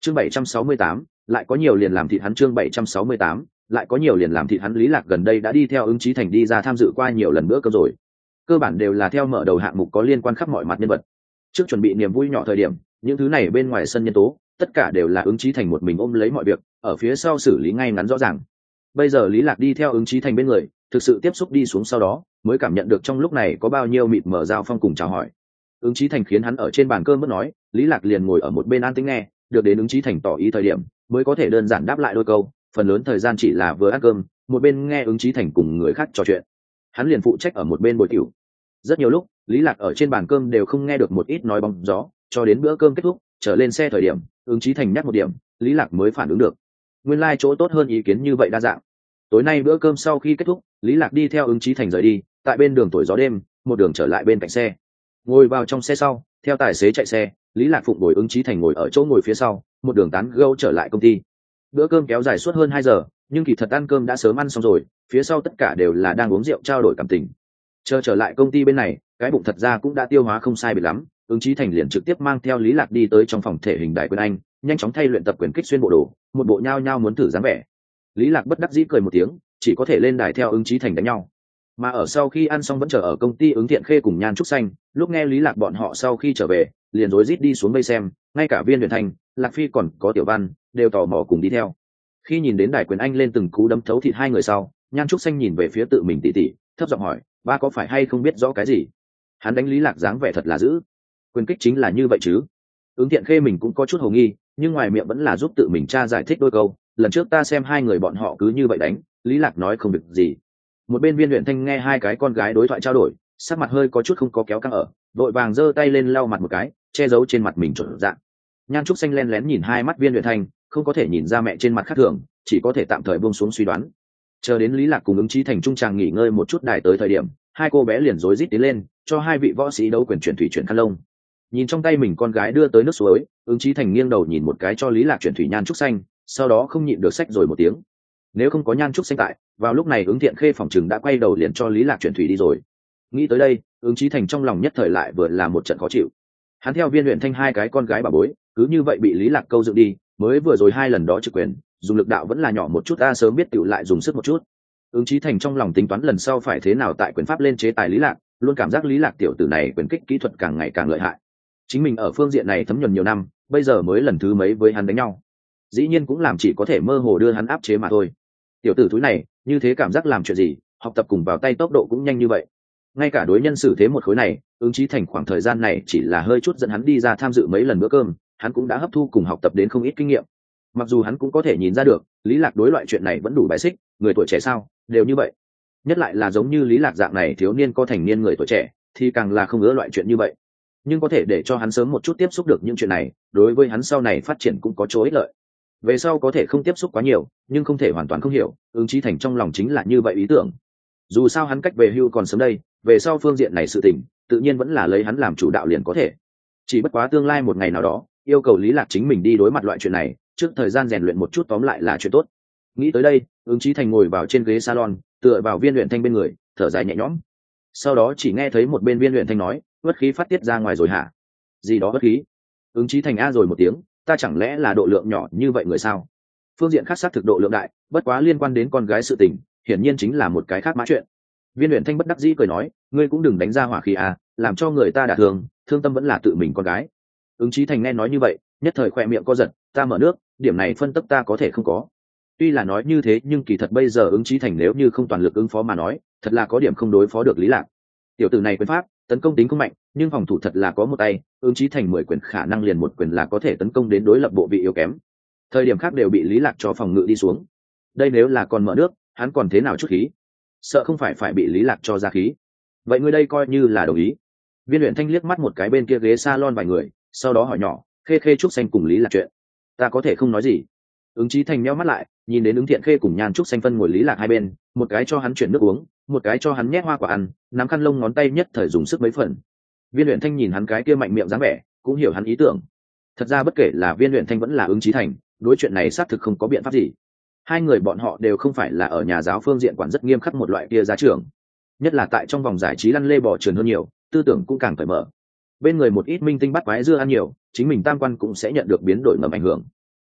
chương 768, lại có nhiều liền làm thịt hắn. Chương 768, lại có nhiều liền làm thịt hắn. Lý Lạc gần đây đã đi theo Ứng Chí Thành đi ra tham dự qua nhiều lần bữa cơm rồi, cơ bản đều là theo mở đầu hạng mục có liên quan khắp mọi mặt nhân vật. Trước chuẩn bị niềm vui nhỏ thời điểm, những thứ này bên ngoài sân nhân tố tất cả đều là Ứng Chí Thành một mình ôm lấy mọi việc, ở phía sau xử lý ngay ngắn rõ ràng. Bây giờ Lý Lạc đi theo Ứng Chí Thành bên người, thực sự tiếp xúc đi xuống sau đó mới cảm nhận được trong lúc này có bao nhiêu mịt mờ giao phong cùng chào hỏi. Ứng Chí Thành khiến hắn ở trên bàn cơm mất nói, Lý Lạc liền ngồi ở một bên an tĩnh nghe, được đến Ứng Chí Thành tỏ ý thời điểm mới có thể đơn giản đáp lại đôi câu, phần lớn thời gian chỉ là vừa ăn cơm, một bên nghe Ứng Chí Thành cùng người khác trò chuyện, hắn liền phụ trách ở một bên bồi tiểu. Rất nhiều lúc Lý Lạc ở trên bàn cơm đều không nghe được một ít nói bóng gió, cho đến bữa cơm kết thúc trở lên xe thời điểm Ứng Chí Thành nhắc một điểm, Lý Lạc mới phản ứng được, nguyên lai chỗ tốt hơn ý kiến như vậy đa dạng. Tối nay bữa cơm sau khi kết thúc, Lý Lạc đi theo Ứng Chí Thành rời đi, tại bên đường thổi gió đêm, một đường trở lại bên cạnh xe, ngồi vào trong xe sau, theo tài xế chạy xe, Lý Lạc phụng bồi Ứng Chí Thành ngồi ở chỗ ngồi phía sau, một đường tán gẫu trở lại công ty. Bữa cơm kéo dài suốt hơn 2 giờ, nhưng kỳ thật ăn cơm đã sớm ăn xong rồi, phía sau tất cả đều là đang uống rượu trao đổi cảm tình. Chờ trở lại công ty bên này, cái bụng thật ra cũng đã tiêu hóa không sai biệt lắm, Ứng Chí Thành liền trực tiếp mang theo Lý Lạc đi tới trong phòng thể hình Đại Quyền Anh, nhanh chóng thay luyện tập quyền kích xuyên bộ đồ, một bộ nhao nhao muốn thử dáng vẻ. Lý Lạc bất đắc dĩ cười một tiếng, chỉ có thể lên đài theo Ứng Chí Thành đánh nhau. Mà ở sau khi ăn xong vẫn chờ ở công ty Ứng Thiện Khê cùng Nhan Trúc Xanh, lúc nghe Lý Lạc bọn họ sau khi trở về, liền rối rít đi xuống vây xem, ngay cả Viên Huyền Thành, Lạc Phi còn có Tiểu Văn đều tò mò cùng đi theo. Khi nhìn đến Đại Quyền Anh lên từng cú đấm thấu thịt hai người sau, Nhan Trúc Xanh nhìn về phía tự mình tỷ tỷ, thấp giọng hỏi, ba có phải hay không biết rõ cái gì? Hắn đánh Lý Lạc dáng vẻ thật là dữ, quyền kích chính là như vậy chứ? Ứng Thiện Khê mình cũng có chút hồ nghi, nhưng ngoài miệng vẫn là giúp tự mình tra giải thích đôi câu, lần trước ta xem hai người bọn họ cứ như vậy đánh, Lý Lạc nói không việc gì. Một bên Viên Huyền Thanh nghe hai cái con gái đối thoại trao đổi, sắc mặt hơi có chút không có kéo căng ở, vội vàng giơ tay lên lau mặt một cái, che giấu trên mặt mình chuẩn dạng. Nhan Trúc Xanh lén lén nhìn hai mắt Viên Huyền Thanh, không có thể nhìn ra mẹ trên mặt khác thường, chỉ có thể tạm thời buông xuống suy đoán. Chờ đến Lý Lạc cùng Ứng Chí Thành trung tràng nghỉ ngơi một chút đài tới thời điểm, hai cô bé liền rối rít tiến lên, cho hai vị võ sĩ đấu quyền chuyển thủy chuyển khăn lông. Nhìn trong tay mình con gái đưa tới nước suối, Ứng Chí Thành nghiêng đầu nhìn một cái cho Lý Lạc chuyển thủy Nhan Trúc Xanh, sau đó không nhịn được xách rồi một tiếng. Nếu không có Nhan Trúc Xanh tại, vào lúc này Ứng Thiện Khê phòng trừng đã quay đầu liền cho Lý Lạc chuyển thủy đi rồi. Nghĩ tới đây, Ứng Chí Thành trong lòng nhất thời lại vừa là một trận khó chịu. Hắn theo Viên Huyền Thanh hai cái con gái bà bối, cứ như vậy bị Lý Lạc câu dựng đi, mới vừa rồi hai lần đó trực quyền, dùng lực đạo vẫn là nhỏ một chút, ta sớm biết tựu lại dùng sức một chút. Ứng Chí Thành trong lòng tính toán lần sau phải thế nào tại quyền pháp lên chế tài Lý Lạc, luôn cảm giác Lý Lạc tiểu tử này quyền kích kỹ thuật càng ngày càng lợi hại. Chính mình ở phương diện này thấm nhuần nhiều năm, bây giờ mới lần thứ mấy với hắn đánh nhau, dĩ nhiên cũng làm chỉ có thể mơ hồ đưa hắn áp chế mà thôi. Tiểu tử thúi này như thế cảm giác làm chuyện gì, học tập cùng vào tay tốc độ cũng nhanh như vậy. Ngay cả đối nhân xử thế một khối này, Ứng Chí Thành khoảng thời gian này chỉ là hơi chút dẫn hắn đi ra tham dự mấy lần bữa cơm, hắn cũng đã hấp thu cùng học tập đến không ít kinh nghiệm. Mặc dù hắn cũng có thể nhìn ra được, Lý Lạc đối loại chuyện này vẫn đủ bài xích, người tuổi trẻ sao, đều như vậy. Nhất lại là giống như Lý Lạc dạng này thiếu niên có thành niên người tuổi trẻ, thì càng là không ngứa loại chuyện như vậy. Nhưng có thể để cho hắn sớm một chút tiếp xúc được những chuyện này, đối với hắn sau này phát triển cũng có chỗ ích lợi. Về sau có thể không tiếp xúc quá nhiều, nhưng không thể hoàn toàn không hiểu, Ứng Chí Thành trong lòng chính là như vậy ý tưởng. Dù sao hắn cách về hưu còn sớm đây, về sau phương diện này sự tình, tự nhiên vẫn là lấy hắn làm chủ đạo liền có thể. Chỉ bất quá tương lai một ngày nào đó, yêu cầu Lý Lạc chính mình đi đối mặt loại chuyện này, trước thời gian rèn luyện một chút tóm lại là chuyện tốt. Nghĩ tới đây, Ứng Chí Thành ngồi vào trên ghế salon, tựa vào Viên Huyền Thanh bên người, thở dài nhẹ nhõm. Sau đó chỉ nghe thấy một bên Viên Huyền Thanh nói, bất khí phát tiết ra ngoài rồi hả? Gì đó bất khí? Ứng Chí Thành a rồi một tiếng, ta chẳng lẽ là độ lượng nhỏ như vậy người sao? Phương diện khác xác thực độ lượng đại, bất quá liên quan đến con gái sự tình, hiển nhiên chính là một cái khác mã chuyện. Viên Huyền Thanh bất đắc dĩ cười nói, ngươi cũng đừng đánh ra hỏa khí à, làm cho người ta đả thương, thương tâm vẫn là tự mình con gái. Ứng Chí Thành nghe nói như vậy, nhất thời khỏe miệng co giật, ta mở nước, điểm này phân tấp ta có thể không có. Tuy là nói như thế, nhưng kỳ thật bây giờ Ứng Chí Thành nếu như không toàn lực ứng phó mà nói, thật là có điểm không đối phó được Lý Lạc. Tiểu tử này quyền pháp, tấn công tính không mạnh, nhưng phòng thủ thật là có một tay, Ứng Chí Thành 10 quyền khả năng liền một quyền là có thể tấn công đến đối lập bộ vị yếu kém. Thời điểm khác đều bị Lý Lạc cho phòng ngự đi xuống. Đây nếu là còn mở nước, hắn còn thế nào chút khí? Sợ không phải bị Lý Lạc cho ra khí. Vậy ngươi đây coi như là đồng ý. Viên Huyền Thanh liếc mắt một cái bên kia ghế salon vài người, sau đó hỏi nhỏ, Khê Khê Trúc Xanh cùng Lý Lạc chuyện, ta có thể không nói gì. Ứng Chí Thành nheo mắt lại, nhìn đến Ứng Thiện Khê cùng Nhan Trúc Xanh phân ngồi Lý Lạc hai bên, một cái cho hắn chuyển nước uống, một cái cho hắn nhét hoa quả ăn, nắm khăn lông ngón tay nhất thời dùng sức mấy phần. Viên Huyền Thanh nhìn hắn cái kia mạnh miệng dáng vẻ, cũng hiểu hắn ý tưởng. Thật ra bất kể là Viên Huyền Thanh vẫn là Ứng Chí Thành, đối chuyện này xác thực không có biện pháp gì. Hai người bọn họ đều không phải là ở nhà giáo phương diện quản rất nghiêm khắc một loại kia gia trưởng, nhất là tại trong vòng giải trí lăn lê bò trườn hơn nhiều, tư tưởng cũng càng cởi mở. Bên người một ít minh tinh bắt quái dưa ăn nhiều, chính mình tam quan cũng sẽ nhận được biến đổi ngầm ảnh hưởng.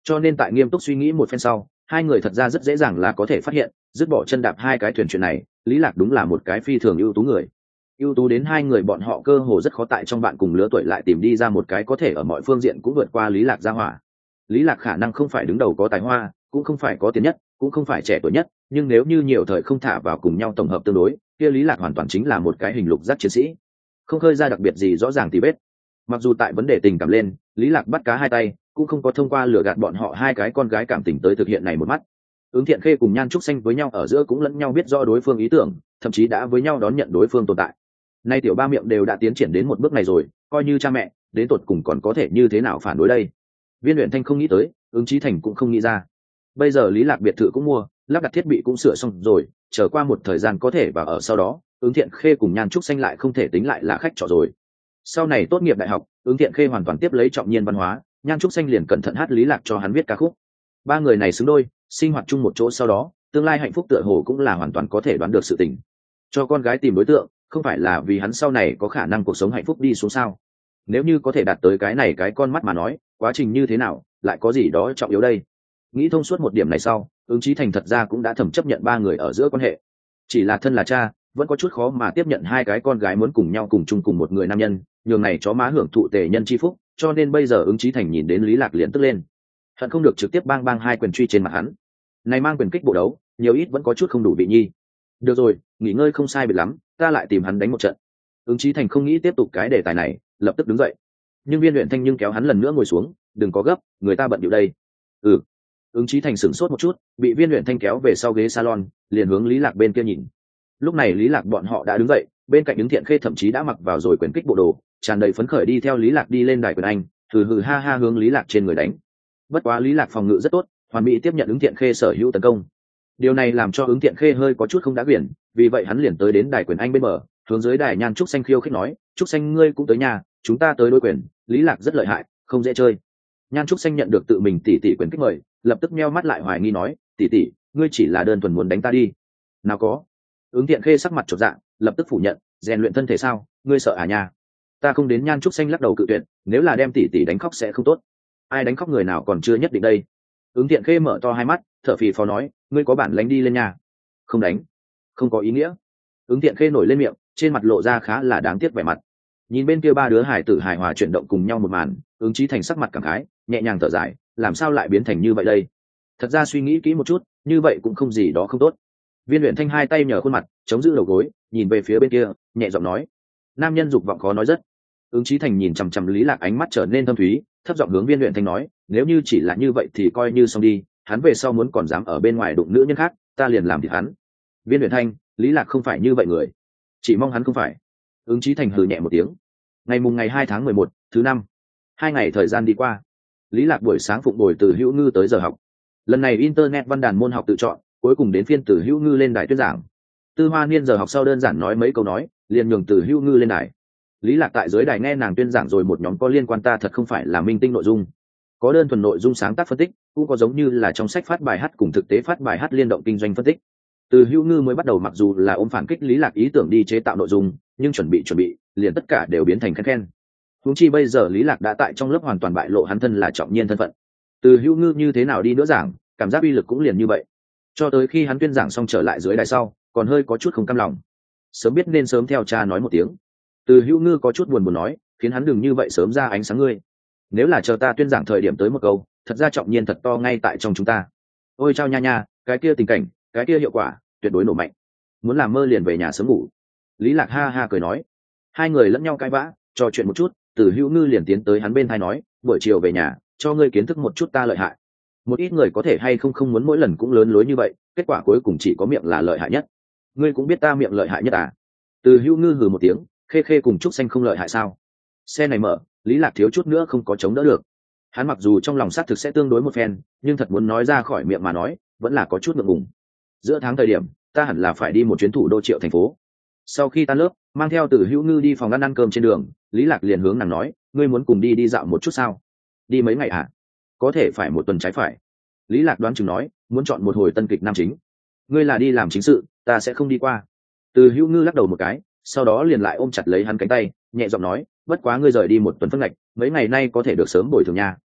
Cho nên tại nghiêm túc suy nghĩ một phen sau, hai người thật ra rất dễ dàng là có thể phát hiện, dứt bỏ chân đạp hai cái thuyền chuyện này, Lý Lạc đúng là một cái phi thường ưu tú người. Ưu tú đến hai người bọn họ cơ hồ rất khó tại trong bạn cùng lứa tuổi lại tìm đi ra một cái có thể ở mọi phương diện cũng vượt qua Lý Lạc ra hỏa. Lý Lạc khả năng không phải đứng đầu có tài hoa, cũng không phải có tiền nhất, cũng không phải trẻ tuổi nhất, nhưng nếu như nhiều thời không thả vào cùng nhau tổng hợp tương đối, kia Lý Lạc hoàn toàn chính là một cái hình lục giác chiến sĩ, không khơi ra đặc biệt gì rõ ràng thì vết. Mặc dù tại vấn đề tình cảm lên, Lý Lạc bắt cá hai tay, cũng không có thông qua lừa gạt bọn họ hai cái con gái cảm tình tới thực hiện này một mắt. Ứng Thiện Khê cùng Nhan Trúc Xanh với nhau ở giữa cũng lẫn nhau biết rõ đối phương ý tưởng, thậm chí đã với nhau đón nhận đối phương tồn tại. Nay tiểu ba miệng đều đã tiến triển đến một bước này rồi, coi như cha mẹ, đến tột cùng còn có thể như thế nào phản đối đây? Viên Uyển Thanh không nghĩ tới, Ứng Chí Thành cũng không nghĩ ra. Bây giờ Lý Lạc biệt thự cũng mua, lắp đặt thiết bị cũng sửa xong rồi, chờ qua một thời gian có thể vào ở sau đó, Ứng Thiện Khê cùng Nhan Trúc Xanh lại không thể tính lại là khách trọ rồi. Sau này tốt nghiệp đại học, Ứng Thiện Khê hoàn toàn tiếp lấy trọng nhiên văn hóa, Nhan Trúc Xanh liền cẩn thận hát Lý Lạc cho hắn viết ca khúc. Ba người này xứng đôi, sinh hoạt chung một chỗ sau đó, tương lai hạnh phúc tựa hồ cũng là hoàn toàn có thể đoán được sự tình. Cho con gái tìm đối tượng, không phải là vì hắn sau này có khả năng cuộc sống hạnh phúc đi xuống sao? Nếu như có thể đạt tới cái này cái con mắt mà nói, quá trình như thế nào, lại có gì đó trọng yếu đây? Nghĩ thông suốt một điểm này sau, Ứng Chí Thành thật ra cũng đã thầm chấp nhận ba người ở giữa quan hệ. Chỉ là thân là cha, vẫn có chút khó mà tiếp nhận hai cái con gái muốn cùng nhau cùng chung cùng một người nam nhân, nhường này chó má hưởng thụ tề nhân chi phúc, cho nên bây giờ Ứng Chí Thành nhìn đến Lý Lạc liền tức lên, hận không được trực tiếp bang bang hai quyền truy trên mặt hắn. Này mang quyền kích bộ đấu, nhiều ít vẫn có chút không đủ vị nhi. Được rồi, nghỉ ngơi không sai biệt lắm, ta lại tìm hắn đánh một trận. Ứng Chí Thành không nghĩ tiếp tục cái đề tài này, lập tức đứng dậy. Nhưng Viên Uyển Thanh nhưng kéo hắn lần nữa ngồi xuống, đừng có gấp, người ta bận điệu đây. Ừ. Ứng Chí Thành sửng sốt một chút, bị Viên Uyển Thanh kéo về sau ghế salon, liền hướng Lý Lạc bên kia nhìn. Lúc này Lý Lạc bọn họ đã đứng dậy, bên cạnh Ứng Thiện Khê thậm chí đã mặc vào rồi quyền kích bộ đồ, tràn đầy phấn khởi đi theo Lý Lạc đi lên đài quyền anh, hừ hừ ha ha hướng Lý Lạc trên người đánh. Bất quá Lý Lạc phòng ngự rất tốt, hoàn mỹ tiếp nhận Ứng Thiện Khê sở hữu tấn công. Điều này làm cho Ứng Thiện Khê hơi có chút không đã quyển, vì vậy hắn liền tới đến đài quyền anh bên bờ, hướng dưới đài Nhan Trúc Xanh khiêu khích nói, Trúc Xanh ngươi cũng tới nhà, chúng ta tới đối quyền, Lý Lạc rất lợi hại, không dễ chơi. Nhan Trúc Xanh nhận được tự mình tỷ tỷ quyền kích mời, lập tức meo mắt lại hoài nghi nói, tỷ tỷ, ngươi chỉ là đơn thuần muốn đánh ta đi. Nào có. Ứng Thiện Khê sắc mặt chột dạ, lập tức phủ nhận, rèn luyện thân thể sao, ngươi sợ à nha? Ta không đến. Nhan Trúc Xanh lắc đầu cự tuyệt, nếu là đem tỷ tỷ đánh khóc sẽ không tốt. Ai đánh khóc người nào còn chưa nhất định đây. Ứng Thiện Khê mở to hai mắt, thở phì phò nói, ngươi có bản lánh đi lên nhà. Không đánh, không có ý nghĩa. Ứng Thiện Khê nổi lên miệng, trên mặt lộ ra khá là đáng tiếc vẻ mặt. Nhìn bên kia ba đứa hải tử hài hòa chuyển động cùng nhau một màn, Ứng Chí Thành sắc mặt cảm khái, nhẹ nhàng thở dài, làm sao lại biến thành như vậy đây? Thật ra suy nghĩ kỹ một chút, như vậy cũng không gì đó không tốt. Viên Uyển Thanh hai tay nhờ khuôn mặt, chống giữ đầu gối, nhìn về phía bên kia, nhẹ giọng nói, nam nhân dục vọng khó nói rất. Ứng Chí Thành nhìn chằm chằm Lý Lạc, ánh mắt trở nên thâm thúy, thấp giọng hướng Viên Uyển Thanh nói, nếu như chỉ là như vậy thì coi như xong đi, hắn về sau muốn còn dám ở bên ngoài đụng nữ nhân khác, ta liền làm thịt hắn. Viên Uyển Thanh, Lý Lạc không phải như vậy người, chỉ mong hắn không phải. Ứng Chí Thành hừ nhẹ một tiếng. Ngày 2 tháng 11, thứ năm. 2 ngày thời gian đi qua. Lý Lạc buổi sáng phụng bồi Từ Hữu Ngư tới giờ học. Lần này internet văn đàn môn học tự chọn, cuối cùng đến phiên Từ Hữu Ngư lên đài tuyên giảng. Tư Hoa Niên giờ học sau đơn giản nói mấy câu nói, liền nhường Từ Hữu Ngư lên đài. Lý Lạc tại dưới đài nghe nàng tuyên giảng rồi một nhóm có liên quan ta thật không phải là minh tinh nội dung, có đơn thuần nội dung sáng tác phân tích, cũng có giống như là trong sách phát bài hát cùng thực tế phát bài hát liên động kinh doanh phân tích. Từ Hữu Ngư mới bắt đầu mặc dù là ôm phản kích Lý Lạc ý tưởng đi chế tạo nội dung, nhưng chuẩn bị, liền tất cả đều biến thành khen. Huống chi bây giờ Lý Lạc đã tại trong lớp hoàn toàn bại lộ hắn thân là trọng nhiên thân phận. Từ Hữu Ngư như thế nào đi nữa giảng, cảm giác uy lực cũng liền như vậy. Cho tới khi hắn tuyên giảng xong trở lại dưới đài sau, còn hơi có chút không cam lòng. Sớm biết nên sớm theo cha nói một tiếng. Từ Hữu Ngư có chút buồn nói, khiến hắn đừng như vậy sớm ra ánh sáng ngươi. Nếu là chờ ta tuyên giảng thời điểm tới một câu, thật ra trọng nhiên thật to ngay tại trong chúng ta. Ôi chao nha nha, cái kia tình cảnh, cái kia hiệu quả, tuyệt đối nổ mạnh. Muốn làm mơ liền về nhà sớm ngủ. Lý Lạc ha ha cười nói. Hai người lẫn nhau cãi vã, trò chuyện một chút, Từ Hữu Ngư liền tiến tới hắn bên tai nói, buổi chiều về nhà, cho ngươi kiến thức một chút ta lợi hại. Một ít người có thể hay không muốn mỗi lần cũng lớn lối như vậy, kết quả cuối cùng chỉ có miệng là lợi hại nhất. Ngươi cũng biết ta miệng lợi hại nhất à? Từ Hữu Ngư hừ một tiếng, Khê Khê cùng Trúc Xanh không lợi hại sao? Xe này mở, Lý Lạc thiếu chút nữa không có chống đỡ được. Hắn mặc dù trong lòng xác thực sẽ tương đối một phen, nhưng thật muốn nói ra khỏi miệng mà nói, vẫn là có chút ngượng ngùng. Giữa tháng thời điểm, ta hẳn là phải đi một chuyến thủ đô Triệu thành phố. Sau khi tan lớp, mang theo Từ Hữu Ngư đi phòng ăn cơm trên đường, Lý Lạc liền hướng nàng nói, ngươi muốn cùng đi dạo một chút sao? Đi mấy ngày à? Có thể phải một tuần trái phải. Lý Lạc đoán chừng nói, muốn chọn một hồi tân kịch nam chính. Ngươi là đi làm chính sự, ta sẽ không đi qua. Từ Hữu Ngư lắc đầu một cái, sau đó liền lại ôm chặt lấy hắn cánh tay, nhẹ giọng nói, bất quá ngươi rời đi một tuần phân ngạch, mấy ngày nay có thể được sớm bồi thường nha.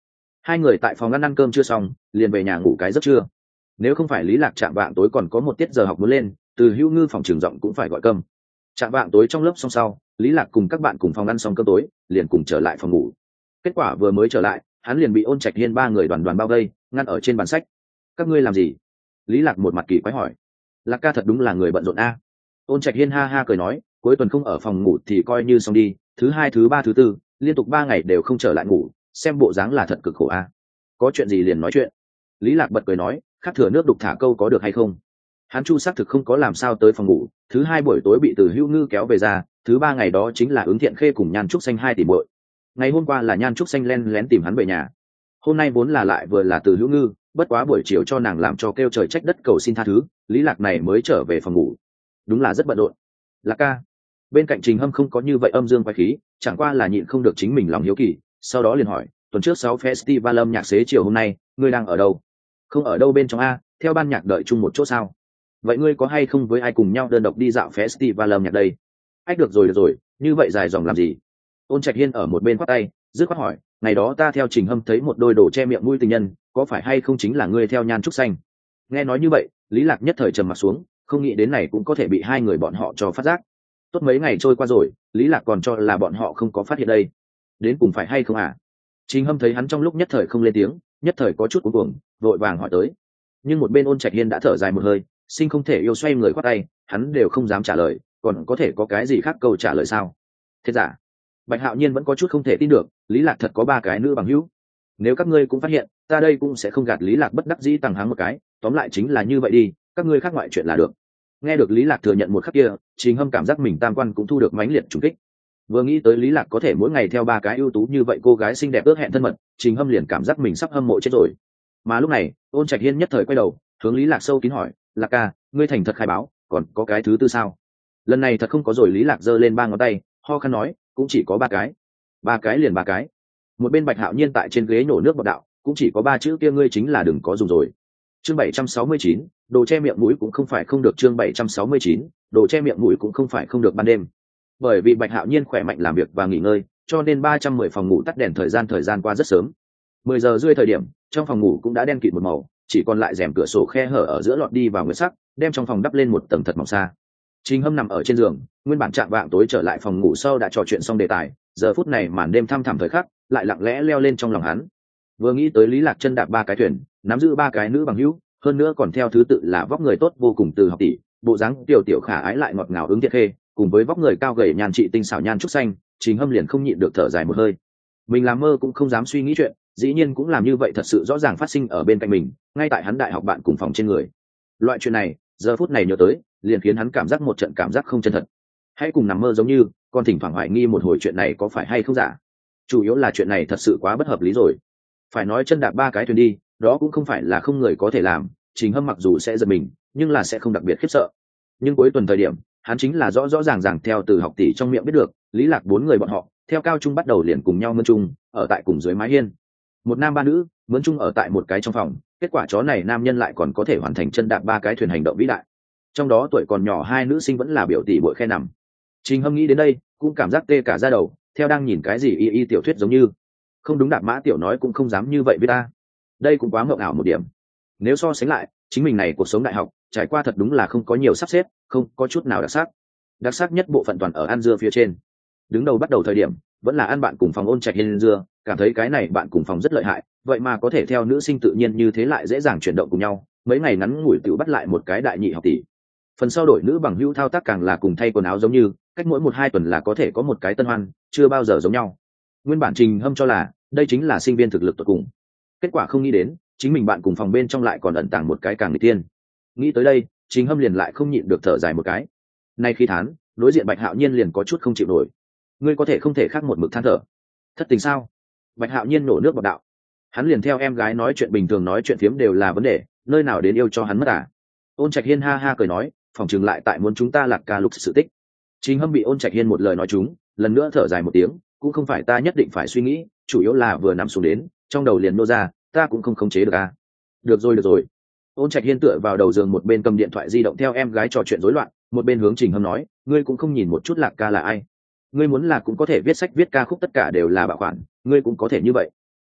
Hai người tại phòng ăn cơm chưa xong liền về nhà ngủ cái giấc trưa. Nếu không phải Lý Lạc chạm vạng tối còn có một tiết giờ học muốn lên, Từ Hữu Ngư phòng trường giọng cũng phải gọi cơm. Chạm vạng tối trong lớp xong sau, Lý Lạc cùng các bạn cùng phòng ăn xong cơm tối liền cùng trở lại phòng ngủ. Kết quả vừa mới trở lại, hắn liền bị Ôn Trạch Hiên ba người đoàn đoàn bao vây ngăn ở trên bàn sách. Các ngươi làm gì? Lý Lạc một mặt kỳ quái hỏi. Lạc ca thật đúng là người bận rộn a. Ôn Trạch Hiên ha ha cười nói, cuối tuần không ở phòng ngủ thì coi như xong đi, thứ hai thứ ba thứ tư liên tục 3 ngày đều không trở lại ngủ, xem bộ dáng là thật cực khổ a. Có chuyện gì liền nói chuyện. Lý Lạc bật cười nói, khát thừa nước đục thả câu có được hay không. Hắn chu xác thực không có làm sao tới phòng ngủ, thứ hai buổi tối bị Từ Hữu Ngư kéo về ra, thứ ba ngày đó chính là Ứng Thiện Khê cùng Nhan Trúc Xanh hai tỷ muội. Ngày hôm qua là Nhan Trúc Xanh lén lén tìm hắn về nhà, hôm nay vốn là lại vừa là Từ Hữu Ngư, bất quá buổi chiều cho nàng làm cho kêu trời trách đất cầu xin tha thứ, Lý Lạc này mới trở về phòng ngủ. Đúng là rất bận rộn. Lạc ca. Bên cạnh Trình Hâm không có như vậy âm dương quái khí, chẳng qua là nhịn không được chính mình lòng hiếu kỳ, sau đó liền hỏi, tuần trước 6 festival âm nhạc xế chiều hôm nay, ngươi đang ở đâu? Không ở đâu bên trong a, theo ban nhạc đợi chung một chỗ sao? Vậy ngươi có hay không với ai cùng nhau đơn độc đi dạo festival âm nhạc đây? Ách được rồi, như vậy dài dòng làm gì? Ôn Trạch Hiên ở một bên khoát tay, dứt khoát hỏi, ngày đó ta theo Trình Hâm thấy một đôi đồ che miệng mũi tình nhân, có phải hay không chính là ngươi theo Nhan Trúc Xanh? Nghe nói như vậy, Lý Lạc nhất thời trầm mặt xuống, không nghĩ đến này cũng có thể bị hai người bọn họ cho phát giác. Tốt mấy ngày trôi qua rồi, Lý Lạc còn cho là bọn họ không có phát hiện đây. Đến cùng phải hay không à? Trình Hâm thấy hắn trong lúc nhất thời không lên tiếng, nhất thời có chút cuống cuồng, vội vàng hỏi tới. Nhưng một bên Ôn Trạch Hiên đã thở dài một hơi, sinh không thể yêu xoay người khoát tay, hắn đều không dám trả lời, còn có thể có cái gì khác câu trả lời sao? Thế giả? Bạch Hạo Nhiên vẫn có chút không thể tin được, Lý Lạc thật có 3 cái nữ bằng hữu. Nếu các ngươi cũng phát hiện, ta đây cũng sẽ không gạt. Lý Lạc bất đắc dĩ tăng háng một cái, tóm lại chính là như vậy đi, các ngươi khác ngoại chuyện là được. Nghe được Lý Lạc thừa nhận một khắc kia, Trình Hâm cảm giác mình tam quan cũng thu được mãnh liệt trùng kích. Vừa nghĩ tới Lý Lạc có thể mỗi ngày theo 3 cái ưu tú như vậy cô gái xinh đẹp ước hẹn thân mật, Trình Hâm liền cảm giác mình sắp hâm mộ chết rồi. Mà lúc này, Ôn Trạch Hiên nhất thời quay đầu, hướng Lý Lạc sâu kín hỏi, Lạc ca, ngươi thành thật khai báo, còn có cái thứ tư sao? Lần này thật không có rồi. Lý Lạc giơ lên 3 ngón tay, ho khan nói, cũng chỉ có 3 cái. 3 cái liền 3 cái. Một bên Bạch Hạo Nhiên tại trên ghế nổ nước bọt đạo, cũng chỉ có 3 chữ kia, ngươi chính là đừng có dùng rồi. Chương 769, đồ che miệng mũi cũng không phải không được. Chương 769, đồ che miệng mũi cũng không phải không được ban đêm. Bởi vì Bạch Hạo Nhiên khỏe mạnh làm việc và nghỉ ngơi, cho nên 310 phòng ngủ tắt đèn, thời gian qua rất sớm. 10 giờ rưỡi thời điểm, trong phòng ngủ cũng đã đen kịt một màu, chỉ còn lại rèm cửa sổ khe hở ở giữa lọt đi vào nguyệt sắc, đem trong phòng đắp lên một tầng thật mỏng xa. Trình Hâm nằm ở trên giường, nguyên bản chạm vạng tối trở lại phòng ngủ sau đã trò chuyện xong đề tài, giờ phút này màn đêm thăm thẳm thời khắc, lại lặng lẽ leo lên trong lòng hắn. Vừa nghĩ tới Lý Lạc chân đạp 3 cái thuyền, nắm giữ 3 cái nữ bằng hữu, hơn nữa còn theo thứ tự là vóc người tốt vô cùng Từ Học tỷ, bộ dáng tiểu tiểu khả ái lại ngọt ngào Ứng Thiện Khê, cùng với vóc người cao gầy nhàn trị tinh xảo Nhan Trúc Xanh, Trình Hâm liền không nhịn được thở dài một hơi. Mình làm mơ cũng không dám suy nghĩ chuyện, dĩ nhiên cũng làm như vậy thật sự rõ ràng phát sinh ở bên cạnh mình, ngay tại hắn đại học bạn cùng phòng trên người. Loại chuyện này, giờ phút này nhớ tới, liền khiến hắn cảm giác một trận cảm giác không chân thật. Hãy cùng nằm mơ giống như, còn thỉnh thoảng hoài nghi một hồi chuyện này có phải hay không giả. Chủ yếu là chuyện này thật sự quá bất hợp lý rồi. Phải nói chân đạp 3 cái thuyền đi, đó cũng không phải là không người có thể làm, Trình Hâm mặc dù sẽ giật mình, nhưng là sẽ không đặc biệt khiếp sợ. Nhưng cuối tuần thời điểm, hắn chính là rõ rõ ràng ràng theo Từ Học tỷ trong miệng biết được, Lý Lạc 4 người bọn họ, theo cao trung bắt đầu liền cùng nhau mướn chung, ở tại cùng dưới mái hiên. Một nam 3 nữ, mướn chung ở tại một cái trong phòng, kết quả chó này nam nhân lại còn có thể hoàn thành chân đạp 3 cái thuyền hành động vĩ đại. Trong đó tuổi còn nhỏ 2 nữ sinh vẫn là biểu tỷ muội khe nằm. Trình Hâm nghĩ đến đây, cũng cảm giác tê cả da đầu, theo đang nhìn cái gì y tiểu thuyết giống như. Không đúng, Đạp Mã tiểu nói cũng không dám như vậy với ta. Đây cũng quá mộng ảo một điểm. Nếu so sánh lại, chính mình này cuộc sống đại học, trải qua thật đúng là không có nhiều sắp xếp, không có chút nào đặc sắc. Đặc sắc nhất bộ phận toàn ở ăn dưa phía trên. Đứng đầu bắt đầu thời điểm, vẫn là ăn bạn cùng phòng Ôn Trạch Hiên dưa, cảm thấy cái này bạn cùng phòng rất lợi hại, vậy mà có thể theo nữ sinh tự nhiên như thế lại dễ dàng chuyển động cùng nhau, mấy ngày ngắn ngủi tự bắt lại một cái đại nhị học tỷ. Phần sau đổi nữ bằng hữu thao tác càng là cùng thay quần áo giống như, cách mỗi 1-2 tuần là có thể có một cái tân hoan, chưa bao giờ giống nhau. Nguyên bản Trình Hâm cho là đây chính là sinh viên thực lực tuyệt cùng, kết quả không nghĩ đến chính mình bạn cùng phòng bên trong lại còn ẩn tàng một cái càng người tiên. Nghĩ tới đây, Trình Hâm liền lại không nhịn được thở dài một cái. Nay khi thán, đối diện Bạch Hạo Nhiên liền có chút không chịu nổi. Ngươi có thể không thể khác một mực than thở. Thất tình sao? Bạch Hạo Nhiên nổ nước bọt đạo. Hắn liền theo em gái nói chuyện bình thường, nói chuyện phiếm đều là vấn đề, nơi nào đến yêu cho hắn mất à? Ôn Trạch Hiên ha ha cười nói, phòng chừng lại tại muốn chúng ta Lạc ca lục sự tích. Trình Hâm bị Ôn Trạch Hiên một lời nói trúng, lần nữa thở dài một tiếng, cũng không phải ta nhất định phải suy nghĩ, chủ yếu là vừa nằm xuống đến, trong đầu liền nô ra, ta cũng không khống chế được à. Được rồi. Ôn Trạch Hiên tựa vào đầu giường, một bên cầm điện thoại di động theo em gái trò chuyện rối loạn, một bên hướng Trình Hâm nói, ngươi cũng không nhìn một chút Lạc ca là ai? Ngươi muốn là cũng có thể viết sách viết ca khúc, tất cả đều là bảo khoản, ngươi cũng có thể như vậy.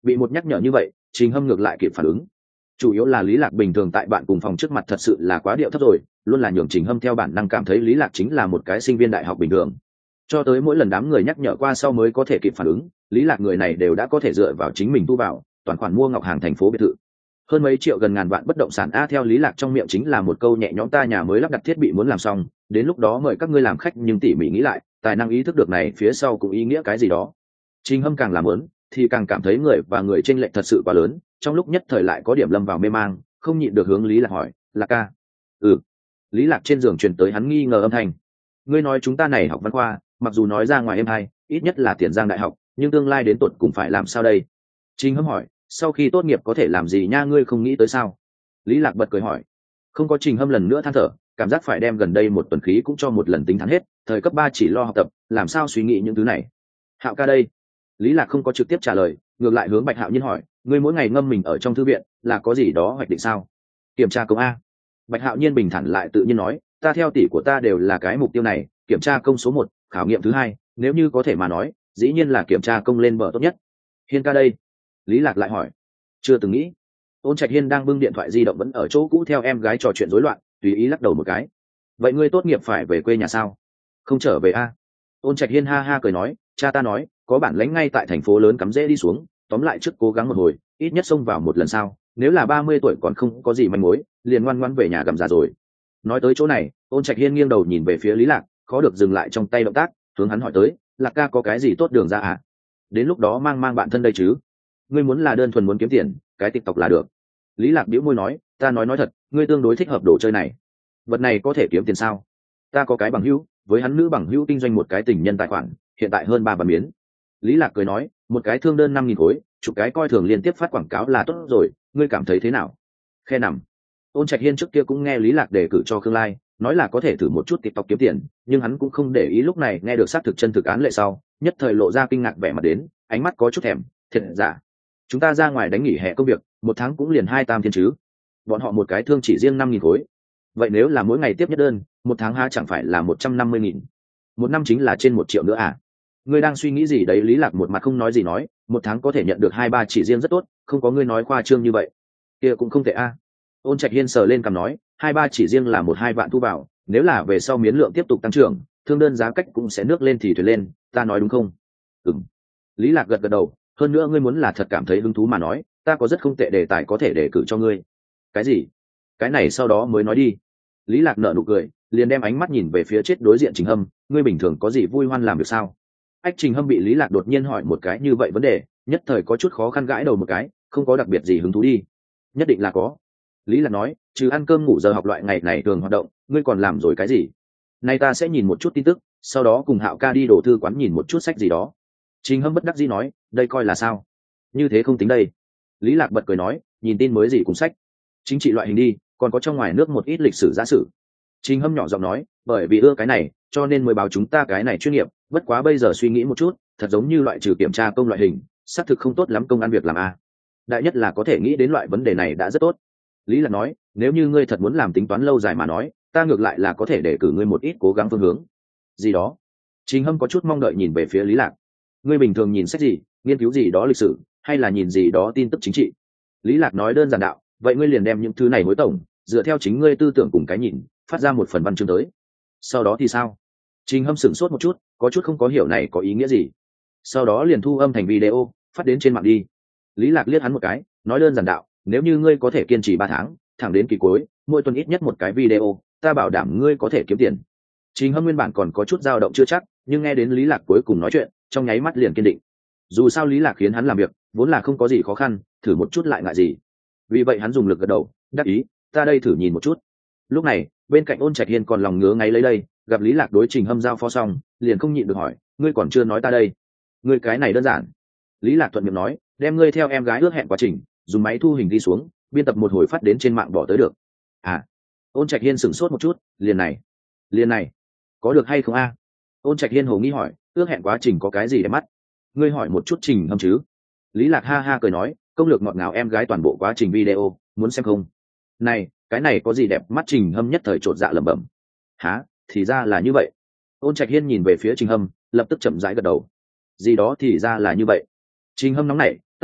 Bị một nhắc nhở như vậy, Trình Hâm ngược lại kịp phản ứng. Chủ yếu là Lý Lạc bình thường tại bạn cùng phòng trước mặt thật sự là quá điệu thấp rồi, luôn là nhường Trình Hâm theo bản năng cảm thấy Lý Lạc chính là một cái sinh viên đại học bình thường. Cho tới mỗi lần đám người nhắc nhở qua sau mới có thể kịp phản ứng, Lý Lạc người này đều đã có thể dựa vào chính mình tu vào, toàn khoản mua ngọc hàng thành phố biệt thự. Hơn mấy triệu gần ngàn vạn bất động sản a, theo Lý Lạc trong miệng chính là một câu nhẹ nhõm, ta nhà mới lắp đặt thiết bị muốn làm xong, đến lúc đó mời các ngươi làm khách, nhưng tỉ mỉ nghĩ lại, tài năng ý thức được này phía sau cũng ý nghĩa cái gì đó. Trình Hâm càng làm lớn thì càng cảm thấy người và người chênh lệch thật sự quá lớn, trong lúc nhất thời lại có điểm lâm vào mê mang, không nhịn được hướng Lý Lạc hỏi, Lạc ca. Ừ. Lý Lạc trên giường truyền tới hắn nghi ngờ âm thanh. Ngươi nói chúng ta này học văn khoa, mặc dù nói ra ngoài em hay, ít nhất là Tiền Giang đại học, nhưng tương lai đến tột cùng phải làm sao đây? Trình Hâm hỏi, sau khi tốt nghiệp có thể làm gì nha, ngươi không nghĩ tới sao? Lý Lạc bật cười hỏi. Không có. Trình Hâm lần nữa than thở, cảm giác phải đem gần đây một tuần khí cũng cho một lần tính toán hết, thời cấp 3 chỉ lo học tập, làm sao suy nghĩ những thứ này. Hạo ca đây? Lý Lạc không có trực tiếp trả lời, ngược lại hướng Bạch Hạo Nhiên hỏi, ngươi mỗi ngày ngâm mình ở trong thư viện, là có gì đó hoạch định sao? Kiểm tra công a. Bạch Hạo Nhiên bình thản lại tự nhiên nói, ta theo tỷ của ta đều là cái mục tiêu này, kiểm tra công số 1, khảo nghiệm thứ 2, nếu như có thể mà nói, dĩ nhiên là kiểm tra công lên bờ tốt nhất. Hiên ca đây? Lý Lạc lại hỏi. Chưa từng nghĩ. Ôn Trạch Hiên đang bưng điện thoại di động vẫn ở chỗ cũ theo em gái trò chuyện rối loạn, tùy ý lắc đầu một cái. Vậy ngươi tốt nghiệp phải về quê nhà sao? Không trở về a? Ôn Trạch Hiên ha ha cười nói, cha ta nói, có bản lãnh ngay tại thành phố lớn cắm rễ đi xuống, tóm lại trước cố gắng một hồi, ít nhất xông vào một lần sau, nếu là 30 tuổi còn không có gì manh mối, liền ngoan ngoãn về nhà gặm già rồi. Nói tới chỗ này, Ôn Trạch Hiên nghiêng đầu nhìn về phía Lý Lạc, khó được dừng lại trong tay động tác, hướng hắn hỏi tới, Lạc ca có cái gì tốt đường ra à? Đến lúc đó mang bạn thân đây chứ? Ngươi muốn là đơn thuần muốn kiếm tiền, cái TikTok là được. Lý Lạc bĩu môi nói, ta nói thật, ngươi tương đối thích hợp đồ chơi này. Vật này có thể kiếm tiền sao? Ta có cái bằng hữu, với hắn nữ bằng hữu kinh doanh một cái tình nhân tài khoản, hiện tại hơn 3 vạn miếng. Lý Lạc cười nói, một cái thương đơn 5.000 khối, chụp cái coi thường liên tiếp phát quảng cáo là tốt rồi, ngươi cảm thấy thế nào? Khe nằm. Ôn Trạch Hiên trước kia cũng nghe Lý Lạc đề cử cho Khương Lai, nói là có thể thử một chút TikTok kiếm tiền, nhưng hắn cũng không để ý, lúc này nghe được xác thực chân thực án lệ sau, nhất thời lộ ra kinh ngạc vẻ mặt đến, ánh mắt có chút thèm, thiệt giả. Chúng ta ra ngoài đánh nghỉ hè công việc, một tháng cũng liền 2 tam thiên chứ. Bọn họ một cái thương chỉ riêng 5.000 khối. Vậy nếu là mỗi ngày tiếp nhất đơn, một tháng ha chẳng phải là 150.000. Một năm chính là trên 1 triệu nữa à? Ngươi đang suy nghĩ gì đấy? Lý Lạc một mặt không nói gì nói, một tháng có thể nhận được 2-3 chỉ riêng rất tốt, không có ngươi nói khoa trương như vậy. Kia cũng không tệ a. Ôn Trạch Hiên sờ lên cằm nói, 2-3 chỉ riêng là 1-2 vạn thu vào, nếu là về sau miến lượng tiếp tục tăng trưởng, thương đơn giá cách cũng sẽ nước lên thì thuyền lên, ta nói đúng không? Ừm. Lý Lạc gật gật đầu, hơn nữa ngươi muốn là thật cảm thấy hứng thú mà nói, ta có rất không tệ đề tài có thể đề cử cho ngươi. Cái gì? Cái này sau đó mới nói đi. Lý Lạc nở nụ cười, liền đem ánh mắt nhìn về phía chết đối diện Trình Hâm, ngươi bình thường có gì vui hoan làm được sao? Ách, Trình Hâm bị Lý Lạc đột nhiên hỏi một cái như vậy vấn đề, nhất thời có chút khó khăn, gãi đầu một cái, không có đặc biệt gì hứng thú đi. Nhất định là có. Lý Lạc nói, trừ ăn cơm ngủ giờ học loại ngày này thường hoạt động, ngươi còn làm rồi cái gì? Nay ta sẽ nhìn một chút tin tức, sau đó cùng Hạo ca đi đồ thư quán nhìn một chút sách gì đó. Trình Hâm bất đắc dĩ nói, đây coi là sao? Như thế không tính đây. Lý Lạc bật cười nói, nhìn tin mới gì cùng sách. Chính trị loại hình đi, còn có trong ngoài nước một ít lịch sử giả sử. Trình Hâm nhỏ giọng nói, bởi vì ưa cái này, cho nên mới báo chúng ta cái này chuyên nghiệp, bất quá bây giờ suy nghĩ một chút, thật giống như loại trừ kiểm tra công loại hình, xác thực không tốt lắm, công ăn việc làm a. Đại nhất là có thể nghĩ đến loại vấn đề này đã rất tốt. Lý Lạc nói, nếu như ngươi thật muốn làm tính toán lâu dài mà nói, ta ngược lại là có thể để cử ngươi một ít cố gắng phương hướng. Gì đó? Trình Hâm có chút mong đợi nhìn về phía Lý Lạc. Ngươi bình thường nhìn sách gì, nghiên cứu gì đó lịch sử, hay là nhìn gì đó tin tức chính trị? Lý Lạc nói đơn giản đạo, vậy ngươi liền đem những thứ này hối tổng, dựa theo chính ngươi tư tưởng cùng cái nhìn, phát ra một phần văn chương tới. Sau đó thì sao? Trình Hâm sửng sốt một chút, có chút không có hiểu này có ý nghĩa gì. Sau đó liền thu âm thành video, phát đến trên mạng đi. Lý Lạc liếc hắn một cái, nói đơn giản đạo, nếu như ngươi có thể kiên trì 3 tháng, thẳng đến kỳ cuối, mỗi tuần ít nhất một cái video, ta bảo đảm ngươi có thể kiếm tiền. Trình Hâm nguyên bản còn có chút dao động chưa chắc, nhưng nghe đến Lý Lạc cuối cùng nói chuyện, trong nháy mắt liền kiên định. Dù sao Lý Lạc khiến hắn làm việc, vốn là không có gì khó khăn, thử một chút lại ngại gì. Vì vậy hắn dùng lực gật đầu, đáp ý, ta đây thử nhìn một chút. Lúc này, bên cạnh Ôn Trạch Hiên còn lòng ngứa ngáy lấy đây, gặp Lý Lạc đối Trình Hâm giao phó xong, liền không nhịn được hỏi, ngươi còn chưa nói ta đây. Ngươi cái này đơn giản. Lý Lạc thuận miệng nói, đem ngươi theo em gái ước hẹn quá trình, dùng máy thu hình đi xuống, biên tập một hồi phát đến trên mạng bỏ tới được. À. Ôn Trạch Hiên sửng sốt một chút, liền này, có được hay không a? Ôn Trạch Hiên hồ nghi hỏi, ước hẹn quá trình có cái gì để mắt? Ngươi hỏi một chút Trình Hâm chứ? Lý Lạc ha ha cười nói, công lược ngọt ngào em gái toàn bộ quá trình video, muốn xem không? Này, cái này có gì đẹp mắt? Trình Hâm nhất thời trột dạ lẩm bẩm. Hả? Thì ra là như vậy. Ôn Trạch Hiên nhìn về phía Trình Hâm, lập tức chậm rãi gật đầu. Gì đó thì ra là như vậy. Trình Hâm nóng nảy,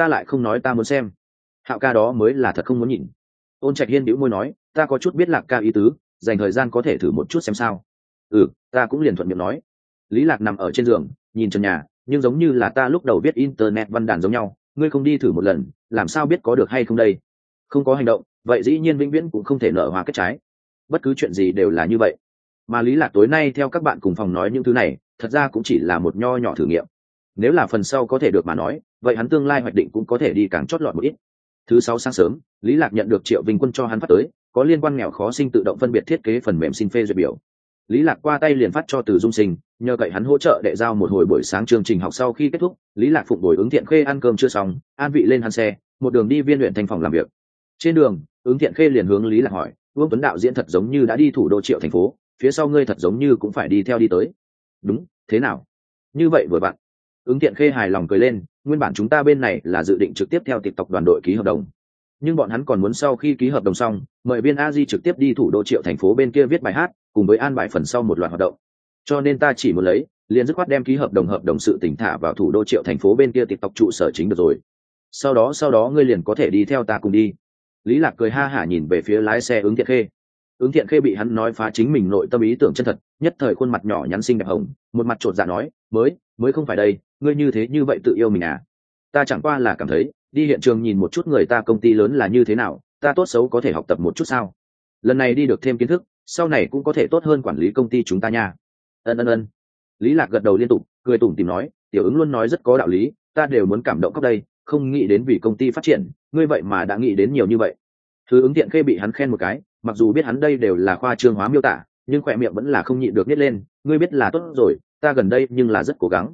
ta lại không nói ta muốn xem. Hạo ca đó mới là thật không muốn nhìn. Ôn Trạch Hiên bĩu môi nói, ta có chút biết Lạc ca ý tứ, dành thời gian có thể thử một chút xem sao. Ta cũng liền thuận miệng nói. Lý Lạc nằm ở trên giường nhìn trần nhà, nhưng giống như là ta lúc đầu viết internet văn đàn giống nhau, ngươi không đi thử một lần làm sao biết có được hay không đây. Không có hành động vậy dĩ nhiên vĩnh viễn cũng không thể nở hoa kết trái. Bất cứ chuyện gì đều là như vậy. Mà Lý Lạc tối nay theo các bạn cùng phòng nói những thứ này thật ra cũng chỉ là một nho nhỏ thử nghiệm. Nếu là phần sau có thể được mà nói, vậy hắn tương lai hoạch định cũng có thể đi càng chót lọt một ít. Thứ sáu sáng sớm, Lý Lạc nhận được Triệu Vinh Quân cho hắn phát tới có liên quan nghèo khó sinh tự động phân biệt thiết kế phần mềm xin phê duyệt biểu. Lý Lạc qua tay liền phát cho Từ Dung Sinh, nhờ cậy hắn hỗ trợ đệ giao một hồi buổi sáng chương trình học. Sau khi kết thúc, Lý Lạc phụng đổi Ứng Thiện Khê ăn cơm chưa xong, an vị lên hắn xe, một đường đi Viên huyện thành phòng làm việc. Trên đường, Ứng Thiện Khê liền hướng Lý Lạc hỏi, Vương Tuấn đạo diễn thật giống như đã đi thủ đô Triệu thành phố, phía sau ngươi thật giống như cũng phải đi theo đi tới. Đúng, thế nào? Như vậy vừa vặn. Ứng Thiện Khê hài lòng cười lên, nguyên bản chúng ta bên này là dự định trực tiếp theo TikTok đoàn đội ký hợp đồng, nhưng bọn hắn còn muốn sau khi ký hợp đồng xong, mời Viên A Di trực tiếp đi thủ đô Triệu thành phố bên kia viết bài hát, cùng với an bài phần sau một loạt hoạt động. Cho nên ta chỉ muốn lấy, liền dứt khoát đem ký hợp đồng sự tỉnh thả vào thủ đô Triệu thành phố bên kia TikTok trụ sở chính được rồi. Sau đó ngươi liền có thể đi theo ta cùng đi. Lý Lạc cười ha hả nhìn về phía lái xe Ứng Thiện Khê. Ứng Thiện Khê bị hắn nói phá chính mình nội tâm ý tưởng chân thật, nhất thời khuôn mặt nhỏ nhắn xinh đẹp hồng, một mặt trột dạ nói, mới không phải đây, ngươi như vậy tự yêu mình à? Ta chẳng qua là cảm thấy, đi hiện trường nhìn một chút người ta công ty lớn là như thế nào, ta tốt xấu có thể học tập một chút sao? Lần này đi được thêm kiến thức, sau này cũng có thể tốt hơn quản lý công ty chúng ta nha. Ân. Lý Lạc gật đầu liên tục, cười tủm tỉm nói, Tiểu Ứng luôn nói rất có đạo lý, ta đều muốn cảm động khóc đây, không nghĩ đến vì công ty phát triển, ngươi vậy mà đã nghĩ đến nhiều như vậy. Thứ Ứng Thiện Khê bị hắn khen một cái, mặc dù biết hắn đây đều là khoa trương hóa miêu tả, nhưng khỏe miệng vẫn là không nhịn được nhếch lên, ngươi biết là tốt rồi, ta gần đây nhưng là rất cố gắng.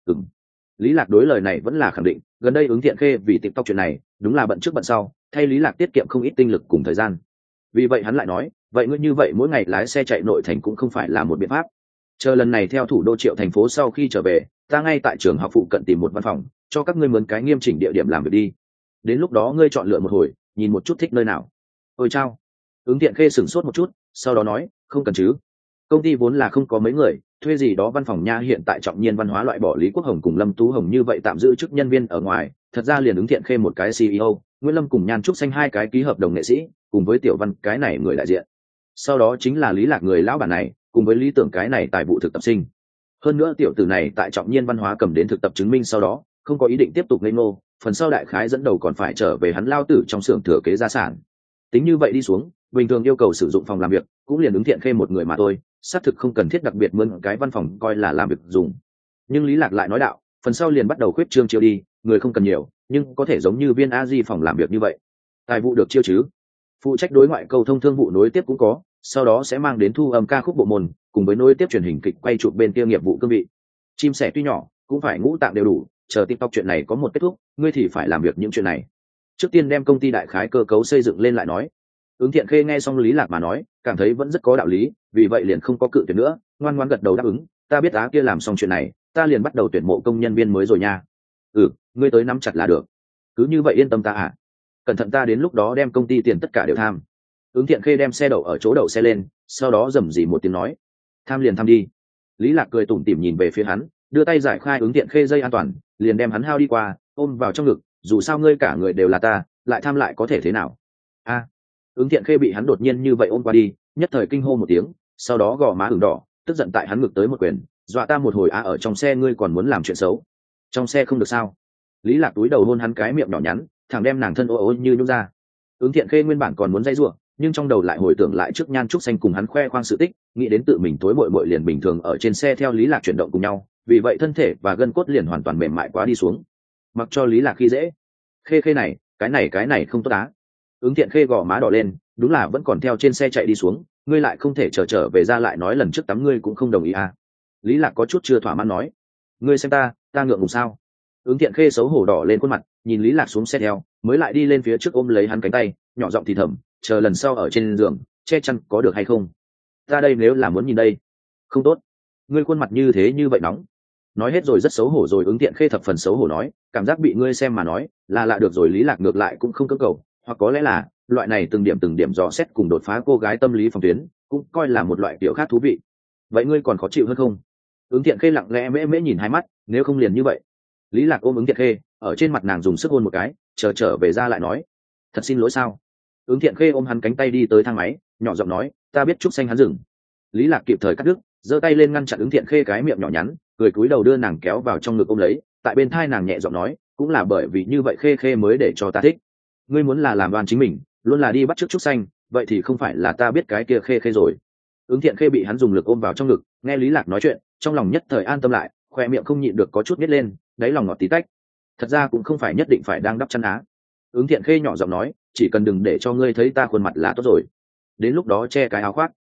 Lý Lạc đối lời này vẫn là khẳng định, gần đây Ứng Thiện Khê vì TikTok chuyện này, đúng là bận trước bận sau, thay Lý Lạc tiết kiệm không ít tinh lực cùng thời gian. Vì vậy hắn lại nói, vậy ngươi như vậy mỗi ngày lái xe chạy nội thành cũng không phải là một biện pháp. Chờ lần này theo thủ đô Triệu thành phố sau khi trở về, ta ngay tại trường học phụ cận tìm một văn phòng, cho các ngươi mướn cái nghiêm chỉnh địa điểm làm việc đi. Đến lúc đó ngươi chọn lựa một hồi, nhìn một chút thích nơi nào. Ôi chao. Ứng Thiện Khê sửng sốt một chút, sau đó nói, không cần chứ. Công ty vốn là không có mấy người, thuê gì đó văn phòng nha, hiện tại Trọng Nhiên Văn hóa loại bỏ Lý Quốc Hồng cùng Lâm Tú Hồng như vậy tạm giữ chức nhân viên ở ngoài, thật ra liền Ứng Thiện Khê một cái CEO, Nguyễn Lâm cùng Nhan Trúc Xanh hai cái ký hợp đồng nghệ sĩ, cùng với Tiểu Văn cái này người đại diện. Sau đó chính là Lý Lạc người lão bản này, cùng với Lý Tưởng cái này tài vụ thực tập sinh. Hơn nữa tiểu tử này tại Trọng Nhiên Văn hóa cầm đến thực tập chứng minh sau đó, không có ý định tiếp tục ngây ngô, phần sau đại khái dẫn đầu còn phải trở về hắn lao tử trong xưởng thừa kế gia sản. Tính như vậy đi xuống, bình thường yêu cầu sử dụng phòng làm việc cũng liền Ứng Thiện Khê một người mà thôi, xác thực không cần thiết đặc biệt mướn cái văn phòng coi là làm việc dùng. Nhưng Lý Lạc lại nói đạo, phần sau liền bắt đầu khuyết trương chiêu đi, người không cần nhiều, nhưng có thể giống như Viên A Di phòng làm việc như vậy. Tài vụ được chiêu chứ? Phụ trách đối ngoại cầu thông thương vụ nối tiếp cũng có, sau đó sẽ mang đến thu âm ca khúc bộ môn, cùng với nối tiếp truyền hình kịch quay chụp bên kia nghiệp vụ cương vị. Chim sẻ tuy nhỏ, cũng phải ngũ tạng đều đủ, chờ TikTok chuyện này có một kết thúc, ngươi thì phải làm việc những chuyện này. Trước tiên đem công ty đại khái cơ cấu xây dựng lên lại nói. Ứng Thiện Khê nghe xong Lý Lạc mà nói, cảm thấy vẫn rất có đạo lý, vì vậy liền không có cự tuyệt nữa, ngoan ngoãn gật đầu đáp ứng, ta biết Á kia làm xong chuyện này, ta liền bắt đầu tuyển mộ công nhân viên mới rồi nha. Ngươi tới nắm chặt là được. Cứ như vậy yên tâm ta à. Cẩn thận ta đến lúc đó đem công ty tiền tất cả đều tham. Ứng Thiện Khê đem xe đậu ở chỗ đậu xe lên, sau đó rầm rì một tiếng nói, tham liền tham đi. Lý Lạc cười tủm tỉm nhìn về phía hắn, đưa tay giải khai Ứng Thiện Khê dây an toàn, liền đem hắn hao đi qua, ôm vào trong ngực, dù sao ngươi cả người đều là ta, lại tham lại có thể thế nào. Ứng Thiện Khê bị hắn đột nhiên như vậy ôm qua đi, nhất thời kinh hô một tiếng, sau đó gò má ửng đỏ, tức giận tại hắn ngực tới một quyền, dọa ta một hồi. Ở trong xe ngươi còn muốn làm chuyện xấu, trong xe không được sao? Lý Lạc túi đầu hôn hắn cái miệng nhỏ nhắn, thẳng đem nàng thân ô ô như nhung ra. Ứng Thiện Khê nguyên bản còn muốn dây rủa, nhưng trong đầu lại hồi tưởng lại trước Nhan Trúc Xanh cùng hắn khoe khoang sự tích, nghĩ đến tự mình tối muội liền bình thường ở trên xe theo Lý Lạc chuyển động cùng nhau, vì vậy thân thể và gân cốt liền hoàn toàn mềm mại quá đi xuống. Mặc cho Lý Lạc khi dễ. Khê này, cái này không tốt á. Ứng Thiện Khê gò má đỏ lên, đúng là vẫn còn theo trên xe chạy đi xuống, ngươi lại không thể trở về ra lại nói lần trước tắm ngươi cũng không đồng ý à. Lý Lạc có chút chưa thỏa mãn nói, ngươi xem ta ngượng ngùng sao? Ứng Thiện Khê xấu hổ đỏ lên khuôn mặt, nhìn Lý Lạc xuống xe theo, mới lại đi lên phía trước ôm lấy hắn cánh tay, nhỏ giọng thì thầm, chờ lần sau ở trên giường che chăn có được hay không? Ta đây nếu là muốn nhìn đây. Không tốt, ngươi khuôn mặt như thế như vậy nóng. Nói hết rồi rất xấu hổ rồi. Ứng Thiện Khê thập phần xấu hổ nói, cảm giác bị ngươi xem mà nói là lạ được rồi. Lý Lạc ngược lại cũng không cưỡng cầu, hoặc có lẽ là loại này từng điểm dò xét cùng đột phá cô gái tâm lý phòng tuyến, cũng coi là một loại kiểu khác thú vị. Vậy ngươi còn khó chịu hơn không? Ứng Thiện Khê lặng lẽ mễ nhìn hai mắt, nếu không liền như vậy. Lý Lạc ôm Ứng Thiện Khê, ở trên mặt nàng dùng sức hôn một cái, trở về ra lại nói, thật xin lỗi sao? Ứng Thiện Khê ôm hắn cánh tay đi tới thang máy, nhỏ giọng nói, ta biết Trúc Xanh hắn dừng. Lý Lạc kịp thời cắt đứt, giơ tay lên ngăn chặn Ứng Thiện Khê cái miệng nhỏ nhắn, cười cúi đầu đưa nàng kéo vào trong ngực ôm lấy, tại bên thai nàng nhẹ giọng nói, cũng là bởi vì như vậy Khê Khê mới để cho ta thích. Ngươi muốn là làm đoan chính mình, luôn là đi bắt chước Trúc Xanh, vậy thì không phải là ta biết cái kia Khê Khê rồi. Ứng Thiện Khê bị hắn dùng lực ôm vào trong ngực, nghe Lý Lạc nói chuyện, trong lòng nhất thời an tâm lại, khoe miệng không nhịn được có chút nhếch lên, đáy lòng ngọt tí tách. Thật ra cũng không phải nhất định phải đang đắp chăn á. Ứng Thiện Khê nhỏ giọng nói, chỉ cần đừng để cho ngươi thấy ta khuôn mặt là tốt rồi. Đến lúc đó che cái áo khoác.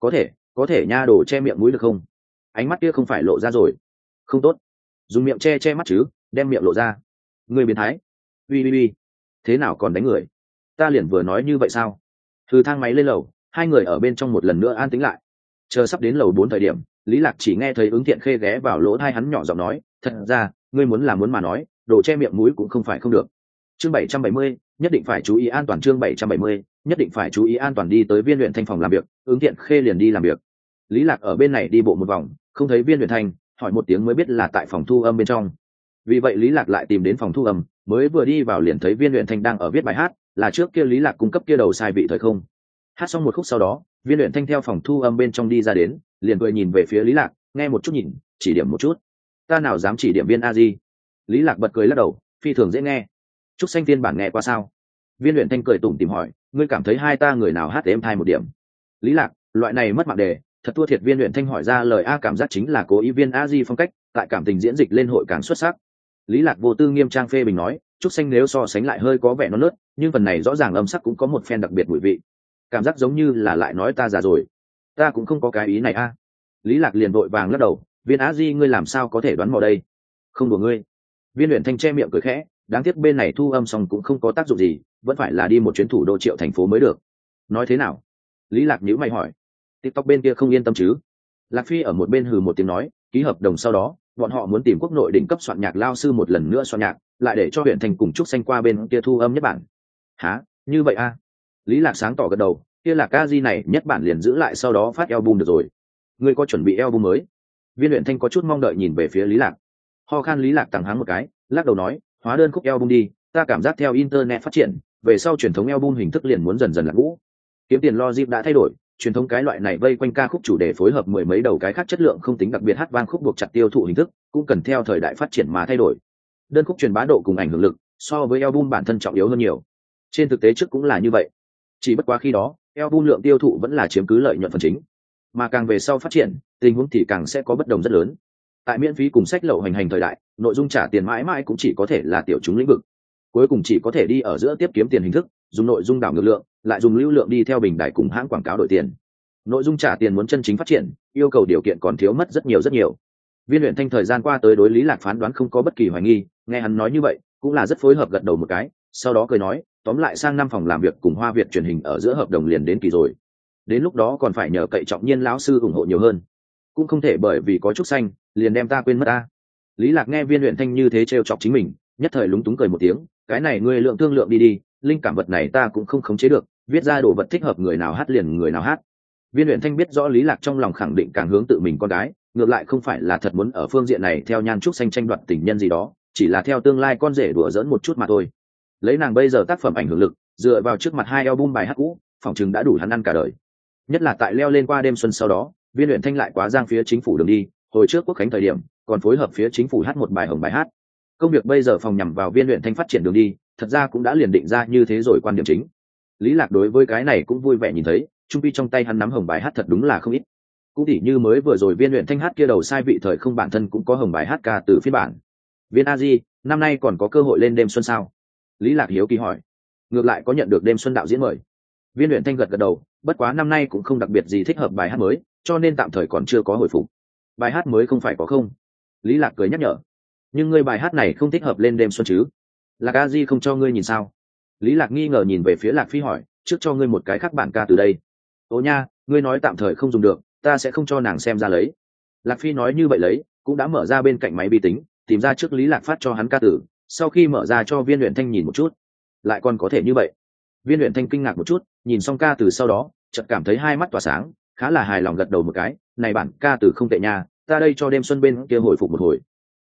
Có thể nha, đồ che miệng mũi được không? Ánh mắt kia không phải lộ ra rồi. Không tốt. Dùng miệng che mắt chứ, đem miệng lộ ra. Ngươi biến thái. Ui. Thế nào còn đánh người? Ta liền vừa nói như vậy sao? Từ thang máy lên lầu, hai người ở bên trong một lần nữa an tĩnh lại. Chờ sắp đến lầu 4 thời điểm, Lý Lạc chỉ nghe thấy Ứng Thiện Khê ghé vào lỗ tai hắn nhỏ giọng nói, thật ra, ngươi muốn mà nói, đồ che miệng mũi cũng không phải không được. Chương 770, nhất định phải chú ý an toàn. Chương 770, nhất định phải chú ý an toàn. Đi tới Viên Luyện Thanh phòng làm việc, Ứng Thiện Khê liền đi làm việc. Lý Lạc ở bên này đi bộ một vòng, không thấy Viên Luyện Thanh, hỏi một tiếng mới biết là tại phòng thu âm bên trong. Vì vậy Lý Lạc lại tìm đến phòng thu âm, mới vừa đi vào liền thấy Viên Luyện Thanh đang ở viết bài hát, là trước kia Lý Lạc cung cấp kia đầu sai vị thời không. Hát xong một khúc sau đó, Viên Luyện Thanh theo phòng thu âm bên trong đi ra đến, liền cười nhìn về phía Lý Lạc, nghe một chút nhìn, chỉ điểm một chút. Ta nào dám chỉ điểm Viên a di. Lý Lạc bật cười lắc đầu, phi thường dễ nghe. Trúc Xanh phiên bản nghe qua sao? Viên Luyện Thanh cười tủm tỉm hỏi, ngươi cảm thấy hai ta người nào hát êm thai một điểm? Lý Lạc, loại này mất mạng đề, thật thua thiệt. Viên Luyện Thanh hỏi ra lời a, cảm giác chính là cố ý Viên a di phong cách, tại cảm tình diễn dịch lên hội càng xuất sắc. Lý Lạc vô tư nghiêm trang phê bình nói, Trúc Xanh nếu so sánh lại hơi có vẻ non nớt, nhưng phần này rõ ràng âm sắc cũng có một phen đặc biệt mùi vị. Cảm giác giống như là lại nói ta già rồi. Ta cũng không có cái ý này a. Lý Lạc liền vội vàng lắc đầu, Viên a di ngươi làm sao có thể đoán mò đây? Không đùa ngươi. Viên Luyện Thanh che miệng cười khẽ, đáng tiếc bên này thu âm xong cũng không có tác dụng gì, vẫn phải là đi một chuyến thủ đô Triệu thành phố mới được. Nói thế nào? Lý Lạc nhíu mày hỏi. TikTok bên kia không yên tâm chứ? Lạc Phi ở một bên hừ một tiếng nói, ký hợp đồng sau đó, bọn họ muốn tìm quốc nội đỉnh cấp soạn nhạc lao sư một lần nữa soạn nhạc, lại để cho huyện thành cùng Trúc Xanh qua bên kia thu âm nhất bản. Hả? Như vậy a? Lý Lạc sáng tỏ gật đầu, kia là ca di này nhất bản liền giữ lại sau đó phát album được rồi. Ngươi có chuẩn bị album mới? Viên Luyện Thanh có chút mong đợi nhìn về phía Lý Lạc. Ho khan Lý Lạc tặng hắn một cái, lắc đầu nói, hóa đơn khúc album đi, ta cảm giác theo internet phát triển, về sau truyền thống album hình thức liền muốn dần dần lạc ngũ. Kiếm tiền logic đã thay đổi, truyền thống cái loại này vây quanh ca khúc chủ đề phối hợp mười mấy đầu cái khác chất lượng không tính đặc biệt hát vang khúc buộc chặt tiêu thụ hình thức, cũng cần theo thời đại phát triển mà thay đổi. Đơn khúc truyền bá độ cùng ảnh hưởng lực, so với album bản thân trọng yếu hơn nhiều. Trên thực tế trước cũng là như vậy. Chỉ bất quá khi đó, album lượng tiêu thụ vẫn là chiếm cứ lợi nhuận phần chính, mà càng về sau phát triển, tình huống thì càng sẽ có bất đồng rất lớn. Tại miễn phí cùng sách lậu hành thời đại, nội dung trả tiền mãi mãi cũng chỉ có thể là tiểu chúng lĩnh vực, cuối cùng chỉ có thể đi ở giữa tiếp kiếm tiền hình thức, dùng nội dung đảo ngược lượng, lại dùng lưu lượng đi theo bình đại cùng hãng quảng cáo đổi tiền. Nội dung trả tiền muốn chân chính phát triển, yêu cầu điều kiện còn thiếu mất rất nhiều. Viên Luyện Thanh thời gian qua tới đối Lý Lạc phán đoán không có bất kỳ hoài nghi, nghe hắn nói như vậy, cũng là rất phối hợp gật đầu một cái, sau đó cười nói, tóm lại sang năm phòng làm việc cùng Hoa Việt truyền hình ở giữa hợp đồng liền đến kỳ rồi. Đến lúc đó còn phải nhờ cậy Trọng Nhiên lão sư ủng hộ nhiều hơn, cũng không thể bởi vì có Trúc Xanh liền đem ta quên mất ta. Lý Lạc nghe Viên Luyện Thanh như thế trêu chọc chính mình, nhất thời lúng túng cười một tiếng, cái này ngươi lượng thương lượng đi, linh cảm vật này ta cũng không khống chế được, viết ra đồ vật thích hợp người nào hát liền người nào hát. Viên Luyện Thanh biết rõ Lý Lạc trong lòng khẳng định càng hướng tự mình con gái, ngược lại không phải là thật muốn ở phương diện này theo Nhan Trúc Xanh tranh đoạt tình nhân gì đó, chỉ là theo tương lai con rể đùa giỡn một chút mà thôi. Lấy nàng bây giờ tác phẩm ảnh hưởng lực, dựa vào trước mặt hai album bài hát cũ, phỏng chừng đã đủ hắn ăn cả đời. Nhất là tại leo lên qua đêm xuân sau đó, Viên Luyện Thanh lại quá giang phía chính phủ đường đi, hồi trước quốc khánh thời điểm, còn phối hợp phía chính phủ hát một bài hồng bài hát. Công việc bây giờ phòng nhằm vào Viên Luyện Thanh phát triển đường đi, thật ra cũng đã liền định ra như thế rồi quan điểm chính. Lý Lạc đối với cái này cũng vui vẻ nhìn thấy, trung pi trong tay hắn nắm hồng bài hát thật đúng là không ít. Cũng tỉ như mới vừa rồi Viên Luyện Thanh hát kia đầu sai vị thời không bản thân cũng có hồng bài hát ca từ phiên bản. Viên a di, năm nay còn có cơ hội lên đêm xuân sao? Lý Lạc hiếu kỳ hỏi. Ngược lại có nhận được đêm xuân đạo diễn mời. Viên Luyện Thanh gật gật đầu, bất quá năm nay cũng không đặc biệt gì thích hợp bài hát mới, cho nên tạm thời còn chưa có hồi phục. Bài hát mới không phải có không? Lý Lạc cười nhắc nhở. Nhưng ngươi bài hát này không thích hợp lên đêm xuân chứ? Lạc a di không cho ngươi nhìn sao? Lý Lạc nghi ngờ nhìn về phía Lạc Phi hỏi, trước cho ngươi một cái khác bản ca từ đây. Ô nha, ngươi nói tạm thời không dùng được, ta sẽ không cho nàng xem ra lấy. Lạc Phi nói như vậy lấy, cũng đã mở ra bên cạnh máy vi tính, tìm ra trước Lý Lạc phát cho hắn ca từ, sau khi mở ra cho Viên Luyện Thanh nhìn một chút, lại còn có thể như vậy. Viên Luyện Thanh kinh ngạc một chút, nhìn xong ca từ sau đó, chợt cảm thấy hai mắt tỏa sáng, khá là hài lòng gật đầu một cái, này bản ca từ không tệ nha, ta đây cho đêm xuân bên kia hồi phục một hồi.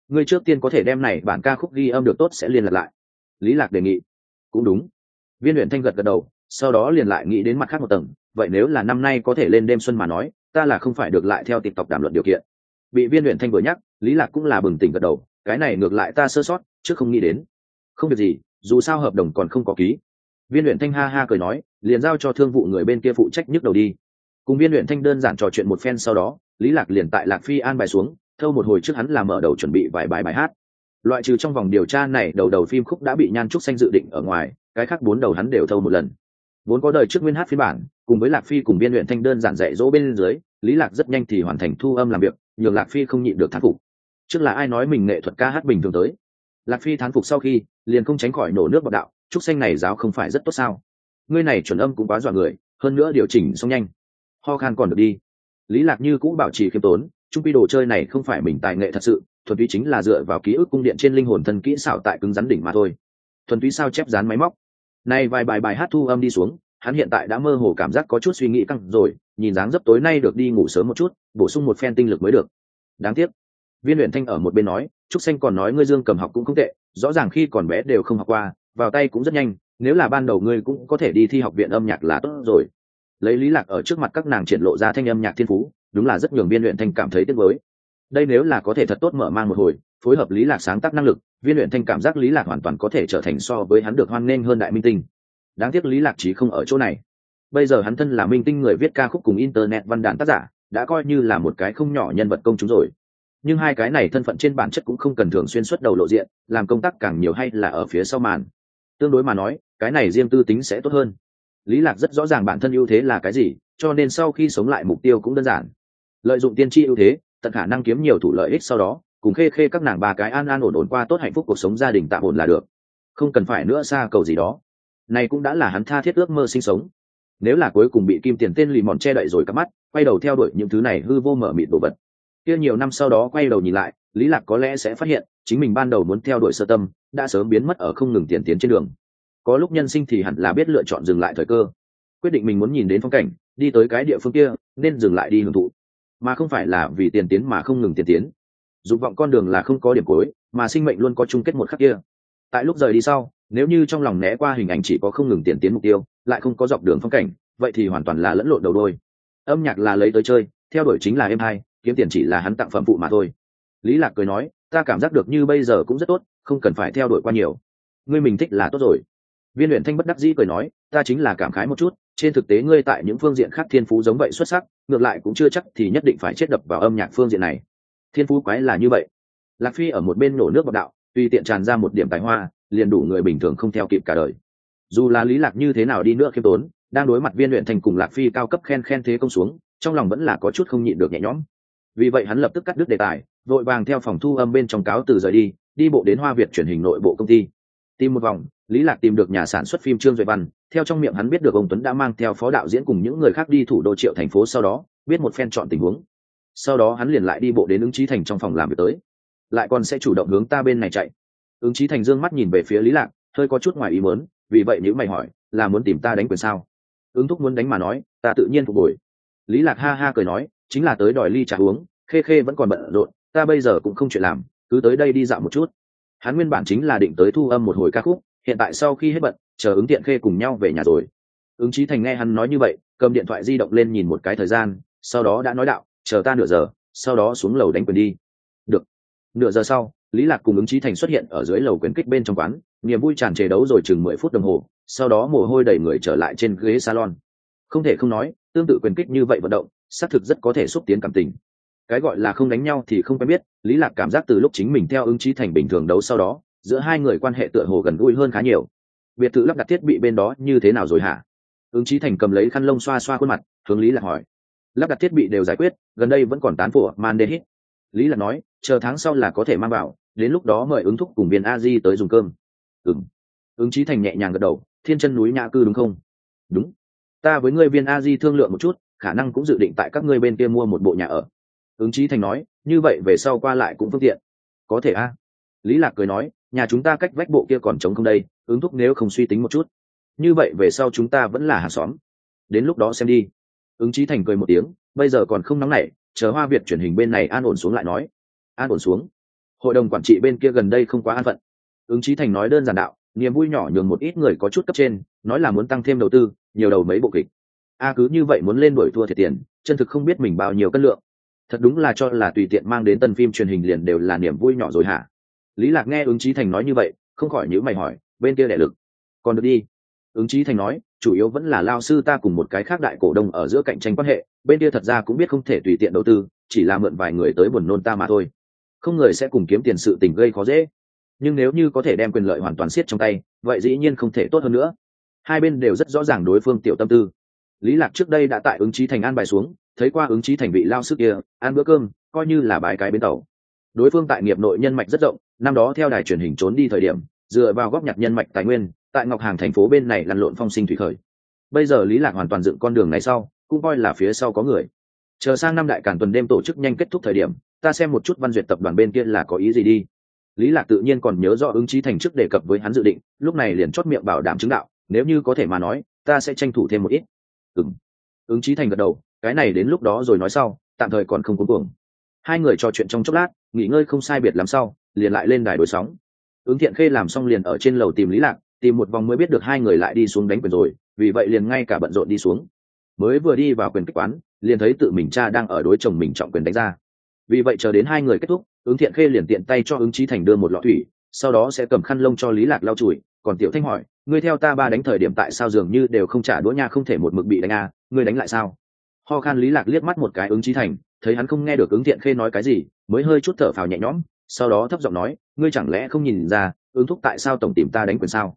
ngươi trước tiên có thể đem này bản ca khúc ghi âm được tốt sẽ liên lạc lại. Lý Lạc đề nghị. Cũng đúng. Viên Uyển Thanh gật gật đầu, sau đó liền lại nghĩ đến mặt khác một tầng, vậy nếu là năm nay có thể lên đêm xuân mà nói, ta là không phải được lại theo TikTok đàm luận điều kiện. Bị Viên Uyển Thanh vừa nhắc, Lý Lạc cũng là bừng tỉnh gật đầu, cái này ngược lại ta sơ sót, trước không nghĩ đến. Không việc gì, dù sao hợp đồng còn không có ký. Viên Uyển Thanh ha ha cười nói, liền giao cho thương vụ người bên kia phụ trách nhức đầu đi. Cùng Viên Uyển Thanh đơn giản trò chuyện một phen sau đó, Lý Lạc liền tại Lạc Phi an bài xuống, thâu một hồi trước hắn là mở đầu chuẩn bị vài bài hát. Loại trừ trong vòng điều tra này đầu phim khúc đã bị Nhan Trúc Xanh dự định ở ngoài, cái khác 4 đầu hắn đều thâu một lần. Vốn có đời trước nguyên hát phiên bản, cùng với Lạc Phi cùng Viên Uyển Thanh đơn giản dạy dỗ bên dưới, Lý Lạc rất nhanh thì hoàn thành thu âm làm việc, nhường Lạc Phi không nhịn được thán phục. Trước là ai nói mình nghệ thuật ca hát bình thường tới. Lạc Phi thán phục sau khi, liền không tránh khỏi nổ nước bọt đạo, Trúc Xanh này giáo không phải rất tốt sao? Ngươi này chuẩn âm cũng quá dọa người, hơn nữa điều chỉnh xong nhanh. Ho khan còn được đi. Lý Lạc như cũ bảo trì khiêm tốn, trung quy đồ chơi này không phải mình tài nghệ thật sự, thuần túy chính là dựa vào ký ức cung điện trên linh hồn thân kỹ xảo tại cứng rắn đỉnh mà thôi. Thuần túy sao chép dán máy móc. Nay vài bài hát thu âm đi xuống, hắn hiện tại đã mơ hồ cảm giác có chút suy nghĩ căng rồi, nhìn dáng dấp tối nay được đi ngủ sớm một chút, bổ sung một phen tinh lực mới được. Đáng tiếc. Viên Uyển Thanh ở một bên nói, Trúc Xanh còn nói ngươi Dương Cầm học cũng không tệ, rõ ràng khi còn bé đều không học qua, vào tay cũng rất nhanh, nếu là ban đầu ngươi cũng có thể đi thi học viện âm nhạc là tốt rồi. Lấy Lý Lạc ở trước mặt các nàng triển lộ ra thanh âm nhạc thiên phú, đúng là rất nhường Viên Uyển Thanh cảm thấy tiếc nuối. Đây nếu là có thể thật tốt mở mang một hồi, phối hợp Lý Lạc sáng tác năng lực, Viên Uyển Thanh cảm giác Lý Lạc hoàn toàn có thể trở thành so với hắn được hoan nghênh hơn đại minh tinh. Đáng tiếc Lý Lạc chỉ không ở chỗ này. Bây giờ hắn thân là minh tinh người viết ca khúc cùng internet văn đàn tác giả, đã coi như là một cái không nhỏ nhân vật công chúng rồi. Nhưng hai cái này thân phận trên bản chất cũng không cần thường xuyên xuất đầu lộ diện, làm công tác càng nhiều hay là ở phía sau màn. Tương đối mà nói, cái này riêng tư tính sẽ tốt hơn. Lý Lạc rất rõ ràng bản thân ưu thế là cái gì, cho nên sau khi sống lại mục tiêu cũng đơn giản. Lợi dụng tiên tri ưu thế, tận khả năng kiếm nhiều thủ lợi ích sau đó, cùng khê khê các nàng ba cái an an ổn ổn qua tốt hạnh phúc cuộc sống gia đình tạm ổn là được. Không cần phải nữa xa cầu gì đó. Này cũng đã là hắn tha thiết ước mơ sinh sống. Nếu là cuối cùng bị Kim Tiền tên lì mòn che đậy rồi cắp mắt, quay đầu theo đuổi những thứ này hư vô mở mịt đồ vật. Kia nhiều năm sau đó quay đầu nhìn lại, Lý Lạc có lẽ sẽ phát hiện, chính mình ban đầu muốn theo đuổi sơ tâm, đã sớm biến mất ở không ngừng tiến trên đường. Có lúc nhân sinh thì hẳn là biết lựa chọn dừng lại thời cơ. Quyết định mình muốn nhìn đến phong cảnh, đi tới cái địa phương kia, nên dừng lại đi hưởng thụ, mà không phải là vì tiền tiến mà không ngừng tiến. Dục vọng con đường là không có điểm cuối, mà sinh mệnh luôn có chung kết một khắc kia. Tại lúc rời đi sau, nếu như trong lòng né qua hình ảnh chỉ có không ngừng tiến mục tiêu, lại không có dọc đường phong cảnh, vậy thì hoàn toàn là lẫn lộn đầu đôi. Âm nhạc là lấy tới chơi, theo đuổi chính là êm hay, kiếm tiền chỉ là hắn tặng phẩm phụ mà thôi. Lý Lạc cười nói, ta cảm giác được như bây giờ cũng rất tốt, không cần phải theo đuổi qua nhiều. Ngươi mình thích là tốt rồi. Viên Uyển Thanh bất đắc dĩ cười nói, ta chính là cảm khái một chút, trên thực tế ngươi tại những phương diện khác thiên phú giống vậy xuất sắc, ngược lại cũng chưa chắc thì nhất định phải chết đập vào âm nhạc phương diện này. Thiên phú quái là như vậy. Lạc Phi ở một bên nổ nước bọt đạo, tùy tiện tràn ra một điểm tài hoa, liền đủ người bình thường không theo kịp cả đời. Dù là Lý Lạc như thế nào đi nữa khiêm tốn, đang đối mặt Viên Uyển Thanh cùng Lạc Phi cao cấp khen thế công xuống, trong lòng vẫn là có chút không nhịn được nhẹ nhõm. Vì vậy hắn lập tức cắt đứt đề tài, vội vàng theo phòng thu âm bên trong cáo từ rời đi bộ đến Hoa Việt truyền hình nội bộ công ty. Tìm một vòng, Lý Lạc tìm được nhà sản xuất phim Trương Duệ Văn, theo trong miệng hắn biết được ông Tuấn đã mang theo phó đạo diễn cùng những người khác đi thủ đô Triệu thành phố, sau đó biết một phen chọn tình huống. Sau đó hắn liền lại đi bộ đến Ứng Chí Thành trong phòng làm việc tới, lại còn sẽ chủ động hướng ta bên này chạy. Ứng Chí Thành dương mắt nhìn về phía Lý Lạc, hơi có chút ngoài ý muốn, vì vậy nếu mày hỏi, là muốn tìm ta đánh quyền sao? Ứng Thúc muốn đánh mà nói, ta tự nhiên phục hồi. Lý Lạc ha ha cười nói, chính là tới đòi ly trà uống, khê khê vẫn còn bận rộn, ta bây giờ cũng không chuyện làm, cứ tới đây đi dạo một chút. Hắn nguyên bản chính là định tới thu âm một hồi ca khúc, hiện tại sau khi hết bận, chờ Ứng Tiện Khê cùng nhau về nhà rồi. Ứng Chí Thành nghe hắn nói như vậy, cầm điện thoại di động lên nhìn một cái thời gian, sau đó đã nói đạo, chờ ta nửa giờ, sau đó xuống lầu đánh quyền đi. Được. Nửa giờ sau, Lý Lạc cùng Ứng Chí Thành xuất hiện ở dưới lầu quyền kích bên trong quán, niềm vui tràn trề đấu rồi chừng 10 phút đồng hồ, sau đó mồ hôi đầy người trở lại trên ghế salon. Không thể không nói, tương tự quyền kích như vậy vận động, xác thực rất có thể xúc tiến cảm tình. Cái gọi là không đánh nhau thì không quen biết, Lý Lạc cảm giác từ lúc chính mình theo Ứng Chí Thành bình thường đấu sau đó, giữa hai người quan hệ tựa hồ gần gũi hơn khá nhiều. Biệt thự lắp đặt thiết bị bên đó như thế nào rồi hả? Ứng Chí Thành cầm lấy khăn lông xoa xoa khuôn mặt, hướng Lý Lạc hỏi. Lắp đặt thiết bị đều giải quyết, gần đây vẫn còn tán phổ Mandehit. Lý Lạc nói, chờ tháng sau là có thể mang vào, đến lúc đó mời Ứng Thúc cùng Viên A Di tới dùng cơm. Ứng Chí Thành nhẹ nhàng gật đầu, Thiên Chân núi Nhã Cư đúng không? Đúng. Ta với ngươi Viên A Di thương lượng một chút, khả năng cũng dự định tại các ngươi bên kia mua một bộ nhà ở. Ứng Chí Thành nói, như vậy về sau qua lại cũng phương tiện. Có thể a. Lý Lạc cười nói, nhà chúng ta cách vách bộ kia còn trống không đây, Ứng Thúc nếu không suy tính một chút, như vậy về sau chúng ta vẫn là hàng xóm, đến lúc đó xem đi. Ứng Chí Thành cười một tiếng, bây giờ còn không nóng nảy, chờ Hoa Việt truyền hình bên này an ổn xuống lại nói. An ổn xuống? Hội đồng quản trị bên kia gần đây không quá an phận. Ứng Chí Thành nói đơn giản đạo, niềm vui nhỏ nhường một ít người có chút cấp trên, nói là muốn tăng thêm đầu tư, nhiều đầu mấy bộ kịch. Cứ như vậy muốn lên đuổi thua thiệt tiền, chân thực không biết mình bao nhiêu cân lượng. Thật đúng là cho là tùy tiện mang đến tân phim truyền hình liền đều là niềm vui nhỏ rồi hả? Lý Lạc nghe Ứng Chí Thành nói như vậy, không khỏi nhíu mày hỏi, bên kia đệ lực còn được đi. Ứng Chí Thành nói, chủ yếu vẫn là lao sư ta cùng một cái khác đại cổ đông ở giữa cạnh tranh quan hệ, bên kia thật ra cũng biết không thể tùy tiện đầu tư, chỉ là mượn vài người tới buồn nôn ta mà thôi. Không người sẽ cùng kiếm tiền sự tình gây khó dễ, nhưng nếu như có thể đem quyền lợi hoàn toàn siết trong tay, vậy dĩ nhiên không thể tốt hơn nữa. Hai bên đều rất rõ ràng đối phương tiểu tâm tư. Lý Lạc trước đây đã tại Ứng Chí Thành an bài xuống, thấy qua Ứng Chí Thành vị lao sức kia, ăn bữa cơm coi như là bái cái bến tàu. Đối phương tại nghiệp nội nhân mạch rất rộng, năm đó theo đài truyền hình trốn đi thời điểm, dựa vào góp nhặt nhân mạch tài nguyên, tại Ngọc Hàng thành phố bên này lăn lộn phong sinh thủy khởi. Bây giờ Lý Lạc hoàn toàn dựng con đường này sau, cũng coi là phía sau có người. Chờ sang năm đại càn tuần đêm tổ chức nhanh kết thúc thời điểm, ta xem một chút Văn Duyệt tập đoàn bên kia là có ý gì đi. Lý Lạc tự nhiên còn nhớ rõ Ứng Chí Thành trước đề cập với hắn dự định, lúc này liền chót miệng bảo đảm chứng đạo, nếu như có thể mà nói, ta sẽ tranh thủ thêm một ít. Ứng Chí Thành gật đầu, cái này đến lúc đó rồi nói sau, tạm thời còn không cuống cuồng. Hai người trò chuyện trong chốc lát, nghỉ ngơi không sai biệt lắm sau, liền lại lên đài đối sóng. Ứng Thiện Khê làm xong liền ở trên lầu tìm Lý Lạc, tìm một vòng mới biết được hai người lại đi xuống đánh quyền rồi, vì vậy liền ngay cả bận rộn đi xuống. Mới vừa đi vào quyền kích quán, liền thấy tự mình cha đang ở đối chồng mình trọng quyền đánh ra. Vì vậy chờ đến hai người kết thúc, Ứng Thiện Khê liền tiện tay cho Ứng Chí Thành đưa một lọ thủy, sau đó sẽ cầm khăn lông cho Lý Lạc lau chùi. Còn Tiểu Thanh hỏi, ngươi theo ta ba đánh thời điểm tại sao dường như đều không trả đũa nha, không thể một mực bị đánh à, ngươi đánh lại sao? Ho khan. Lý Lạc liếc mắt một cái Ứng Chí Thành, thấy hắn không nghe được Ứng Thiện Khê nói cái gì, mới hơi chút thở phào nhẹ nhõm, sau đó thấp giọng nói, ngươi chẳng lẽ không nhìn ra, Ứng thúc tại sao tổng tìm ta đánh quyền sao?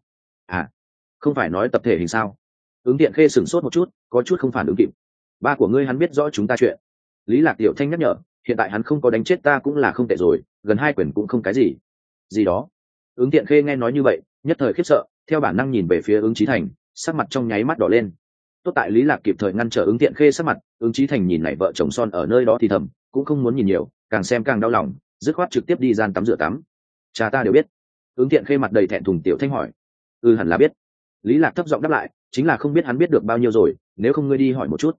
Không phải nói tập thể hình sao? Ứng Thiện Khê sửng sốt một chút, có chút không phản ứng kịp. Ba của ngươi hắn biết rõ chúng ta chuyện. Lý Lạc Tiểu Thanh nhắc nhở, hiện tại hắn không có đánh chết ta cũng là không tệ rồi, gần hai quyền cũng không cái gì. Gì đó? Ứng Thiện Khê nghe nói như vậy, nhất thời khiếp sợ, theo bản năng nhìn về phía Ứng Chí Thành, sắc mặt trong nháy mắt đỏ lên. Tốt tại Lý Lạc kịp thời ngăn trở Ứng Thiện Khê sắc mặt, Ứng Chí Thành nhìn này vợ chồng son ở nơi đó thì thầm, cũng không muốn nhìn nhiều, càng xem càng đau lòng, dứt khoát trực tiếp đi gian tắm rửa tắm. Cha ta đều biết. Ứng Thiện Khê mặt đầy thẹn thùng. Tiểu Thanh hỏi, hẳn là biết. Lý Lạc thấp giọng đáp lại, chính là không biết hắn biết được bao nhiêu rồi, nếu không ngươi đi hỏi một chút.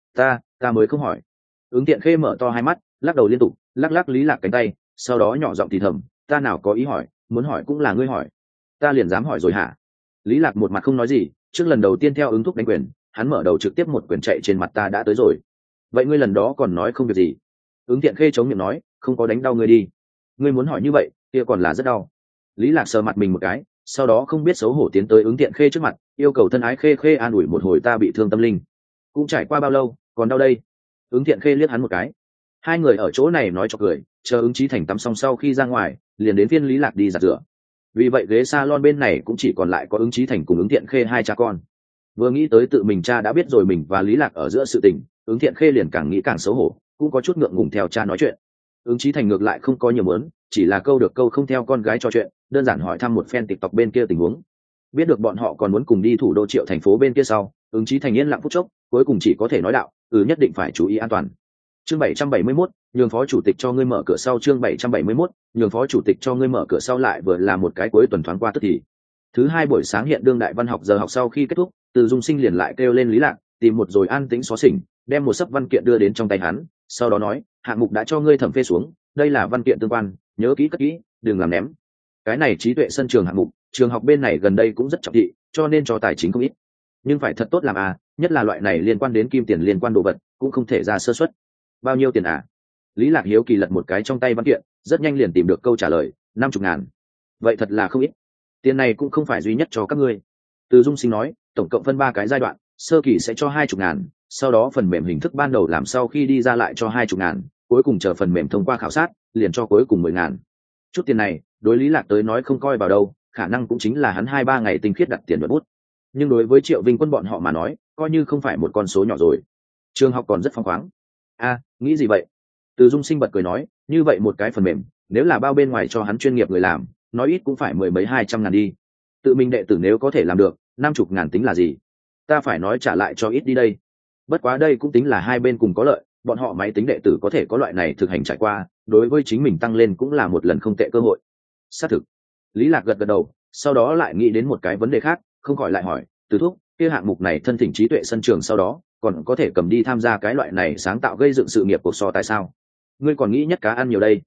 Ta mới không hỏi. Ứng Thiện Khê mở to hai mắt, lắc đầu liên tục, lắc Lý Lạc cánh tay, sau đó nhỏ giọng thì thầm, ta nào có ý hỏi, muốn hỏi cũng là ngươi hỏi. Ta liền dám hỏi rồi hả? Lý Lạc một mặt không nói gì, trước lần đầu tiên theo Ứng thúc đánh quyền, hắn mở đầu trực tiếp một quyền chạy trên mặt ta đã tới rồi. Vậy ngươi lần đó còn nói không việc gì? Ứng Thiện Khê chống miệng nói, không có đánh đau ngươi đi. Ngươi muốn hỏi như vậy, kia còn là rất đau. Lý Lạc sờ mặt mình một cái, sau đó không biết xấu hổ tiến tới Ứng Thiện Khê trước mặt, yêu cầu thân ái Khê an ủi một hồi ta bị thương tâm linh. Cũng trải qua bao lâu, còn đau đây? Ứng Thiện Khê liếc hắn một cái. Hai người ở chỗ này nói cho cười, chờ Ứng Chí Thành tắm xong sau khi ra ngoài, liền đến phiên Lý Lạc đi giặt rửa. Vì vậy ghế salon bên này cũng chỉ còn lại có Ứng Chí Thành cùng Ứng Thiện Khê hai cha con. Vừa nghĩ tới tự mình cha đã biết rồi mình và Lý Lạc ở giữa sự tình, Ứng Thiện Khê liền càng nghĩ càng xấu hổ, cũng có chút ngượng ngùng theo cha nói chuyện. Ứng Chí Thành ngược lại không có nhiều muốn, chỉ là câu được câu không theo con gái trò chuyện, đơn giản hỏi thăm một fan TikTok bên kia tình huống. Biết được bọn họ còn muốn cùng đi thủ đô Triệu thành phố bên kia sau, Ứng Chí Thành yên lặng phút chốc, cuối cùng chỉ có thể nói đạo, nhất định phải chú ý an toàn. Chương 771, nhường phó chủ tịch cho ngươi mở cửa sau. Chương 771, nhường phó chủ tịch cho ngươi mở cửa sau lại vừa là một cái cuối tuần thoáng qua tức thì. Thứ hai buổi sáng hiện đương đại văn học giờ học sau khi kết thúc, Từ Dung Sinh liền lại kêu lên Lý Lạc, tìm một rồi an tĩnh xó xỉnh, đem một sấp văn kiện đưa đến trong tay hắn, sau đó nói, hạng mục đã cho ngươi thẩm phê xuống, đây là văn kiện tương quan, nhớ kỹ cất kỹ, đừng làm ném. Cái này trí tuệ sân trường hạng mục, trường học bên này gần đây cũng rất trọng thị, cho nên cho tài chính không ít. Nhưng phải thật tốt làm nhất là loại này liên quan đến kim tiền liên quan đồ vật, cũng không thể ra sơ suất. Bao nhiêu tiền Lý Lạc hiếu kỳ lật một cái trong tay văn kiện, rất nhanh liền tìm được câu trả lời, 50.000. Vậy thật là không ít. Tiền này cũng không phải duy nhất cho các ngươi. Từ Dung Sinh nói, tổng cộng phân 3 cái giai đoạn, sơ kỳ sẽ cho 20.000, sau đó phần mềm hình thức ban đầu làm sau khi đi ra lại cho 20.000, cuối cùng chờ phần mềm thông qua khảo sát, liền cho cuối cùng 10.000. Chút tiền này, đối Lý Lạc tới nói không coi vào đâu, khả năng cũng chính là hắn 2-3 ngày tinh khiết đặt tiền nhuận bút. Nhưng đối với Triệu Vinh Quân bọn họ mà nói, coi như không phải một con số nhỏ rồi. Trường học còn rất phóng khoáng. Nghĩ gì vậy? Từ Dung Sinh bật cười nói, như vậy một cái phần mềm, nếu là bao bên ngoài cho hắn chuyên nghiệp người làm, nói ít cũng phải 10 mấy 200.000 đi. Tự mình đệ tử nếu có thể làm được, 50.000 tính là gì? Ta phải nói trả lại cho ít đi đây. Bất quá đây cũng tính là hai bên cùng có lợi, bọn họ máy tính đệ tử có thể có loại này thực hành trải qua, đối với chính mình tăng lên cũng là một lần không tệ cơ hội. Xác thực. Lý Lạc gật đầu, sau đó lại nghĩ đến một cái vấn đề khác, không khỏi lại hỏi, Từ thúc, kia hạng mục này thân thỉnh trí tuệ sân trường sau đó, còn có thể cầm đi tham gia cái loại này sáng tạo gây dựng sự nghiệp cuộc so tại sao? Ngươi còn nghĩ nhất cá ăn nhiều đây.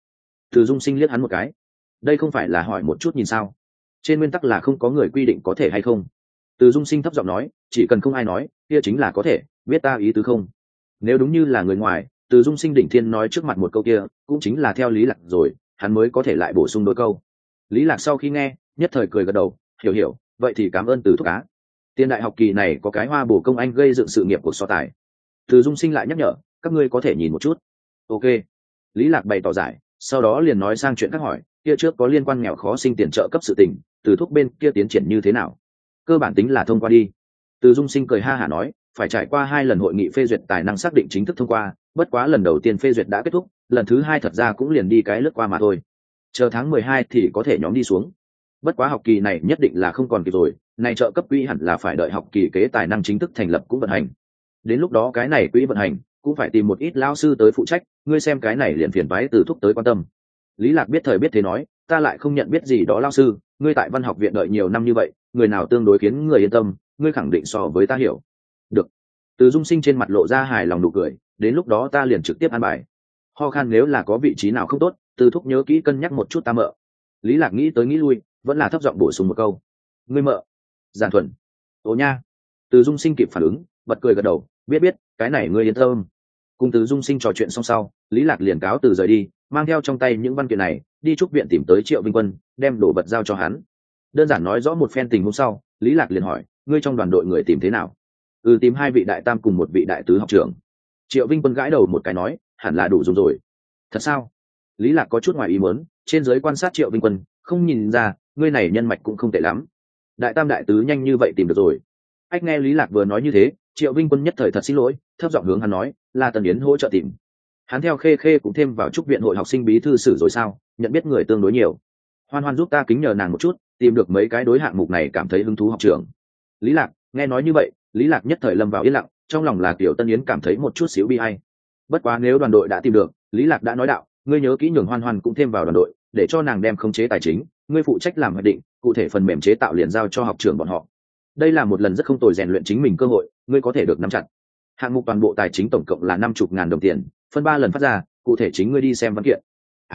Từ Dung Sinh liếc hắn một cái. Đây không phải là hỏi một chút nhìn sao? Trên nguyên tắc là không có người quy định có thể hay không. Từ Dung Sinh thấp giọng nói, chỉ cần không ai nói, kia chính là có thể, biết ta ý tứ không? Nếu đúng như là người ngoài, Từ Dung Sinh đỉnh thiên nói trước mặt một câu kia, cũng chính là theo Lý Lạc rồi, hắn mới có thể lại bổ sung đôi câu. Lý Lạc sau khi nghe, nhất thời cười gật đầu, hiểu, vậy thì cảm ơn Từ thúc cá. Tiên đại học kỳ này có cái hoa bổ công anh gây dựng sự nghiệp của so tài. Từ Dung Sinh lại nhắc nhở, các ngươi có thể nhìn một chút. Ok. Lý Lạc bày tỏ giải, sau đó liền nói sang chuyện khác hỏi, kia trước có liên quan nghèo khó sinh tiền trợ cấp sự tình, Từ thúc bên kia tiến triển như thế nào? Cơ bản tính là thông qua đi. Từ Dung Sinh cười ha hả nói, phải trải qua 2 lần hội nghị phê duyệt tài năng xác định chính thức thông qua, bất quá lần đầu tiên phê duyệt đã kết thúc, lần thứ 2 thật ra cũng liền đi cái lướt qua mà thôi. Chờ tháng 12 thì có thể nhóm đi xuống. Bất quá học kỳ này nhất định là không còn kịp rồi, này trợ cấp quỹ hẳn là phải đợi học kỳ kế tài năng chính thức thành lập cũng vận hành. Đến lúc đó cái này quỹ vận hành cũng phải tìm một ít lao sư tới phụ trách, ngươi xem cái này liền phiền vái Từ thúc tới quan tâm. Lý Lạc biết thời biết thế nói, ta lại không nhận biết gì đó lao sư, ngươi tại văn học viện đợi nhiều năm như vậy, người nào tương đối khiến người yên tâm, ngươi khẳng định so với ta hiểu. Được. Từ Dung Sinh trên mặt lộ ra hài lòng nụ cười, đến lúc đó ta liền trực tiếp an bài. Ho khan nếu là có vị trí nào không tốt, Từ thúc nhớ kỹ cân nhắc một chút ta mợ. Lý Lạc nghĩ tới nghĩ lui, vẫn là thấp giọng bổ sung một câu. Ngươi mợ? Giản Thuần. Ồ nha. Từ Dung Sinh kịp phản ứng, bật cười gật đầu, biết, cái này ngươi yên tâm. Cùng Từ Dung Sinh trò chuyện xong sau, Lý Lạc liền cáo từ rời đi, mang theo trong tay những văn kiện này, đi trúc viện tìm tới Triệu Vinh Quân, đem đồ vật giao cho hắn. Đơn giản nói rõ một phen tình huống sau, Lý Lạc liền hỏi, ngươi trong đoàn đội người tìm thế nào? Tìm 2 vị đại tam cùng 1 vị đại tứ học trưởng. Triệu Vinh Quân gãi đầu một cái nói, hẳn là đủ dùng rồi. Thật sao? Lý Lạc có chút ngoài ý muốn, trên dưới quan sát Triệu Vinh Quân, không nhìn ra, ngươi này nhân mạch cũng không tệ lắm. Đại tam đại tứ nhanh như vậy tìm được rồi. Ách nghe Lý Lạc vừa nói như thế, Triệu Vinh Quân nhất thời thật xin lỗi, thấp giọng hướng hắn nói, là Tần Yến hỗ trợ tìm. Hắn theo Khê cũng thêm vào trúc viện hội học sinh bí thư sử rồi sao, nhận biết người tương đối nhiều. Hoan Hoan giúp ta kính nhờ nàng một chút, tìm được mấy cái đối hạng mục này cảm thấy hứng thú học trưởng. Lý Lạc nghe nói như vậy, Lý Lạc nhất thời lâm vào yên lặng, trong lòng là Tiểu Tân Yến cảm thấy một chút xíu bi ai. Bất quá nếu đoàn đội đã tìm được, Lý Lạc đã nói đạo, ngươi nhớ kỹ nhường Hoan Hoan cũng thêm vào đoàn đội, để cho nàng đem khống chế tài chính, ngươi phụ trách làm hoạch định, cụ thể phần mềm chế tạo liền giao cho học trưởng bọn họ. Đây là một lần rất không tồi rèn luyện chính mình cơ hội, ngươi có thể được nắm chặt. Hạng mục toàn bộ tài chính tổng cộng là 50.000 đồng tiền, phân 3 lần phát ra, cụ thể chính ngươi đi xem văn kiện.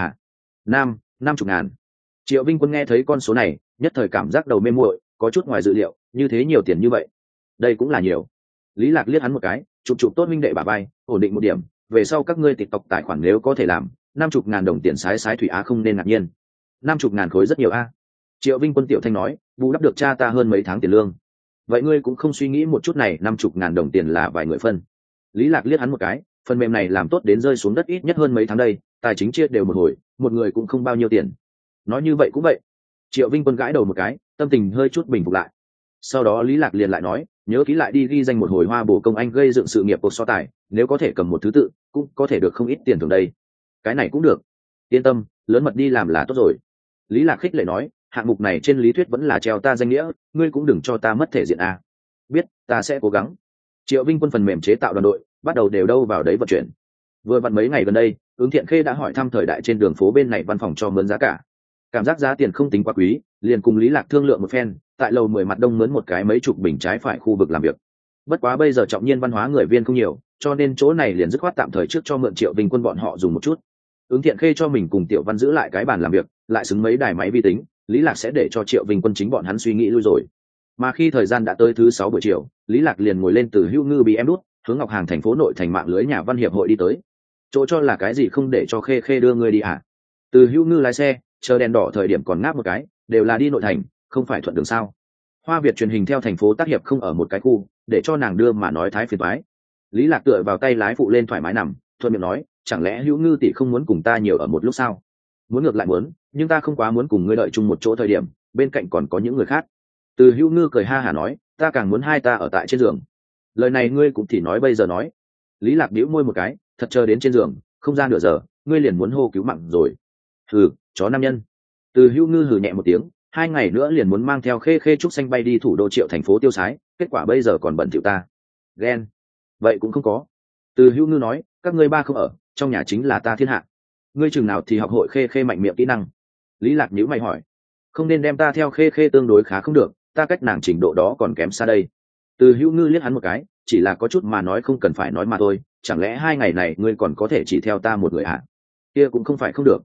50.000. Triệu Vinh Quân nghe thấy con số này, nhất thời cảm giác đầu mê muội, có chút ngoài dự liệu, như thế nhiều tiền như vậy. Đây cũng là nhiều. Lý Lạc liếc hắn một cái, chụp tốt minh đệ bả vai, ổn định một điểm, về sau các ngươi TikTok tài khoản nếu có thể làm, 50.000 đồng tiền sái thủy á không nên ngạc nhiên. 50.000 khối rất nhiều a. Triệu Vinh Quân tiểu thanh nói, bù đắp được cha ta hơn mấy tháng tiền lương. Vậy ngươi cũng không suy nghĩ một chút này, 50.000 đồng tiền là vài người phân. Lý Lạc liếc hắn một cái, phần mềm này làm tốt đến rơi xuống đất ít nhất hơn mấy tháng đây, tài chính chia đều một hồi, một người cũng không bao nhiêu tiền. Nói như vậy cũng vậy. Triệu Vinh Quân gãi đầu một cái, tâm tình hơi chút bình phục lại. Sau đó Lý Lạc liền lại nói, nhớ kỹ lại đi ghi danh một hồi hoa bổ công anh gây dựng sự nghiệp cuộc so tài, nếu có thể cầm một thứ tự, cũng có thể được không ít tiền thưởng đây. Cái này cũng được. Yên tâm, lớn mật đi làm là tốt rồi. Lý Lạc khích lệ nói, hạng mục này trên lý thuyết vẫn là treo ta danh nghĩa, ngươi cũng đừng cho ta mất thể diện a. Biết, ta sẽ cố gắng. Triệu Vinh Quân phần mềm chế tạo đoàn đội, bắt đầu đều đâu vào đấy vận chuyển. Vừa vặn mấy ngày gần đây, Ứng Thiện Khê đã hỏi thăm thời đại trên đường phố bên này văn phòng cho mướn giá cả. Cảm giác giá tiền không tính quá quý, liền cùng Lý Lạc thương lượng một phen, tại lầu 10 mặt đông mướn một cái mấy chục bình trái phải khu vực làm việc. Bất quá bây giờ trọng nhiên văn hóa người viên không nhiều, cho nên chỗ này liền dứt khoát tạm thời trước cho mượn Triệu Vinh Quân bọn họ dùng một chút. Ứng Thiện Khê cho mình cùng Tiểu Văn giữ lại cái bàn làm việc, lại xứng mấy đài máy vi tính, Lý Lạc sẽ để cho Triệu Vinh Quân chính bọn hắn suy nghĩ lui rồi. Mà khi thời gian đã tới thứ 6 buổi chiều, Lý Lạc liền ngồi lên từ Hữu Ngư BM đút, hướng Ngọc Hàng thành phố nội thành mạng lưới nhà văn hiệp hội đi tới. Chỗ cho là cái gì không để cho Khê đưa ngươi đi à? Từ Hữu Ngư lái xe, chờ đèn đỏ thời điểm còn ngáp một cái, đều là đi nội thành, không phải thuận đường sao? Hoa Việt truyền hình theo thành phố tác hiệp không ở một cái khu, để cho nàng đưa mà nói thái phiền toái. Lý Lạc tựa vào tay lái phụ lên thoải mái nằm, thuận miệng nói, chẳng lẽ Hữu Ngư tỷ không muốn cùng ta nhiều ở một lúc sao? Muốn ngược lại muốn, nhưng ta không quá muốn cùng ngươi đợi chung một chỗ thời điểm, bên cạnh còn có những người khác. Từ Hữu Ngư cười ha hả nói, ta càng muốn hai ta ở tại trên giường. Lời này ngươi cũng thì nói bây giờ nói. Lý Lạc bĩu môi một cái, thật chờ đến trên giường, không ra nửa giờ, ngươi liền muốn hô cứu mạng rồi. Hừ, chó nam nhân. Từ Hữu Ngư hừ nhẹ một tiếng, 2 ngày nữa liền muốn mang theo Khê trúc xanh bay đi thủ đô Triệu thành phố tiêu sái, kết quả bây giờ còn bận thỉu ta. Ghen. Vậy cũng không có. Từ Hữu Ngư nói, các ngươi ba không ở, trong nhà chính là ta thiên hạ. Ngươi chừng nào thì học hội Khê mạnh miệng kỹ năng. Lý Lạc nhíu mày hỏi, không nên đem ta theo Khê tương đối khá không được, ta cách nàng trình độ đó còn kém xa đây. Từ Hữu Ngư liếc hắn một cái, chỉ là có chút mà nói không cần phải nói mà thôi, chẳng lẽ 2 ngày này ngươi còn có thể chỉ theo ta một người à? Kia cũng không phải không được.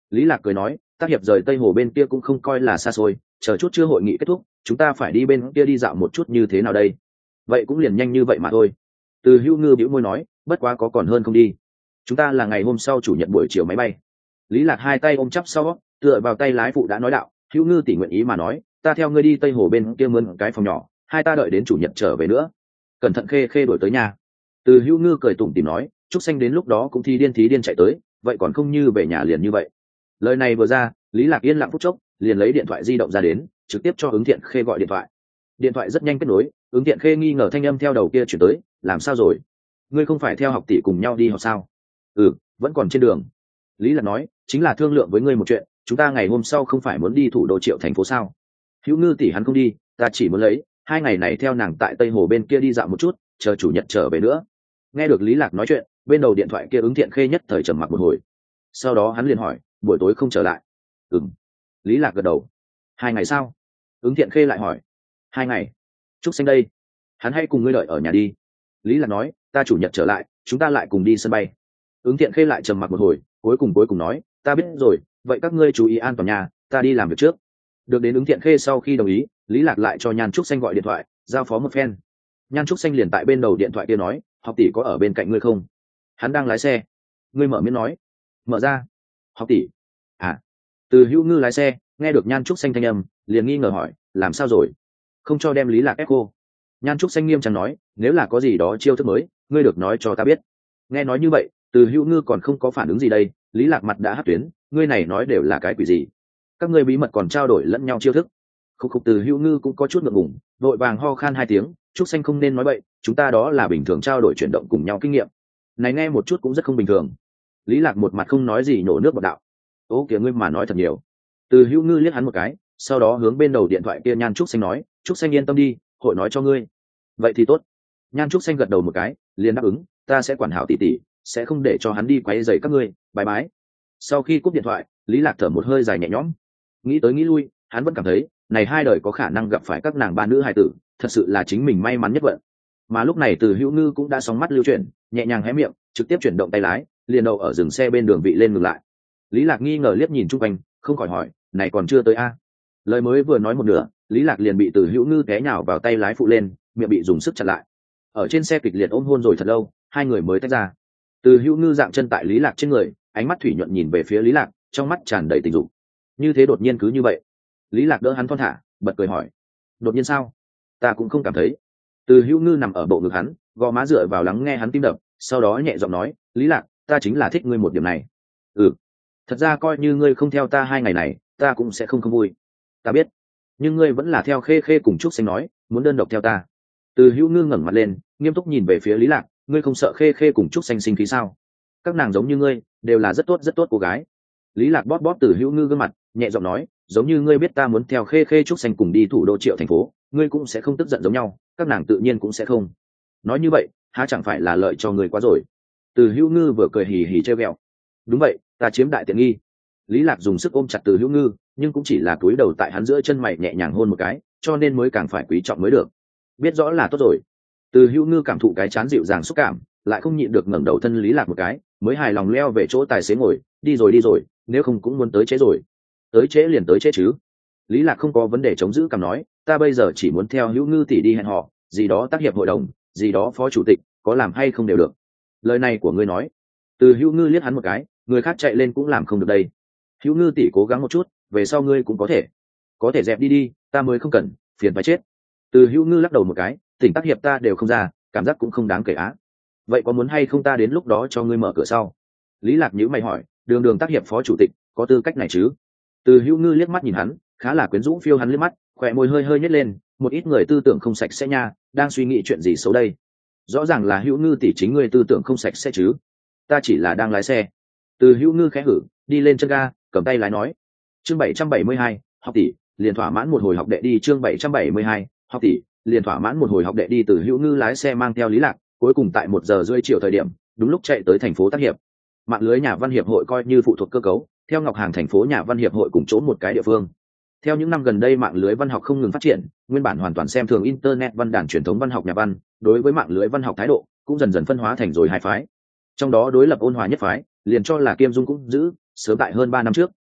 Lý Lạc cười nói, tác hiệp rời Tây Hồ bên kia cũng không coi là xa xôi, chờ chút chưa hội nghị kết thúc chúng ta phải đi bên kia đi dạo một chút như thế nào đây? Vậy cũng liền nhanh như vậy mà thôi. Từ Hữu Ngư bĩu môi nói, bất quá có còn hơn không đi, chúng ta là ngày hôm sau chủ nhật buổi chiều máy bay. Lý Lạc hai tay ôm chắp sau tựa vào tay lái phụ đã nói đạo, Hữu Ngư tỷ nguyện ý mà nói, ta theo ngươi đi Tây Hồ bên kia mướn cái phòng nhỏ, hai ta đợi đến chủ nhật trở về nữa. Cẩn thận khê khê đổi tới nhà. Từ Hữu Ngư cười tủm tỉm nói, Trúc Xanh đến lúc đó cũng thí điên chạy tới, vậy còn không như về nhà liền như vậy. Lời này vừa ra, Lý Lạc yên lặng phút chốc, liền lấy điện thoại di động ra đến, trực tiếp cho Ứng Thiện Khê gọi điện thoại. Điện thoại rất nhanh kết nối, Ứng Thiện Khê nghi ngờ thanh âm theo đầu kia chuyển tới, làm sao rồi? Ngươi không phải theo học tỷ cùng nhau đi học sao? Ừ, vẫn còn trên đường. Lý Lạc nói, chính là thương lượng với ngươi một chuyện, chúng ta ngày hôm sau không phải muốn đi thủ đô Triệu thành phố sao? Hữu Ngư tỷ hắn không đi, ta chỉ muốn lấy hai ngày này theo nàng tại Tây Hồ bên kia đi dạo một chút, chờ chủ nhật trở về nữa. Nghe được Lý Lạc nói chuyện, bên đầu điện thoại kia Ứng Thiện Khê nhất thời trầm mặc một hồi. Sau đó hắn liền hỏi, buổi tối không trở lại? Ừm. Lý Lạc gật đầu. 2 ngày sao? Ứng Thiện Khê lại hỏi. 2 ngày. Trúc Xanh đây, hắn hay cùng ngươi đợi ở nhà đi. Lý Lạc nói, ta chủ nhật trở lại chúng ta lại cùng đi sân bay. Ứng Thiện Khê lại trầm mặc một hồi, cuối cùng nói, ta biết rồi, vậy các ngươi chú ý an toàn nhà, ta đi làm việc trước. Được đến Ứng Thiện Khê sau khi đồng ý, Lý Lạc lại cho Nhan Trúc Xanh gọi điện thoại, giao phó một phen. Nhan Trúc Xanh liền tại bên đầu điện thoại kia nói, học tỷ có ở bên cạnh ngươi không? Hắn đang lái xe. Ngươi mở miệng nói. Mở ra. Học tỷ. À. Từ Hữu Ngư lái xe, nghe được Nhan Trúc Xanh thanh âm, liền nghi ngờ hỏi, làm sao rồi? Không cho đem Lý Lạc ép cô. Nhan Trúc Xanh nghiêm trang nói, nếu là có gì đó chiêu thức mới, ngươi được nói cho ta biết. Nghe nói như vậy, Từ Hữu Ngư còn không có phản ứng gì đây, Lý Lạc mặt đã hất tuyến, ngươi này nói đều là cái quỷ gì? Các ngươi bí mật còn trao đổi lẫn nhau chiêu thức. Khúc Từ Hữu Ngư cũng có chút ngượng ngùng, vội vàng ho khan 2 tiếng, Trúc Xanh không nên nói bậy, chúng ta đó là bình thường trao đổi chuyển động cùng nhau kinh nghiệm. Này nghe một chút cũng rất không bình thường. Lý Lạc một mặt không nói gì nổ nước bọt đạo. Ô kìa ngươi mà nói thật nhiều. Từ Hữu Ngư liếc hắn một cái, sau đó hướng bên đầu điện thoại kia Nhan Trúc Xanh nói, Trúc Xanh yên tâm đi, hội nói cho ngươi. Vậy thì tốt. Nhan Trúc Xanh gật đầu một cái, liền đáp ứng, ta sẽ quản hảo tỷ tỷ, sẽ không để cho hắn đi quấy rầy các ngươi, bye bye. Sau khi cúp điện thoại, Lý Lạc thở một hơi dài nhẹ nhõm. Nghĩ tới nghĩ lui, hắn vẫn cảm thấy, này hai đời có khả năng gặp phải các nàng ba nữ hài tử, thật sự là chính mình may mắn nhất vận. Mà lúc này Từ Hữu Ngư cũng đã sóng mắt lưu chuyển, nhẹ nhàng hé miệng, trực tiếp chuyển động tay lái, liền đậu ở dừng xe bên đường vị lên ngừng lại. Lý Lạc nghi ngờ liếc nhìn chung quanh, không khỏi hỏi, này còn chưa tới a? Lời mới vừa nói một nửa, Lý Lạc liền bị Từ Hữu Ngư té nhào vào tay lái phụ lên, miệng bị dùng sức chặn lại. Ở trên xe kịch liệt ôm hôn rồi thật lâu, hai người mới tách ra. Từ Hữu Ngư dạng chân tại Lý Lạc trên người, ánh mắt thủy nhuận nhìn về phía Lý Lạc, trong mắt tràn đầy tình dục. Như thế đột nhiên cứ như vậy. Lý Lạc đỡ hắn thon thả, bật cười hỏi, đột nhiên sao? Ta cũng không cảm thấy. Từ Hữu Ngư nằm ở bộ ngực hắn, gò má dựa vào lắng nghe hắn tim đập, sau đó nhẹ giọng nói, Lý Lạc, ta chính là thích ngươi một điểm này. Ừ, thật ra coi như ngươi không theo ta 2 ngày này, ta cũng sẽ không vui. Ta biết, nhưng ngươi vẫn là theo Khê Khê cùng Trúc Xanh nói, muốn đơn độc theo ta. Từ Hữu Ngư ngẩng mặt lên, nghiêm túc nhìn về phía Lý Lạc, ngươi không sợ Khê Khê cùng Trúc Xanh sinh khí sao? Các nàng giống như ngươi, đều là rất tốt cô gái. Lý Lạc bóp bóp Từ Hữu Ngư gương mặt, nhẹ giọng nói, giống như ngươi biết ta muốn theo Khê Khê Trúc Xanh cùng đi thủ đô Triệu thành phố, ngươi cũng sẽ không tức giận giống nhau, các nàng tự nhiên cũng sẽ không. Nói như vậy, há chẳng phải là lợi cho ngươi quá rồi? Từ Hữu Ngư vừa cười hì hì trêu ghẹo. Đúng vậy, ta chiếm đại tiện nghi. Lý Lạc dùng sức ôm chặt Từ Hữu Ngư, nhưng cũng chỉ là cúi đầu tại hắn giữa chân mày nhẹ nhàng hôn một cái, cho nên mới càng phải quý trọng mới được. Biết rõ là tốt rồi. Từ Hữu Ngư cảm thụ cái chán dịu dàng xúc cảm, lại không nhịn được ngẩng đầu thân Lý Lạc một cái, mới hài lòng leo về chỗ tài xế ngồi, đi rồi, nếu không cũng muốn tới trễ rồi. Tới trễ liền tới trễ chứ. Lý Lạc không có vấn đề chống giữ cảm nói, ta bây giờ chỉ muốn theo Hữu Ngư tỷ đi hẹn hò, gì đó tác hiệp hội đồng, gì đó phó chủ tịch, có làm hay không đều được. Lời này của ngươi nói. Từ Hữu Ngư liếc hắn một cái, người khác chạy lên cũng làm không được đây. Hữu Ngư tỷ cố gắng một chút, về sau ngươi cũng có thể dẹp đi, ta mới không cần, phiền phải chết. Từ Hữu Ngư lắc đầu một cái, tỉnh tác hiệp ta đều không ra, cảm giác cũng không đáng kể á. Vậy có muốn hay không ta đến lúc đó cho ngươi mở cửa sau? Lý Lạc nhíu mày hỏi, đường tác hiệp phó chủ tịch, có tư cách này chứ? Từ Hữu Ngư liếc mắt nhìn hắn, khá là quyến rũ phiêu hắn liếc mắt, khỏe môi hơi nhếch lên, một ít người tư tưởng không sạch sẽ nha, đang suy nghĩ chuyện gì xấu đây? Rõ ràng là Hữu Ngư tỷ chính ngươi tư tưởng không sạch sẽ chứ? Ta chỉ là đang lái xe. Từ Hữu Ngư khẽ hử, đi lên chân ga, cầm tay lái nói. Chương 772, học tỷ, liền thỏa mãn một hồi học đệ đi. Chương 772, học tỷ, liền thỏa mãn một hồi học đệ đi. Từ Hữu Ngư lái xe mang theo Lý Lạc, cuối cùng tại 1 giờ rưỡi chiều thời điểm, đúng lúc chạy tới thành phố Tác Hiệp. Mạng lưới nhà văn hiệp hội coi như phụ thuộc cơ cấu, theo Ngọc Hàng thành phố nhà văn hiệp hội cùng chỗ một cái địa phương. Theo những năm gần đây mạng lưới văn học không ngừng phát triển, nguyên bản hoàn toàn xem thường internet văn đàn truyền thống văn học nhà văn, đối với mạng lưới văn học thái độ cũng dần dần phân hóa thành rồi hai phái. Trong đó đối lập ôn hòa nhất phái, liền cho là Kiêm Dung cũng giữ, sớm tại hơn 3 năm trước,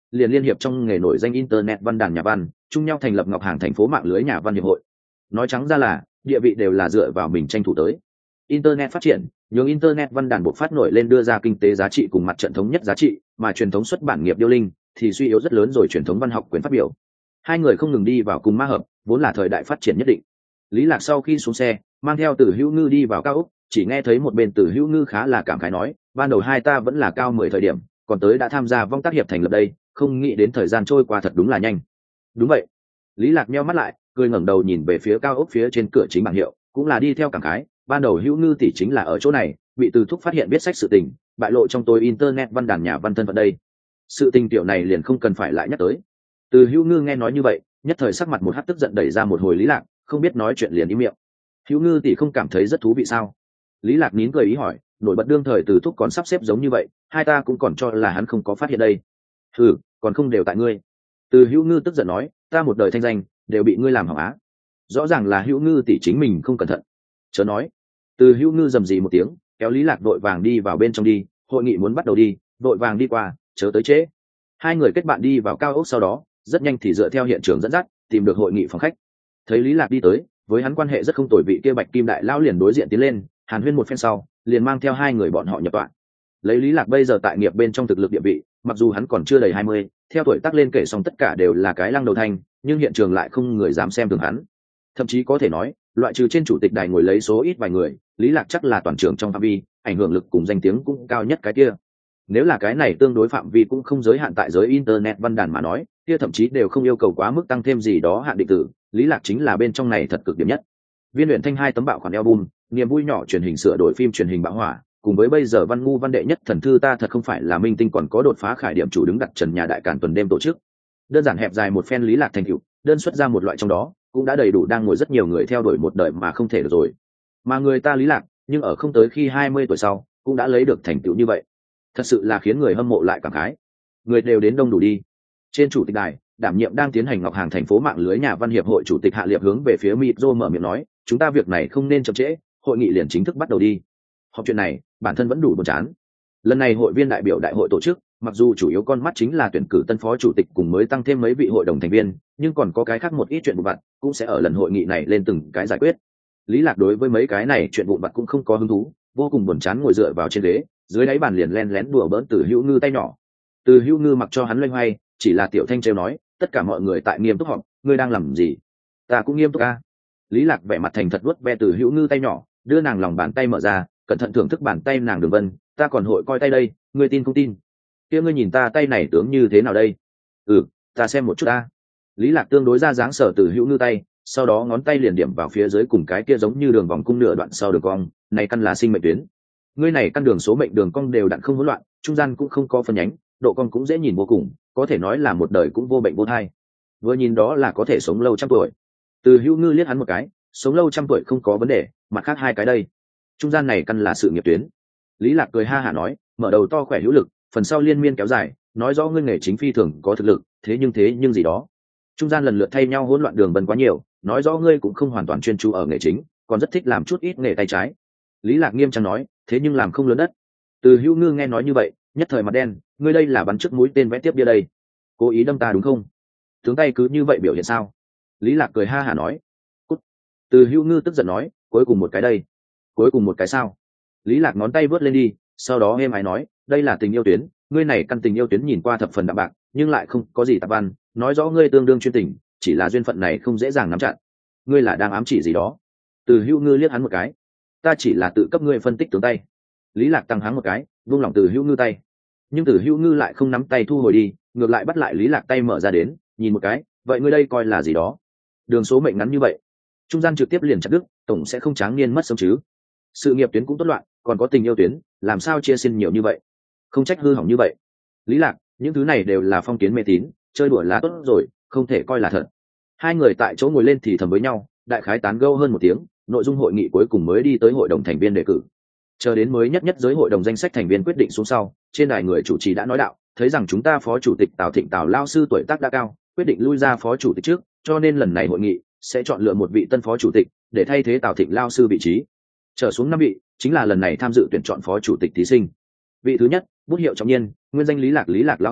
liền liên hiệp trong nghề nổi danh internet văn đàn nhà văn, chung nhau thành lập Ngọc Hàng thành phố mạng lưới nhà văn hiệp hội. Nói trắng ra là địa vị đều là dựa vào mình tranh thủ tới. Internet phát triển nhường internet văn đàn buộc phát nổi lên, đưa ra kinh tế giá trị cùng mặt trận thống nhất giá trị, mà truyền thống xuất bản nghiệp điêu linh thì suy yếu rất lớn rồi truyền thống văn học quyền phát biểu. Hai người không ngừng đi vào cùng ma hợp, vốn là thời đại phát triển nhất định. Lý Lạc sau khi xuống xe mang theo Từ Hữu Ngư đi vào cao ốc, chỉ nghe thấy một bên Từ Hữu Ngư khá là cảm khái nói, ban đầu hai ta vẫn là cao 10 thời điểm, còn tới đã tham gia vong tác hiệp thành lập đây, không nghĩ đến thời gian trôi qua thật đúng là nhanh. Đúng vậy. Lý Lạc nheo mắt lại, cười ngẩng đầu nhìn về phía cao ốc phía trên cửa chính bảng hiệu, cũng là đi theo cảm khái, ban đầu Hữu Ngư tỷ chính là ở chỗ này, bị Từ Thúc phát hiện biết sách sự tình, bại lộ trong tôi internet văn đàn nhà văn thân phận đây. Sự tình tiểu này liền không cần phải lại nhắc tới. Từ Hữu Ngư nghe nói như vậy, nhất thời sắc mặt một hắc tức giận đẩy ra một hồi Lý Lạc, không biết nói chuyện liền im miệng. Hữu Ngư tỷ không cảm thấy rất thú vị sao? Lý Lạc nín cười ý hỏi, nổi bật đương thời Từ Thúc còn sắp xếp giống như vậy, hai ta cũng còn cho là hắn không có phát hiện đây. Ừ, còn không đều tại ngươi. Từ Hữu Ngư tức giận nói, ta một đời thanh danh đều bị ngươi làm hỏng á. Rõ ràng là Hữu Ngư tỷ chính mình không cẩn thận. Chớ nói. Từ Hữu Ngư rầm rì một tiếng, kéo Lý Lạc vội vàng đi vào bên trong đi, hội nghị muốn bắt đầu đi, vội vàng đi qua, chớ tới trễ. Hai người kết bạn đi vào cao ốc, sau đó rất nhanh thì dựa theo hiện trường dẫn dắt tìm được hội nghị phòng khách. Thấy Lý Lạc đi tới, với hắn quan hệ rất không tồi vị kia Bạch Kim đại lão liền đối diện tiến lên, hàn huyên một phen sau, liền mang theo hai người bọn họ nhập tọa. Lấy Lý Lạc bây giờ tại nghiệp bên trong thực lực địa vị, mặc dù hắn còn chưa đầy 20, theo tuổi tác lên kể xong tất cả đều là cái lăng đầu thanh, nhưng hiện trường lại không người dám xem thường hắn. Thậm chí có thể nói, loại trừ trên chủ tịch đài ngồi lấy số ít vài người, Lý Lạc chắc là toàn trường trong phạm vi, ảnh hưởng lực cùng danh tiếng cũng cao nhất cái kia. Nếu là cái này tương đối phạm vi cũng không giới hạn tại giới internet văn đàn mà nói, kia thậm chí đều không yêu cầu quá mức tăng thêm gì đó hạn định tử, Lý Lạc chính là bên trong này thật cực điểm nhất. Viên luyện thanh 2 tấm bạo khoản album, niềm vui nhỏ truyền hình sửa đổi phim truyền hình bão hỏa, cùng với bây giờ văn ngu văn đệ nhất thần thư ta thật không phải là minh tinh còn có đột phá khải điểm chủ đứng đặt trần nhà đại càn tuần đêm tổ chức. Đơn giản hẹp dài một phen Lý Lạc thành tựu, đơn xuất ra một loại trong đó, cũng đã đầy đủ đang ngồi rất nhiều người theo đuổi một đời mà không thể được rồi. Mà người ta Lý Lạc, nhưng ở không tới khi 20 tuổi sau, cũng đã lấy được thành tựu như vậy. Thật sự là khiến người hâm mộ lại cảm khái. Người đều đến đông đủ đi. Trên chủ tịch đài, đảm nhiệm đang tiến hành Ngọc Hàng thành phố mạng lưới nhà văn hiệp hội chủ tịch Hạ Liệp hướng về phía Miro mở miệng nói, chúng ta việc này không nên chậm trễ, hội nghị liền chính thức bắt đầu đi. Họp chuyện này, bản thân vẫn đủ buồn chán. Lần này hội viên đại biểu đại hội tổ chức, mặc dù chủ yếu con mắt chính là tuyển cử tân phó chủ tịch cùng mới tăng thêm mấy vị hội đồng thành viên, nhưng còn có cái khác một ít chuyện vụn vặt, cũng sẽ ở lần hội nghị này lên từng cái giải quyết. Lý Lạc đối với mấy cái này chuyện vụn vặt cũng không có hứng thú, vô cùng buồn chán ngồi dựa vào trên ghế, dưới đáy bàn liền len lén đùa bỡn Từ Hữu Ngư tay nhỏ. Từ Hữu Ngư mặc cho hắn loay hoay, chỉ là tiểu thanh trêu nói, tất cả mọi người tại nghiêm túc họp, ngươi đang làm gì? Ta cũng nghiêm túc a. Lý Lạc vẻ mặt thành thật vuốt ve Từ Hữu Ngư tay nhỏ, đưa nàng lòng bàn tay mở ra, cẩn thận thưởng thức bàn tay nàng đường vân, ta còn hội coi tay đây, ngươi tin không tin? Kia ngươi nhìn ta tay này tướng như thế nào đây? Ừ, ta xem một chút ta. Lý Lạc tương đối ra dáng sở Từ Hữu Ngư tay, sau đó ngón tay liền điểm vào phía dưới cùng cái kia giống như đường vòng cung nửa đoạn sau đường cong, này căn là sinh mệnh tuyến. Ngươi này căn đường số mệnh đường cong đều đặn không hỗn loạn, trung gian cũng không có phân nhánh, độ cong cũng dễ nhìn vô cùng, có thể nói là một đời cũng vô bệnh vô thai. Vừa nhìn đó là có thể sống lâu trăm tuổi. Từ Hữu Ngư liếc hắn một cái, sống lâu trăm tuổi không có vấn đề, mặt khác hai cái đây. Trung gian này căn là sự nghiệp tuyến. Lý Lạc cười ha hả nói, mở đầu to khỏe hữu lực, phần sau liên miên kéo dài, nói rõ ngươi nghề chính phi thường có thực lực, thế nhưng gì đó. Trung gian lần lượt thay nhau hỗn loạn đường vân quá nhiều, nói rõ ngươi cũng không hoàn toàn chuyên chú ở nghề chính, còn rất thích làm chút ít nghề tay trái. Lý Lạc nghiêm trang nói, thế nhưng làm không lớn đất. Từ Hữu Ngư nghe nói như vậy, nhất thời mặt đen, ngươi đây là bắn trước mũi tên vẽ tiếp bia đây, cố ý đâm ta đúng không? Tướng tay cứ như vậy biểu hiện sao? Lý Lạc cười ha hả nói. Cút. Từ Hữu Ngư tức giận nói, cuối cùng một cái đây. Cuối cùng một cái sao? Lý Lạc ngón tay vớt lên đi, sau đó êm ái nói, đây là tình yêu tuyến, ngươi này căn tình yêu tuyến nhìn qua thập phần đạm bạc, nhưng lại không có gì tạp văn, nói rõ ngươi tương đương chuyên tình, chỉ là duyên phận này không dễ dàng nắm chặt. Ngươi là đang ám chỉ gì đó? Từ Hữu Ngư liếc hắn một cái. Ta chỉ là tự cấp ngươi phân tích tướng tay. Lý Lạc tăng háng một cái, buông lỏng Từ Hữu Ngư tay. Nhưng Từ Hữu Ngư lại không nắm tay thu hồi đi, ngược lại bắt lại Lý Lạc tay mở ra đến, nhìn một cái, vậy ngươi đây coi là gì đó? Đường số mệnh ngắn như vậy, trung gian trực tiếp liền chặt đứt, tổng sẽ không tráng niên mất sống chứ? Sự nghiệp tuyến cũng tốt loạn, còn có tình yêu tuyến, làm sao chia xin nhiều như vậy? Không trách hư hỏng như vậy. Lý Lạc, những thứ này đều là phong kiến mê tín, chơi đùa lá tốt rồi, không thể coi là thật. Hai người tại chỗ ngồi lên thì thầm với nhau, đại khái tán gẫu hơn một tiếng, nội dung hội nghị cuối cùng mới đi tới hội đồng thành viên đề cử. Chờ đến mới nhất giới hội đồng danh sách thành viên quyết định xuống sau, trên đài người chủ trì đã nói đạo, thấy rằng chúng ta phó chủ tịch Tào Thịnh Tào lao sư tuổi tác đã cao, quyết định lui ra phó chủ tịch trước, cho nên lần này hội nghị sẽ chọn lựa một vị tân phó chủ tịch để thay thế Tào Thịnh lao sư vị trí. Trở xuống 5 vị chính là lần này tham dự tuyển chọn phó chủ tịch thí sinh. Vị thứ nhất, bút hiệu Trọng Nhiên, nguyên danh Lý Lạc lão sư,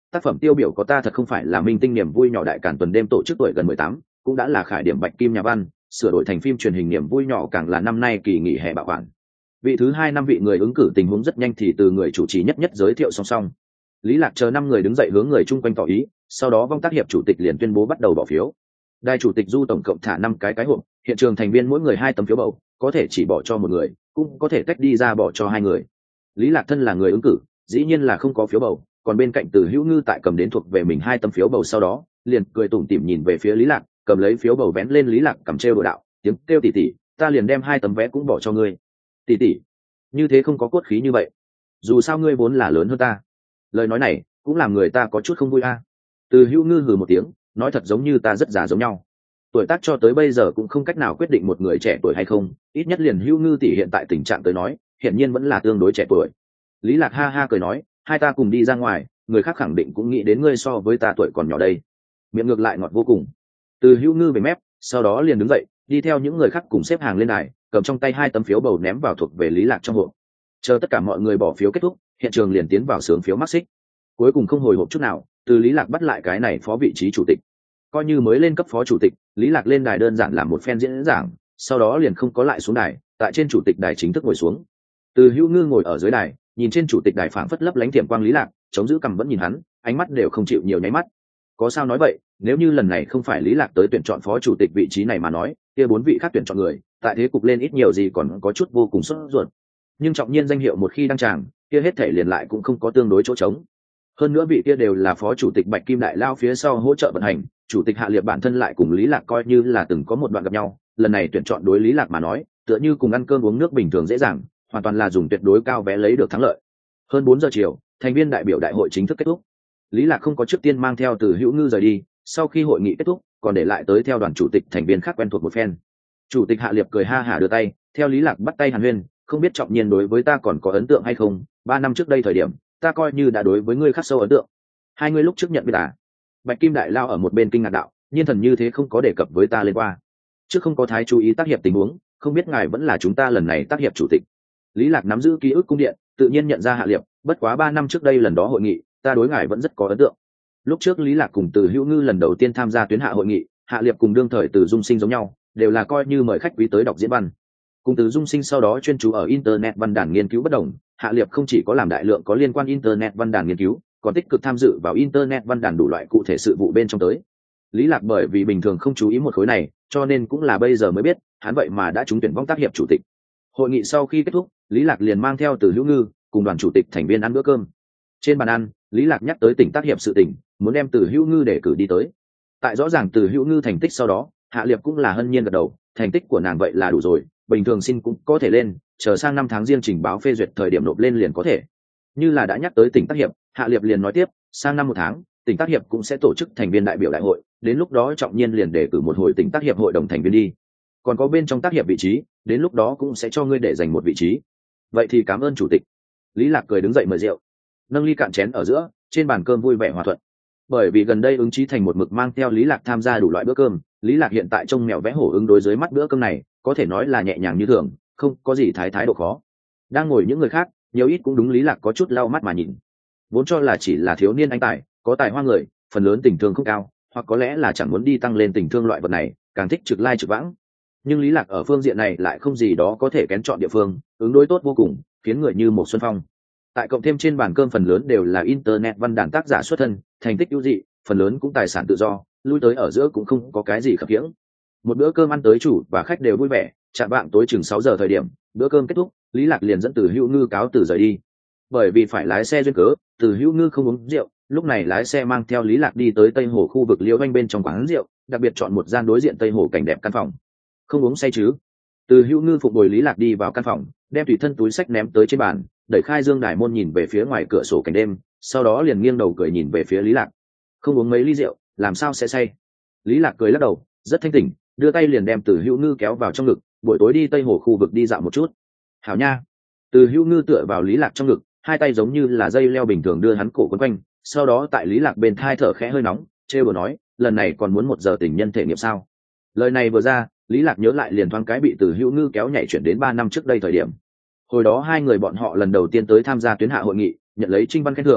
tác phẩm tiêu biểu có Ta thật không phải là minh tinh, Niềm vui nhỏ, Đại càn tuần đêm tổ chức tuổi gần 18, cũng đã là khải điểm bạch kim nhà văn, sửa đổi thành phim truyền hình Niềm vui nhỏ càng là năm nay kỳ nghỉ hè bạo khoản. Vị thứ hai năm vị người ứng cử tình huống rất nhanh thì từ người chủ trì nhất giới thiệu song song. Lý Lạc chờ 5 người đứng dậy hướng người chung quanh tỏ ý, sau đó vong tác hiệp chủ tịch liền tuyên bố bắt đầu bỏ phiếu. Đài chủ tịch Du tổng cộng thả 5 cái hộp, hiện trường thành viên mỗi người 2 tấm phiếu bầu, có thể chỉ bỏ cho một người, cũng có thể tách đi ra bỏ cho 2 người. Lý Lạc thân là người ứng cử, dĩ nhiên là không có phiếu bầu, còn bên cạnh Từ Hữu Ngư tại cầm đến thuộc về mình 2 tấm phiếu bầu sau đó, liền cười tủm tỉm nhìn về phía Lý Lạc, cầm lấy phiếu bầu vén lên Lý Lạc cầm trêu đùa đạo, tiếng kêu tỷ tỷ, ta liền đem 2 tấm vé cũng bỏ cho ngươi. Tỷ tỷ, như thế không có cốt khí như vậy. Dù sao ngươi vốn là lớn hơn ta. Lời nói này cũng làm người ta có chút không vui a. Từ Hữu Ngư hừ một tiếng, nói thật giống như ta rất già giống nhau. Tuổi tác cho tới bây giờ cũng không cách nào quyết định một người trẻ tuổi hay không, ít nhất liền Hữu Ngư tỷ hiện tại tình trạng tới nói, hiển nhiên vẫn là tương đối trẻ tuổi. Lý Lạc ha ha cười nói, hai ta cùng đi ra ngoài, người khác khẳng định cũng nghĩ đến ngươi so với ta tuổi còn nhỏ đây. Miệng ngược lại ngọt vô cùng. Từ Hữu Ngư về mép, sau đó liền đứng dậy, đi theo những người khác cùng xếp hàng lên đài, cầm trong tay 2 tấm phiếu bầu ném vào thuộc về Lý Lạc trong hộp. Chờ tất cả mọi người bỏ phiếu kết thúc, hiện trường liền tiến vào sướng phiếu mắc xích. Cuối cùng không hồi hộp chút nào, từ Lý Lạc bắt lại cái này phó vị trí chủ tịch. Coi như mới lên cấp phó chủ tịch, Lý Lạc lên đài đơn giản làm một phen diễn giảng, sau đó liền không có lại xuống đài, tại trên chủ tịch đài chính thức ngồi xuống. Từ Hữu Ngư ngồi ở dưới đài, nhìn trên chủ tịch đài phảng phất lấp lánh tiệm quang Lý Lạc, chống giữ cằm vẫn nhìn hắn, ánh mắt đều không chịu nhiều nháy mắt. Có sao nói vậy, nếu như lần này không phải Lý Lạc tới tuyển chọn phó chủ tịch vị trí này mà nói, kia 4 vị khác tuyển chọn người, tại thế cục lên ít nhiều gì còn có chút vô cùng sốt ruột. Nhưng trọng nhiên danh hiệu một khi đăng tràng, kia hết thể liền lại cũng không có tương đối chỗ trống. Hơn nữa vị kia đều là phó chủ tịch Bạch Kim Đại Lao phía sau hỗ trợ vận hành, chủ tịch Hạ Liệt bản thân lại cùng Lý Lạc coi như là từng có một đoạn gặp nhau, lần này tuyển chọn đối Lý Lạc mà nói, tựa như cùng ăn cơm uống nước bình thường dễ dàng, hoàn toàn là dùng tuyệt đối cao vé lấy được thắng lợi. Hơn 4 giờ chiều, thành viên đại biểu đại hội chính thức kết thúc. Lý Lạc không có trước tiên mang theo Từ Hữu Ngư rời đi, sau khi hội nghị kết thúc, còn để lại tới theo đoàn chủ tịch thành viên khác quen thuộc một phen. Chủ tịch Hạ Liệt cười ha hả đưa tay, theo Lý Lạc bắt tay hàn huyên, không biết trọng nhiên đối với ta còn có ấn tượng hay không, 3 năm trước đây thời điểm, ta coi như đã đối với ngươi khắc sâu ấn tượng. Hai ngươi lúc trước nhận biết à? Bạch Kim Đại Lao ở một bên kinh ngạc đạo, nhiên thần như thế không có đề cập với ta lên qua. Trước không có thái chú ý tác hiệp tình huống, không biết ngài vẫn là chúng ta lần này tác hiệp chủ tịch. Lý Lạc nắm giữ ký ức cung điện, tự nhiên nhận ra Hạ Liệt, bất quá 3 năm trước đây lần đó hội nghị, ta đối ngài vẫn rất có ấn tượng. Lúc trước Lý Lạc cùng Từ Hữu Ngư lần đầu tiên tham gia tuyến hạ hội nghị, Hạ Liệt cùng đương thời Từ Dung Sinh giống nhau, đều là coi như mời khách quý tới đọc diễn văn. Cùng Từ Dung Sinh sau đó chuyên chú ở internet văn đàn nghiên cứu bất đồng, Hạ Liệt không chỉ có làm đại lượng có liên quan internet văn đàn nghiên cứu, còn tích cực tham dự vào internet văn đàn đủ loại cụ thể sự vụ bên trong tới. Lý Lạc bởi vì bình thường không chú ý một khối này, cho nên cũng là bây giờ mới biết, hắn vậy mà đã trúng tuyển vong tác hiệp chủ tịch. Hội nghị sau khi kết thúc, Lý Lạc liền mang theo Từ Hữu Ngư cùng đoàn chủ tịch thành viên ăn bữa cơm. Trên bàn ăn, Lý Lạc nhắc tới tỉnh tác hiệp sự tình, muốn đem Từ Hữu Ngư để cử đi tới. Tại rõ ràng Từ Hữu Ngư thành tích sau đó, Hạ Liệt cũng là hân nhiên gật đầu, thành tích của nàng vậy là đủ rồi, bình thường xin cũng có thể lên, chờ sang 5 tháng riêng trình báo phê duyệt thời điểm nộp lên liền có thể. Như là đã nhắc tới tỉnh tác hiệp, Hạ Liệt liền nói tiếp, sang năm 1 tháng, tỉnh tác hiệp cũng sẽ tổ chức thành viên đại biểu đại hội, đến lúc đó trọng nhiên liền để cử một hội tỉnh tác hiệp hội đồng thành viên đi. Còn có bên trong tác hiệp vị trí, đến lúc đó cũng sẽ cho ngươi để dành một vị trí. Vậy thì cảm ơn chủ tịch. Lý Lạc cười đứng dậy mời rượu, nâng ly cạn chén ở giữa, trên bàn cơm vui vẻ hòa thuận. Bởi vì gần đây ứng chí thành một mực mang theo Lý Lạc tham gia đủ loại bữa cơm, Lý Lạc hiện tại trông mèo vẽ hổ ứng đối dưới mắt bữa cơm này, có thể nói là nhẹ nhàng như thường, không có gì thái độ khó. Đang ngồi những người khác, nhiều ít cũng đúng Lý Lạc có chút lau mắt mà nhìn. Vốn cho là chỉ là thiếu niên anh tài, có tài hoa người, phần lớn tình thương không cao, hoặc có lẽ là chẳng muốn đi tăng lên tình thương loại vật này, càng thích trực lai trực vãng. Nhưng Lý Lạc ở phương diện này lại không gì đó có thể kén chọn địa phương, ứng đối tốt vô cùng, khiến người như một xuân phong. Tại cộng thêm trên bàn cơm phần lớn đều là internet văn đàn tác giả xuất thân, thành tích ưu dị, phần lớn cũng tài sản tự do, lui tới ở giữa cũng không có cái gì khập khiễng. Một bữa cơm ăn tới chủ và khách đều vui vẻ, chạm vạng tối chừng 6 giờ thời điểm, bữa cơm kết thúc, Lý Lạc liền dẫn Từ Hữu Ngư cáo từ rời đi. Bởi vì phải lái xe duyên cớ, Từ Hữu Ngư không uống rượu, lúc này lái xe mang theo Lý Lạc đi tới Tây Hồ khu vực Liễu Anh bên trong quán rượu, đặc biệt chọn một gian đối diện Tây Hồ cảnh đẹp căn phòng. Không uống say chứ? Từ Hữu Ngư phục bồi Lý Lạc đi vào căn phòng, đem tùy thân túi sách ném tới trên bàn, đẩy khai dương đài môn nhìn về phía ngoài cửa sổ cảnh đêm, sau đó liền nghiêng đầu cười nhìn về phía Lý Lạc. Không uống mấy ly rượu, làm sao sẽ say? Lý Lạc cười lắc đầu, rất thanh tỉnh, đưa tay liền đem Từ Hữu Ngư kéo vào trong ngực, buổi tối đi Tây Hồ khu vực đi dạo một chút. Hảo nha. Từ Hữu Ngư tựa vào Lý Lạc trong ngực, hai tay giống như là dây leo bình thường đưa hắn cổ quấn quanh, sau đó tại Lý Lạc bên thai thở khẽ hơi nóng, trêu đùa nói, lần này còn muốn 1 giờ tình nhân thể nghiệm sao? Lời này vừa ra, Lý Lạc nhớ lại liền thoáng cái bị Từ Hữu Ngư kéo nhảy chuyển đến 3 năm trước đây thời điểm. Hồi đó hai người bọn họ lần đầu tiên tới tham gia tuyến hạ hội nghị, nhận lấy trinh văn khen thưởng,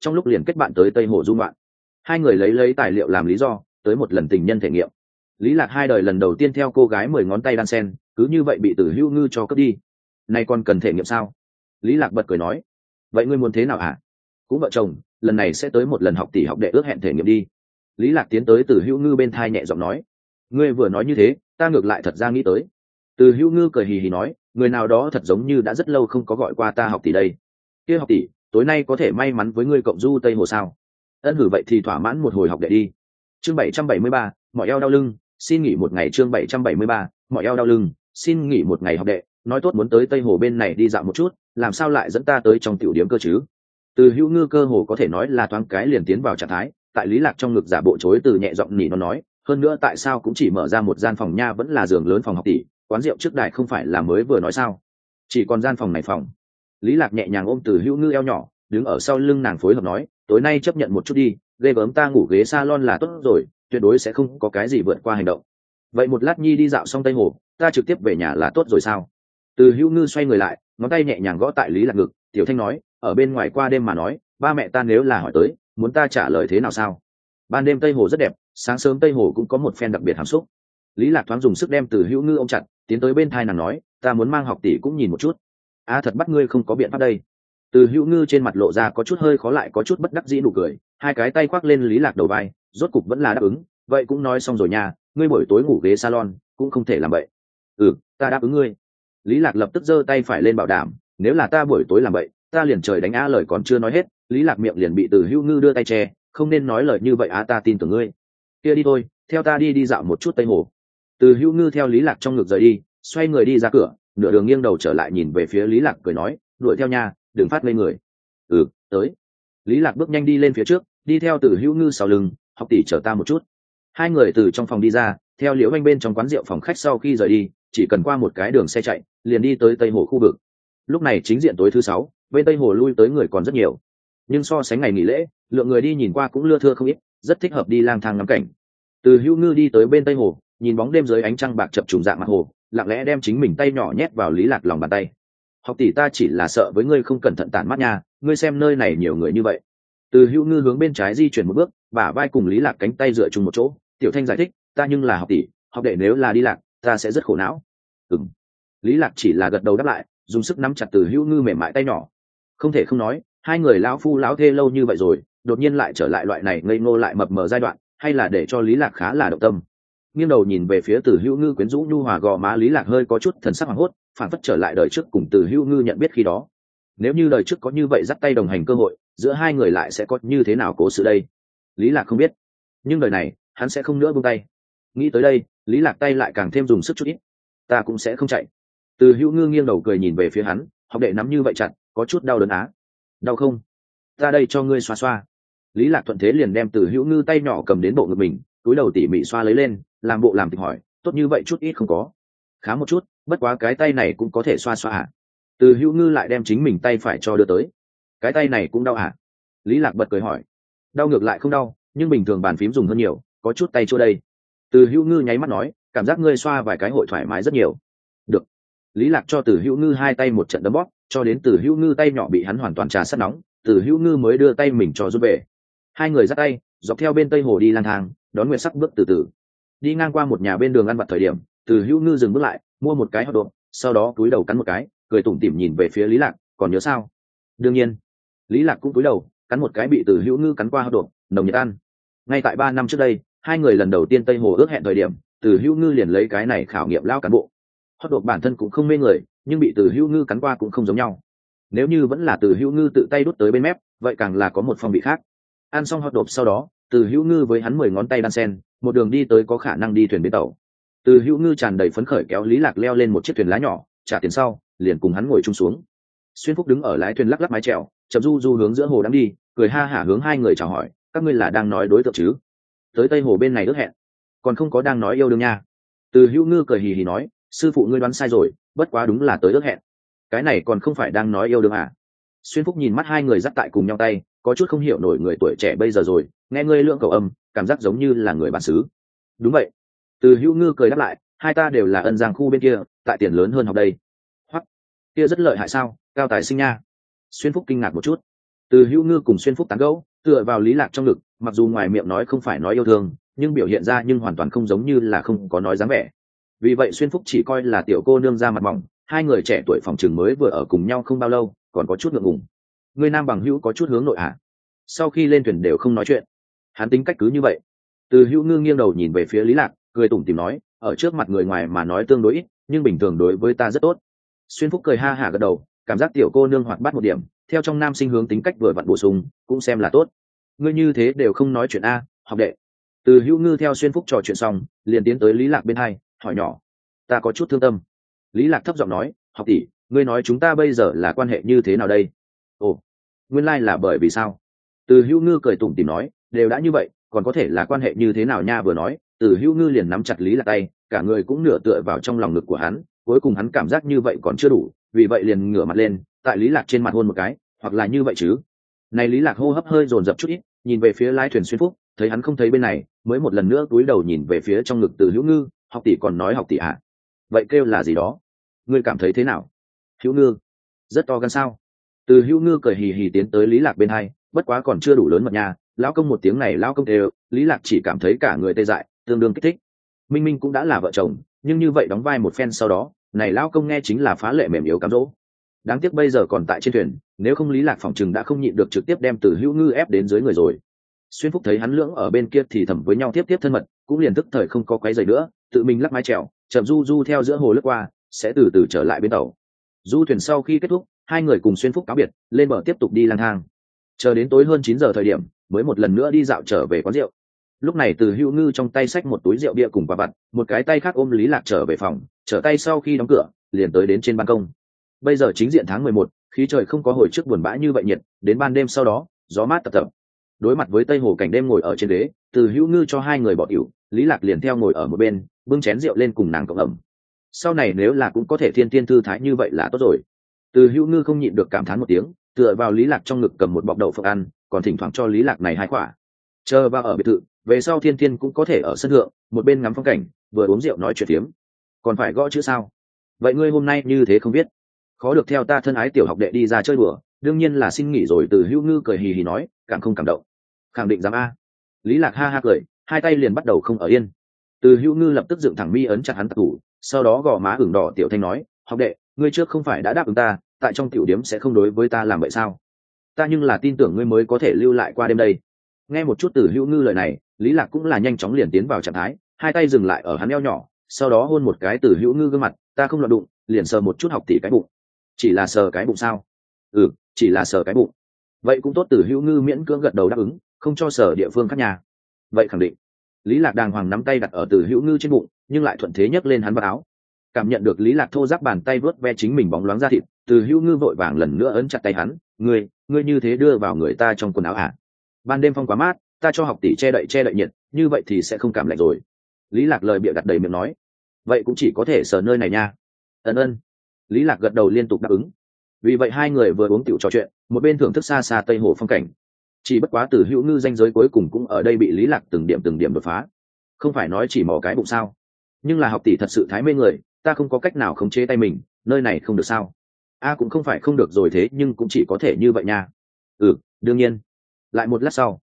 trong lúc liền kết bạn tới Tây Hồ du ngoạn. Hai người lấy tài liệu làm lý do tới một lần tình nhân thể nghiệm. Lý Lạc hai đời lần đầu tiên theo cô gái 10 ngón tay đan sen, cứ như vậy bị Từ Hữu Ngư cho cướp đi. Này còn cần thể nghiệm sao? Lý Lạc bật cười nói, vậy ngươi muốn thế nào hả? Cũng vợ chồng, lần này sẽ tới một lần học tỷ học đệ ước hẹn thể nghiệm đi. Lý Lạc tiến tới Từ Hữu Ngư bên thai nhẹ giọng nói, ngươi vừa nói như thế, ta ngược lại thật ra nghĩ tới. Từ Hữu Ngư cười hì hì nói, người nào đó thật giống như đã rất lâu không có gọi qua ta học tỷ đây. Kia học tỷ, tối nay có thể may mắn với ngươi cộng du Tây Hồ sao? Ân hử vậy thì thỏa mãn một hồi học đệ đi. Chương 773, mỏi eo đau lưng, xin nghỉ một ngày. Chương 773, mỏi eo đau lưng, xin nghỉ một ngày học đệ, nói tốt muốn tới Tây Hồ bên này đi dạo một chút, làm sao lại dẫn ta tới trong tiểu điếm cơ chứ? Từ Hữu Ngư cơ hồ có thể nói là thoáng cái liền tiến vào trạng thái, tại Lý Lạc trong ngực giả bộ chối từ nhẹ giọng nỉ nó nói, hơn nữa tại sao cũng chỉ mở ra một gian phòng nha, vẫn là giường lớn phòng học tỷ, quán rượu trước đài không phải là mới vừa nói sao? Chỉ còn gian phòng này phòng. Lý Lạc nhẹ nhàng ôm Từ Hữu Ngư eo nhỏ, đứng ở sau lưng nàng phối hợp nói, tối nay chấp nhận một chút đi, ghê gớm ta ngủ ghế salon là tốt rồi, tuyệt đối sẽ không có cái gì vượt qua hành động. Vậy một lát nhi đi dạo xong Tây Hồ, ta trực tiếp về nhà là tốt rồi sao? Từ Hữu Ngư xoay người lại, ngón tay nhẹ nhàng gõ tại Lý Lạc ngực, tiểu thanh nói, ở bên ngoài qua đêm mà nói, ba mẹ ta nếu là hỏi tới, muốn ta trả lời thế nào sao? Ban đêm Tây Hồ rất đẹp, sáng sớm Tây Hồ cũng có một phen đặc biệt hàm xúc. Lý Lạc thoáng dùng sức đem Từ Hữu Ngư ôm chặt, tiến tới bên thai nàng nói, ta muốn mang học tỷ cũng nhìn một chút. Thật bắt ngươi không có biện pháp đây. Từ Hữu Ngư trên mặt lộ ra có chút hơi khó lại có chút bất đắc dĩ nụ cười, hai cái tay khoác lên Lý Lạc đầu vai, rốt cục vẫn là đáp ứng, vậy cũng nói xong rồi nha, ngươi buổi tối ngủ ghế salon, cũng không thể làm vậy. Ta đáp ứng ngươi. Lý Lạc lập tức giơ tay phải lên bảo đảm, nếu là ta buổi tối làm vậy, ta liền trời đánh á. Lời còn chưa nói hết, Lý Lạc miệng liền bị Từ Hữu Ngư đưa tay che, không nên nói lời như vậy ta tin tưởng ngươi. Kia đi thôi, theo ta đi dạo một chút Tây Hồ. Từ Hữu Ngư theo Lý Lạc trong ngực rời đi, xoay người đi ra cửa, nửa đường nghiêng đầu trở lại nhìn về phía Lý Lạc cười nói, đuổi theo nha, đừng phát ngây người. Tới. Lý Lạc bước nhanh đi lên phía trước, đi theo Từ Hữu Ngư sau lưng, học tỷ chờ ta một chút. Hai người từ trong phòng đi ra, theo Liễu Anh bên trong quán rượu phòng khách sau khi rời đi, chỉ cần qua một cái đường xe chạy, liền đi tới Tây Hồ khu vực. Lúc này chính diện tối thứ 6, bên Tây Hồ lui tới người còn rất nhiều, nhưng so sánh ngày nghỉ lễ, lượng người đi nhìn qua cũng lưa thưa không ít, rất thích hợp đi lang thang ngắm cảnh. Từ Hữu Ngư đi tới bên Tây Hồ, nhìn bóng đêm dưới ánh trăng bạc chập trùng dạng mặt hồ, lặng lẽ đem chính mình tay nhỏ nhét vào Lý Lạc lòng bàn tay. Học tỷ ta chỉ là sợ với ngươi không cẩn thận tản mắt nha, ngươi xem nơi này nhiều người như vậy. Từ Hữu Ngư hướng bên trái di chuyển một bước, bả vai cùng Lý Lạc cánh tay dựa chung một chỗ, tiểu thanh giải thích, ta nhưng là học tỷ, học đệ nếu là đi lạc, ta sẽ rất khổ não. Lý Lạc chỉ là gật đầu đáp lại, dùng sức nắm chặt Từ Hữu Ngư mềm mại tay nhỏ. Không thể không nói, hai người lão phu lão thê lâu như vậy rồi, đột nhiên lại trở lại loại này ngây ngô lại mập mờ giai đoạn, hay là để cho Lý Lạc khá là động tâm. Nghiêng đầu nhìn về phía Từ Hữu Ngư quyến rũ nhu hòa gò má, Lý Lạc hơi có chút thần sắc hoảng hốt, phản phất trở lại đời trước cùng Từ Hữu Ngư nhận biết khi đó. Nếu như đời trước có như vậy dắt tay đồng hành cơ hội, giữa hai người lại sẽ có như thế nào cố sự đây? Lý Lạc không biết, nhưng đời này hắn sẽ không nữa buông tay. Nghĩ tới đây, Lý Lạc tay lại càng thêm dùng sức chút ít. Ta cũng sẽ không chạy. Từ Hữu Ngư nghiêng đầu cười nhìn về phía hắn, học đệ nắm như vậy chặt, có chút đau đớn á. Đau không? Ta đây cho ngươi xoa xoa. Lý Lạc thuận thế liền đem Từ Hữu Ngư tay nhỏ cầm đến bộ ngực mình, cúi đầu tỉ mỉ xoa lấy lên, làm bộ làm tịch hỏi, tốt như vậy chút ít không có? Khá một chút, bất quá cái tay này cũng có thể xoa xoa à? Từ Hữu Ngư lại đem chính mình tay phải cho đưa tới. Cái tay này cũng đau à? Lý Lạc bật cười hỏi. Đau ngược lại không đau, nhưng bình thường bàn phím dùng hơn nhiều, có chút tay chua đây. Từ Hữu Ngư nháy mắt nói, cảm giác ngươi xoa vài cái hội thoải mái rất nhiều. Được. Lý Lạc cho Từ Hữu Ngư hai tay một trận đấm bóp, cho đến Từ Hữu Ngư tay nhỏ bị hắn hoàn toàn trà sát nóng, Từ Hữu Ngư mới đưa tay mình cho rút về. Hai người dắt tay, dọc theo bên Tây Hồ đi lang thang, đón nguyệt sắc bước từ từ. Đi ngang qua một nhà bên đường ăn vặt thời điểm, Từ Hữu Ngư dừng bước lại, mua một cái hot dog, sau đó cúi đầu cắn một cái, cười tủm tỉm nhìn về phía Lý Lạc, còn nhớ sao? Đương nhiên. Lý Lạc cũng cúi đầu, cắn một cái bị Từ Hữu Ngư cắn qua hot dog, nồng nhiệt ăn. Ngay tại 3 năm trước đây, hai người lần đầu tiên Tây Hồ ước hẹn thời điểm, Từ Hữu Ngư liền lấy cái này khảo nghiệm lao cán bộ. Hot dog bản thân cũng không mê người, nhưng bị Từ Hữu Ngư cắn qua cũng không giống nhau. Nếu như vẫn là Từ Hữu Ngư tự tay đút tới bên mép, vậy càng là có một phong vị khác. Ăn xong hot dog sau đó, Từ Hữu Ngư với hắn 10 ngón tay đan sen, một đường đi tới có khả năng đi thuyền bến tàu. Từ Hữu Ngư tràn đầy phấn khởi kéo Lý Lạc leo lên một chiếc thuyền lá nhỏ, trả tiền sau, liền cùng hắn ngồi chung xuống. Xuyên Phúc đứng ở lái thuyền lắc lắc mái chèo, chậm du du hướng giữa hồ đang đi, cười ha hả hướng hai người chào hỏi, các ngươi là đang nói đối tượng chứ? Tới Tây Hồ bên này ước hẹn, còn không có đang nói yêu đương nha. Từ Hữu Ngư cười hì hì nói, sư phụ ngươi đoán sai rồi, bất quá đúng là tới ước hẹn. Cái này còn không phải đang nói yêu đương à? Xuyên Phúc nhìn mắt hai người dắt tại cùng nhau tay, có chút không hiểu nổi người tuổi trẻ bây giờ rồi, nghe ngươi lưỡng cầu âm, cảm giác giống như là người bản xứ. Đúng vậy. Từ Hữu Ngư cười đáp lại, hai ta đều là Ân Giang khu bên kia, tại tiền lớn hơn học đây. Hoặc kia rất lợi hại sao, cao tài sinh nha. Xuyên Phúc kinh ngạc một chút. Từ Hữu Ngư cùng Xuyên Phúc tán gẫu, tựa vào Lý Lạc trong ngực, mặc dù ngoài miệng nói không phải nói yêu thương, nhưng biểu hiện ra nhưng hoàn toàn không giống như là không có nói dáng vẻ. Vì vậy Xuyên Phúc chỉ coi là tiểu cô nương ra mặt mỏng, hai người trẻ tuổi phòng trường mới vừa ở cùng nhau không bao lâu, còn có chút ngượng ngùng. Người nam bằng hữu có chút hướng nội ạ. Sau khi lên thuyền đều không nói chuyện. Hắn tính cách cứ như vậy. Từ Hữu Ngư nghiêng đầu nhìn về phía Lý Lạc, cười tủm tỉm nói, ở trước mặt người ngoài mà nói tương đối ít, nhưng bình thường đối với ta rất tốt. Xuyên Phúc cười ha hả gật đầu, cảm giác tiểu cô nương hoạt bát một điểm, theo trong nam sinh hướng tính cách vừa vặn bổ sung, cũng xem là tốt. Ngươi như thế đều không nói chuyện a, học đệ. Từ Hữu Ngư theo Xuyên Phúc trò chuyện xong, liền tiến tới Lý Lạc bên hai, hỏi nhỏ, ta có chút thương tâm. Lý Lạc thấp giọng nói, học tỷ, ngươi nói chúng ta bây giờ là quan hệ như thế nào đây? Ồ, nguyên lai là bởi vì sao? Từ Hữu Ngư cười tủm tỉm nói, đều đã như vậy, còn có thể là quan hệ như thế nào nha? Vừa nói, Từ Hữu Ngư liền nắm chặt Lý Lạc tay, cả người cũng nửa tựa vào trong lòng ngực của hắn. Cuối cùng hắn cảm giác như vậy còn chưa đủ, vì vậy liền ngửa mặt lên, tại Lý Lạc trên mặt hôn một cái, hoặc là như vậy chứ? Này Lý Lạc hô hấp hơi dồn dập chút ít, nhìn về phía lái thuyền Xuyên Phúc, thấy hắn không thấy bên này, mới một lần nữa cúi đầu nhìn về phía trong ngực Từ Hữu Ngư, học tỷ còn nói học tỷ à? Vậy kêu là gì đó? Ngươi cảm thấy thế nào? Hữu Ngư, rất to gan sao? Từ Hữu Ngư cười hì hì tiến tới Lý Lạc bên hai, bất quá còn chưa đủ lớn mật nha, lão công một tiếng này lão công đều, Lý Lạc chỉ cảm thấy cả người tê dại, tương đương kích thích. Minh Minh cũng đã là vợ chồng, nhưng như vậy đóng vai một phen sau đó, này lão công nghe chính là phá lệ mềm yếu cám dỗ. Đáng tiếc bây giờ còn tại trên thuyền, nếu không Lý Lạc phòng chừng đã không nhịn được trực tiếp đem Từ Hữu Ngư ép đến dưới người rồi. Xuyên Phúc thấy hắn lưỡng ở bên kia thì thầm với nhau tiếp thân mật, cũng liền tức thời không có quấy rầy nữa, tự mình lắc mái chèo, chậm du du theo giữa hồ lướt qua, sẽ từ từ trở lại bên tàu. Du thuyền sau khi kết thúc, hai người cùng Xuyên Phúc cáo biệt, lên bờ tiếp tục đi lang thang. Chờ đến tối hơn 9 giờ thời điểm, mới một lần nữa đi dạo trở về quán rượu. Lúc này Từ Hữu Ngư trong tay xách một túi rượu bia cùng quả vặt, một cái tay khác ôm Lý Lạc trở về phòng, trở tay sau khi đóng cửa, liền tới đến trên ban công. Bây giờ chính diện tháng 11, khí trời không có hồi trước buồn bã như vậy nhiệt, đến ban đêm sau đó, gió mát tập tập. Đối mặt với Tây Hồ cảnh đêm ngồi ở trên ghế, Từ Hữu Ngư cho hai người bỏ tiểu, Lý Lạc liền theo ngồi ở một bên, bưng chén rượu lên cùng nàng cộng ẩm. Sau này nếu là cũng có thể thiên thiên thư thái như vậy là tốt rồi. Từ Hữu Ngư không nhịn được cảm thán một tiếng, tựa vào Lý Lạc trong ngực cầm một bọc đậu phộng ăn, còn thỉnh thoảng cho Lý Lạc này hai quả. Chờ vào ở biệt thự, về sau thiên thiên cũng có thể ở sân thượng, một bên ngắm phong cảnh, vừa uống rượu nói chuyện phiếm. Còn phải gõ chữ sao? Vậy ngươi hôm nay như thế không biết? Khó được theo ta thân ái tiểu học đệ đi ra chơi đùa, đương nhiên là xin nghỉ rồi. Từ Hữu Ngư cười hì hì nói, cảm không cảm động. Khẳng định dám a. Lý Lạc ha ha cười, hai tay liền bắt đầu không ở yên. Từ Hữu Ngư lập tức dựng thẳng mi ấn chặt hắn tạc thủ, sau đó gò má ửng đỏ tiểu thanh nói, học đệ, ngươi trước không phải đã đáp ứng ta, tại trong tiểu điếm sẽ không đối với ta làm vậy sao? Ta nhưng là tin tưởng ngươi mới có thể lưu lại qua đêm đây. Nghe một chút Từ Hữu Ngư lời này, Lý Lạc cũng là nhanh chóng liền tiến vào trạng thái, hai tay dừng lại ở hắn eo nhỏ, sau đó hôn một cái Từ Hữu Ngư gương mặt, ta không loạn đụng, liền sờ một chút học tỷ cái bụng. Chỉ là sờ cái bụng sao? Ừ, chỉ là sờ cái bụng. Vậy cũng tốt. Từ Hữu Ngư miễn cưỡng gật đầu đáp ứng, không cho sờ địa phương khác nhà. Vậy khẳng định. Lý Lạc đàng hoàng nắm tay đặt ở Từ Hữu Ngư trên bụng, nhưng lại thuận thế nhấc lên hắn vào áo. Cảm nhận được Lý Lạc thô ráp bàn tay vuốt ve chính mình bóng loáng da thịt, Từ Hữu Ngư vội vàng lần nữa ấn chặt tay hắn, ngươi như thế đưa vào người ta trong quần áo à? Ban đêm phong quá mát, ta cho học tỷ che đậy nhiệt, như vậy thì sẽ không cảm lạnh rồi. Lý Lạc lời bịa đặt đầy miệng nói, vậy cũng chỉ có thể sờ nơi này nha. Ân. Lý Lạc gật đầu liên tục đáp ứng. Vì vậy hai người vừa uống tiểu trò chuyện, một bên thưởng thức xa xa Tây Hồ phong cảnh. Chỉ bất quá Từ Hữu Ngư danh giới cuối cùng cũng ở đây bị Lý Lạc từng điểm đột phá. Không phải nói chỉ mò cái bụng sao? Nhưng là học tỷ thật sự thái mê người, ta không có cách nào khống chế tay mình, nơi này không được sao? A cũng không phải không được rồi, thế nhưng cũng chỉ có thể như vậy nha. Ừ, đương nhiên. Lại một lát sau,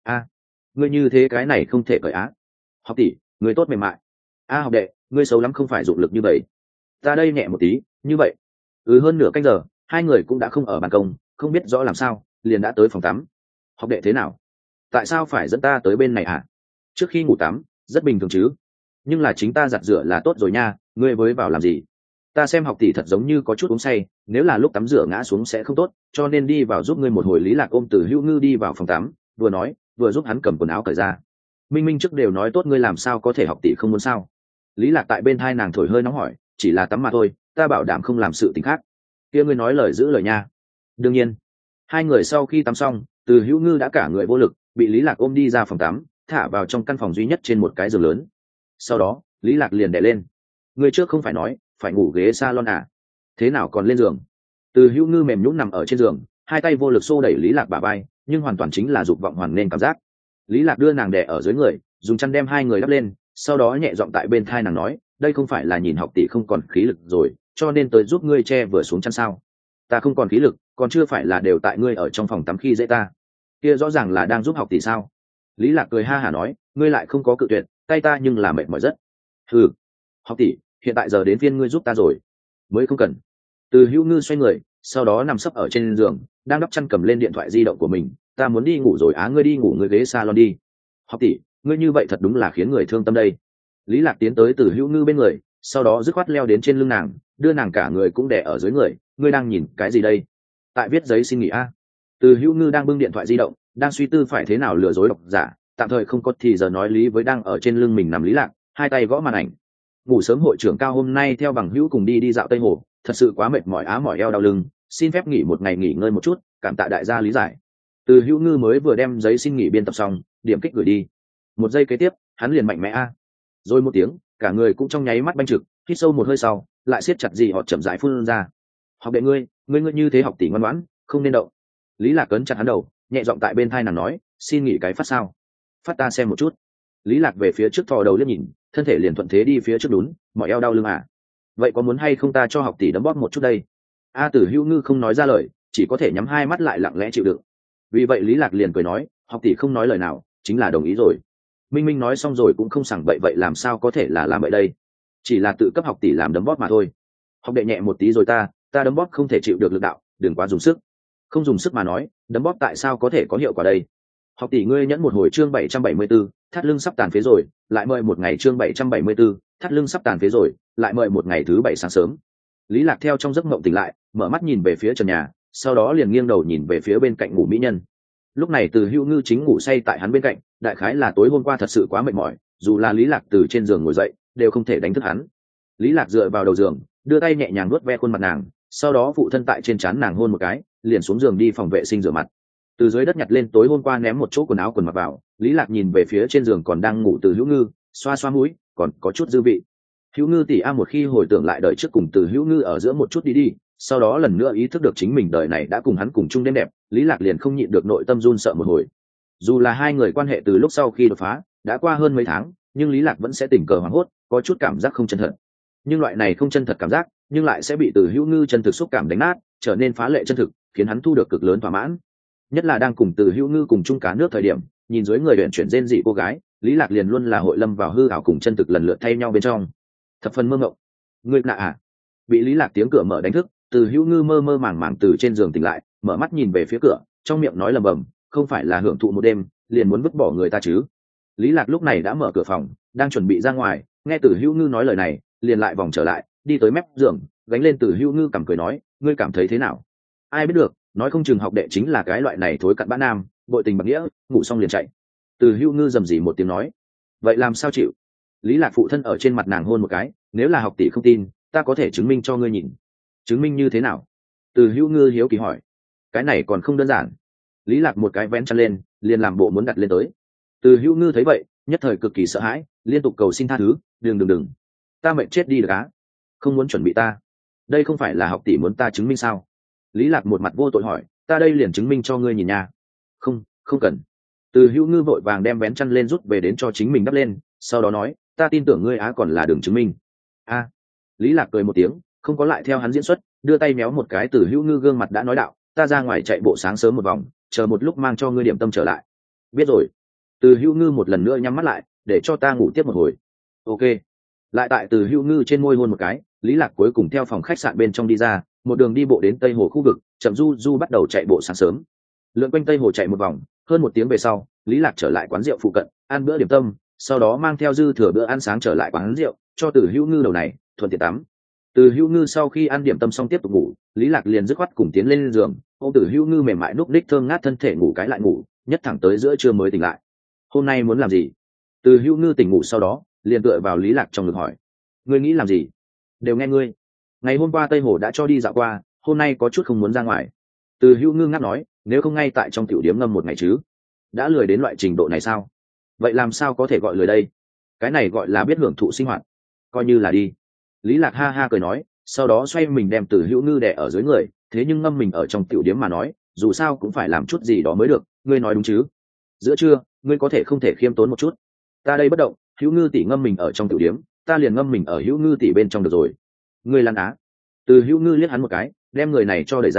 ngươi như thế cái này không thể cởi á. Học tỷ, ngươi tốt mềm mại. Học đệ, ngươi xấu lắm không phải dụng lực như vậy. Ta đây nhẹ một tí, như vậy. Hơn nửa canh giờ, hai người cũng đã không ở ban công, không biết rõ làm sao, liền đã tới phòng tắm. Học đệ thế nào? Tại sao phải dẫn ta tới bên này hả? Trước khi ngủ tắm, rất bình thường chứ. Nhưng là chính ta giặt rửa là tốt rồi nha, ngươi với vào làm gì? Ta xem học tỷ thật giống như có chút uống say, nếu là lúc tắm rửa ngã xuống sẽ không tốt, cho nên đi vào giúp ngươi một hồi. Lý Lạc ôm Từ Hữu Ngư đi vào phòng tắm, vừa nói vừa giúp hắn cầm quần áo cởi ra. Minh Minh trước đều nói tốt, ngươi làm sao có thể học tỷ không muốn sao? Lý Lạc tại bên thai nàng thổi hơi nóng hỏi, chỉ là tắm mà thôi, ta bảo đảm không làm sự tình khác. Kia ngươi nói lời giữ lời nha. Đương nhiên. Hai người sau khi tắm xong, Từ Hữu Ngư đã cả người vô lực, bị Lý Lạc ôm đi ra phòng tắm, thả vào trong căn phòng duy nhất trên một cái giường lớn. Sau đó Lý Lạc liền đè lên, ngươi trước không phải nói phải ngủ ghế salon à? Thế nào còn lên giường? Từ Hữu Ngư mềm nhũn nằm ở trên giường, hai tay vô lực xô đẩy Lý Lạc bả vai, nhưng hoàn toàn chính là dục vọng hoàn nên cảm giác. Lý Lạc đưa nàng đè ở dưới người, dùng chăn đem hai người đắp lên, sau đó nhẹ giọng tại bên thai nàng nói, đây không phải là nhìn học tỷ không còn khí lực rồi, cho nên tới giúp ngươi che vừa xuống chăn sao? Ta không còn khí lực, còn chưa phải là đều tại ngươi ở trong phòng tắm khi dễ ta, kia rõ ràng là đang giúp học tỷ sao. Lý Lạc cười ha hả nói, ngươi lại không có cự tuyệt, tay ta nhưng là mệt mỏi rất. Ừ, học tỷ, hiện tại giờ đến phiên ngươi giúp ta rồi. Mới không cần. Từ Hữu Ngư xoay người, sau đó nằm sấp ở trên giường, đang đắp chăn cầm lên điện thoại di động của mình. Ta muốn đi ngủ rồi á, ngươi đi ngủ, ngươi ghế salon đi. Học tỷ, ngươi như vậy thật đúng là khiến người thương tâm đây. Lý Lạc tiến tới Từ Hữu Ngư bên người, sau đó dứt khoát leo đến trên lưng nàng, đưa nàng cả người cũng đè ở dưới người. Ngươi đang nhìn cái gì đây? Tại viết giấy xin nghỉ a. Từ Hữu Ngư đang bưng điện thoại di động, đang suy tư phải thế nào lừa dối độc giả, tạm thời không có thì giờ nói lý với đang ở trên lưng mình nằm Lý Lạc, hai tay gõ màn ảnh. Ngủ sớm hội trưởng Cao hôm nay theo bằng hữu cùng đi dạo Tây Hồ, thật sự quá mệt mỏi, mỏi eo đau lưng, xin phép nghỉ một ngày nghỉ ngơi một chút, cảm tạ đại gia lý giải. Từ Hữu Ngư mới vừa đem giấy xin nghỉ biên tập xong, điểm kích gửi đi. Một giây kế tiếp, hắn liền mạnh mẽ a. Rồi một tiếng, cả người cũng trong nháy mắt banh trực, hít sâu một hơi sau, lại siết chặt gì họ chậm rãi phun ra. Học đệ ngươi như thế học tỷ ngoan ngoãn, không nên động. Lý Lạc cấn chặt hắn đầu, nhẹ giọng tại bên tai nàng nói, xin nghỉ cái phát sao? Phát ta xem một chút. Lý Lạc về phía trước thò đầu liếc nhìn, thân thể liền thuận thế đi phía trước đún, mỏi eo đau lưng à? Vậy có muốn hay không ta cho học tỷ đấm bóp một chút đây? A Tử Hữu Ngư không nói ra lời, chỉ có thể nhắm hai mắt lại lặng lẽ chịu đựng. Vì vậy Lý Lạc liền cười nói, học tỷ không nói lời nào, chính là đồng ý rồi. Minh Minh nói xong rồi cũng không sảng bậy, vậy làm sao có thể là làm vậy đây? Chỉ là tự cấp học tỷ làm đấm bóp mà thôi. Học đệ nhẹ một tí rồi ta đấm bóp không thể chịu được lực đạo, đừng quá dùng sức. Không dùng sức mà nói, đấm bóp tại sao có thể có hiệu quả đây? Học tỷ ngươi nhẫn một hồi chương 774, thắt lưng sắp tàn phế rồi, lại mời một ngày chương 774, thắt lưng sắp tàn phế rồi, lại mời một ngày thứ bảy sáng sớm. Lý Lạc theo trong giấc mộng tỉnh lại, mở mắt nhìn về phía trần nhà, sau đó liền nghiêng đầu nhìn về phía bên cạnh ngủ mỹ nhân. Lúc này Từ Hữu Ngư chính ngủ say tại hắn bên cạnh, đại khái là tối hôm qua thật sự quá mệt mỏi, dù là Lý Lạc từ trên giường ngồi dậy, đều không thể đánh thức hắn. Lý Lạc dựa vào đầu giường, đưa tay nhẹ nhàng nuốt ve khuôn mặt nàng, sau đó phụ thân tại trên trán nàng hôn một cái, liền xuống giường đi phòng vệ sinh rửa mặt. Từ dưới đất nhặt lên tối hôm qua ném một chỗ quần áo quần mặc vào, Lý Lạc nhìn về phía trên giường còn đang ngủ Từ Hữu Ngư, xoa xoa mũi, còn có chút dư vị. Hữu Ngư tỷ a, một khi hồi tưởng lại đời trước cùng Từ Hữu Ngư ở giữa một chút đi, sau đó lần nữa ý thức được chính mình đời này đã cùng hắn cùng chung đêm đẹp, Lý Lạc liền không nhịn được nội tâm run sợ một hồi. Dù là hai người quan hệ từ lúc sau khi đột phá đã qua hơn mấy tháng, nhưng Lý Lạc vẫn sẽ tình cờ hoảng hốt, có chút cảm giác không chân thật. Nhưng loại này không chân thật cảm giác, nhưng lại sẽ bị Từ Hữu Ngư chân thực xúc cảm đánh nát, trở nên phá lệ chân thực, khiến hắn thu được cực lớn thỏa mãn. Nhất là đang cùng Từ Hữu Ngư cùng chung cá nước thời điểm, nhìn dưới người luyện chuyển rên dị cô gái, Lý Lạc liền luôn là hội lâm vào hư ảo cùng chân thực lần lượt thay nhau bên trong, thập phần mơ ngộng. Ngươi lạ à? Bị Lý Lạc tiếng cửa mở đánh thức, Từ Hữu Ngư mơ mơ màng màng từ trên giường tỉnh lại, mở mắt nhìn về phía cửa, trong miệng nói lẩm bẩm, không phải là hưởng thụ một đêm liền muốn vứt bỏ người ta chứ? Lý Lạc lúc này đã mở cửa phòng, đang chuẩn bị ra ngoài, nghe Từ Hữu Ngư nói lời này, liền lại vòng trở lại, đi tới mép giường, gánh lên Từ Hữu Ngư cầm cười nói, ngươi cảm thấy thế nào? Ai biết được, nói không chừng học đệ chính là cái loại này thối cặn bã nam, bội tình bạc nghĩa, ngủ xong liền chạy. Từ Hữu Ngư rầm rì một tiếng nói, vậy làm sao chịu? Lý Lạc phụ thân ở trên mặt nàng hôn một cái, nếu là học tỷ không tin, ta có thể chứng minh cho ngươi nhìn. Chứng minh như thế nào? Từ Hữu Ngư hiếu kỳ hỏi. Cái này còn không đơn giản. Lý Lạc một cái vén chăn lên, liền làm bộ muốn đặt lên tới. Từ Hữu Ngư thấy vậy, nhất thời cực kỳ sợ hãi, liên tục cầu xin tha thứ, đừng, ta mệt chết đi được á, không muốn chuẩn bị ta. Đây không phải là học tỷ muốn ta chứng minh sao? Lý Lạc một mặt vô tội hỏi, ta đây liền chứng minh cho ngươi nhìn nha. Không cần. Từ Hữu Ngư vội vàng đem vén chăn lên rút về đến cho chính mình đắp lên, sau đó nói, ta tin tưởng ngươi á, còn là đừng chứng minh. A. Lý Lạc cười một tiếng, không có lại theo hắn diễn xuất, đưa tay méo một cái Từ Hữu Ngư gương mặt đã nói đạo, ta ra ngoài chạy bộ sáng sớm một vòng, chờ một lúc mang cho ngươi điểm tâm trở lại. Biết rồi. Từ Hữu Ngư một lần nữa nhắm mắt lại, để cho ta ngủ tiếp một hồi. Ok. Lại tại Từ Hữu Ngư trên môi hôn một cái, Lý Lạc cuối cùng theo phòng khách sạn bên trong đi ra, một đường đi bộ đến Tây Hồ khu vực, chậm du bắt đầu chạy bộ sáng sớm. Lượn quanh Tây Hồ chạy một vòng, hơn một tiếng về sau, Lý Lạc trở lại quán rượu phụ cận, ăn bữa điểm tâm, sau đó mang theo dư thừa bữa ăn sáng trở lại quán rượu, cho Từ Hữu Ngư đầu này thuận tiện tắm. Từ Hữu Ngư sau khi ăn điểm tâm xong tiếp tục ngủ, Lý Lạc liền dứt khoát cùng tiến lên giường, ôm Từ Hữu Ngư mềm mại núp đích thơm ngát thân thể ngủ cái lại ngủ, nhất thẳng tới giữa trưa mới tỉnh lại. Hôm nay muốn làm gì? Từ Hữu Ngư tỉnh ngủ sau đó, liền tựa vào Lý Lạc trong ngực hỏi. Ngươi nghĩ làm gì? Đều nghe ngươi. Ngày hôm qua Tây Hồ đã cho đi dạo qua, hôm nay có chút không muốn ra ngoài. Từ Hữu Ngư ngáp nói, nếu không ngay tại trong tiểu điếm ngâm một ngày chứ? Đã lười đến loại trình độ này sao? Vậy làm sao có thể gọi lười đây? Cái này gọi là biết hưởng thụ sinh hoạt, coi như là đi. Lý Lạc ha ha cười nói, sau đó xoay mình đem Từ Hữu Ngư đè ở dưới người, thế nhưng ngâm mình ở trong tiểu điếm mà nói, dù sao cũng phải làm chút gì đó mới được, ngươi nói đúng chứ? Giữa trưa, ngươi có thể không thể khiêm tốn một chút? Ta đây bất động, Hữu Ngư tỷ ngâm mình ở trong tiểu điếm, ta liền ngâm mình ở Hữu Ngư tỷ bên trong được rồi. Ngươi lăn á. Từ Hữu Ngư liếc hắn một cái, đem người này cho đẩy ra,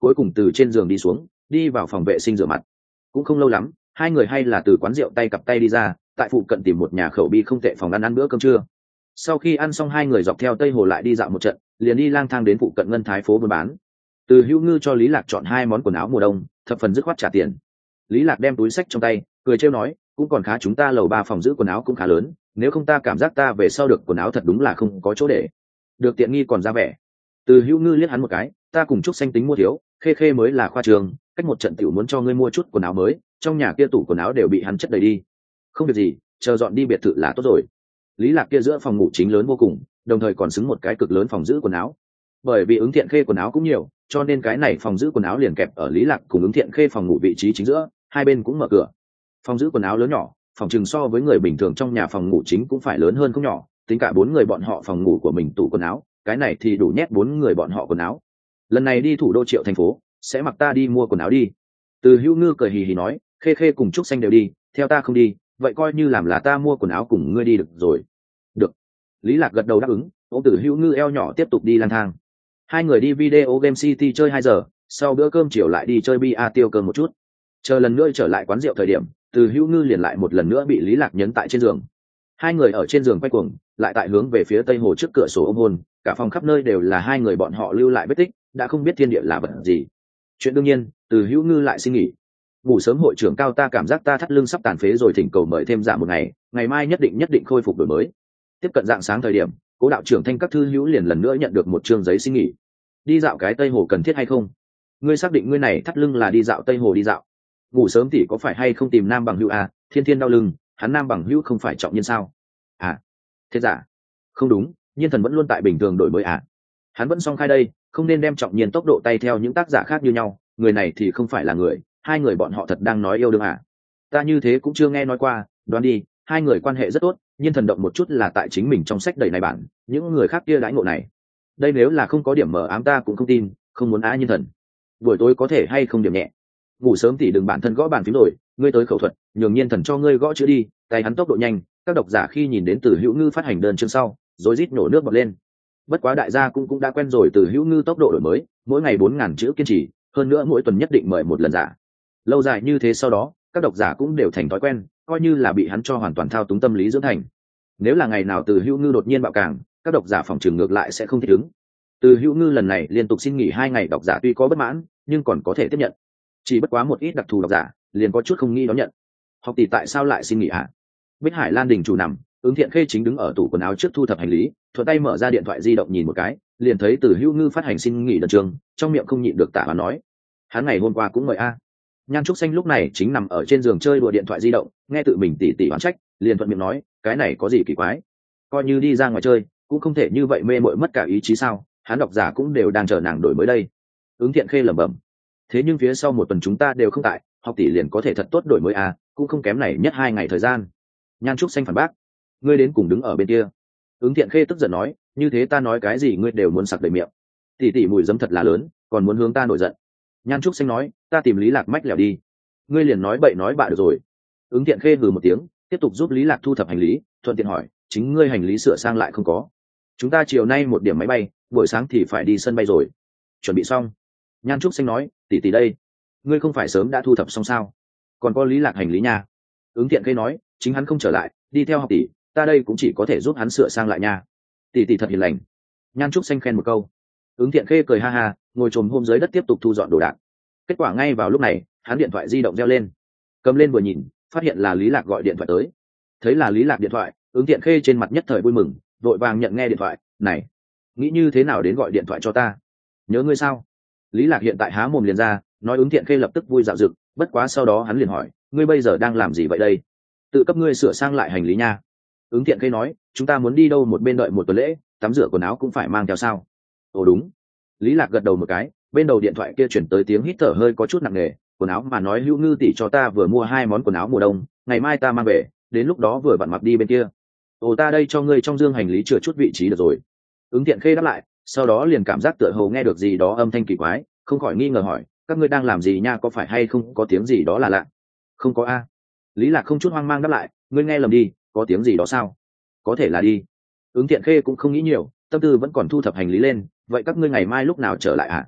cuối cùng từ trên giường đi xuống, đi vào phòng vệ sinh rửa mặt. Cũng không lâu lắm, hai người hay là từ quán rượu tay cặp tay đi ra, tại phụ cận tìm một nhà khẩu bi không tệ phòng ăn bữa cơm trưa. Sau khi ăn xong, hai người dọc theo Tây Hồ lại đi dạo một trận, liền đi lang thang đến phụ cận Ngân Thái phố buôn bán. Từ Hữu Ngư cho Lý Lạc chọn hai món quần áo mùa đông, thập phần dứt khoát trả tiền. Lý Lạc đem túi xách trong tay, cười trêu nói, cũng còn khá, chúng ta lầu 3 phòng giữ quần áo cũng khá lớn, nếu không ta cảm giác ta về sau được quần áo thật đúng là không có chỗ để. Được tiện nghi còn ra vẻ. Từ Hữu Ngư liếc hắn một cái, ta cùng Trúc Xanh tính mua thiếu, Khê Khê mới là khoa trường, cách một trận tiểu muốn cho ngươi mua chút quần áo mới, trong nhà kia tủ quần áo đều bị hắn chất đầy đi. Không việc gì, chờ dọn đi biệt thự là tốt rồi. Lý Lạc kia giữa phòng ngủ chính lớn vô cùng, đồng thời còn xứng một cái cực lớn phòng giữ quần áo. Bởi vì Ứng Thiện Khê quần áo cũng nhiều, cho nên cái này phòng giữ quần áo liền kẹp ở Lý Lạc cùng Ứng Thiện Khê phòng ngủ vị trí chính giữa, hai bên cũng mở cửa. Phòng giữ quần áo lớn nhỏ, phòng chừng so với người bình thường trong nhà phòng ngủ chính cũng phải lớn hơn không nhỏ, tính cả 4 người bọn họ phòng ngủ của mình tủ quần áo, cái này thì đủ nhét 4 người bọn họ quần áo. Lần này đi thủ đô Triệu thành phố, sẽ mặc ta đi mua quần áo đi. Từ Hữu Ngư cười hì hì nói, Khê Khê cùng Trúc Xanh đều đi, theo ta không đi, vậy coi như làm là ta mua quần áo cùng ngươi đi được rồi. Được. Lý Lạc gật đầu đáp ứng, ôm Từ Hữu Ngư eo nhỏ tiếp tục đi lang thang. Hai người đi Video Game City chơi 2 giờ, sau bữa cơm chiều lại đi chơi bia tiêu cơm một chút. Chờ lần nữa trở lại quán rượu thời điểm, Từ Hữu Ngư liền lại một lần nữa bị Lý Lạc nhấn tại trên giường. Hai người ở trên giường quay cuồng, lại tại hướng về phía Tây Hồ trước cửa sổ ôm hôn, cả phòng khắp nơi đều là hai người bọn họ lưu lại vết tích, đã không biết thiên địa là vật gì. Chuyện đương nhiên, Từ Hữu Ngư lại xin nghỉ. Ngủ sớm hội trưởng Cao, ta cảm giác ta thắt lưng sắp tàn phế rồi, thỉnh cầu mời thêm dạ một ngày, ngày mai nhất định khôi phục đổi mới. Tiếp cận dạng sáng thời điểm, Cố đạo trưởng Thanh các thư hữu liền lần nữa nhận được một chương giấy xin nghỉ. Đi dạo cái Tây Hồ cần thiết hay không? Ngươi xác định ngươi này thắt lưng là đi dạo Tây Hồ đi dạo? Ngủ sớm thì có phải hay không tìm nam bằng hữu à? Thiên Thiên đau lưng, hắn nam bằng hữu không phải trọng nhân sao? À, thế giả? Không đúng, Nhiên Thần vẫn luôn tại bình thường đổi mới à? Hắn vẫn song khai đây, không nên đem trọng nhiên tốc độ tay theo những tác giả khác như nhau, người này thì không phải là người, hai người bọn họ thật đang nói yêu đương à? Ta như thế cũng chưa nghe nói qua, đoán đi, hai người quan hệ rất tốt, Nhiên Thần động một chút là tại chính mình trong sách đầy này bản, những người khác kia đãi ngộ này. Đây nếu là không có điểm mở ám ta cũng không tin, không muốn Nhiên Thần. Buổi tối có thể hay không điểm nhẹ? Ngủ sớm thì đừng bản thân gõ bàn phím rồi, ngươi tới khẩu thuật, nhường Nhiên Thần cho ngươi gõ chữ đi, tay hắn tốc độ nhanh, các độc giả khi nhìn đến Từ Hữu Ngư phát hành đơn chương sau, rồi rít nổ nước bọt lên. Bất quá đại gia cũng đã quen rồi Từ Hữu Ngư tốc độ đổi mới, mỗi ngày 4.000 chữ kiên trì, hơn nữa mỗi tuần nhất định mời một lần giả. Lâu dài như thế sau đó, các độc giả cũng đều thành thói quen, coi như là bị hắn cho hoàn toàn thao túng tâm lý dưỡng thành. Nếu là ngày nào Từ Hữu Ngư đột nhiên bạo càng, các độc giả phòng trường ngược lại sẽ không thích ứng. Từ Hữu Ngư lần này liên tục xin nghỉ 2 ngày, độc giả tuy có bất mãn, nhưng còn có thể tiếp nhận. Chỉ bất quá một ít đặc thù độc giả liền có chút không nghĩ đón nhận. Học tỷ tại sao lại xin nghỉ hả? Bích Hải Lan đình chủ nằm, Ứng Thiện Khê chính đứng ở tủ quần áo trước thu thập hành lý, thuận tay mở ra điện thoại di động nhìn một cái, liền thấy Từ Hữu Ngư phát hành xin nghỉ đơn chương, trong miệng không nhịn được tạ mà nói, hắn ngày hôm qua cũng mời a. Nhan Trúc Xanh lúc này chính nằm ở trên giường chơi đùa điện thoại di động, nghe tự mình tỉ tỉ oán trách, liền thuận miệng nói, cái này có gì kỳ quái? Coi như đi ra ngoài chơi, cũng không thể như vậy mê mội mất cả ý chí sao? Hắn độc giả cũng đều đang chờ nàng đổi mới đây. Ứng Thiện Khê lẩm bẩm, thế nhưng phía sau một tuần chúng ta đều không tại, học tỷ liền có thể thật tốt đổi mới à, cũng không kém này nhất 2 ngày thời gian. Nhan Trúc Xanh phản bác, ngươi đến cùng đứng ở bên kia. Ứng Thiện Khê tức giận nói, như thế ta nói cái gì ngươi đều muốn sặc đầy miệng. Tỷ tỷ mùi dấm thật là lớn, còn muốn hướng ta nổi giận. Nhan Trúc Xanh nói, ta tìm Lý Lạc mách lẻo đi. Ngươi liền nói bậy nói bạ được rồi. Ứng Thiện Khê hừ một tiếng, tiếp tục giúp Lý Lạc thu thập hành lý, thuận tiện hỏi, chính ngươi hành lý sửa sang lại không có? Chúng ta chiều nay một điểm máy bay, buổi sáng thì phải đi sân bay rồi. Chuẩn bị xong. Nhan Trúc Xanh nói, tỷ tỷ đây, ngươi không phải sớm đã thu thập xong sao? Còn có Lý Lạc hành lý nha. Ứng Thiện Khê nói, chính hắn không trở lại, đi theo học tỷ, ta đây cũng chỉ có thể giúp hắn sửa sang lại nha. Tỷ tỷ thật hiền lành. Nhan Trúc Xanh khen một câu. Ứng Thiện Khê cười ha ha, ngồi trồm hôm dưới đất tiếp tục thu dọn đồ đạc. Kết quả ngay vào lúc này, hắn điện thoại di động reo lên, cầm lên vừa nhìn, phát hiện là Lý Lạc gọi điện thoại tới. Thấy là Lý Lạc điện thoại, Ứng Thiện Khê trên mặt nhất thời vui mừng, vội vàng nhận nghe điện thoại. Này, nghĩ như thế nào đến gọi điện thoại cho ta? Nhớ ngươi sao? Lý Lạc hiện tại há mồm liền ra, nói Ứng Thiện Khê lập tức vui dạo dực, bất quá sau đó hắn liền hỏi, ngươi bây giờ đang làm gì vậy đây? Tự cấp ngươi sửa sang lại hành lý nha. Ứng Thiện Khê nói, chúng ta muốn đi đâu một bên đợi một tuần lễ, tắm rửa quần áo cũng phải mang theo sao? Ồ đúng. Lý Lạc gật đầu một cái, bên đầu điện thoại kia chuyển tới tiếng hít thở hơi có chút nặng nề, quần áo mà nói Hữu Ngư tỷ cho ta vừa mua 2 món quần áo mùa đông, ngày mai ta mang về, đến lúc đó vừa vặn mặc đi bên kia. Ồ, ta đây cho ngươi trong dương hành lý chừa chút vị trí được rồi. Ứng Thiện Khê đáp lại, sau đó liền cảm giác tựa hồ nghe được gì đó âm thanh kỳ quái, không khỏi nghi ngờ hỏi, các ngươi đang làm gì nha, có phải hay không có tiếng gì đó là lạ? Không có a. Lý Lạc không chút hoang mang đáp lại, ngươi nghe lầm đi, có tiếng gì đó sao? Có thể là đi. Ứng Thiện Khê cũng không nghĩ nhiều, tâm tư vẫn còn thu thập hành lý lên, vậy các ngươi ngày mai lúc nào trở lại ạ?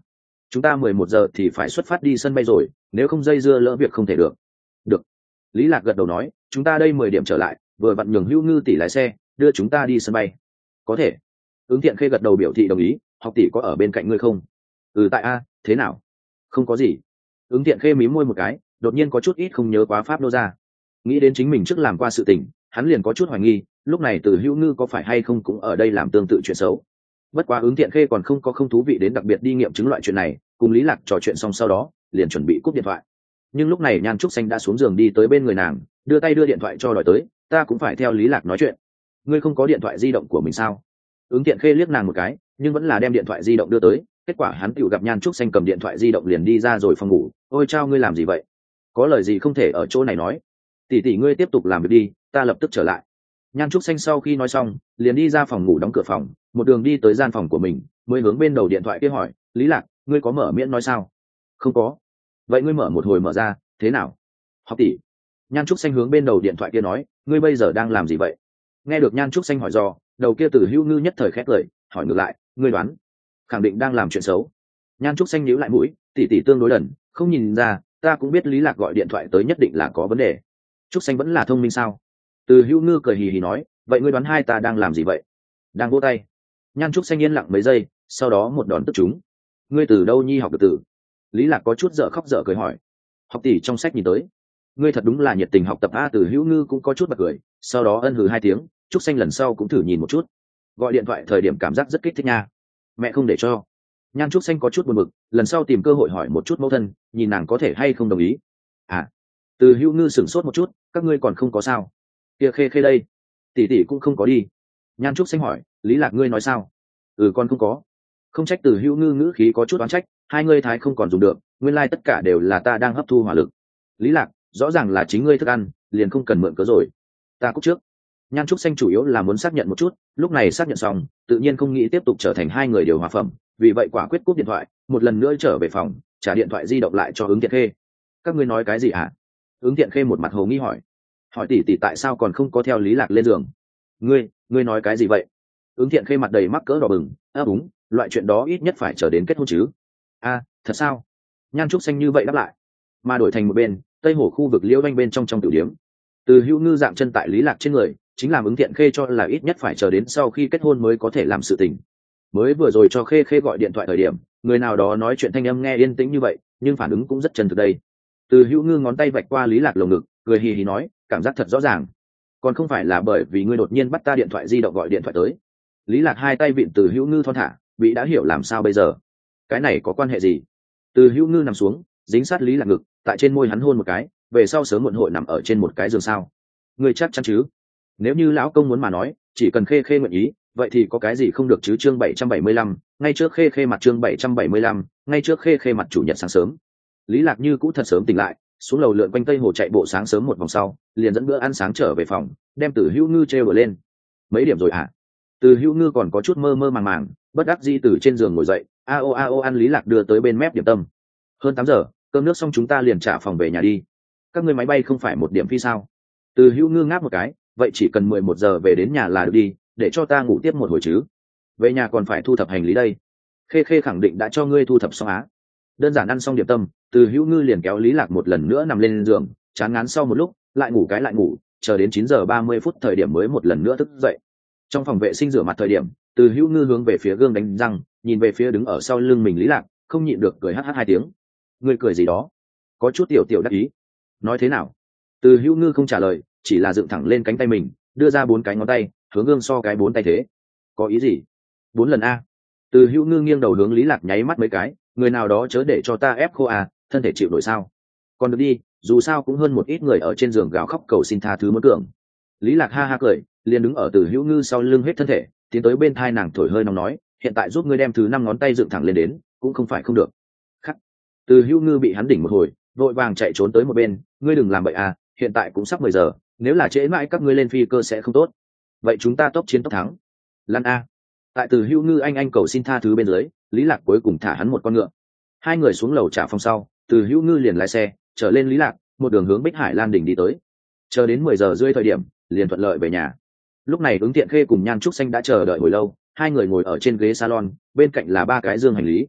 chúng ta 11 giờ thì phải xuất phát đi sân bay rồi, nếu không dây dưa lỡ việc không thể được. Được. Lý Lạc gật đầu nói, chúng ta đây 10 điểm trở lại, vừa vặn nhường Hữu Ngư tỷ lái xe đưa chúng ta đi sân bay. Có thể. Ứng Thiện Khê gật đầu biểu thị đồng ý. Học tỷ có ở bên cạnh ngươi không? Tại a, thế nào? Không có gì. Ứng Thiện Khê mím môi một cái, đột nhiên có chút ít không nhớ quá pháp nô ra. Nghĩ đến chính mình trước làm qua sự tình, hắn liền có chút hoài nghi, lúc này Từ Hữu Ngư có phải hay không cũng ở đây làm tương tự chuyện xấu. Bất quá Ứng Thiện Khê còn không có không thú vị đến đặc biệt đi nghiệm chứng loại chuyện này, cùng Lý Lạc trò chuyện xong sau đó, liền chuẩn bị cúp điện thoại. Nhưng lúc này Nhan Trúc Xanh đã xuống giường đi tới bên người nàng, đưa tay đưa điện thoại cho đòi tới, ta cũng phải theo Lý Lạc nói chuyện. Ngươi không có điện thoại di động của mình sao? Ứng Thiện Khê liếc nàng một cái, nhưng vẫn là đem điện thoại di động đưa tới. Kết quả hắn tự gặp Nhan Trúc Xanh cầm điện thoại di động liền đi ra rồi phòng ngủ. Ôi chao, ngươi làm gì vậy? Có lời gì không thể ở chỗ này nói? Tỷ tỷ ngươi tiếp tục làm việc đi, ta lập tức trở lại. Nhan Trúc Xanh sau khi nói xong, liền đi ra phòng ngủ đóng cửa phòng, một đường đi tới gian phòng của mình, mới hướng bên đầu điện thoại kia hỏi, Lý Lạc, ngươi có mở miệng nói sao? Không có. Vậy ngươi mở một hồi mở ra, thế nào? Học tỷ. Nhan Trúc Xanh hướng bên đầu điện thoại kia nói, ngươi bây giờ đang làm gì vậy? Nghe được Nhan Trúc Xanh hỏi do, đầu kia Từ Hữu Ngư nhất thời khét lời, hỏi ngược lại, ngươi đoán? Khẳng định đang làm chuyện xấu. Nhan Trúc Xanh nhíu lại mũi, tỷ tỷ tương đối đần, không nhìn ra, ta cũng biết Lý Lạc gọi điện thoại tới nhất định là có vấn đề. Trúc Xanh vẫn là thông minh sao? Từ Hữu Ngư cười hì hì nói, vậy ngươi đoán hai ta đang làm gì vậy? Đang vỗ tay. Nhan Trúc Xanh yên lặng mấy giây, sau đó một đòn tức chúng. Ngươi từ đâu nhi học được từ? Lý Lạc có chút dở khóc dở cười hỏi. Học tỷ trong sách nhìn tới. Ngươi thật đúng là nhiệt tình học tập a. Từ Hữu Ngư cũng có chút bật cười, sau đó ân hừ hai tiếng. Trúc Xanh lần sau cũng thử nhìn một chút. Gọi điện thoại thời điểm cảm giác rất kích thích nha. Mẹ không để cho. Nhan Trúc Xanh có chút buồn bực, lần sau tìm cơ hội hỏi một chút mẫu thân, nhìn nàng có thể hay không đồng ý. À. Từ Hữu Ngư sửng sốt một chút, các ngươi còn không có sao? Kia Khê Khê đây, tỷ tỷ cũng không có đi. Nhan Trúc Xanh hỏi, Lý Lạc ngươi nói sao? Con không có. Không trách Từ Hữu Ngư ngữ khí có chút oán trách, hai ngươi thái không còn dùng được, nguyên lai tất cả đều là ta đang hấp thu hỏa lực. Lý Lạc, rõ ràng là chính ngươi thức ăn, liền không cần mượn cớ rồi. Ta cúp trước. Nhan Trúc Xanh chủ yếu là muốn xác nhận một chút, lúc này xác nhận xong, tự nhiên không nghĩ tiếp tục trở thành hai người điều hòa phẩm, vì vậy quả quyết cúp điện thoại, một lần nữa trở về phòng, trả điện thoại di động lại cho Ứng Thiện Khê. Các ngươi nói cái gì hả? Ứng Thiện Khê một mặt hồ nghi hỏi tỷ tỷ tại sao còn không có theo Lý Lạc lên giường? Ngươi nói cái gì vậy? Ứng Thiện Khê mặt đầy mắc cỡ đỏ bừng, đúng, loại chuyện đó ít nhất phải chờ đến kết hôn chứ. Thật sao? Nhan Trúc Xanh như vậy đáp lại. Mà đổi thành một bên, Tây Hồ khu vực Liễu Doanh bên trong tiểu điếm. Từ Hữu Ngư dạng chân tại Lý Lạc trên người, chính làm Ứng Thiện Khê cho là ít nhất phải chờ đến sau khi kết hôn mới có thể làm sự tình. Mới vừa rồi cho Khê Khê gọi điện thoại thời điểm, người nào đó nói chuyện thanh âm nghe yên tĩnh như vậy, nhưng phản ứng cũng rất chân thực đây. Từ Hữu Ngư ngón tay vạch qua Lý Lạc lồng ngực, cười hì hì nói, cảm giác thật rõ ràng. Còn không phải là bởi vì ngươi đột nhiên bắt ta điện thoại di động gọi điện thoại tới. Lý Lạc hai tay vịn Từ Hữu Ngư thon thả, bị đã hiểu làm sao bây giờ? Cái này có quan hệ gì? Từ Hữu Ngư nằm xuống, dính sát Lý Lạc ngực, tại trên môi hắn hôn một cái, về sau sớm muộn hội nằm ở trên một cái giường sao? Ngươi chắc chắn chứ? Nếu như lão công muốn mà nói, chỉ cần Khê Khê nguyện ý, vậy thì có cái gì không được chứ? Chương 775, ngay trước Khê Khê mặt. Chương 775, ngay trước Khê Khê mặt. Chủ nhật sáng sớm, Lý Lạc như cũ thật sớm tỉnh lại, xuống lầu lượn quanh Tây Hồ chạy bộ sáng sớm một vòng sau, liền dẫn bữa ăn sáng trở về phòng, đem Từ Hữu Ngư treo lên. Mấy điểm rồi hả? Từ Hữu Ngư còn có chút mơ mơ màng màng, bất đắc dĩ từ trên giường ngồi dậy, ao ăn. Lý Lạc đưa tới bên mép điểm tâm. Hơn 8 giờ, cơm nước xong chúng ta liền trả phòng về nhà đi. Các ngươi máy bay không phải một điểm phi sao? Từ Hữu Ngư ngáp một cái, vậy chỉ cần 11 giờ về đến nhà là được đi, để cho ta ngủ tiếp một hồi chứ. Về nhà còn phải thu thập hành lý đây. Khê Khê khẳng định đã cho ngươi thu thập xong á. Đơn giản ăn xong điểm tâm, Từ Hữu Ngư liền kéo Lý Lạc một lần nữa nằm lên giường, chán ngán sau một lúc, lại ngủ, chờ đến 9 giờ 30 phút thời điểm mới một lần nữa thức dậy. Trong phòng vệ sinh rửa mặt thời điểm, Từ Hữu Ngư hướng về phía gương đánh răng, nhìn về phía đứng ở sau lưng mình Lý Lạc, không nhịn được cười hắt hắt hai tiếng. Ngươi cười gì đó? Có chút tiểu đắc ý. Nói thế nào? Từ Hữu Ngư không trả lời, chỉ là dựng thẳng lên cánh tay mình, đưa ra 4 cái ngón tay, hướng gương so cái 4 tay thế. Có ý gì? 4 lần a. Từ Hữu Ngư nghiêng đầu hướng Lý Lạc nháy mắt mấy cái, người nào đó chớ để cho ta ép khô à, thân thể chịu nổi sao? Còn được đi, dù sao cũng hơn một ít người ở trên giường gào khóc cầu xin tha thứ muốn cường. Lý Lạc ha ha cười, liền đứng ở Từ Hữu Ngư sau lưng hết thân thể, tiến tới bên thai nàng thổi hơi nóng nói, hiện tại giúp ngươi đem thứ 5 ngón tay dựng thẳng lên đến, cũng không phải không được. Khắc. Từ Hữu Ngư bị hắn đỉnh một hồi, vội vàng chạy trốn tới một bên, ngươi đừng làm vậy à, hiện tại cũng sắp 10 giờ, nếu là trễ mãi các ngươi lên phi cơ sẽ không tốt. Vậy chúng ta tốc chiến tốc thắng. Lăn a. Tại Từ Hữu Ngư anh cầu xin tha thứ bên dưới, Lý Lạc cuối cùng thả hắn một con ngựa. Hai người xuống lầu trả phòng sau, Từ Hữu Ngư liền lái xe trở lên Lý Lạc, một đường hướng Bích Hải Lan đỉnh đi tới. Chờ đến 10 giờ rưỡi thời điểm, liền thuận lợi về nhà. Lúc này Ứng Thiện Khê cùng Nhan Trúc Xanh đã chờ đợi hồi lâu, hai người ngồi ở trên ghế salon, bên cạnh là 3 cái dương hành lý.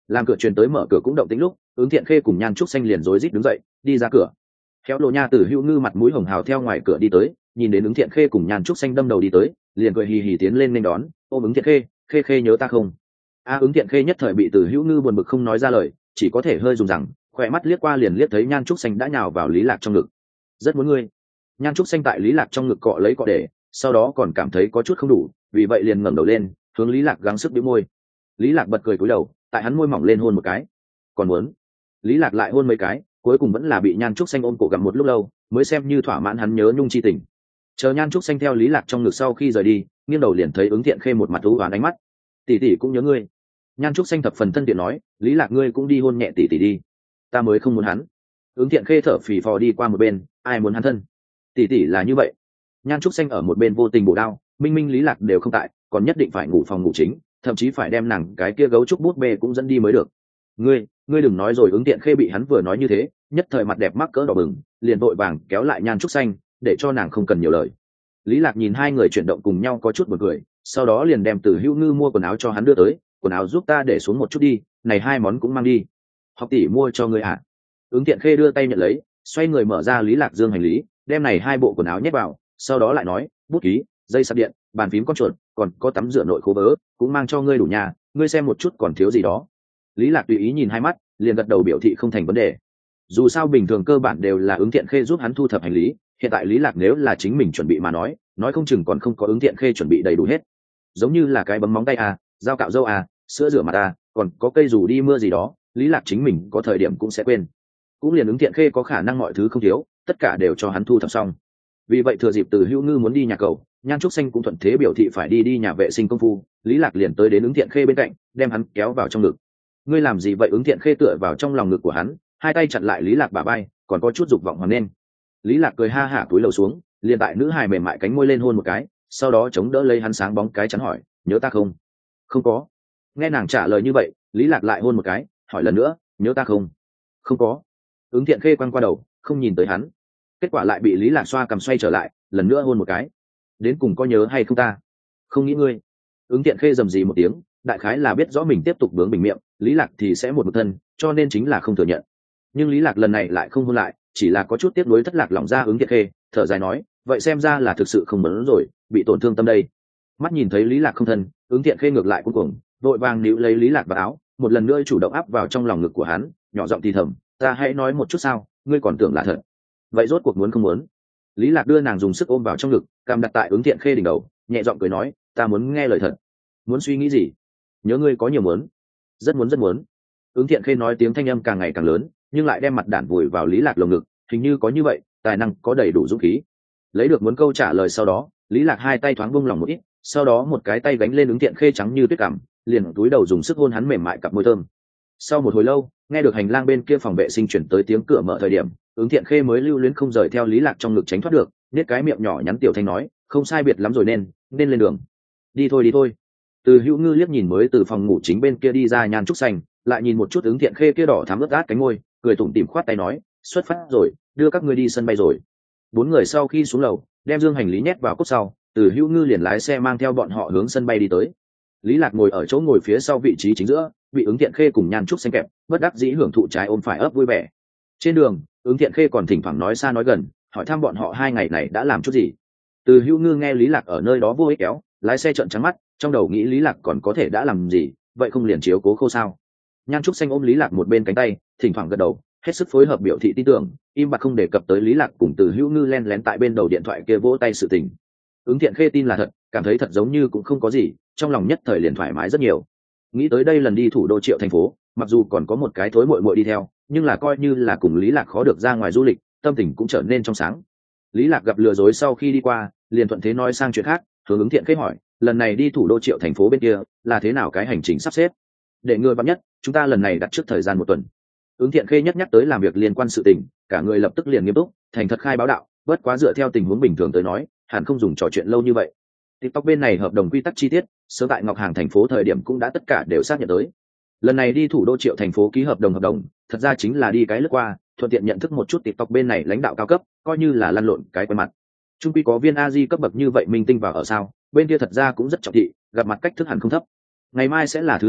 Làm cửa truyền tới mở cửa cũng động tĩnh lúc, Ứng Thiện Khê cùng Nhan Trúc Xanh liền rối rít đứng dậy đi ra cửa. Khéo lộ nha từ Hữu Ngư mặt mũi hồng hào theo ngoài cửa đi tới, nhìn đến Ứng Thiện Khê cùng Nhan Trúc Xanh đâm đầu đi tới, liền cười hì hì tiến lên nên đón, ôm Ứng Thiện Khê, khê khê nhớ ta không? Ứng Thiện Khê nhất thời bị từ Hữu Ngư buồn bực không nói ra lời, chỉ có thể hơi dùng rằng, khỏe mắt liếc qua liền liếc thấy Nhan Trúc Xanh đã nhào vào Lý Lạc trong ngực. Rất muốn ngươi. Nhan Trúc Xanh tại Lý Lạc trong ngực cọ lấy cọ để, sau đó còn cảm thấy có chút không đủ, vì vậy liền ngẩng đầu lên, hướng Lý Lạc gắng sức bĩu môi. Lý Lạc bật cười cúi đầu, tại hắn môi mỏng lên hôn một cái. Còn muốn? Lý Lạc lại hôn mấy cái, cuối cùng vẫn là bị Nhan Trúc Xanh ôm cổ gặm một lúc lâu, mới xem như thỏa mãn hắn nhớ nhung chi tình. Chờ Nhan Trúc Xanh theo Lý Lạc trong ngực sau khi rời đi, nghiêng đầu liền thấy Ứng Thiện Khê một mặt u uất ánh mắt. Tỷ tỷ cũng nhớ ngươi. Nhan Trúc Xanh thập phần thân thiện nói, Lý Lạc ngươi cũng đi hôn nhẹ tỷ tỷ đi. Ta mới không muốn hắn. Ứng Thiện Khê thở phì phò đi qua một bên, ai muốn hắn thân? Tỷ tỷ là như vậy. Nhan Trúc Xanh ở một bên vô tình bổ đao, minh minh Lý Lạc đều không tại, còn nhất định phải ngủ phòng ngủ chính, thậm chí phải đem nàng cái kia gấu trúc bút bê cũng dẫn đi mới được. Ngươi đừng nói rồi. Ứng Thiện Khê bị hắn vừa nói như thế, nhất thời mặt đẹp mắc cỡ đỏ bừng, liền vội vàng kéo lại Nhan Trúc Xanh, để cho nàng không cần nhiều lời. Lý Lạc nhìn hai người chuyển động cùng nhau có chút buồn cười, sau đó liền đem từ Hữu Ngư mua quần áo cho hắn đưa tới, quần áo giúp ta để xuống một chút đi, này hai món cũng mang đi. Học tỷ mua cho ngươi à? Ứng Thiện Khê đưa tay nhận lấy, xoay người mở ra Lý Lạc dương hành lý, đem này hai bộ quần áo nhét vào, sau đó lại nói, bút ký, dây sạc điện, bàn phím con chuột, còn có tắm rửa nội khố vớ, cũng mang cho ngươi đủ nhà, ngươi xem một chút còn thiếu gì đó. Lý Lạc tùy ý nhìn hai mắt, liền gật đầu biểu thị không thành vấn đề. Dù sao bình thường cơ bản đều là Ứng Thiện Khê giúp hắn thu thập hành lý, hiện tại Lý Lạc nếu là chính mình chuẩn bị mà nói không chừng còn không có Ứng Thiện Khê chuẩn bị đầy đủ hết. Giống như là cái bấm móng tay à, dao cạo râu à, sữa rửa mặt à, còn có cây dù đi mưa gì đó, Lý Lạc chính mình có thời điểm cũng sẽ quên. Cũng liền Ứng Thiện Khê có khả năng mọi thứ không thiếu, tất cả đều cho hắn thu thập xong. Vì vậy thừa dịp từ Hữu Ngư muốn đi nhà cầu, Nhan Trúc Xanh cũng thuận thế biểu thị phải đi nhà vệ sinh công phu, Lý Lạc liền tới đến Ứng Thiện Khê bên cạnh, đem hắn kéo vào trong ngực. Ngươi làm gì vậy? Ứng Thiện Khê tựa vào trong lòng ngực của hắn, hai tay chặn lại Lý Lạc bả vai, còn có chút dục vọng hoàn nên. Lý Lạc cười ha hả cúi lầu xuống, liền tại nữ hài mềm mại cánh môi lên hôn một cái, sau đó chống đỡ lấy hắn sáng bóng cái chắn hỏi, nhớ ta không? Không có. Nghe nàng trả lời như vậy, Lý Lạc lại hôn một cái, hỏi lần nữa, nhớ ta không? Không có. Ứng Thiện Khê quăng qua đầu, không nhìn tới hắn. Kết quả lại bị Lý Lạc xoa cầm xoay trở lại, lần nữa hôn một cái. Đến cùng có nhớ hay không ta? Không nghĩ ngươi. Ứng Thiện Khê rầm rì một tiếng, đại khái là biết rõ mình tiếp tục bướng bình miệng, Lý Lạc thì sẽ một thân, cho nên chính là không thừa nhận. Nhưng Lý Lạc lần này lại không hôn lại, chỉ là có chút tiếc nuối thất lạc lòng ra. Ứng Thiện Khê thở dài nói, vậy xem ra là thực sự không muốn rồi, bị tổn thương tâm đây. Mắt nhìn thấy Lý Lạc không thân, Ứng Thiện Khê ngược lại cuống cuồng, vội vàng níu lấy Lý Lạc vào áo, một lần nữa chủ động áp vào trong lòng ngực của hắn, nhỏ giọng thì thầm, ta hãy nói một chút sao, ngươi còn tưởng là thật? Vậy rốt cuộc muốn không muốn? Lý Lạc đưa nàng dùng sức ôm vào trong ngực, cằm đặt tại Ứng Thiện Khê đỉnh đầu, nhẹ giọng cười nói, ta muốn nghe lời thật. Muốn suy nghĩ gì? Nhớ ngươi có nhiều muốn. Rất muốn rất muốn. Ứng Thiện Khê nói tiếng thanh âm càng ngày càng lớn, nhưng lại đem mặt đản vùi vào Lý Lạc lồng ngực, hình như có như vậy, tài năng có đầy đủ dũng khí. Lấy được muốn câu trả lời sau đó, Lý Lạc hai tay thoáng buông lòng một ít, sau đó một cái tay gánh lên Ứng Thiện Khê trắng như tuyết cằm, liền túi đầu dùng sức hôn hắn mềm mại cặp môi thơm. Sau một hồi lâu, nghe được hành lang bên kia phòng vệ sinh chuyển tới tiếng cửa mở thời điểm, Ứng Thiện Khê mới lưu luyến không rời theo Lý Lạc trong ngực tránh thoát được, nết cái miệng nhỏ nhắn tiểu thanh nói, không sai biệt lắm rồi nên lên đường. Đi thôi đi thôi. Từ Hữu Ngư liếc nhìn mới từ phòng ngủ chính bên kia đi ra Nhan Trúc Xanh, lại nhìn một chút Ứng Thiện Khê kia đỏ thắm ướt át cánh môi, cười tủm tỉm khoát tay nói, xuất phát rồi, đưa các ngươi đi sân bay rồi. Bốn người sau khi xuống lầu, đem dương hành lý nhét vào cốp sau, Từ Hữu Ngư liền lái xe mang theo bọn họ hướng sân bay đi tới. Lý Lạc ngồi ở chỗ ngồi phía sau vị trí chính giữa, bị Ứng Thiện Khê cùng Nhan Trúc Xanh kẹp, bất đắc dĩ hưởng thụ trái ôm phải ấp vui vẻ. Trên đường, Ứng Thiện Khê còn thỉnh thoảng nói xa nói gần, hỏi thăm bọn họ hai ngày này đã làm chút gì. Từ Hữu Ngư nghe Lý Lạc ở nơi đó vô ích kéo, lái xe trợn trắng mắt, trong đầu nghĩ Lý Lạc còn có thể đã làm gì, vậy không liền chiếu cố khô sao? Nhan Trúc Xanh ôm Lý Lạc một bên cánh tay, thỉnh thoảng gật đầu, hết sức phối hợp biểu thị tin tưởng, im bặt không đề cập tới Lý Lạc cùng Từ Hữu Ngư len lén tại bên đầu điện thoại kia vỗ tay sự tình. Ứng Thiện Khê tin là thật, cảm thấy thật giống như cũng không có gì, trong lòng nhất thời liền thoải mái rất nhiều. Nghĩ tới đây lần đi thủ đô Triệu thành phố, mặc dù còn có một cái thối muội muội đi theo, nhưng là coi như là cùng Lý Lạc khó được ra ngoài du lịch, tâm tình cũng trở nên trong sáng. Lý Lạc gặp lừa dối sau khi đi qua, liền thuận thế nói sang chuyện khác, hướng Ứng Thiện Khê hỏi, lần này đi thủ đô Triệu thành phố bên kia, là thế nào cái hành trình sắp xếp? Để người bạn nhất, chúng ta lần này đặt trước thời gian một tuần. Ứng Thiện Khê nhắc tới làm việc liên quan sự tình, cả người lập tức liền nghiêm túc, thành thật khai báo đạo, bất quá dựa theo tình huống bình thường tới nói, hẳn không dùng trò chuyện lâu như vậy. TikTok bên này hợp đồng quy tắc chi tiết, sớm tại Ngọc Hàng thành phố thời điểm cũng đã tất cả đều xác nhận tới. Lần này đi thủ đô Triệu thành phố ký hợp đồng, thật ra chính là đi cái lướt qua, thuận tiện nhận thức một chút TikTok bên này lãnh đạo cao cấp, coi như là lăn lộn cái quen mặt. Trung quy có viên A-di cấp bậc như vậy minh tinh vào ở sao, bên kia thật ra cũng rất trọng thị, gặp mặt cách thức hẳn không thấp. Ngày mai sẽ là thứ hai,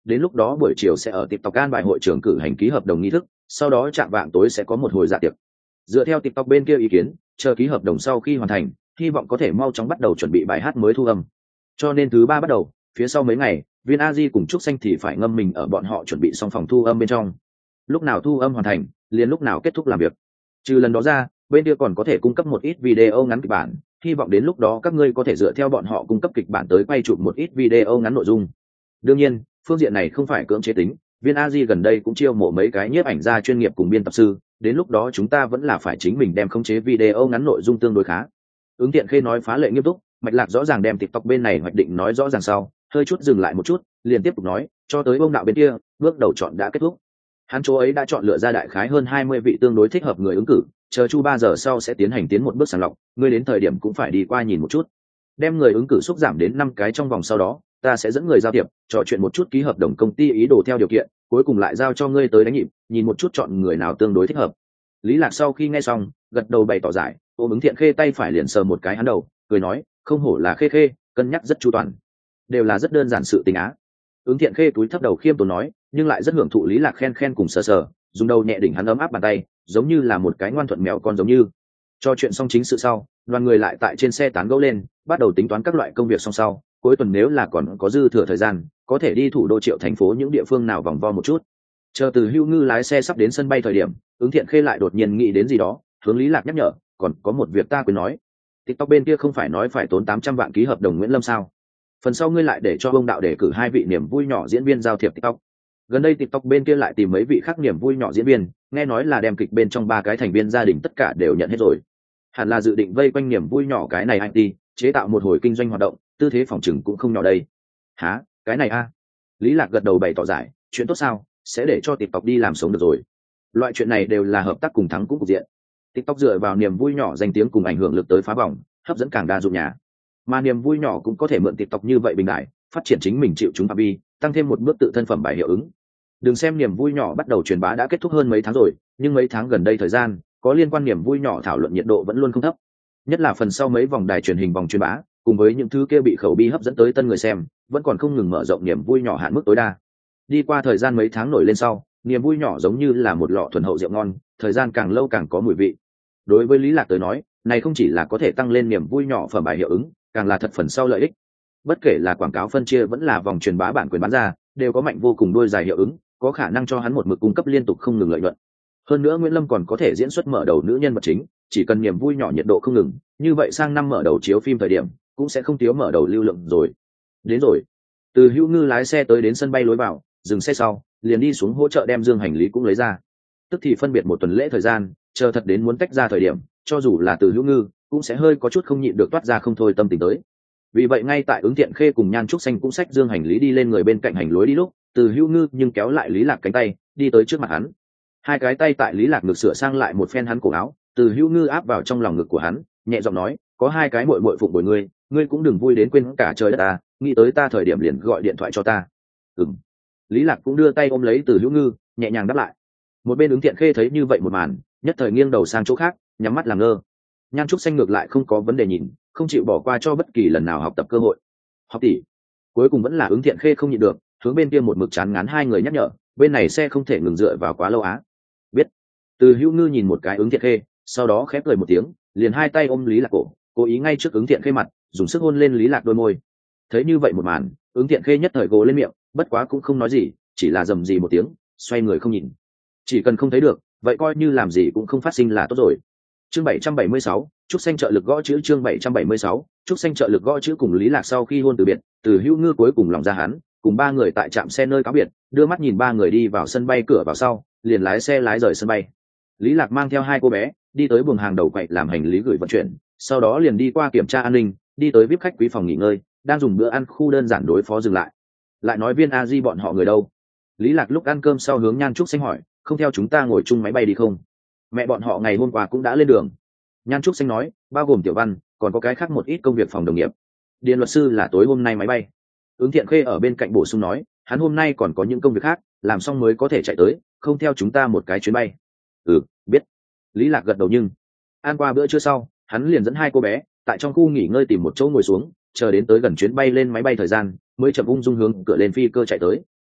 đến lúc đó buổi chiều sẽ ở TikTok an bài hội trưởng cử hành ký hợp đồng nghi thức, sau đó chạm vạng tối sẽ có một hồi dạ tiệc. Dựa theo TikTok bên kia ý kiến, chờ ký hợp đồng sau khi hoàn thành, hy vọng có thể mau chóng bắt đầu chuẩn bị bài hát mới thu âm. Cho nên thứ ba bắt đầu, phía sau mấy ngày, Viên A-di cùng Trúc Xanh thì phải ngâm mình ở bọn họ chuẩn bị xong phòng thu âm bên trong. Lúc nào thu âm hoàn thành, liền lúc nào kết thúc làm việc. Trừ lần đó ra, bên kia còn có thể cung cấp một ít video ngắn kịch bản, hy vọng đến lúc đó các ngươi có thể dựa theo bọn họ cung cấp kịch bản tới quay chụp một ít video ngắn nội dung. Đương nhiên, phương diện này không phải cưỡng chế tính, Viên A-di gần đây cũng chiêu mộ mấy cái nhiếp ảnh gia chuyên nghiệp cùng biên tập sư, đến lúc đó chúng ta vẫn là phải chính mình đem khống chế video ngắn nội dung tương đối khá. Ứng Thiện Khê nói phá lệ nghiêm túc, mạch lạc rõ ràng đem TikTok bên này hoạch định nói rõ ràng sau, hơi chút dừng lại một chút, liền tiếp tục nói, cho tới bông đạo bên kia, bước đầu chọn đã kết thúc. Hắn chỗ ấy đã chọn lựa ra đại khái hơn 20 vị tương đối thích hợp người ứng cử, chờ chu 3 giờ sau sẽ tiến hành tiến một bước sàng lọc, ngươi đến thời điểm cũng phải đi qua nhìn một chút. Đem người ứng cử xúc giảm đến 5 cái trong vòng sau đó, ta sẽ dẫn người giao thiệp, trò chuyện một chút ký hợp đồng công ty ý đồ theo điều kiện, cuối cùng lại giao cho ngươi tới đánh nhịp, nhìn một chút chọn người nào tương đối thích hợp. Lý Lạc sau khi nghe xong, gật đầu bày tỏ giải, ôm Ứng Thiện Khê tay phải liền sờ một cái hắn đầu, cười nói, không hổ là Khê Khê, cân nhắc rất chu toàn, đều là rất đơn giản sự tình á. Ứng Thiện Khê túi thấp đầu khiêm tốn nói, nhưng lại rất hưởng thụ Lý Lạc khen khen cùng sờ sờ, dùng đầu nhẹ đỉnh hắn ấm áp bàn tay, giống như là một cái ngoan thuận mèo con giống như. Cho chuyện xong chính sự sau, đoàn người lại tại trên xe tán gẫu lên, bắt đầu tính toán các loại công việc song sau, cuối tuần nếu là còn có dư thừa thời gian, có thể đi thủ đô Triệu thành phố những địa phương nào vòng vo một chút. Chờ Từ Hưu Ngư lái xe sắp đến sân bay thời điểm, Ứng Thiện Khê lại đột nhiên nghĩ đến gì đó, hướng Lý Lạc nhắc nhở, còn có một việc ta quên nói. TikTok bên kia không phải nói phải tốn 800 vạn ký hợp đồng Nguyễn Lâm sao? Phần sau ngươi lại để cho ông đạo để cử 2 vị niềm vui nhỏ diễn viên giao thiệp TikTok. Gần đây TikTok bên kia lại tìm mấy vị khác niềm vui nhỏ diễn viên, nghe nói là đem kịch bên trong 3 cái thành viên gia đình tất cả đều nhận hết rồi. Hẳn là dự định vây quanh niềm vui nhỏ cái này IT, chế tạo một hồi kinh doanh hoạt động, tư thế phòng trừng cũng không nhỏ đây. Hả, cái này a? Lý Lạc gật đầu bày tỏ giải, chuyện tốt sao, sẽ để cho TikTok đi làm sống được rồi. Loại chuyện này đều là hợp tác cùng thắng cũng cục diện. TikTok dựa vào niềm vui nhỏ danh tiếng cùng ảnh hưởng lực tới phá vòng, hấp dẫn càng đa dụng nhà. Mà niềm vui nhỏ cũng có thể mượn TikTok như vậy bình đại, phát triển chính mình chịu chúng phạm vi, tăng thêm một bước tự thân phẩm bài hiệu ứng. Đừng xem niềm vui nhỏ bắt đầu truyền bá đã kết thúc hơn mấy tháng rồi, nhưng mấy tháng gần đây thời gian, có liên quan niềm vui nhỏ thảo luận nhiệt độ vẫn luôn không thấp. Nhất là phần sau mấy vòng đài truyền hình vòng truyền bá, cùng với những thứ kia bị khẩu bi hấp dẫn tới tân người xem, vẫn còn không ngừng mở rộng niềm vui nhỏ hạn mức tối đa. Đi qua thời gian mấy tháng nổi lên sau, niềm vui nhỏ giống như là một lọ thuần hậu rượu ngon, thời gian càng lâu càng có mùi vị. Đối với Lý Lạc tới nói, này không chỉ là có thể tăng lên niềm vui nhỏ phẩm bài hiệu ứng, càng là thật phần sau lợi ích. Bất kể là quảng cáo phân chia vẫn là vòng truyền bá bản quyền bán ra, đều có mạnh vô cùng đôi dài hiệu ứng, có khả năng cho hắn một mực cung cấp liên tục không ngừng lợi nhuận. Hơn nữa Nguyễn Lâm còn có thể diễn xuất mở đầu nữ nhân vật chính, chỉ cần niềm vui nhỏ nhiệt độ không ngừng, như vậy sang năm mở đầu chiếu phim thời điểm, cũng sẽ không thiếu mở đầu lưu lượng rồi. Đến rồi. Từ Hữu Ngư lái xe tới đến sân bay lối vào, dừng xe sau, liền đi xuống hỗ trợ đem dương hành lý cũng lấy ra. Tức thì phân biệt một tuần lễ thời gian, chờ thật đến muốn tách ra thời điểm, cho dù là Từ Hữu Ngư, cũng sẽ hơi có chút không nhịn được toát ra không thôi tâm tình tới. Vì vậy ngay tại Ứng Thiện Khê cùng Nhan Trúc Xanh cũng xách dương hành lý đi lên người bên cạnh hành lối đi lúc, Từ Hữu Ngư nhưng kéo lại Lý Lạc cánh tay, đi tới trước mặt hắn. Hai cái tay tại Lý Lạc ngực sửa sang lại một phen hắn cổ áo, Từ Hữu Ngư áp vào trong lòng ngực của hắn, nhẹ giọng nói, có hai cái muội muội phụng bồi ngươi, ngươi cũng đừng vui đến quên cả trời đất ta, nghĩ tới ta thời điểm liền gọi điện thoại cho ta. Ừm. Lý Lạc cũng đưa tay ôm lấy Từ Hữu Ngư, nhẹ nhàng đáp lại. Một bên Ứng Thiện Khê thấy như vậy một màn, nhất thời nghiêng đầu sang chỗ khác, nhắm mắt làm ngơ. Nhan Trúc Xanh ngược lại không có vấn đề nhìn, không chịu bỏ qua cho bất kỳ lần nào học tập cơ hội. Học tỷ. Cuối cùng vẫn là Ứng Thiện Khê không nhịn được, hướng bên kia một mực chán ngán hai người nhắc nhở, bên này xe không thể ngừng dựa vào quá lâu á. Biết. Từ Hữu Ngư nhìn một cái Ứng Thiện Khê, sau đó khép cười một tiếng, liền hai tay ôm Lý Lạc cổ, cố ý ngay trước Ứng Thiện Khê mặt, dùng sức hôn lên Lý Lạc đôi môi. Thấy như vậy một màn, Ứng Thiện Khê nhất thời gồ lên miệng, bất quá cũng không nói gì, chỉ là rầm rì một tiếng, xoay người không nhìn. Chỉ cần không thấy được, vậy coi như làm gì cũng không phát sinh là tốt rồi. Chương 776, Trúc Xanh trợ lực gõ chữ. Chương 776, Trúc Xanh trợ lực gõ chữ. Cùng Lý Lạc sau khi hôn từ biệt, Từ Hữu Ngư cuối cùng lòng ra hắn, cùng ba người tại trạm xe nơi cáo biệt, đưa mắt nhìn ba người đi vào sân bay cửa vào sau, liền lái xe lái rời sân bay. Lý Lạc mang theo hai cô bé, đi tới buồng hàng đầu quầy làm hành lý gửi vận chuyển, sau đó liền đi qua kiểm tra an ninh, đi tới VIP khách quý phòng nghỉ ngơi, đang dùng bữa ăn khu đơn giản đối phó dừng lại. Lại nói Viên A Di bọn họ người đâu? Lý Lạc lúc ăn cơm sau hướng Nhan Trúc Xanh hỏi, không theo chúng ta ngồi chung máy bay đi không? Mẹ bọn họ ngày hôm qua cũng đã lên đường. Nhan Trúc Xanh nói, bao gồm Tiểu Văn, còn có cái khác một ít công việc phòng đồng nghiệp. Điền luật sư là tối hôm nay máy bay. Ứng Thiện Khê ở bên cạnh bổ sung nói, hắn hôm nay còn có những công việc khác, làm xong mới có thể chạy tới, không theo chúng ta một cái chuyến bay. Ừ, biết. Lý Lạc gật đầu nhưng ăn qua bữa trưa sau, hắn liền dẫn hai cô bé tại trong khu nghỉ ngơi tìm một chỗ ngồi xuống, chờ đến tới gần chuyến bay lên máy bay thời gian, mới chậm ung dung hướng cửa lên phi cơ chạy tới.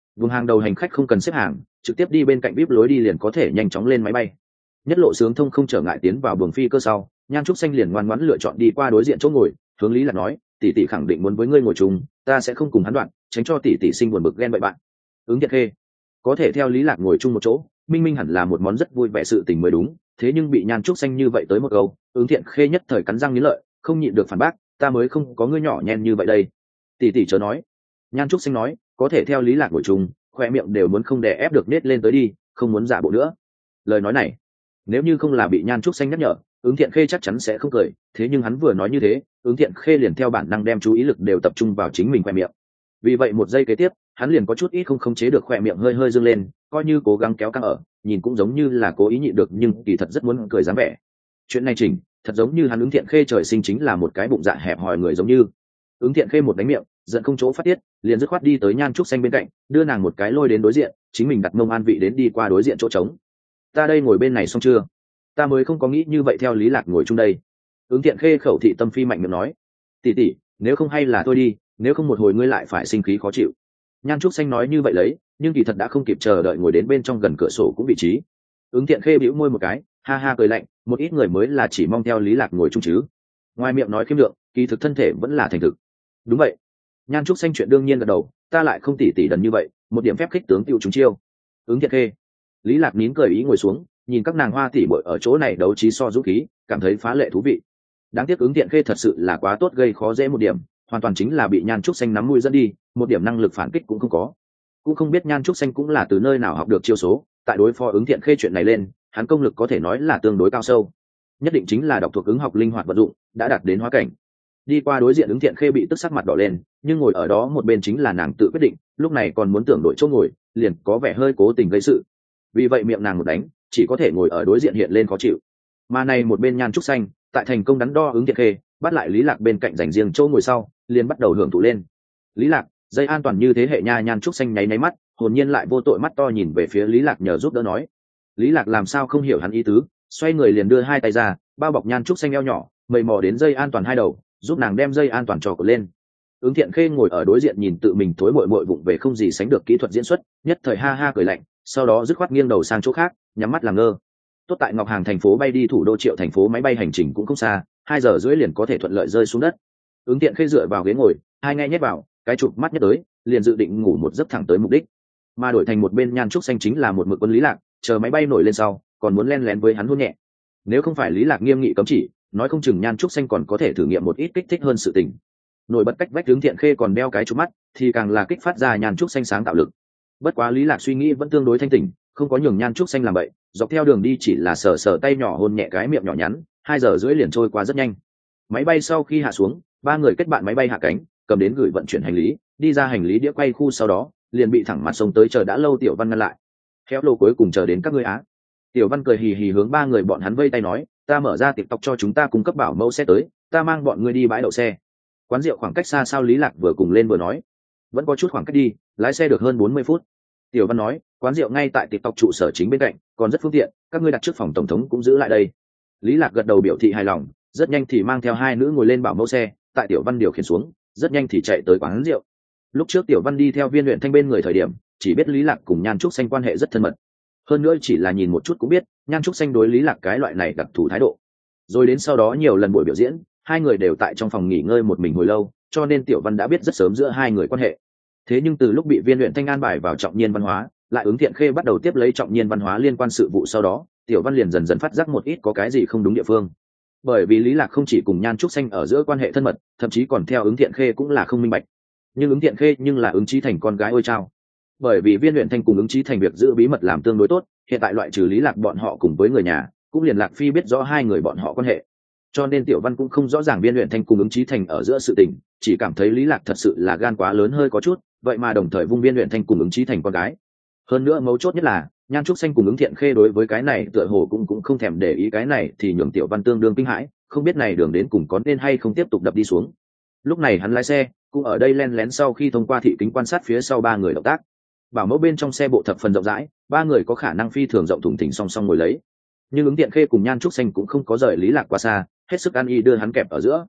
Vùng hàng đầu hành khách không cần xếp hàng, trực tiếp đi bên cạnh bíp lối đi liền có thể nhanh chóng lên máy bay. Nhất lộ sướng thông không trở ngại tiến vào buồng phi cơ sau, Nhan Trúc Xanh liền ngoan ngoãn lựa chọn đi qua đối diện chỗ ngồi, hướng Lý Lạc nói, tỷ tỷ khẳng định muốn với ngươi ngồi chung, ta sẽ không cùng hắn đoạn, tránh cho tỷ tỷ sinh buồn bực ghen bậy bạn. Ứng Thiện Khê có thể theo Lý Lạc ngồi chung một chỗ, minh minh hẳn là một món rất vui vẻ sự tình mới đúng, thế nhưng bị Nhan Trúc Xanh như vậy tới một câu, Ứng Thiện Khê nhất thời cắn răng nghiến lợi, không nhịn được phản bác, ta mới không có ngươi nhỏ nhen như vậy đây. Tỷ tỷ chớ nói. Nhan Trúc Xanh nói, có thể theo Lý Lạc ngồi chung, khoe miệng đều muốn không đè ép được nết lên tới đi, không muốn giả bộ nữa. Lời nói này, nếu như không là bị Nhan Trúc Xanh nhắc nhở, Ứng Thiện Khê chắc chắn sẽ không cười, thế nhưng hắn vừa nói như thế, Ứng Thiện Khê liền theo bản năng đem chú ý lực đều tập trung vào chính mình khoe miệng. Vì vậy một giây kế tiếp, hắn liền có chút ít không khống chế được khoe miệng hơi hơi dương lên, coi như cố gắng kéo căng ở, nhìn cũng giống như là cố ý nhịn được nhưng kỳ thật rất muốn cười dáng vẻ. Chuyện này chỉnh, thật giống như hắn Ứng Thiện Khê trời sinh chính là một cái bụng dạ hẹp hòi người giống như. Ứng Thiện Khê một đánh miệng, giận không chỗ phát tiết, liền dứt khoát đi tới Nhan Trúc Xanh bên cạnh, đưa nàng một cái lôi đến đối diện, chính mình đặt mông an vị đến đi qua đối diện chỗ trống. Ta đây ngồi bên này xong chưa? Ta mới không có nghĩ như vậy theo Lý Lạc ngồi chung đây. Ứng Thiện Khê khẩu thị tâm phi mạnh miệng nói, tỷ tỷ, nếu không hay là thôi đi, nếu không một hồi ngươi lại phải sinh khí khó chịu. Nhan Trúc Xanh nói như vậy lấy, nhưng kỳ thật đã không kịp chờ đợi ngồi đến bên trong gần cửa sổ cũng vị trí. Ứng Thiện Khê bĩu môi một cái, ha ha cười lạnh, một ít người mới là chỉ mong theo Lý Lạc ngồi chung chứ. Ngoài miệng nói khiêm lượng, kỳ thực thân thể vẫn là thành thực. Đúng vậy. Nhan Trúc Xanh chuyện đương nhiên gật đầu, ta lại không tỉ đần như vậy, một điểm phép khích tướng tiêu chúng chiêu. Ứng Thiện Khê. Lý Lạc nín cười ý ngồi xuống, nhìn các nàng hoa tỉ bội ở chỗ này đấu trí so dũng khí, cảm thấy phá lệ thú vị. Đáng tiếc Ứng Thiện Khê thật sự là quá tốt, gây khó dễ một điểm, hoàn toàn chính là bị Nhan Trúc Xanh nắm mũi dẫn đi, một điểm năng lực phản kích cũng không có. Cũng không biết Nhan Trúc Xanh cũng là từ nơi nào học được chiêu số, tại đối phó Ứng Thiện Khê chuyện này lên, hắn công lực có thể nói là tương đối cao sâu, nhất định chính là đọc thuộc ứng học linh hoạt vận dụng, đã đạt đến hóa cảnh. Đi qua đối diện Ứng Thiện Khê bị tức sắc mặt đỏ lên, nhưng ngồi ở đó một bên chính là nàng tự quyết định, lúc này còn muốn tưởng đổi chỗ ngồi, liền có vẻ hơi cố tình gây sự. Vì vậy miệng nàng một đánh, chỉ có thể ngồi ở đối diện hiện lên khó chịu. Mà này một bên Nhan Trúc Xanh, tại thành công đắn đo Ứng Thiện Khê, bắt lại Lý Lạc bên cạnh dành riêng chỗ ngồi sau, liền bắt đầu hưởng thụ lên. Lý Lạc, dây an toàn như thế hệ nha. Nhan Trúc Xanh nháy nháy mắt, hồn nhiên lại vô tội mắt to nhìn về phía Lý Lạc nhờ giúp đỡ nói. Lý Lạc làm sao không hiểu hắn ý tứ, xoay người liền đưa hai tay ra, bao bọc Nhan Trúc Xanh eo nhỏ, mầy mò đến dây an toàn hai đầu, giúp nàng đem dây an toàn trò cột lên. Ứng Thiện Khê ngồi ở đối diện nhìn tự mình thối muội muội vụng về không gì sánh được kỹ thuật diễn xuất, nhất thời ha ha cười lạnh, sau đó dứt khoát nghiêng đầu sang chỗ khác, nhắm mắt làm ngơ. Tốt tại Ngọc Hàng thành phố bay đi thủ đô Triệu thành phố máy bay hành trình cũng không xa, 2 giờ rưỡi liền có thể thuận lợi rơi xuống đất. Ứng Thiện Khê dựa vào ghế ngồi, hai ngay nhét vào, cái chụp mắt nhất tới, liền dự định ngủ một giấc thẳng tới mục đích. Mà đổi thành một bên Nhan Trúc Xanh chính là một mực quân Lý Lạc, chờ máy bay nổi lên sau, còn muốn len lén với hắn hôn nhẹ. Nếu không phải Lý Lạc nghiêm nghị cấm chỉ, nói không chừng Nhan Trúc Xanh còn có thể thử nghiệm một ít kích thích hơn sự tình. Nổi bật cách vách Ứng Thiện Khê còn đeo cái chụp mắt, thì càng là kích phát ra Nhan Trúc Xanh sáng tạo lực. Bất quá Lý Lạc suy nghĩ vẫn tương đối thanh tỉnh, không có nhường Nhan Trúc Xanh làm bậy, dọc theo đường đi chỉ là sờ tay nhỏ hôn nhẹ cái miệng nhỏ nhắn, 2 giờ rưỡi liền trôi qua rất nhanh. Máy bay sau khi hạ xuống, ba người kết bạn máy bay hạ cánh, cầm đến gửi vận chuyển hành lý, đi ra hành lý đĩa quay khu sau đó, liền bị thẳng mặt sông tới chờ đã lâu Tiểu Văn ngăn lại. Khéo lô cuối cùng chờ đến các ngươi á. Tiểu Văn cười hì hì hướng ba người bọn hắn vây tay nói, ta mở ra TikTok cho chúng ta cung cấp bảo mẫu xe tới, ta mang bọn ngươi đi bãi đậu xe. Quán rượu khoảng cách xa sao Lý Lạc vừa cùng lên vừa nói, vẫn có chút khoảng cách đi, lái xe được hơn 40 phút. Tiểu Văn nói, quán rượu ngay tại TikTok trụ sở chính bên cạnh, còn rất phương tiện, các ngươi đặt trước phòng tổng thống cũng giữ lại đây. Lý Lạc gật đầu biểu thị hài lòng, rất nhanh thì mang theo hai nữ ngồi lên bảo mẫu xe, tại Tiểu Văn điều khiển xuống, rất nhanh thì chạy tới quán rượu. Lúc trước Tiểu Văn đi theo Viên Luyện Thanh bên người thời điểm, chỉ biết Lý Lạc cùng Nhan Trúc Xanh quan hệ rất thân mật. Hơn nữa chỉ là nhìn một chút cũng biết, Nhan Trúc Xanh đối Lý Lạc cái loại này đặc thù thái độ. Rồi đến sau đó nhiều lần buổi biểu diễn, hai người đều tại trong phòng nghỉ ngơi một mình hồi lâu, cho nên Tiểu Văn đã biết rất sớm giữa hai người quan hệ. Thế nhưng từ lúc bị Viên Luyện Thanh an bài vào Trọng Nhiên Văn hóa, lại Ứng Thiện Khê bắt đầu tiếp lấy Trọng Nhiên Văn hóa liên quan sự vụ sau đó, Tiểu Văn liền dần dần phát giác một ít có cái gì không đúng địa phương. Bởi vì Lý Lạc không chỉ cùng Nhan Trúc Xanh ở giữa quan hệ thân mật, thậm chí còn theo Ứng Thiện Khê cũng là không minh bạch. Nhưng Ứng Thiện Khê nhưng là Ứng Chí Thành con gái ôi chao. Bởi vì Viên Luyện Thanh cùng Ứng Chí Thành việc giữ bí mật làm tương đối tốt, hiện tại loại trừ Lý Lạc bọn họ cùng với người nhà, cũng liền Lạc Phi biết rõ hai người bọn họ quan hệ. Cho nên Tiểu Văn cũng không rõ ràng Viên Luyện Thanh cùng Ứng Chí Thành ở giữa sự tình, chỉ cảm thấy Lý Lạc thật sự là gan quá lớn hơi có chút, vậy mà đồng thời vung Viên Luyện Thanh cùng Ứng Chí Thành con gái. Hơn nữa mấu chốt nhất là, Nhan Trúc Xanh cùng Ứng Thiện Khê đối với cái này tựa hồ cũng không thèm để ý cái này, thì nhường Tiểu Văn tương đương kinh hãi, không biết này đường đến cùng có nên hay không tiếp tục đập đi xuống. Lúc này hắn lái xe, cũng ở đây len lén sau khi thông qua thị kính quan sát phía sau ba người động tác. Bảo mẫu bên trong xe bộ thập phần rộng rãi, ba người có khả năng phi thường rộng thùng thình song song ngồi lấy. Nhưng Ứng Thiện Khê cùng Nhan Trúc Xanh cũng không có rời Lý Lạc quá xa, hết sức ăn y đưa hắn kẹp ở giữa.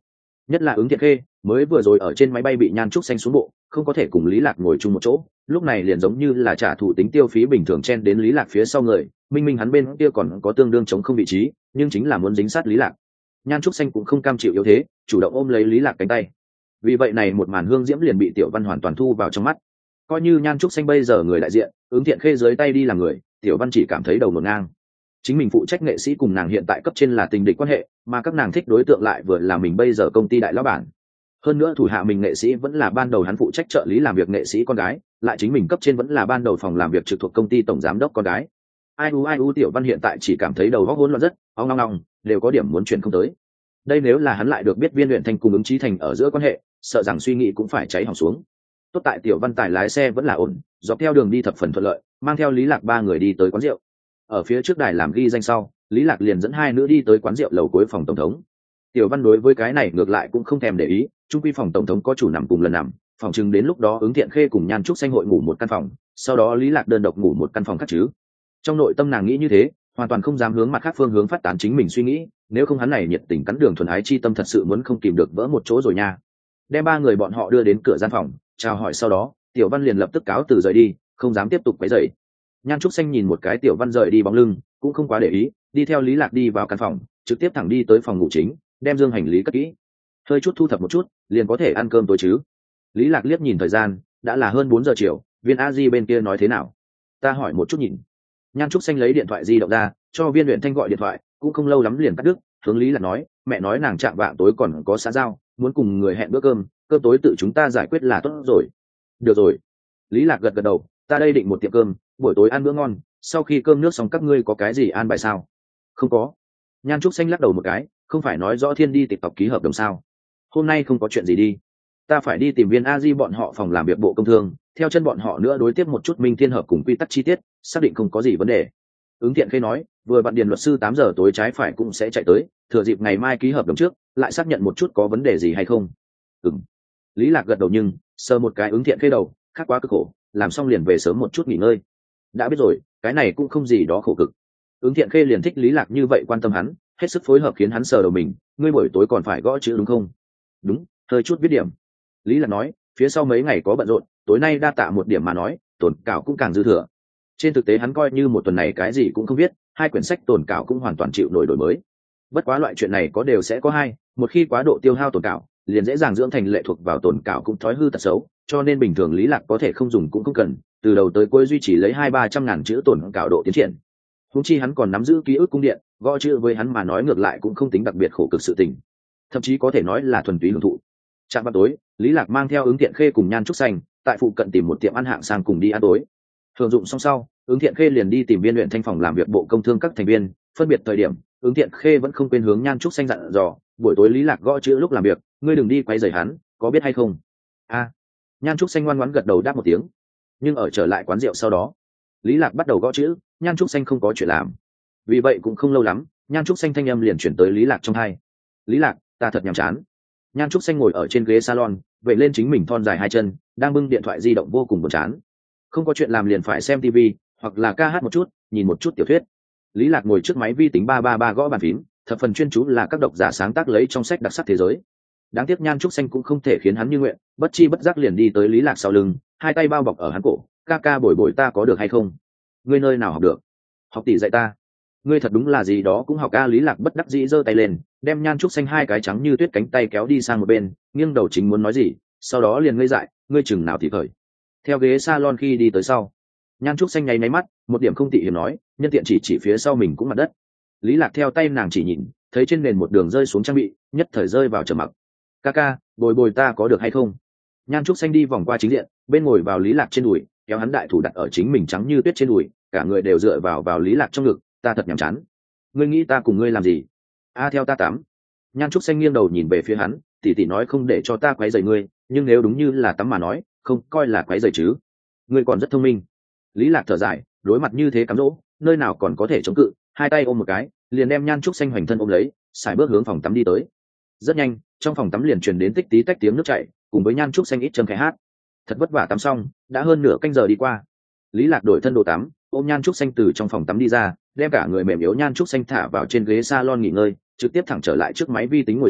nhất là ứng thiện khê mới vừa rồi ở trên máy bay bị nhan trúc xanh xuống bộ, không có thể cùng lý lạc ngồi chung một chỗ, lúc này liền giống như là trả thù tính tiêu phí bình thường chen đến lý lạc phía sau người. Minh minh hắn bên kia còn có tương đương chống không vị trí, nhưng chính là muốn dính sát lý lạc. Nhan trúc xanh cũng không cam chịu yếu thế, chủ động ôm lấy lý lạc cánh tay. Vì vậy này một màn hương diễm liền bị tiểu văn hoàn toàn thu vào trong mắt. Coi như nhan trúc xanh bây giờ người đại diện, ứng thiện khê dưới tay đi làm người, tiểu văn chỉ cảm thấy đầu ngổn ngang. Chính mình phụ trách nghệ sĩ cùng nàng hiện tại cấp trên là tình địch quan hệ, mà các nàng thích đối tượng lại vừa là mình bây giờ công ty đại lão bản. Hơn nữa thủ hạ mình nghệ sĩ vẫn là ban đầu hắn phụ trách trợ lý làm việc nghệ sĩ con gái, lại chính mình cấp trên vẫn là ban đầu phòng làm việc trực thuộc công ty tổng giám đốc con gái. Ai u tiểu văn hiện tại chỉ cảm thấy đầu óc hỗn loạn rất, ong ong đều có điểm muốn chuyển không tới. Đây nếu là hắn lại được biết Viên Luyện Thanh cùng ứng Chí Thành ở giữa quan hệ, sợ rằng suy nghĩ cũng phải cháy hỏng xuống. Tốt tại tiểu văn tài lái xe vẫn là ổn, dọc theo đường đi thập phần thuận lợi, mang theo Lý Lạc ba người đi tới quán rượu. Ở phía trước đài làm ghi danh sau, Lý Lạc liền dẫn hai nữ đi tới quán rượu lầu cuối phòng tổng thống. Tiểu văn đối với cái này ngược lại cũng không thèm để ý, chung quy phòng tổng thống có chủ nằm cùng lần nằm, phòng chừng đến lúc đó ứng thiện khê cùng nhan trúc xanh hội ngủ một căn phòng, sau đó Lý Lạc đơn độc ngủ một căn phòng khác chứ. Trong nội tâm nàng nghĩ như thế, hoàn toàn không dám hướng mặt khác phương hướng phát tán chính mình suy nghĩ, nếu không hắn này nhiệt tình cắn đường thuần ái chi tâm thật sự muốn không kìm được vỡ một chỗ rồi nha. Đem ba người bọn họ đưa đến cửa gian phòng, chào hỏi sau đó, tiểu văn liền lập tức cáo từ rời đi, không dám tiếp tục quấy rầy. Nhan trúc xanh nhìn một cái tiểu văn rời đi bóng lưng, cũng không quá để ý, đi theo Lý Lạc đi vào căn phòng, trực tiếp thẳng đi tới phòng ngủ chính, đem dương hành lý cất kỹ, hơi chút thu thập một chút liền có thể ăn cơm tối chứ. Lý Lạc liếc nhìn thời gian, đã là hơn 4 giờ chiều, Viên A Di bên kia nói thế nào? Ta hỏi một chút nhìn. Nhan trúc xanh lấy điện thoại di động ra, cho Viên Luyện Thanh gọi điện thoại, cũng không lâu lắm liền cắt đứt, hướng Lý Lạc nói, mẹ nói nàng chạm vạng tối còn có xã giao, muốn cùng người hẹn bữa cơm, cơm tối tự chúng ta giải quyết là tốt rồi. Được rồi. Lý Lạc gật gật đầu, ta đây định một tiệm cơm, buổi tối ăn bữa ngon, sau khi cơm nước xong các ngươi có cái gì an bài sao? Không có. Nhan trúc xanh lắc đầu một cái, không phải nói rõ Thiên đi TikTok ký hợp đồng sao? Hôm nay không có chuyện gì đi. Ta phải đi tìm Viên A Di bọn họ phòng làm việc bộ công thương, theo chân bọn họ nữa đối tiếp một chút minh thiên hợp cùng quy tắc chi tiết, xác định không có gì vấn đề. Ứng Thiện Khê nói, vừa bạn điền luật sư 8 giờ tối trái phải cũng sẽ chạy tới, thừa dịp ngày mai ký hợp đồng trước, lại xác nhận một chút có vấn đề gì hay không. Ừm. Lý Lạc gật đầu nhưng sờ một cái Ứng Thiện Khê đầu, khác quá cực khổ, làm xong liền về sớm một chút nghỉ ngơi. Đã biết rồi, cái này cũng không gì đó khổ cực. Ứng Thiện Khê liền thích Lý Lạc như vậy quan tâm hắn, hết sức phối hợp khiến hắn sờ đầu mình, ngươi buổi tối còn phải gõ chữ đúng không? Đúng, hơi chút viết điểm. Lý Lạc nói, phía sau mấy ngày có bận rộn, tối nay đa tạ một điểm mà nói, tổn cảo cũng càng dư thừa. Trên thực tế hắn coi như một tuần này cái gì cũng không viết, hai quyển sách tổn cảo cũng hoàn toàn chịu nổi đổi mới. Bất quá loại chuyện này có đều sẽ có hai, một khi quá độ tiêu hao tổn cảo, liền dễ dàng dưỡng thành lệ thuộc vào tổn cảo cũng thói hư tật xấu, cho nên bình thường Lý Lạc có thể không dùng cũng không cần, từ đầu tới cuối duy trì lấy 200-300 ngàn chữ tổn cảo độ tiến triển. Huống chi hắn còn nắm giữ ký ức cung điện, gõ chữ với hắn mà nói ngược lại cũng không tính đặc biệt khổ cực sự tình, thậm chí có thể nói là thuần túy hưởng thụ. Trạm vào tối, Lý Lạc mang theo Ứng Thiện Khê cùng Nhan Trúc Xanh tại phụ cận tìm một tiệm ăn hạng sang cùng đi ăn tối. Hưởng dụng xong sau, Ứng Thiện Khê liền đi tìm Viên Luyện Thanh phòng làm việc bộ công thương các thành viên, phân biệt thời điểm, Ứng Thiện Khê vẫn không quên hướng Nhan Trúc Xanh dặn dò, buổi tối Lý Lạc gõ chữ lúc làm việc, ngươi đừng đi quấy rầy hắn, có biết hay không? Nhan Trúc Xanh ngoan ngoãn gật đầu đáp một tiếng. Nhưng ở trở lại quán rượu sau đó, Lý Lạc bắt đầu gõ chữ, Nhan Trúc Xanh không có chuyện làm. Vì vậy cũng không lâu lắm, Nhan Trúc Xanh thanh âm liền chuyển tới Lý Lạc trong tai. Lý Lạc, ta thật nhàm chán. Nhan Trúc Xanh ngồi ở trên ghế salon, vậy lên chính mình thon dài hai chân, đang bưng điện thoại di động vô cùng buồn chán. Không có chuyện làm liền phải xem TV, hoặc là ca hát một chút, nhìn một chút tiểu thuyết. Lý Lạc ngồi trước máy vi tính 333 gõ bàn phím, thập phần chuyên chú là các độc giả sáng tác lấy trong sách đặc sắc thế giới. Đáng tiếc Nhan Trúc Xanh cũng không thể khiến hắn như nguyện, bất chi bất giác liền đi tới Lý Lạc sau lưng, hai tay bao bọc ở hắn cổ, ca ca bồi bồi ta có được hay không? Ngươi nơi nào học được? Học tỷ dạy ta. Ngươi thật đúng là gì đó cũng học. Lý Lạc bất đắc dĩ giơ tay lên, đem Nhan Trúc Xanh hai cái trắng như tuyết cánh tay kéo đi sang một bên, nghiêng đầu chính muốn nói gì, sau đó liền ngây dại, ngươi chừng nào thì khởi. Theo ghế salon khi đi tới sau, Nhan Trúc Xanh nháy máy mắt, một điểm không tị hiểm nói, nhân tiện chỉ phía sau mình cũng mặt đất. Lý Lạc theo tay nàng chỉ nhìn, thấy trên nền một đường rơi xuống trang bị, nhất thời rơi vào trầm mặc. Ca ca, bồi bồi ta có được hay không? Nhan Trúc Xanh đi vòng qua chính diện, bên ngồi vào Lý Lạc trên đùi, kéo hắn đại thủ đặt ở chính mình trắng như tuyết trên đùi, cả người đều dựa vào Lý Lạc trong ngực, ta thật nhàm chán. Ngươi nghĩ ta cùng ngươi làm gì? Theo ta tắm. Nhan Trúc Xanh nghiêng đầu nhìn về phía hắn, tỷ tỷ nói không để cho ta quấy rầy ngươi, nhưng nếu đúng như là tắm mà nói, không coi là quấy rầy chứ. Ngươi còn rất thông minh. Lý Lạc thở dài, đối mặt như thế cám dỗ, nơi nào còn có thể chống cự, hai tay ôm một cái, liền đem Nhan Trúc Xanh hoành thân ôm lấy, xài bước hướng phòng tắm đi tới. Rất nhanh, trong phòng tắm liền truyền đến tích tí tách tiếng nước chảy, cùng với Nhan Trúc Xanh ít châm khẽ hát. Thật vất vả tắm xong, đã hơn nửa canh giờ đi qua. Lý Lạc đổi thân đồ tắm, ôm Nhan Trúc Xanh từ trong phòng tắm đi ra, đem cả người mềm yếu Nhan Trúc Xanh thả vào trên ghế salon nghỉ ngơi, trực tiếp thẳng trở lại trước máy vi tính ngồi xuống,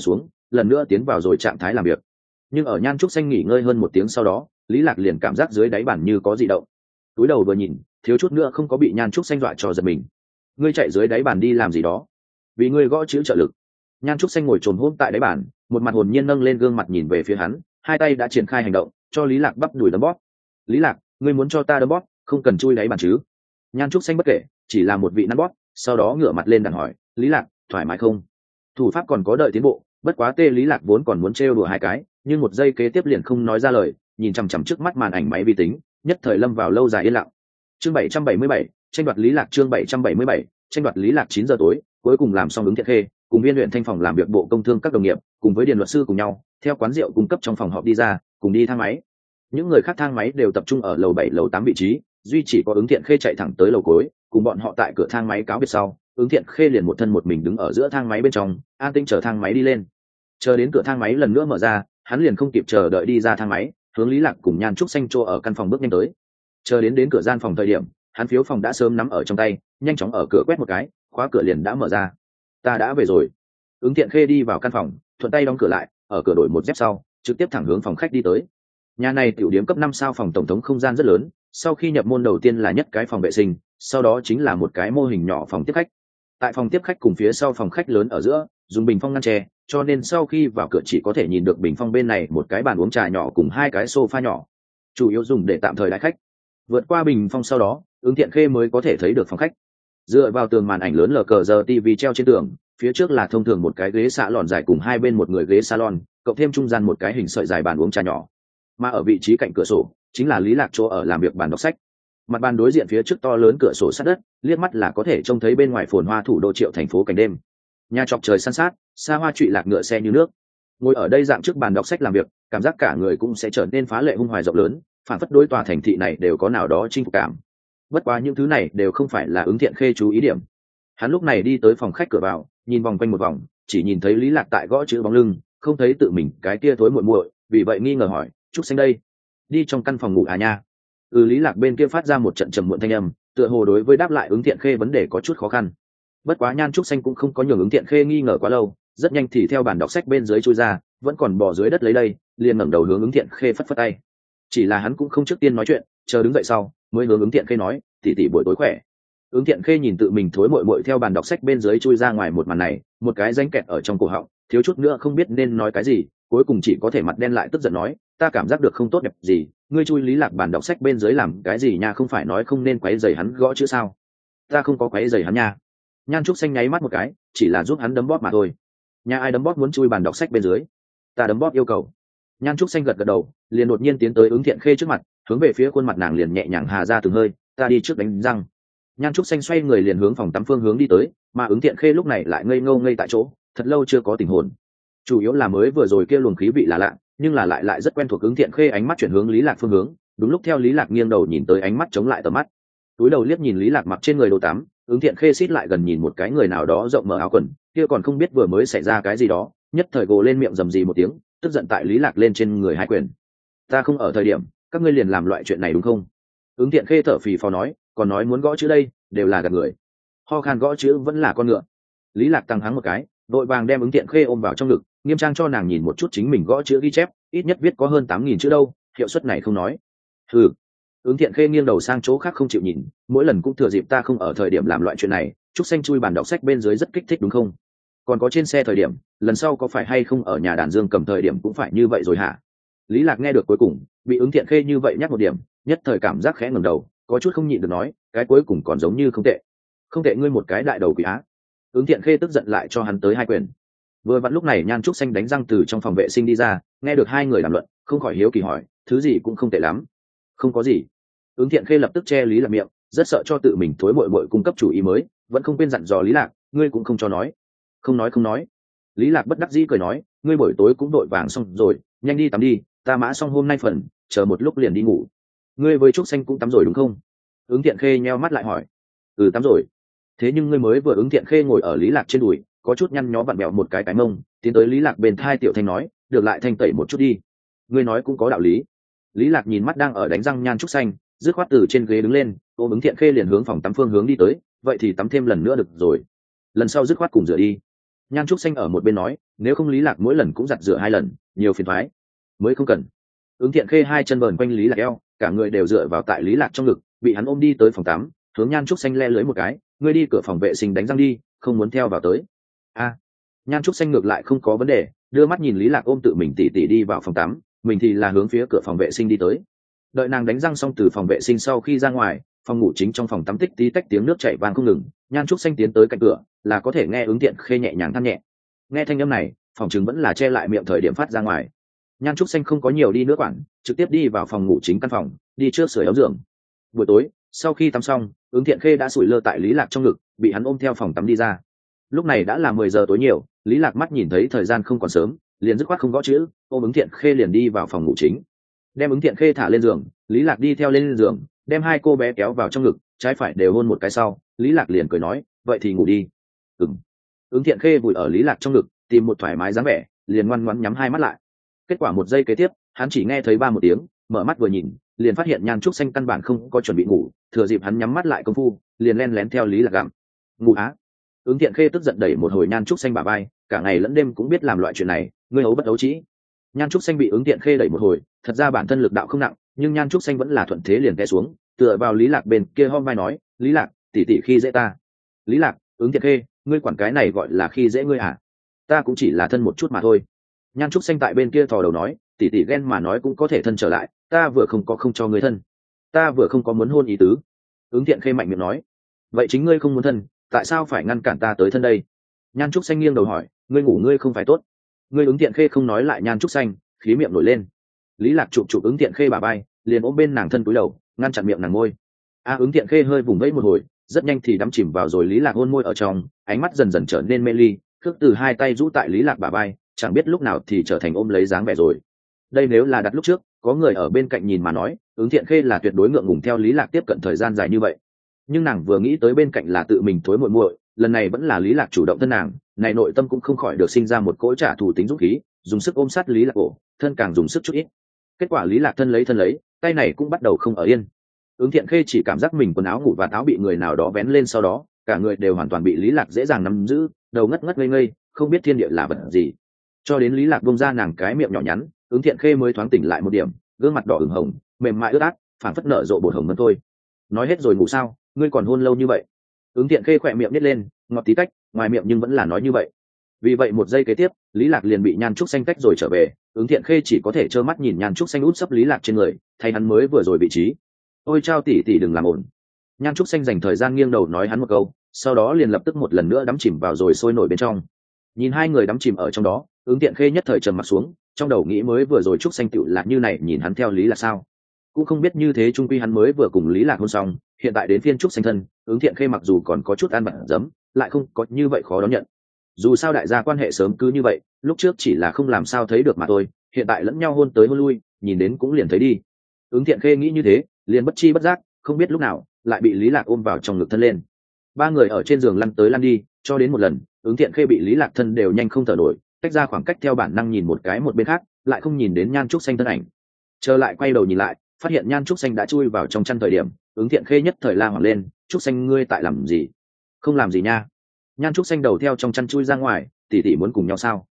lần nữa tiến vào rồi trạng thái làm việc. Nhưng ở Nhan Trúc Xanh nghỉ ngơi hơn 1 tiếng sau đó, Lý Lạc liền cảm giác dưới đáy bàn như có dị động. Túi đầu vừa nhìn, thiếu chút nữa không có bị Nhan Trúc Xanh dọa cho giật mình. Ngươi chạy dưới đáy bàn đi làm gì đó? Vì ngươi gõ chữ trợ lực. Nhan Trúc Xanh ngồi chồm hôm tại đáy bàn, một mặt hồn nhiên nâng lên gương mặt nhìn về phía hắn, hai tay đã triển khai hành động, cho Lý Lạc bắp đùi đấm bóp. Lý Lạc, ngươi muốn cho ta đấm bóp, không cần chui đáy bàn chứ? Nhan Trúc Xanh bất kể, chỉ là một vị nắn bóp, sau đó ngửa mặt lên đàn hỏi, Lý Lạc, thoải mái không? Thủ pháp còn có đợi tiến bộ, bất quá tê Lý Lạc vốn còn muốn trêu đùa hai cái, nhưng một giây kế tiếp liền không nói ra lời, nhìn chằm chằm trước mắt màn ảnh máy vi tính, nhất thời lâm vào lâu dài yên lặng. Chương 777, tranh đoạt Lý Lạc. Chương 777, tranh đoạt Lý Lạc. 9 giờ tối, cuối cùng làm xong ứng thiện khê, cùng viên luyện thanh phòng làm việc bộ công thương các đồng nghiệp, cùng với điền luật sư cùng nhau, theo quán rượu cung cấp trong phòng họp đi ra, cùng đi thang máy. Những người khác thang máy đều tập trung ở lầu 7, lầu 8 vị trí, duy chỉ có ứng thiện khê chạy thẳng tới lầu cuối, cùng bọn họ tại cửa thang máy cáo biệt sau, ứng thiện khê liền một thân một mình đứng ở giữa thang máy bên trong, an tĩnh chờ thang máy đi lên. Chờ đến cửa thang máy lần nữa mở ra, hắn liền không kịp chờ đợi đi ra thang máy, hướng Lý Lạc cùng Nhan Trúc Xanh chỗ ở căn phòng bước nhanh tới. Chờ đến cửa gian phòng thời điểm, hắn phiếu phòng đã sớm nắm ở trong tay, nhanh chóng ở cửa quét một cái, khóa cửa liền đã mở ra. Ta đã về rồi. Ứng thiện khê đi vào căn phòng, thuận tay đóng cửa lại, ở cửa đổi một dép sau, trực tiếp thẳng hướng phòng khách đi tới. Nhà này tiểu điểm cấp 5 sao phòng tổng thống, không gian rất lớn, sau khi nhập môn đầu tiên là nhất cái phòng vệ sinh, sau đó chính là một cái mô hình nhỏ phòng tiếp khách. Tại phòng tiếp khách cùng phía sau phòng khách lớn ở giữa, dùng bình phong ngăn che, cho nên sau khi vào cửa chỉ có thể nhìn được bình phong bên này một cái bàn uống trà nhỏ cùng 2 cái sofa nhỏ, chủ yếu dùng để tạm thời đãi khách. Vượt qua bình phong sau đó, ứng thiện khê mới có thể thấy được phòng khách. Dựa vào tường màn ảnh lớn lờ cờ giờ TV treo trên tường, phía trước là thông thường một cái ghế xạ lòn dài cùng hai bên một người ghế salon, cộng thêm trung gian một cái hình sợi dài bàn uống trà nhỏ. Mà ở vị trí cạnh cửa sổ chính là Lý Lạc chỗ ở làm việc bàn đọc sách. Mặt bàn đối diện phía trước to lớn cửa sổ sát đất, liếc mắt là có thể trông thấy bên ngoài phồn hoa thủ đô Triệu thành phố cảnh đêm. Nhà chọc trời san sát, xa hoa trụy lạc ngựa xe như nước. Ngồi ở đây dạng trước bàn đọc sách làm việc, cảm giác cả người cũng sẽ trở nên phá lệ hung hoài rộng lớn, phản phất đối tòa thành thị này đều có nào đó chinh phục cảm. Bất quá những thứ này đều không phải là ứng thiện khê chú ý điểm. Hắn lúc này đi tới phòng khách cửa vào, nhìn vòng quanh một vòng, chỉ nhìn thấy Lý Lạc tại gõ chữ bóng lưng, không thấy tự mình cái kia thối muội muội, vì vậy nghi ngờ hỏi, Trúc Xanh đây, đi trong căn phòng ngủ à nha? Lý Lạc bên kia phát ra một trận trầm muộn thanh âm, tựa hồ đối với đáp lại ứng thiện khê vấn đề có chút khó khăn. Bất quá Nhan Trúc Xanh cũng không có nhường ứng thiện khê nghi ngờ quá lâu, rất nhanh thì theo bàn đọc sách bên dưới chui ra, vẫn còn bò dưới đất lấy đây, liền ngẩng đầu hướng ứng thiện khê phất phất tay. Chỉ là hắn cũng không trước tiên nói chuyện, chờ đứng dậy sau mới hướng ứng thiện khê nói, tỷ tỷ buổi tối khỏe. Ứng thiện khê nhìn tự mình thối muội muội theo bàn đọc sách bên dưới chui ra ngoài một màn này, một cái rãnh kẹt ở trong cổ họng, thiếu chút nữa không biết nên nói cái gì, cuối cùng chỉ có thể mặt đen lại tức giận nói, ta cảm giác được không tốt đẹp gì, ngươi chui Lý Lạc bàn đọc sách bên dưới làm cái gì nha, không phải nói không nên quấy rầy hắn gõ chữ sao? Ta không có quấy rầy hắn nha. Nhan Trúc Xanh nháy mắt một cái, chỉ là giúp hắn đấm bóp mà thôi. Nhà ai đấm bóp muốn chui bàn đọc sách bên dưới? Ta đấm bóp yêu cầu. Nhan Trúc Xanh gật gật đầu, liền đột nhiên tiến tới ứng thiện khê trước mặt, hướng về phía khuôn mặt nàng liền nhẹ nhàng hà ra từng hơi, ta đi trước đánh răng. Nhan Trúc Xanh xoay người liền hướng phòng tắm phương hướng đi tới, mà ứng thiện khê lúc này lại ngây ngô ngây tại chỗ, thật lâu chưa có tỉnh hồn. Chủ yếu là mới vừa rồi kia luồng khí vị là lạ, nhưng là lại rất quen thuộc. Ứng thiện khê ánh mắt chuyển hướng Lý Lạc phương hướng, đúng lúc theo Lý Lạc nghiêng đầu nhìn tới ánh mắt chống lại tầm mắt. Túi đầu liếc nhìn Lý Lạc mặc trên người đồ tắm, ứng thiện khê xít lại gần nhìn một cái người nào đó rộng mở áo quần, kia còn không biết vừa mới xảy ra cái gì đó, nhất thời gồ lên miệng rầm rì một tiếng, tức giận tại Lý Lạc lên trên người hai quyền. Ta không ở thời điểm, các ngươi liền làm loại chuyện này đúng không? Ứng thiện khê thở phì phò nói, còn nói muốn gõ chữ đây, đều là gạt người. Ho khan gõ chữ vẫn là con ngựa. Lý Lạc tăng hắng một cái, đội vàng đem ứng thiện khê ôm vào trong ngực, nghiêm trang cho nàng nhìn một chút chính mình gõ chữ ghi chép, ít nhất viết có hơn 8.000 chữ đâu, hiệu suất này không nói. Hừ. Ứng thiện khê nghiêng đầu sang chỗ khác không chịu nhìn, mỗi lần cũng thừa dịp ta không ở thời điểm làm loại chuyện này. Trúc Xanh chui bàn đọc sách bên dưới rất kích thích đúng không? Còn có trên xe thời điểm, lần sau có phải hay không ở nhà đàn dương cầm thời điểm cũng phải như vậy rồi hả? Lý Lạc nghe được cuối cùng, bị ứng thiện khê như vậy nhắc một điểm, nhất thời cảm giác khẽ ngẩng đầu, có chút không nhịn được nói, cái cuối cùng còn giống như không tệ. Không tệ, ngươi một cái đại đầu quỷ á. Ứng thiện khê tức giận lại cho hắn tới hai quyền. Vừa vặn lúc này Nhan Trúc Xanh đánh răng từ trong phòng vệ sinh đi ra, nghe được hai người đàm luận, không khỏi hiếu kỳ hỏi, thứ gì cũng không tệ lắm. Không có gì. Ứng thiện khê lập tức che Lý Lạc miệng, rất sợ cho tự mình thối muội muội cung cấp chủ ý mới, vẫn không quên dặn dò Lý Lạc, ngươi cũng không cho nói. Không nói. Lý Lạc bất đắc dĩ cười nói, ngươi buổi tối cũng đội vàng xong rồi, nhanh đi tắm đi, ta mã xong hôm nay phần, chờ một lúc liền đi ngủ. Ngươi với Trúc Xanh cũng tắm rồi đúng không? Ứng thiện khê nheo mắt lại hỏi. Ừ, tắm rồi. Thế nhưng ngươi mới vừa Ứng thiện khê ngồi ở Lý Lạc trên đùi, có chút nhăn nhó vặn vẹo một cái mông, tiến tới Lý Lạc bên thai tiểu thanh nói, được lại thanh tẩy một chút đi. Ngươi nói cũng có đạo lý. Lý Lạc nhìn mắt đang ở đánh răng Nhan Trúc Xanh, dứt khoát từ trên ghế đứng lên, ôm Ứng thiện khê liền hướng phòng tắm phương hướng đi tới, vậy thì tắm thêm lần nữa được rồi. Lần sau dứt khoát cùng rửa đi. Nhan Trúc Xanh ở một bên nói, nếu không Lý Lạc mỗi lần cũng giặt rửa 2 lần, nhiều phiền toái. Mới không cần. Ứng Thiện Khê 2 chân vờn quanh Lý Lạc eo, cả người đều dựa vào tại Lý Lạc trong ngực, bị hắn ôm đi tới phòng tắm, hướng Nhan Trúc Xanh le lưới một cái, ngươi đi cửa phòng vệ sinh đánh răng đi, không muốn theo vào tới. A. Nhan Trúc Xanh ngược lại không có vấn đề, đưa mắt nhìn Lý Lạc ôm tự mình tỉ tỉ đi vào phòng tắm, mình thì là hướng phía cửa phòng vệ sinh đi tới. Đợi nàng đánh răng xong từ phòng vệ sinh sau khi ra ngoài, phòng ngủ chính trong phòng tắm tích tí tách tiếng nước chảy vang không ngừng. Nhan Trúc Xanh tiến tới cạnh cửa, là có thể nghe Ứng Thiện Khê nhẹ nhàng than nhẹ. Nghe thanh âm này, phòng chứng vẫn là che lại miệng thời điểm phát ra ngoài. Nhan Trúc Xanh không có nhiều đi nữa quản, trực tiếp đi vào phòng ngủ chính căn phòng, đi trước sưởi ấm giường. Buổi tối, sau khi tắm xong, Ứng Thiện Khê đã sủi lơ tại Lý Lạc trong ngực, bị hắn ôm theo phòng tắm đi ra. Lúc này đã là 10 giờ tối nhiều, Lý Lạc mắt nhìn thấy thời gian không còn sớm, liền dứt khoát không gõ chữ, ôm Ứng Thiện Khê liền đi vào phòng ngủ chính. Đem Ứng Thiện Khê thả lên giường, Lý Lạc đi theo lên giường, đem 2 cô bé kéo vào trong ngực, trái phải đều hôn một cái sau, Lý Lạc liền cười nói, vậy thì ngủ đi. Ứng Thiện Khê vùi ở Lý Lạc trong ngực, tìm một thoải mái dáng vẻ, liền ngoan ngoãn nhắm 2 mắt lại. Kết quả một giây kế tiếp, hắn chỉ nghe thấy ba một tiếng, mở mắt vừa nhìn, liền phát hiện Nhan Trúc Xanh căn bản không có chuẩn bị ngủ, thừa dịp hắn nhắm mắt lại công phu, liền len lén theo Lý Lạc gặm. Ngủ á? Ứng Thiện Khê tức giận đẩy một hồi Nhan Trúc Xanh bả vai, cả ngày lẫn đêm cũng biết làm loại chuyện này, ngươi ấu bất ấu trĩ. Nhan Trúc Xanh bị Ứng Thiện Khê đẩy một hồi, thật ra bản thân lực đạo không nặng, nhưng Nhan Trúc Xanh vẫn là thuận thế liền té xuống, tựa vào Lý Lạc bên kia hom vai nói, Lý Lạc, tỷ tỷ khi dễ ta. Lý Lạc, Ứng Thiện Khê, ngươi quản cái này gọi là khi dễ ngươi à? Ta cũng chỉ là thân một chút mà thôi. Nhan Trúc Xanh tại bên kia thò đầu nói, tỷ tỷ ghen mà nói cũng có thể thân trở lại, ta vừa không cho ngươi thân, ta vừa không có muốn hôn ý tứ. Ứng Thiện Khê mạnh miệng nói, vậy chính ngươi không muốn thân, tại sao phải ngăn cản ta tới thân đây? Nhan Trúc Xanh nghiêng đầu hỏi, ngươi ngủ ngươi không phải tốt? Ngươi Ứng Thiện Khê không nói lại Nhan Trúc Xanh, khí miệng nổi lên. Lý Lạc chụp Ứng Thiện Khê bả vai, liền ôm bên nàng thân cúi đầu, ngăn chặn miệng nàng môi. Ứng Thiện Khê hơi vùng vẫy một hồi, rất nhanh thì đắm chìm vào rồi Lý Lạc hôn môi ở trong, ánh mắt dần dần trở nên mê ly, khước từ 2 tay rũ tại Lý Lạc bả vai, chẳng biết lúc nào thì trở thành ôm lấy dáng vẻ rồi. Đây nếu là đặt lúc trước, có người ở bên cạnh nhìn mà nói, Ứng Thiện Khê là tuyệt đối ngượng ngùng theo Lý Lạc tiếp cận thời gian dài như vậy. Nhưng nàng vừa nghĩ tới bên cạnh là tự mình thối muội muội, lần này vẫn là Lý Lạc chủ động thân nàng, này nội tâm cũng không khỏi được sinh ra một cỗ trả thù tính dũng khí, dùng sức ôm sát Lý Lạc cổ, thân càng dùng sức chút ít. Kết quả Lý Lạc thân lấy, tay này cũng bắt đầu không ở yên. Ứng Thiện Khê chỉ cảm giác mình quần áo ngủ và áo bị người nào đó vén lên, sau đó cả người đều hoàn toàn bị Lý Lạc dễ dàng nắm giữ, đầu ngất ngất ngây ngây, không biết thiên địa là vật gì. Cho đến Lý Lạc buông ra nàng cái miệng nhỏ nhắn, Ứng Thiện Khê mới thoáng tỉnh lại một điểm, gương mặt đỏ ửng hồng, mềm mại ướt át, phảng phất nở rộ bột hồng mân thôi. Nói hết rồi ngủ sao, ngươi còn hôn lâu như vậy? Ứng Thiện Khê khỏe miệng nít lên, ngọt tí cách, ngoài miệng nhưng vẫn là nói như vậy. Vì vậy một giây kế tiếp, Lý Lạc liền bị Nhan Trúc Xanh tách rồi trở về, Ứng Thiện Khê chỉ có thể trơ mắt nhìn Nhan Trúc Xanh út sấp Lý Lạc trên người, thay hắn mới vừa rồi vị trí. Ôi chao tỷ tỷ đừng làm ổn. Nhan Trúc Xanh dành thời gian nghiêng đầu nói hắn một câu, sau đó liền lập tức một lần nữa đắm chìm vào rồi sôi nổi bên trong. Nhìn 2 người đắm chìm ở trong đó, Ứng Thiện Khê nhất thời trầm mặt xuống, trong đầu nghĩ mới vừa rồi Trúc Xanh tựu lạc như này nhìn hắn theo Lý Lạc sao? Cũng không biết như thế trung quy hắn mới vừa cùng Lý Lạc hôn xong, hiện tại đến phiên Trúc Xanh thân, Ứng Thiện Khê mặc dù còn có chút ăn bận dấm, lại không có như vậy khó đón nhận. Dù sao đại gia quan hệ sớm cứ như vậy, lúc trước chỉ là không làm sao thấy được mà thôi, hiện tại lẫn nhau hôn tới hôn lui, nhìn đến cũng liền thấy đi. Ứng Thiện Khê nghĩ như thế, liền bất chi bất giác, không biết lúc nào lại bị Lý Lạc ôm vào trong ngực thân lên. 3 người ở trên giường lăn tới lăn đi, cho đến một lần, Ứng Thiện Khê bị Lý Lạc thân đều nhanh không thở nổi, tách ra khoảng cách theo bản năng nhìn một cái một bên khác, lại không nhìn đến Nhan Trúc Xanh thân ảnh. Trở lại quay đầu nhìn lại, phát hiện Nhan Trúc Xanh đã chui vào trong chăn thời điểm, Ứng Thiện Khê nhất thời la hoảng lên, Trúc Xanh ngươi tại làm gì? Không làm gì nha. Nhan Trúc Xanh đầu theo trong chăn chui ra ngoài, tỷ tỷ muốn cùng nhau sao?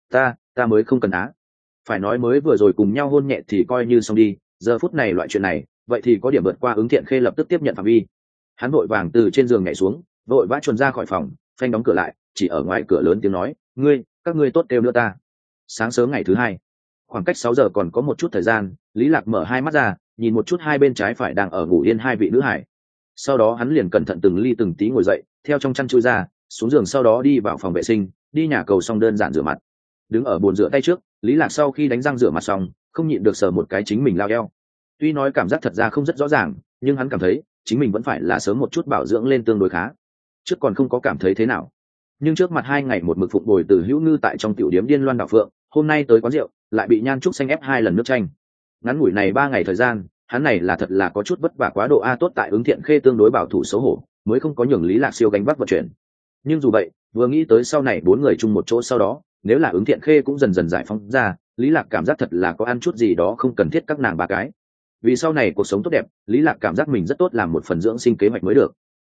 Ta mới không cần á. Phải nói mới vừa rồi cùng nhau hôn nhẹ thì coi như xong đi, giờ phút này loại chuyện này, vậy thì có điểm vượt qua. Ứng Thiện Khê lập tức tiếp nhận phạm vi. Hắn vội vàng từ trên giường nhảy xuống, vội vã chuồn ra khỏi phòng, phanh đóng cửa lại, chỉ ở ngoài cửa lớn tiếng nói, các ngươi tốt kêu nữa ta. Sáng sớm ngày thứ 2, khoảng cách 6 giờ còn có một chút thời gian, Lý Lạc mở 2 mắt ra, nhìn một chút 2 bên trái phải đang ở ngủ yên 2 vị nữ hải. Sau đó hắn liền cẩn thận từng ly từng tí ngồi dậy, theo trong chăn chui ra, xuống giường, sau đó đi vào phòng vệ sinh, đi nhà cầu xong đơn giản rửa mặt. Đứng ở bồn rửa tay trước, Lý Lạc sau khi đánh răng rửa mặt xong, không nhịn được sờ một cái chính mình lao eo. Tuy nói cảm giác thật ra không rất rõ ràng, nhưng hắn cảm thấy chính mình vẫn phải là sớm một chút bảo dưỡng lên tương đối khá. Trước còn không có cảm thấy thế nào, nhưng trước mặt 2 ngày một mực phụng bồi Từ Hữu Ngư tại trong tiểu điếm Điên Loan Đảo Phượng, hôm nay tới quán rượu lại bị Nhan Trúc Xanh ép 2 lần nước chanh. Ngắn ngủi này 3 ngày thời gian, hắn này là thật là có chút vất vả quá độ a. Tốt tại Ứng Thiện Khê tương đối bảo thủ xấu hổ, mới không có nhường Lý Lạc siêu gánh vác vận chuyển. Nhưng dù vậy, vừa nghĩ tới sau này 4 người chung một chỗ sau đó, nếu là Ứng Thiện Khê cũng dần dần giải phóng ra, Lý Lạc cảm giác thật là có ăn chút gì đó không cần thiết các nàng 3 cái. Vì sau này cuộc sống tốt đẹp, Lý Lạc cảm giác mình rất tốt làm một phần dưỡng sinh kế hoạch mới được.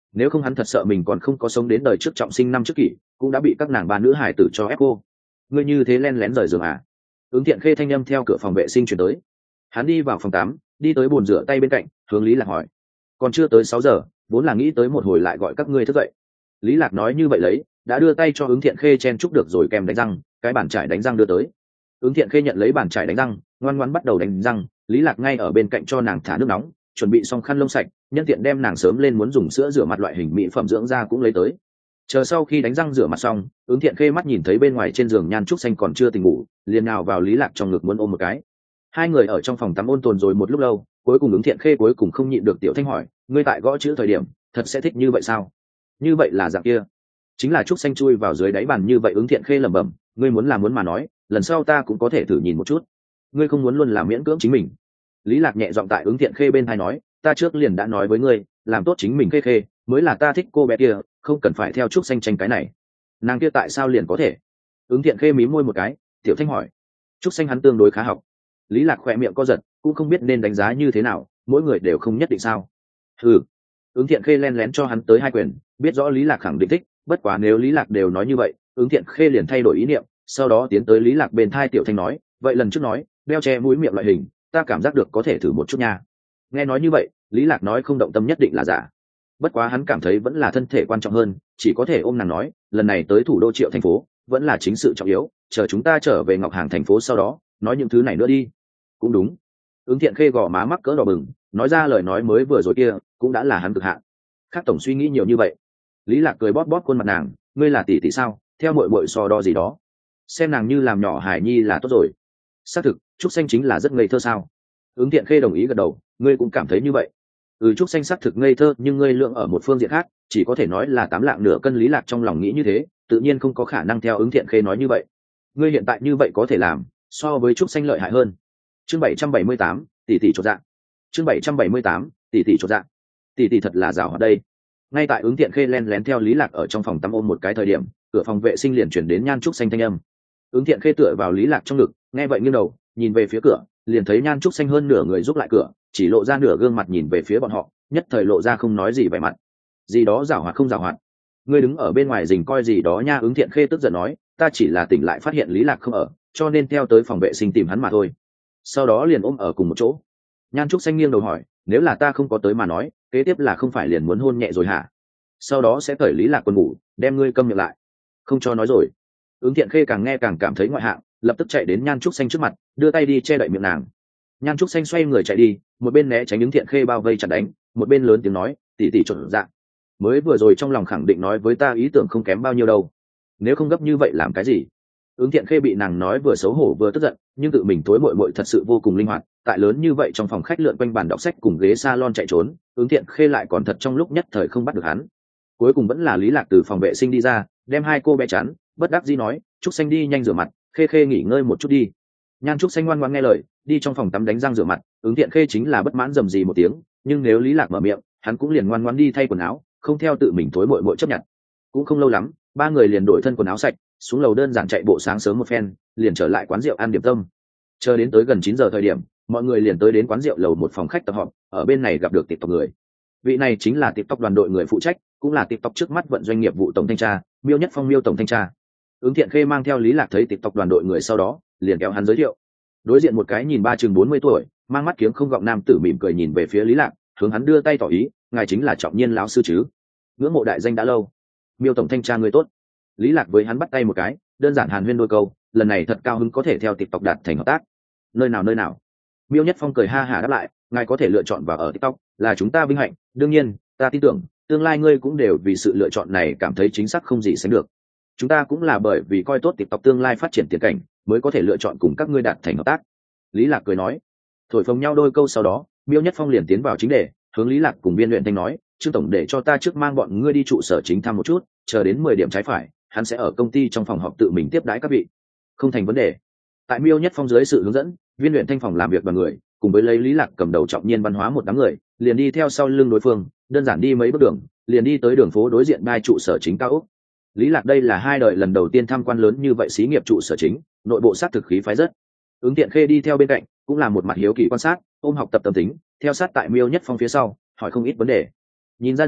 nếu không hắn thật sợ mình còn không có sống đến đời trước trọng sinh năm trước kỷ cũng đã bị các nàng ba nữ hải tử cho ép cô. Ngươi như thế len lén rời giường à? Ứng Thiện Khê thanh âm theo cửa phòng vệ sinh chuyển tới. Hắn đi vào phòng tắm, đi tới bồn rửa tay bên cạnh, hướng Lý Lạc hỏi. Còn chưa tới 6 giờ, vốn là nghĩ tới một hồi lại gọi các ngươi thức dậy. Lý Lạc nói như vậy lấy, đã đưa tay cho Ứng Thiện Khê chen chúc được rồi kem đánh răng, cái bàn chải đánh răng đưa tới. Ứng Thiện Khê nhận lấy bàn chải đánh răng, ngoan ngoãn bắt đầu đánh răng. Lý Lạc ngay ở bên cạnh cho nàng thả nước nóng, chuẩn bị xong khăn lông sạch, nhân tiện đem nàng sớm lên muốn dùng sữa rửa mặt loại hình mỹ phẩm dưỡng da cũng lấy tới. Chờ sau khi đánh răng rửa mặt xong, Ứng Thiện Khê mắt nhìn thấy bên ngoài trên giường Nhan Trúc Xanh còn chưa tỉnh ngủ, liền nào vào Lý Lạc trong ngực muốn ôm một cái. Hai người ở trong phòng tắm ôn tồn rồi một lúc lâu, cuối cùng Ứng Thiện Khê cuối cùng không nhịn được tiểu thanh hỏi, ngươi tại gõ chữ thời điểm thật sẽ thích như vậy sao? Như vậy là dạng kia, chính là Trúc Xanh chui vào dưới đáy bàn như vậy. Ứng Thiện Khê lẩm bẩm, ngươi muốn làm muốn mà nói, lần sau ta cũng có thể thử nhìn một chút, ngươi không muốn luôn làm miễn cưỡng chính mình. Lý Lạc nhẹ giọng tại Ứng Thiện Khê bên tai nói, ta trước liền đã nói với ngươi, làm tốt chính mình Khê Khê mới là ta thích cô bé kia, không cần phải theo Trúc Xanh tranh cái này. Nàng kia tại sao liền có thể? Ứng Thiện Khê mím môi một cái, tiểu thanh hỏi. Trúc Xanh hắn tương đối khá học. Lý Lạc khỏe miệng co giật, cũng không biết nên đánh giá như thế nào, mỗi người đều không nhất định sao? Ừ. Ứng Thiện Khê len lén cho hắn tới 2 quyền, biết rõ Lý Lạc khẳng định thích, bất quá nếu Lý Lạc đều nói như vậy, Ứng Thiện Khê liền thay đổi ý niệm, sau đó tiến tới Lý Lạc bên thai tiểu thanh nói, vậy lần trước nói, đeo che mũi miệng loại hình, ta cảm giác được có thể thử một chút nha. Nghe nói như vậy, Lý Lạc nói không động tâm nhất định là giả. Bất quá hắn cảm thấy vẫn là thân thể quan trọng hơn, chỉ có thể ôm nàng nói, lần này tới thủ đô Triệu thành phố, vẫn là chính sự trọng yếu, chờ chúng ta trở về Ngọc Hàng thành phố sau đó, nói những thứ này nữa đi. Cũng đúng. Ứng Thiện Khê gò má mắc cỡ đỏ bừng, nói ra lời nói mới vừa rồi kia, cũng đã là hắn cực hạn. Khác tổng suy nghĩ nhiều như vậy. Lý Lạc cười bóp bóp khuôn mặt nàng, ngươi là tỷ tỷ sao, theo muội muội so đo gì đó, xem nàng như làm nhỏ Hải Nhi là tốt rồi. Xác thực, Trúc Xanh chính là rất ngây thơ sao? Ứng Thiện Khê đồng ý gật đầu, ngươi cũng cảm thấy như vậy. Trúc Xanh xác thực ngây thơ, nhưng ngươi lượng ở một phương diện khác, chỉ có thể nói là 8 lạng nửa cân. Lý Lạc trong lòng nghĩ như thế, tự nhiên không có khả năng theo Ứng Thiện Khê nói như vậy. Ngươi hiện tại như vậy có thể làm, so với Trúc Xanh lợi hại hơn. Chương 778, tỷ tỷ chột dạ. Chương 778, tỷ tỷ chột dạ. Tỷ tỷ thật là giàu hoạt đây. Ngay tại Ứng Thiện Khê len lén theo Lý Lạc ở trong phòng tắm ôm một cái thời điểm, cửa phòng vệ sinh liền chuyển đến Nhan Trúc Xanh thanh âm. Ứng Thiện Khê tựa vào Lý Lạc trong ngực, nghe vậy nghiêng đầu, nhìn về phía cửa, liền thấy Nhan Trúc Xanh hơn nửa người giúp lại cửa, chỉ lộ ra nửa gương mặt nhìn về phía bọn họ, nhất thời lộ ra không nói gì vẻ mặt. Gì đó giảo hoạt không giảo hoạt, ngươi đứng ở bên ngoài rình coi gì đó nha. Ứng Thiện Khê tức giận nói, ta chỉ là tỉnh lại phát hiện Lý Lạc không ở, cho nên theo tới phòng vệ sinh tìm hắn mà thôi. Sau đó liền ôm ở cùng một chỗ. Nhan Trúc Xanh nghiêng đầu hỏi, nếu là ta không có tới mà nói, kế tiếp là không phải liền muốn hôn nhẹ rồi hả? Sau đó sẽ cởi Lý Lạc quần ngủ, đem ngươi câm miệng lại, không cho nói rồi. Ứng Thiện Khê càng nghe càng cảm thấy ngoại hạng, lập tức chạy đến Nhan Trúc Xanh trước mặt, đưa tay đi che đậy miệng nàng. Nhan Trúc Xanh xoay người chạy đi, một bên né tránh Ứng Thiện Khê bao vây chặt đánh, một bên lớn tiếng nói, tỷ tỷ chuẩn dạ. Mới vừa rồi trong lòng khẳng định nói với ta ý tưởng không kém bao nhiêu đâu, nếu không gấp như vậy làm cái gì? Ứng Thiện Khê bị nàng nói vừa xấu hổ vừa tức giận, nhưng tự mình tối muội muội thật sự vô cùng linh hoạt, tại lớn như vậy trong phòng khách lượn quanh bàn đọc sách cùng ghế salon chạy trốn, Ứng Thiện Khê lại còn thật trong lúc nhất thời không bắt được hắn. Cuối cùng vẫn là Lý Lạc từ phòng vệ sinh đi ra, đem 2 cô bé chắn, bất đắc dĩ nói, Trúc Xanh đi nhanh rửa mặt, Khê Khê nghỉ ngơi một chút đi. Nhan Trúc Xanh ngoan ngoãn nghe lời, đi trong phòng tắm đánh răng rửa mặt. Ứng Thiện Khê chính là bất mãn rầm rì một tiếng, nhưng nếu Lý Lạc mở miệng, hắn cũng liền ngoan ngoãn đi thay quần áo, không theo tự mình thối muội muội chấp nhận. Cũng không lâu lắm, 3 người liền đổi thân quần áo sạch, xuống lầu đơn giản chạy bộ sáng sớm một phen, liền trở lại quán rượu ăn điểm tâm. Chờ đến tới gần 9 giờ thời điểm, mọi người liền tới đến quán rượu lầu một phòng khách tập họp, ở bên này gặp được TikTok người. Vị này chính là TikTok đoàn đội người phụ trách, cũng là TikTok trước mắt vận doanh nghiệp vụ tổng thanh tra, Miêu Nhất Phong Miêu tổng thanh tra. Ứng Thiện Khê mang theo Lý Lạc thấy TikTok đoàn đội người sau đó, liền kéo hắn giới thiệu. Đối diện một cái nhìn ba chừng 40 tuổi, mang mắt kiếng không gọng nam tử mỉm cười nhìn về phía Lý Lạc, hướng hắn đưa tay tỏ ý, ngài chính là Trọng Nhiên lão sư chứ? Ngưỡng mộ đại danh đã lâu. Miêu tổng thanh tra người tốt. Lý Lạc với hắn bắt tay một cái, đơn giản hàn huyên đôi câu, lần này thật cao hứng có thể theo TikTok đạt thành hợp tác. Nơi nào? Miêu Nhất Phong cười ha hả đáp lại, ngài có thể lựa chọn vào ở TikTok, là chúng ta vinh hạnh, đương nhiên, ta tin tưởng, tương lai ngươi cũng đều vì sự lựa chọn này cảm thấy chính xác không gì sánh được. Chúng ta cũng là bởi vì coi tốt TikTok tương lai phát triển tiền cảnh, mới có thể lựa chọn cùng các ngươi đạt thành hợp tác. Lý Lạc cười nói. Thổi phồng nhau đôi câu sau đó, Miêu Nhất Phong liền tiến vào chính đề, hướng Lý Lạc cùng Viên Luyện Thanh nói, Trương tổng để cho ta trước mang bọn ngươi đi trụ sở chính thăm một chút, chờ đến 10 điểm trái phải, hắn sẽ ở công ty trong phòng họp tự mình tiếp đãi các vị. Không thành vấn đề. Tại Miêu Nhất Phong dưới sự hướng dẫn, Viên Luyện Thanh phòng làm việc đoàn người, cùng với lấy Lý Lạc cầm đầu Trọng Nhiên văn hóa một đám người, liền đi theo sau lưng đối phương, đơn giản đi mấy bước đường, liền đi tới đường phố đối diện đai trụ sở chính cao ốc. Lý Lạc đây là 2 đời lần đầu tiên tham quan lớn như vậy xí nghiệp trụ sở chính, nội bộ sát thực khí phái rất. Ứng Thiện Khê đi theo bên cạnh, cũng là một mặt hiếu kỳ quan sát, ôm học tập tâm tính, theo sát tại Miêu Nhất Phong phía sau, hỏi không ít vấn đề. Nhìn ra được,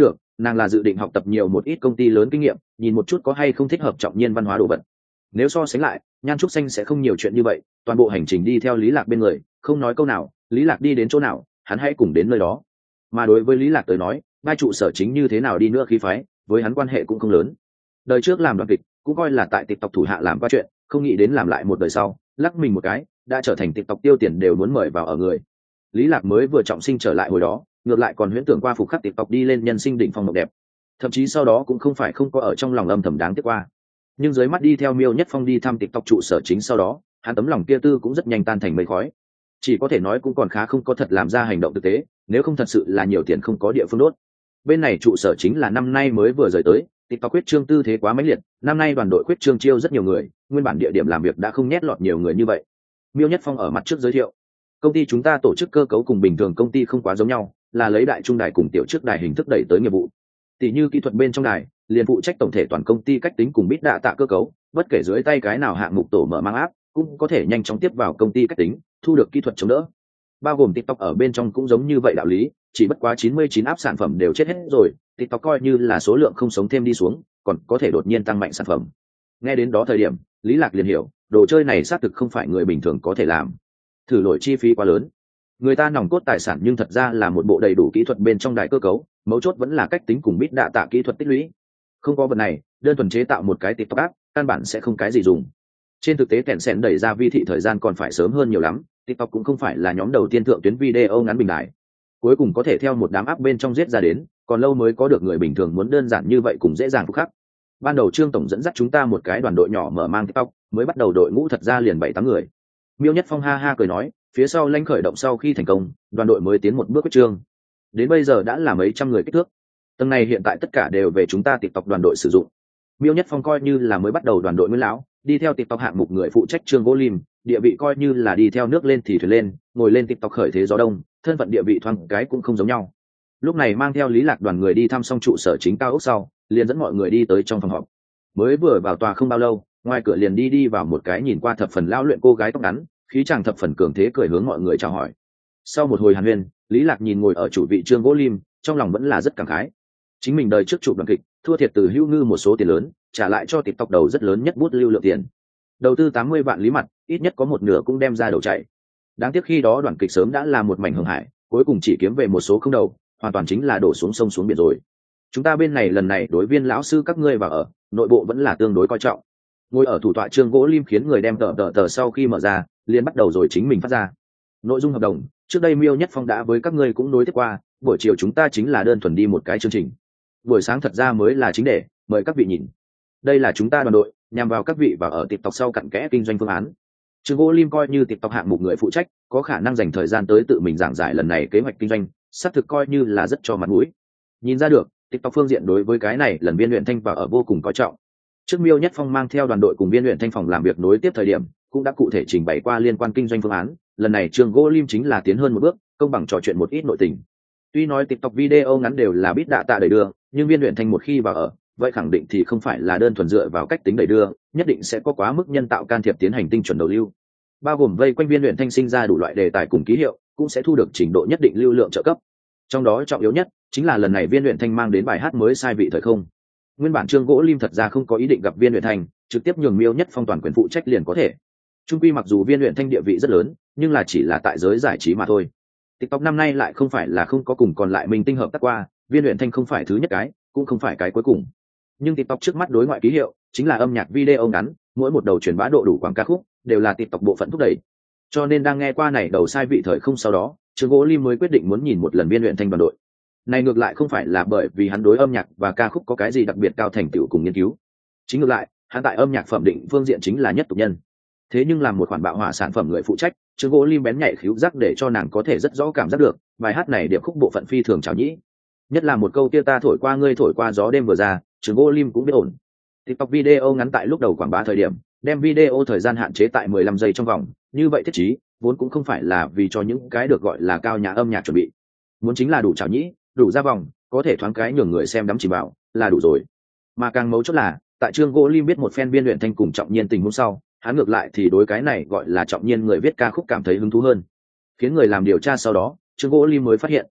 nàng là dự định học tập nhiều một ít công ty lớn kinh nghiệm, nhìn một chút có hay không thích hợp trọng nhiên văn hóa đồ vật. Nếu so sánh lại, Nhan Trúc Xanh sẽ không nhiều chuyện như vậy, toàn bộ hành trình đi theo Lý Lạc bên người, không nói câu nào, Lý Lạc đi đến chỗ nào, hắn hãy cùng đến nơi đó. Mà đối với Lý Lạc tới nói, vai trụ sở chính như thế nào đi nữa khí phái, với hắn quan hệ cũng không lớn. Đời trước làm đoàn kịch, cũng coi là tại TikTok thủ hạ làm qua chuyện, không nghĩ đến làm lại một đời sau, lắc mình một cái, đã trở thành TikTok tiêu tiền đều muốn mời vào ở người. Lý Lạc mới vừa trọng sinh trở lại hồi đó, ngược lại còn huyễn tưởng qua phục khắc TikTok đi lên nhân sinh đỉnh phong mộng đẹp. Thậm chí sau đó cũng không phải không có ở trong lòng âm thầm đáng tiếc qua. Nhưng dưới mắt đi theo Miêu Nhất Phong đi thăm TikTok trụ sở chính sau đó, hắn tấm lòng kia tư cũng rất nhanh tan thành mây khói. Chỉ có thể nói cũng còn khá không có thật làm ra hành động thực tế, nếu không thật sự là nhiều tiền không có địa phương đốt. Bên này trụ sở chính là năm nay mới vừa rời tới, TikTok quyết trương tư thế quá mãnh liệt, năm nay đoàn đội quyết trương chiêu rất nhiều người, nguyên bản địa điểm làm việc đã không nhét lọt nhiều người như vậy. Miêu Nhất Phong ở mặt trước giới thiệu, công ty chúng ta tổ chức cơ cấu cùng bình thường công ty không quá giống nhau, là lấy đại trung đài cùng tiểu trước đài hình thức đẩy tới nghiệp vụ. Tỷ như kỹ thuật bên trong đài, liền phụ trách tổng thể toàn công ty cách tính cùng bit đạ tạ cơ cấu, bất kể dưới tay cái nào hạng mục tổ mở mang áp, cũng có thể nhanh chóng tiếp vào công ty cách tính, thu được kỹ thuật chống đỡ. Bao gồm TikTok ở bên trong cũng giống như vậy đạo lý, chỉ bất quá 99 áp sản phẩm đều chết hết rồi, TikTok coi như là số lượng không sống thêm đi xuống, còn có thể đột nhiên tăng mạnh sản phẩm. Nghe đến đó thời điểm, Lý Lạc liền hiểu, đồ chơi này xác thực không phải người bình thường có thể làm. Thử lỗi chi phí quá lớn. Người ta nòng cốt tài sản nhưng thật ra là một bộ đầy đủ kỹ thuật bên trong đài cơ cấu, mấu chốt vẫn là cách tính cùng bit đạ tạ kỹ thuật tích lũy. Không có vật này, đơn thuần chế tạo một cái TikTok app, căn bản sẽ không cái gì dùng. Trên thực tế Tencent đẩy ra vi thị thời gian còn phải sớm hơn nhiều lắm, TikTok cũng không phải là nhóm đầu tiên thượng tuyến video ngắn bình đại. Cuối cùng có thể theo một đám app bên trong giết ra đến, còn lâu mới có được người bình thường muốn đơn giản như vậy cùng dễ dàng phục khắc. Ban đầu Trương tổng dẫn dắt chúng ta một cái đoàn đội nhỏ mở mang TikTok, mới bắt đầu đội ngũ thật ra liền 7-8 người. Miêu Nhất Phong ha ha cười nói, phía sau lãnh khởi động sau khi thành công, đoàn đội mới tiến một bước quyết trương. Đến bây giờ đã là mấy trăm người kích thước. Tầng này hiện tại tất cả đều về chúng ta TikTok đoàn đội sử dụng. Miêu Nhất Phong coi như là mới bắt đầu đoàn đội nguyên lão, đi theo TikTok hạng mục người phụ trách Trương Gỗ Lim, địa vị coi như là đi theo nước lên thì thuyền lên, ngồi lên TikTok khởi thế gió đông, thân phận địa vị thoáng cái cũng không giống nhau. Lúc này mang theo Lý Lạc đoàn người đi thăm xong trụ sở chính cao ốc sau, liền dẫn mọi người đi tới trong phòng họp. Mới vừa vào tòa không bao lâu, ngoài cửa liền đi vào một cái nhìn qua thập phần lão luyện cô gái tóc ngắn, khí chàng thập phần cường thế cười hướng mọi người chào hỏi. Sau một hồi hàn huyên, Lý Lạc nhìn ngồi ở chủ vị Trương Gỗ Lim, trong lòng vẫn là rất cảm khái. Chính mình đời trước chụp đoàn kịch, thua thiệt từ Hữu Ngư một số tiền lớn, trả lại cho TikTok đầu rất lớn nhất bút lưu lượng tiền. Đầu tư 80 vạn lý mặt, ít nhất có một nửa cũng đem ra đầu chạy. Đáng tiếc khi đó đoàn kịch sớm đã là một mảnh hưởng hải, cuối cùng chỉ kiếm về một số không đầu, hoàn toàn chính là đổ xuống sông xuống biển rồi. Chúng ta bên này lần này đối viên lão sư các ngươi vào ở, nội bộ vẫn là tương đối coi trọng. Ngồi ở thủ tọa Trương Gỗ Lim khiến người đem tờ sau khi mở ra, liền bắt đầu rồi chính mình phát ra. Nội dung hợp đồng, trước đây Miêu Nhất Phong đã với các ngươi cũng nối tiếp qua, buổi chiều chúng ta chính là đơn thuần đi một cái chương trình. Buổi sáng thật ra mới là chính đề, mời các vị nhìn. Đây là chúng ta đoàn đội, nhằm vào các vị và ở TikTok sau cặn kẽ kinh doanh phương án. Trương Gỗ Lim coi như TikTok hạng mục người phụ trách, có khả năng dành thời gian tới tự mình giảng giải lần này kế hoạch kinh doanh, xác thực coi như là rất cho mặt mũi. Nhìn ra được, TikTok phương diện đối với cái này lần Viên Luyện Thanh vào ở vô cùng coi trọng. Trước Miêu Nhất Phong mang theo đoàn đội cùng Viên Luyện Thanh phòng làm việc nối tiếp thời điểm, cũng đã cụ thể trình bày qua liên quan kinh doanh phương án, lần này Trương Gỗ Lim chính là tiến hơn một bước, công bằng trò chuyện một ít nội tình. Tuy nói TikTok video ngắn đều là bit đạ tạ đẩy đưa, nhưng Viên Luyện Thanh một khi vào ở, vậy khẳng định thì không phải là đơn thuần dựa vào cách tính đẩy đưa, nhất định sẽ có quá mức nhân tạo can thiệp tiến hành tinh chuẩn đầu lưu. Bao gồm vây quanh Viên Luyện Thanh sinh ra đủ loại đề tài cùng ký hiệu, cũng sẽ thu được trình độ nhất định lưu lượng trợ cấp. Trong đó trọng yếu nhất chính là lần này Viên Luyện Thanh mang đến bài hát mới sai vị thời không. Nguyên bản Trương Gỗ Lim thật ra không có ý định gặp Viên Luyện Thanh, trực tiếp nhường Miêu Nhất Phong toàn quyền phụ trách liền có thể. Trung quy mặc dù Viên Luyện Thanh địa vị rất lớn, nhưng là chỉ là tại giới giải trí mà thôi. TikTok năm nay lại không phải là không có cùng còn lại minh tinh hợp tác qua, Viên Luyện Thanh không phải thứ nhất cái, cũng không phải cái cuối cùng. Nhưng TikTok trước mắt đối ngoại ký hiệu chính là âm nhạc video ngắn, mỗi một đầu truyền bá độ đủ quảng ca khúc đều là TikTok bộ phận thúc đẩy. Cho nên đang nghe qua này đầu sai vị thời không sau đó, Trương Gỗ Lim mới quyết định muốn nhìn một lần Viên Luyện Thanh đoàn đội. Này ngược lại không phải là bởi vì hắn đối âm nhạc và ca khúc có cái gì đặc biệt cao thành tựu cùng nghiên cứu. Chính ngược lại, hắn tại âm nhạc phẩm định phương diện chính là nhất tục nhân. Thế nhưng làm một khoản bạo hỏa sản phẩm người phụ trách, Trương Gỗ Lim bén nhạy khứu giác để cho nàng có thể rất rõ cảm giác được, bài hát này điệp khúc bộ phận phi thường chảo nhĩ. Nhất là một câu kia ta thổi qua ngươi thổi qua gió đêm vừa ra, Trương Gỗ Lim cũng biết ổn. TikTok video ngắn tại lúc đầu quảng bá thời điểm, đem video thời gian hạn chế tại 15 giây trong vòng, như vậy thiết chí, vốn cũng không phải là vì cho những cái được gọi là cao nhã âm nhạc chuẩn bị. Muốn chính là đủ chảo nhĩ, đủ ra vòng, có thể thoáng cái nhường người xem đắm chìm vào, là đủ rồi. Mà càng mấu chốt là, tại Trương Gỗ Lim biết một fan Viên Luyện Thanh cùng Trọng Nhiên tình huống sau, hắn ngược lại thì đối cái này gọi là Trọng Nhiên người viết ca khúc cảm thấy hứng thú hơn. Khiến người làm điều tra sau đó, Trương Gỗ Lim mới phát hiện,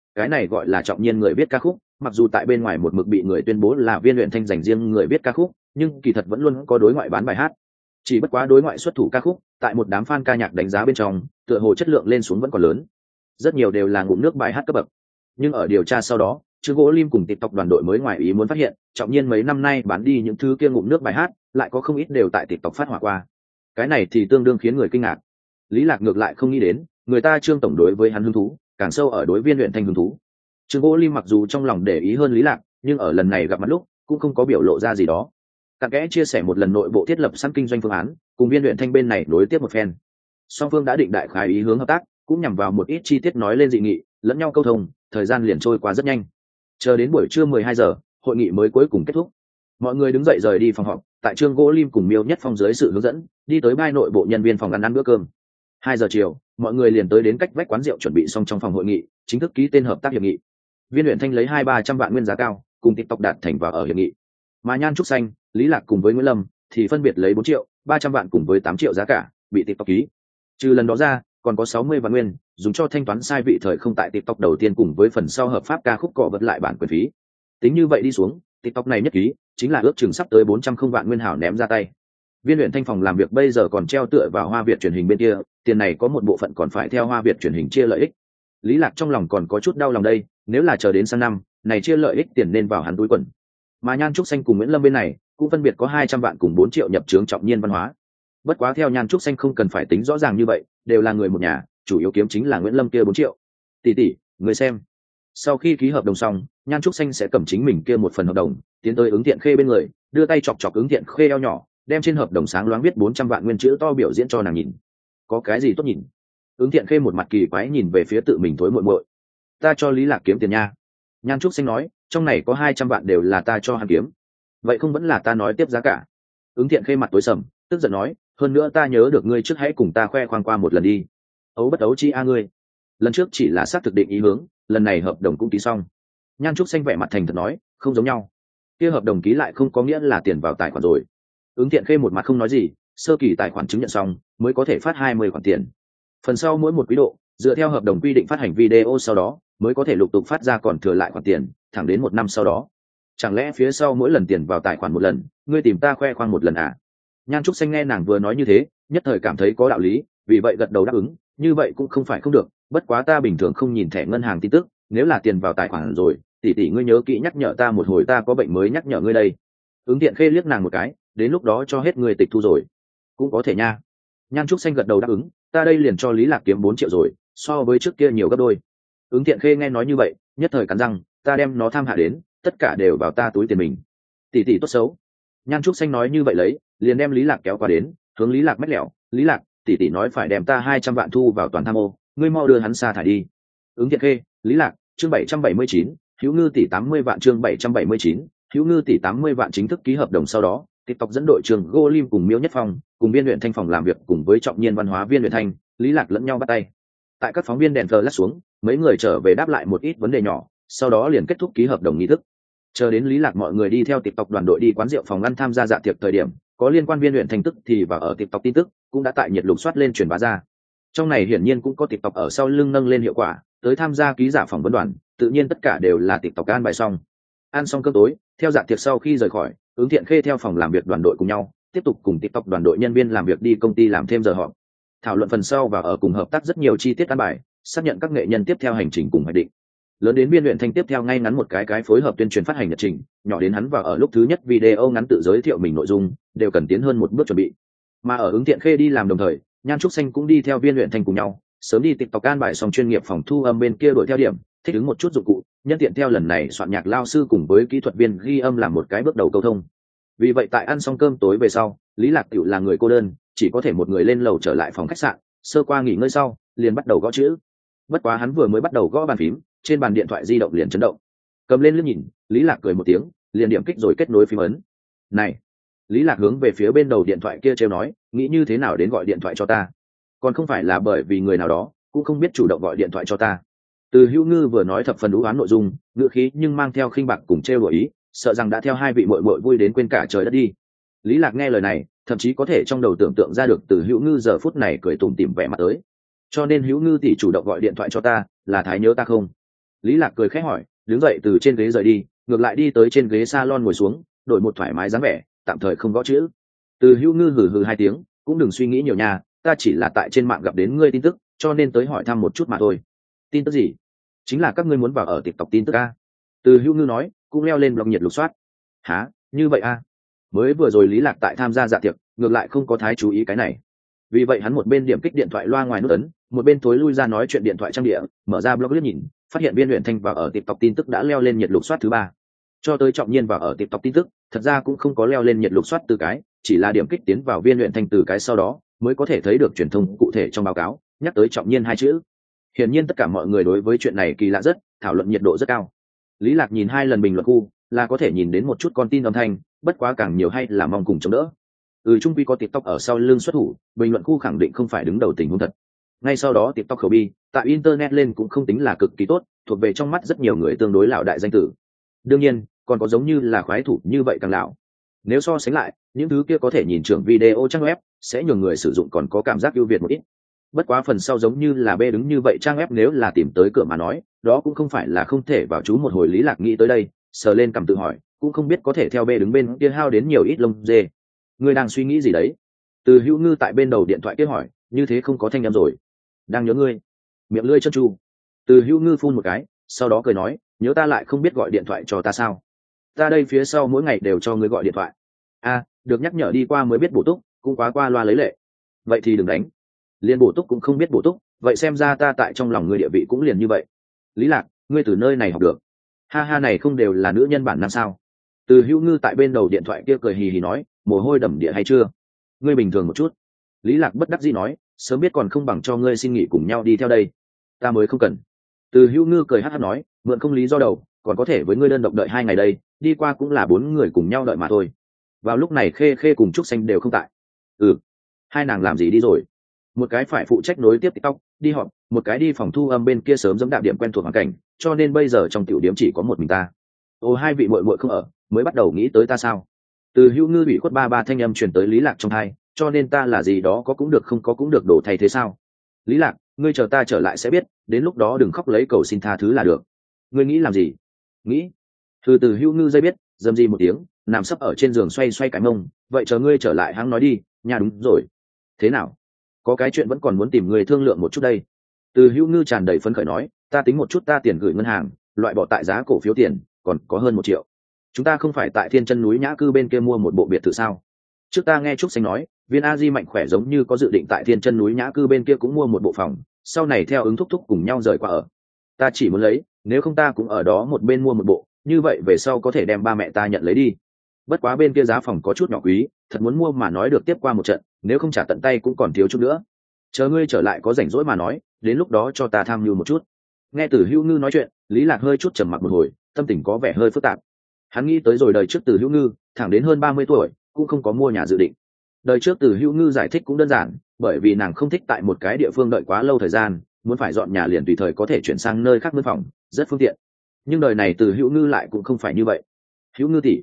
cái này gọi là trọng nhiên người viết ca khúc, mặc dù tại bên ngoài một mực bị người tuyên bố là Viên Luyện Thanh dành riêng người viết ca khúc, nhưng kỳ thật vẫn luôn có đối ngoại bán bài hát. Chỉ bất quá đối ngoại xuất thủ ca khúc, tại một đám fan ca nhạc đánh giá bên trong, tựa hồ chất lượng lên xuống vẫn còn lớn. Rất nhiều đều là ngụm nước bài hát cấp bậc. Nhưng ở điều tra sau đó, Trương Gỗ Lim cùng TikTok đoàn đội mới ngoài ý muốn phát hiện, trọng nhiên mấy năm nay bán đi những thứ kia ngụm nước bài hát, lại có không ít đều tại TikTok phát hỏa qua. Cái này thì tương đương khiến người kinh ngạc. Lý Lạc ngược lại không nghĩ đến, người ta Trương tổng đối với hắn hứng thú, càng sâu ở đối Viên Luyện Thanh hứng thú. Trương Gỗ Lim mặc dù trong lòng để ý hơn Lý Lạc, nhưng ở lần này gặp mặt lúc, cũng không có biểu lộ ra gì đó. Cặn kẽ chia sẻ một lần nội bộ thiết lập sẵn kinh doanh phương án, cùng Viên Luyện Thanh bên này nối tiếp một phen. Song phương đã định đại khái ý hướng hợp tác, cũng nhằm vào một ít chi tiết nói lên dị nghị, lẫn nhau câu thông, thời gian liền trôi qua rất nhanh. Chờ đến buổi trưa 12 giờ, hội nghị mới cuối cùng kết thúc. Mọi người đứng dậy rời đi phòng họp, tại Trương Gỗ Lim cùng Miêu Nhất Phong dưới sự hướng dẫn, đi tới bai nội bộ nhân viên phòng ăn bữa cơm. 2 giờ chiều, mọi người liền tới đến cách vách quán rượu chuẩn bị xong trong phòng hội nghị, chính thức ký tên hợp tác hiệp nghị. Viên Luyện Thanh lấy 200-300 vạn nguyên giá cao, cùng TikTok đạt thành vào ở hiệp nghị. Mà Nhan Trúc Xanh, Lý Lạc cùng với Nguyễn Lâm thì phân biệt lấy 4 triệu, 300 vạn cùng với 8 triệu giá cả, bị TikTok ký. Trừ lần đó ra, còn có 60 vạn nguyên, dùng cho thanh toán sai vị thời không tại TikTok đầu tiên cùng với phần sau hợp pháp ca khúc cọ vật lại bản quyền phí. Tính như vậy đi xuống, TikTok này nhất ký, chính là ước chừng sắp tới 400 vạn nguyên hảo ném ra tay. Viên Luyện Thanh phòng làm việc bây giờ còn treo tựa vào Hoa Việt truyền hình bên kia, tiền này có một bộ phận còn phải theo Hoa Việt truyền hình chia lợi ích. Lý Lạc trong lòng còn có chút đau lòng đây, nếu là chờ đến sang năm, này chia lợi ích tiền nên vào hắn túi quần. Mà Nhan Trúc Xanh cùng Nguyễn Lâm bên này, cũng phân biệt có 200 vạn cùng 4 triệu nhập trướng trọng nhiên văn hóa. Bất quá theo Nhan Trúc Xanh không cần phải tính rõ ràng như vậy, đều là người một nhà, chủ yếu kiếm chính là Nguyễn Lâm kia 4 triệu. Tỷ, người xem. Sau khi ký hợp đồng xong, Nhan Trúc Xanh sẽ cầm chính mình kia một phần hợp đồng, tiến tới Ứng Thiện Khê bên người, đưa tay chọc Ứng Thiện Khê eo nhỏ, đem trên hợp đồng sáng loáng viết 400 vạn nguyên chữ to biểu diễn cho nàng nhìn. Có cái gì tốt nhìn? Ứng Thiện Khê một mặt kỳ quái nhìn về phía tự mình thối muội muội. Ta cho Lý Lạc kiếm tiền nha. Nhan Trúc Xanh nói, trong này có 200 vạn đều là ta cho hắn kiếm. Vậy không vẫn là ta nói tiếp giá cả? Ứng Thiện Khê mặt tối sầm, tức giận nói, hơn nữa ta nhớ được ngươi trước hãy cùng ta khoe khoang qua một lần đi. Ấu bất ấu chi a ngươi. Lần trước chỉ là xác thực định ý hướng, lần này hợp đồng cũng ký xong. Nhan Trúc Xanh vẻ mặt thành thật nói, không giống nhau. Kia hợp đồng ký lại không có nghĩa là tiền vào tài khoản rồi. Ứng Thiện Khê một mặt không nói gì, sơ kỳ tài khoản chứng nhận xong mới có thể phát 20 khoản tiền. Phần sau mỗi một quý độ, dựa theo hợp đồng quy định phát hành video sau đó mới có thể lục tục phát ra còn thừa lại khoản tiền, thẳng đến 1 năm sau đó. Chẳng lẽ phía sau mỗi lần tiền vào tài khoản một lần, ngươi tìm ta khoe khoang một lần à? Nhan Trúc Xanh nghe nàng vừa nói như thế, nhất thời cảm thấy có đạo lý, vì vậy gật đầu đáp ứng, như vậy cũng không phải không được, bất quá ta bình thường không nhìn thẻ ngân hàng tin tức, nếu là tiền vào tài khoản rồi, tỷ ngươi nhớ kỹ nhắc nhở ta một hồi, ta có bệnh mới nhắc nhở ngươi đây. Ứng Thiện Khê liếc nàng một cái, đến lúc đó cho hết ngươi tịch thu rồi. Cũng có thể nha. Nhan Trúc Xanh gật đầu đáp ứng, ta đây liền cho Lý Lạc kiếm 4 triệu rồi, so với trước kia nhiều gấp đôi. Ứng Thiện Khê nghe nói như vậy, nhất thời cắn răng, ta đem nó tham hạ đến, tất cả đều vào ta túi tiền mình. Tỷ tốt xấu. Nhan Trúc Xanh nói như vậy lấy, liền đem Lý Lạc kéo qua đến, hướng Lý Lạc mách lẻo, Lý Lạc, tỷ nói phải đem ta 200 vạn thu vào toàn tham ô, ngươi mau đưa hắn sa thải đi. Ứng Thiện Khê, Lý Lạc, chương 779, Hữu Ngư tỷ 80 vạn, chương 779, Hữu Ngư tỷ 80 vạn chính thức ký hợp đồng sau đó, TikTok dẫn đội trường Gỗ Lim cùng Miêu Nhất Phong, cùng Viên Luyện Thanh phòng làm việc cùng với trọng nhiên văn hóa Viên Luyện Thanh, Lý Lạc lẫn nhau bắt tay. Tại các phóng viên đèn flash xuống, mấy người trở về đáp lại một ít vấn đề nhỏ, sau đó liền kết thúc ký hợp đồng nghi thức. Chờ đến Lý Lạc mọi người đi theo TikTok đoàn đội đi quán rượu phòng ăn tham gia dạ tiệc thời điểm, có liên quan Viên Luyện Thanh tức thì và ở TikTok tin tức cũng đã tại nhiệt lục soát lên truyền bá ra. Trong này hiển nhiên cũng có TikTok ở sau lưng nâng lên hiệu quả, tới tham gia ký giả phỏng vấn đoàn, tự nhiên tất cả đều là TikTok an bài xong. Ăn xong cơm tối, theo dạ tiệc sau khi rời khỏi, Ứng Thiện Khê theo phòng làm việc đoàn đội cùng nhau, tiếp tục cùng TikTok đoàn đội nhân viên làm việc đi công ty làm thêm giờ họp, thảo luận phần sau và ở cùng hợp tác rất nhiều chi tiết an bài, xác nhận các nghệ nhân tiếp theo hành trình cùng hoạch định. Lớn đến Viên Luyện Thanh tiếp theo ngay ngắn một cái phối hợp tuyên truyền phát hành nhật trình, nhỏ đến hắn vào ở lúc thứ nhất video ngắn tự giới thiệu mình nội dung, đều cần tiến hơn một bước chuẩn bị. Mà ở Ứng Thiện Khê đi làm đồng thời, Nhan Trúc Xanh cũng đi theo Viên Luyện Thanh cùng nhau, sớm đi TikTok an bài xong chuyên nghiệp phòng thu âm bên kia đổi theo điểm, thích ứng một chút dụng cụ, nhân tiện theo lần này soạn nhạc lao sư cùng với kỹ thuật viên ghi âm làm một cái bước đầu câu thông. Vì vậy tại ăn xong cơm tối về sau, Lý Lạc Tiểu là người cô đơn, chỉ có thể một người lên lầu trở lại phòng khách sạn, sơ qua nghỉ ngơi sau, liền bắt đầu gõ chữ. Bất quá hắn vừa mới bắt đầu gõ bàn phím, trên bàn điện thoại di động liền chấn động. Cầm lên liếc nhìn, Lý Lạc cười một tiếng, liền điểm kích rồi kết nối phím ấn. "Này." Lý Lạc hướng về phía bên đầu điện thoại kia trêu nói, "Nghĩ như thế nào đến gọi điện thoại cho ta? Còn không phải là bởi vì người nào đó cũng không biết chủ động gọi điện thoại cho ta." Từ Hữu Ngư vừa nói thập phần đú oán nội dung, ngữ khí nhưng mang theo khinh bạc cùng trêu đùa ý, sợ rằng đã theo hai vị muội muội vui đến quên cả trời đất đi. Lý Lạc nghe lời này, thậm chí có thể trong đầu tưởng tượng ra được Từ Hữu Ngư giờ phút này cười tủm tỉm vẻ mặt tới. "Cho nên Hữu Ngư tỷ chủ động gọi điện thoại cho ta, là thái nhớ ta không?" Lý Lạc cười khẽ hỏi, đứng dậy từ trên ghế rời đi, ngược lại đi tới trên ghế salon ngồi xuống, đổi một thoải mái dáng vẻ, tạm thời không gõ chữ. Từ Hữu Ngư hừ hừ hai tiếng, cũng đừng suy nghĩ nhiều nha, ta chỉ là tại trên mạng gặp đến ngươi tin tức, cho nên tới hỏi thăm một chút mà thôi. Tin tức gì? Chính là các ngươi muốn vào ở TikTok tin tức a. Từ Hữu Ngư nói, cũng leo lên blog nhiệt lục soát. Hả? Như vậy a? Mới vừa rồi Lý Lạc tại tham gia dạ tiệc, ngược lại không có thái chú ý cái này. Vì vậy hắn một bên điểm kích điện thoại loa ngoài nút ấn, một bên thối lui ra nói chuyện điện thoại trang địa, mở ra blog liếc nhìn, phát hiện Viên Uyển Thanh vào ở TikTok tin tức đã leo lên nhiệt lục soát thứ 3. Cho tới Trọng Nhiên vào ở TikTok tin tức, thật ra cũng không có leo lên nhiệt lục soát từ cái, chỉ là điểm kích tiến vào Viên Uyển Thanh từ cái sau đó, mới có thể thấy được truyền thông cụ thể trong báo cáo, nhắc tới Trọng Nhiên hai chữ. Hiển nhiên tất cả mọi người đối với chuyện này kỳ lạ rất, thảo luận nhiệt độ rất cao. Lý Lạc nhìn 2 lần bình luận khu, là có thể nhìn đến một chút con tin âm thanh, bất quá càng nhiều hay là mong cùng chống đỡ. Trung quy có TikTok ở sau lưng xuất thủ, bình luận khu khẳng định không phải đứng đầu tình huống thật. Ngay sau đó TikTok khẩu bi tại internet lên cũng không tính là cực kỳ tốt, thuộc về trong mắt rất nhiều người tương đối lão đại danh tử. Đương nhiên, còn có giống như là khoái thủ như vậy càng lão. Nếu so sánh lại, những thứ kia có thể nhìn trưởng video trang web, sẽ nhường người sử dụng còn có cảm giác ưu việt một ít. Bất quá phần sau giống như là bê đứng như vậy trang web nếu là tìm tới cửa mà nói, đó cũng không phải là không thể vào chú một hồi. Lý Lạc nghĩ tới đây, sờ lên cằm tự hỏi, cũng không biết có thể theo bê đứng bên kia hao đến nhiều ít lông dê. Ngươi đang suy nghĩ gì đấy? Từ Hữu Ngư tại bên đầu điện thoại kia hỏi, như thế không có thanh âm rồi. Đang nhớ ngươi. Miệng lưỡi chân tru. Từ Hữu Ngư phun một cái, sau đó cười nói, nhớ ta lại không biết gọi điện thoại cho ta sao? Ta đây phía sau mỗi ngày đều cho ngươi gọi điện thoại. Được nhắc nhở đi qua mới biết bổ túc, cũng quá qua loa lấy lệ. Vậy thì đừng đánh. Liên bổ túc cũng không biết bổ túc, vậy xem ra ta tại trong lòng ngươi địa vị cũng liền như vậy. Lý Lạc, ngươi từ nơi này học được? Ha ha, này không đều là nữ nhân bản năng sao? Từ Hữu Ngư tại bên đầu điện thoại kia cười hì hì nói, mồ hôi đầm địa hay chưa? Ngươi bình thường một chút. Lý Lạc bất đắc dĩ nói, sớm biết còn không bằng cho ngươi xin nghỉ cùng nhau đi theo đây. Ta mới không cần. Từ Hữu Ngư cười hắt hắt nói, mượn không lý do đầu, còn có thể với ngươi đơn độc đợi 2 ngày đây, đi qua cũng là 4 người cùng nhau đợi mà thôi. Vào lúc này Khê Khê cùng Trúc Xanh đều không tại. Hai nàng làm gì đi rồi? Một cái phải phụ trách nối tiếp TikTok, đi họp, một cái đi phòng thu âm bên kia sớm giống đạm điểm quen thuộc hoàn cảnh, cho nên bây giờ trong tiểu điểm chỉ có một mình ta. Hai vị muội muội không ở, mới bắt đầu nghĩ tới ta sao? Từ Hữu Ngư ủy khuất ba thanh âm truyền tới Lý Lạc trong tai, cho nên ta là gì đó có cũng được không có cũng được đổ thay thế sao? Lý Lạc, ngươi chờ ta trở lại sẽ biết, đến lúc đó đừng khóc lấy cầu xin tha thứ là được. Ngươi nghĩ làm gì? Nghĩ? Từ Hữu Ngư dây biết, dầm gì một tiếng, nằm sấp ở trên giường xoay xoay cái mông, vậy chờ ngươi trở lại hắn nói đi, nhà đúng rồi. Thế nào? Có cái chuyện vẫn còn muốn tìm người thương lượng một chút đây. Từ Hữu Ngư tràn đầy phấn khởi nói, ta tính một chút, ta tiền gửi ngân hàng, loại bỏ tại giá cổ phiếu tiền, còn có hơn 1 triệu. Chúng ta không phải tại Thiên Chân núi Nhã Cư bên kia mua một bộ biệt thự sao? Trước ta nghe Trúc Xanh nói, Viên A Di mạnh khỏe giống như có dự định tại Thiên Chân núi Nhã Cư bên kia cũng mua một bộ phòng, sau này theo ứng thúc thúc cùng nhau rời qua ở. Ta chỉ muốn lấy, nếu không ta cũng ở đó một bên mua một bộ, như vậy về sau có thể đem ba mẹ ta nhận lấy đi. Bất quá bên kia giá phòng có chút nhỏ quý, thật muốn mua mà nói được tiếp qua một trận, nếu không trả tận tay cũng còn thiếu chút nữa. Chờ ngươi trở lại có rảnh rỗi mà nói, đến lúc đó cho ta tham mưu một chút. Nghe Từ Hữu Ngư nói chuyện, Lý Lạc hơi chút trầm mặc một hồi, tâm tình có vẻ hơi phức tạp. Hắn nghĩ tới rồi đời trước Từ Hữu Ngư, thẳng đến hơn 30 tuổi, cũng không có mua nhà dự định. Đời trước Từ Hữu Ngư giải thích cũng đơn giản, bởi vì nàng không thích tại một cái địa phương đợi quá lâu thời gian, muốn phải dọn nhà liền tùy thời có thể chuyển sang nơi khác mướn phòng, rất phương tiện. Nhưng đời này Từ Hữu Ngư lại cũng không phải như vậy. Hữu Ngư tỷ,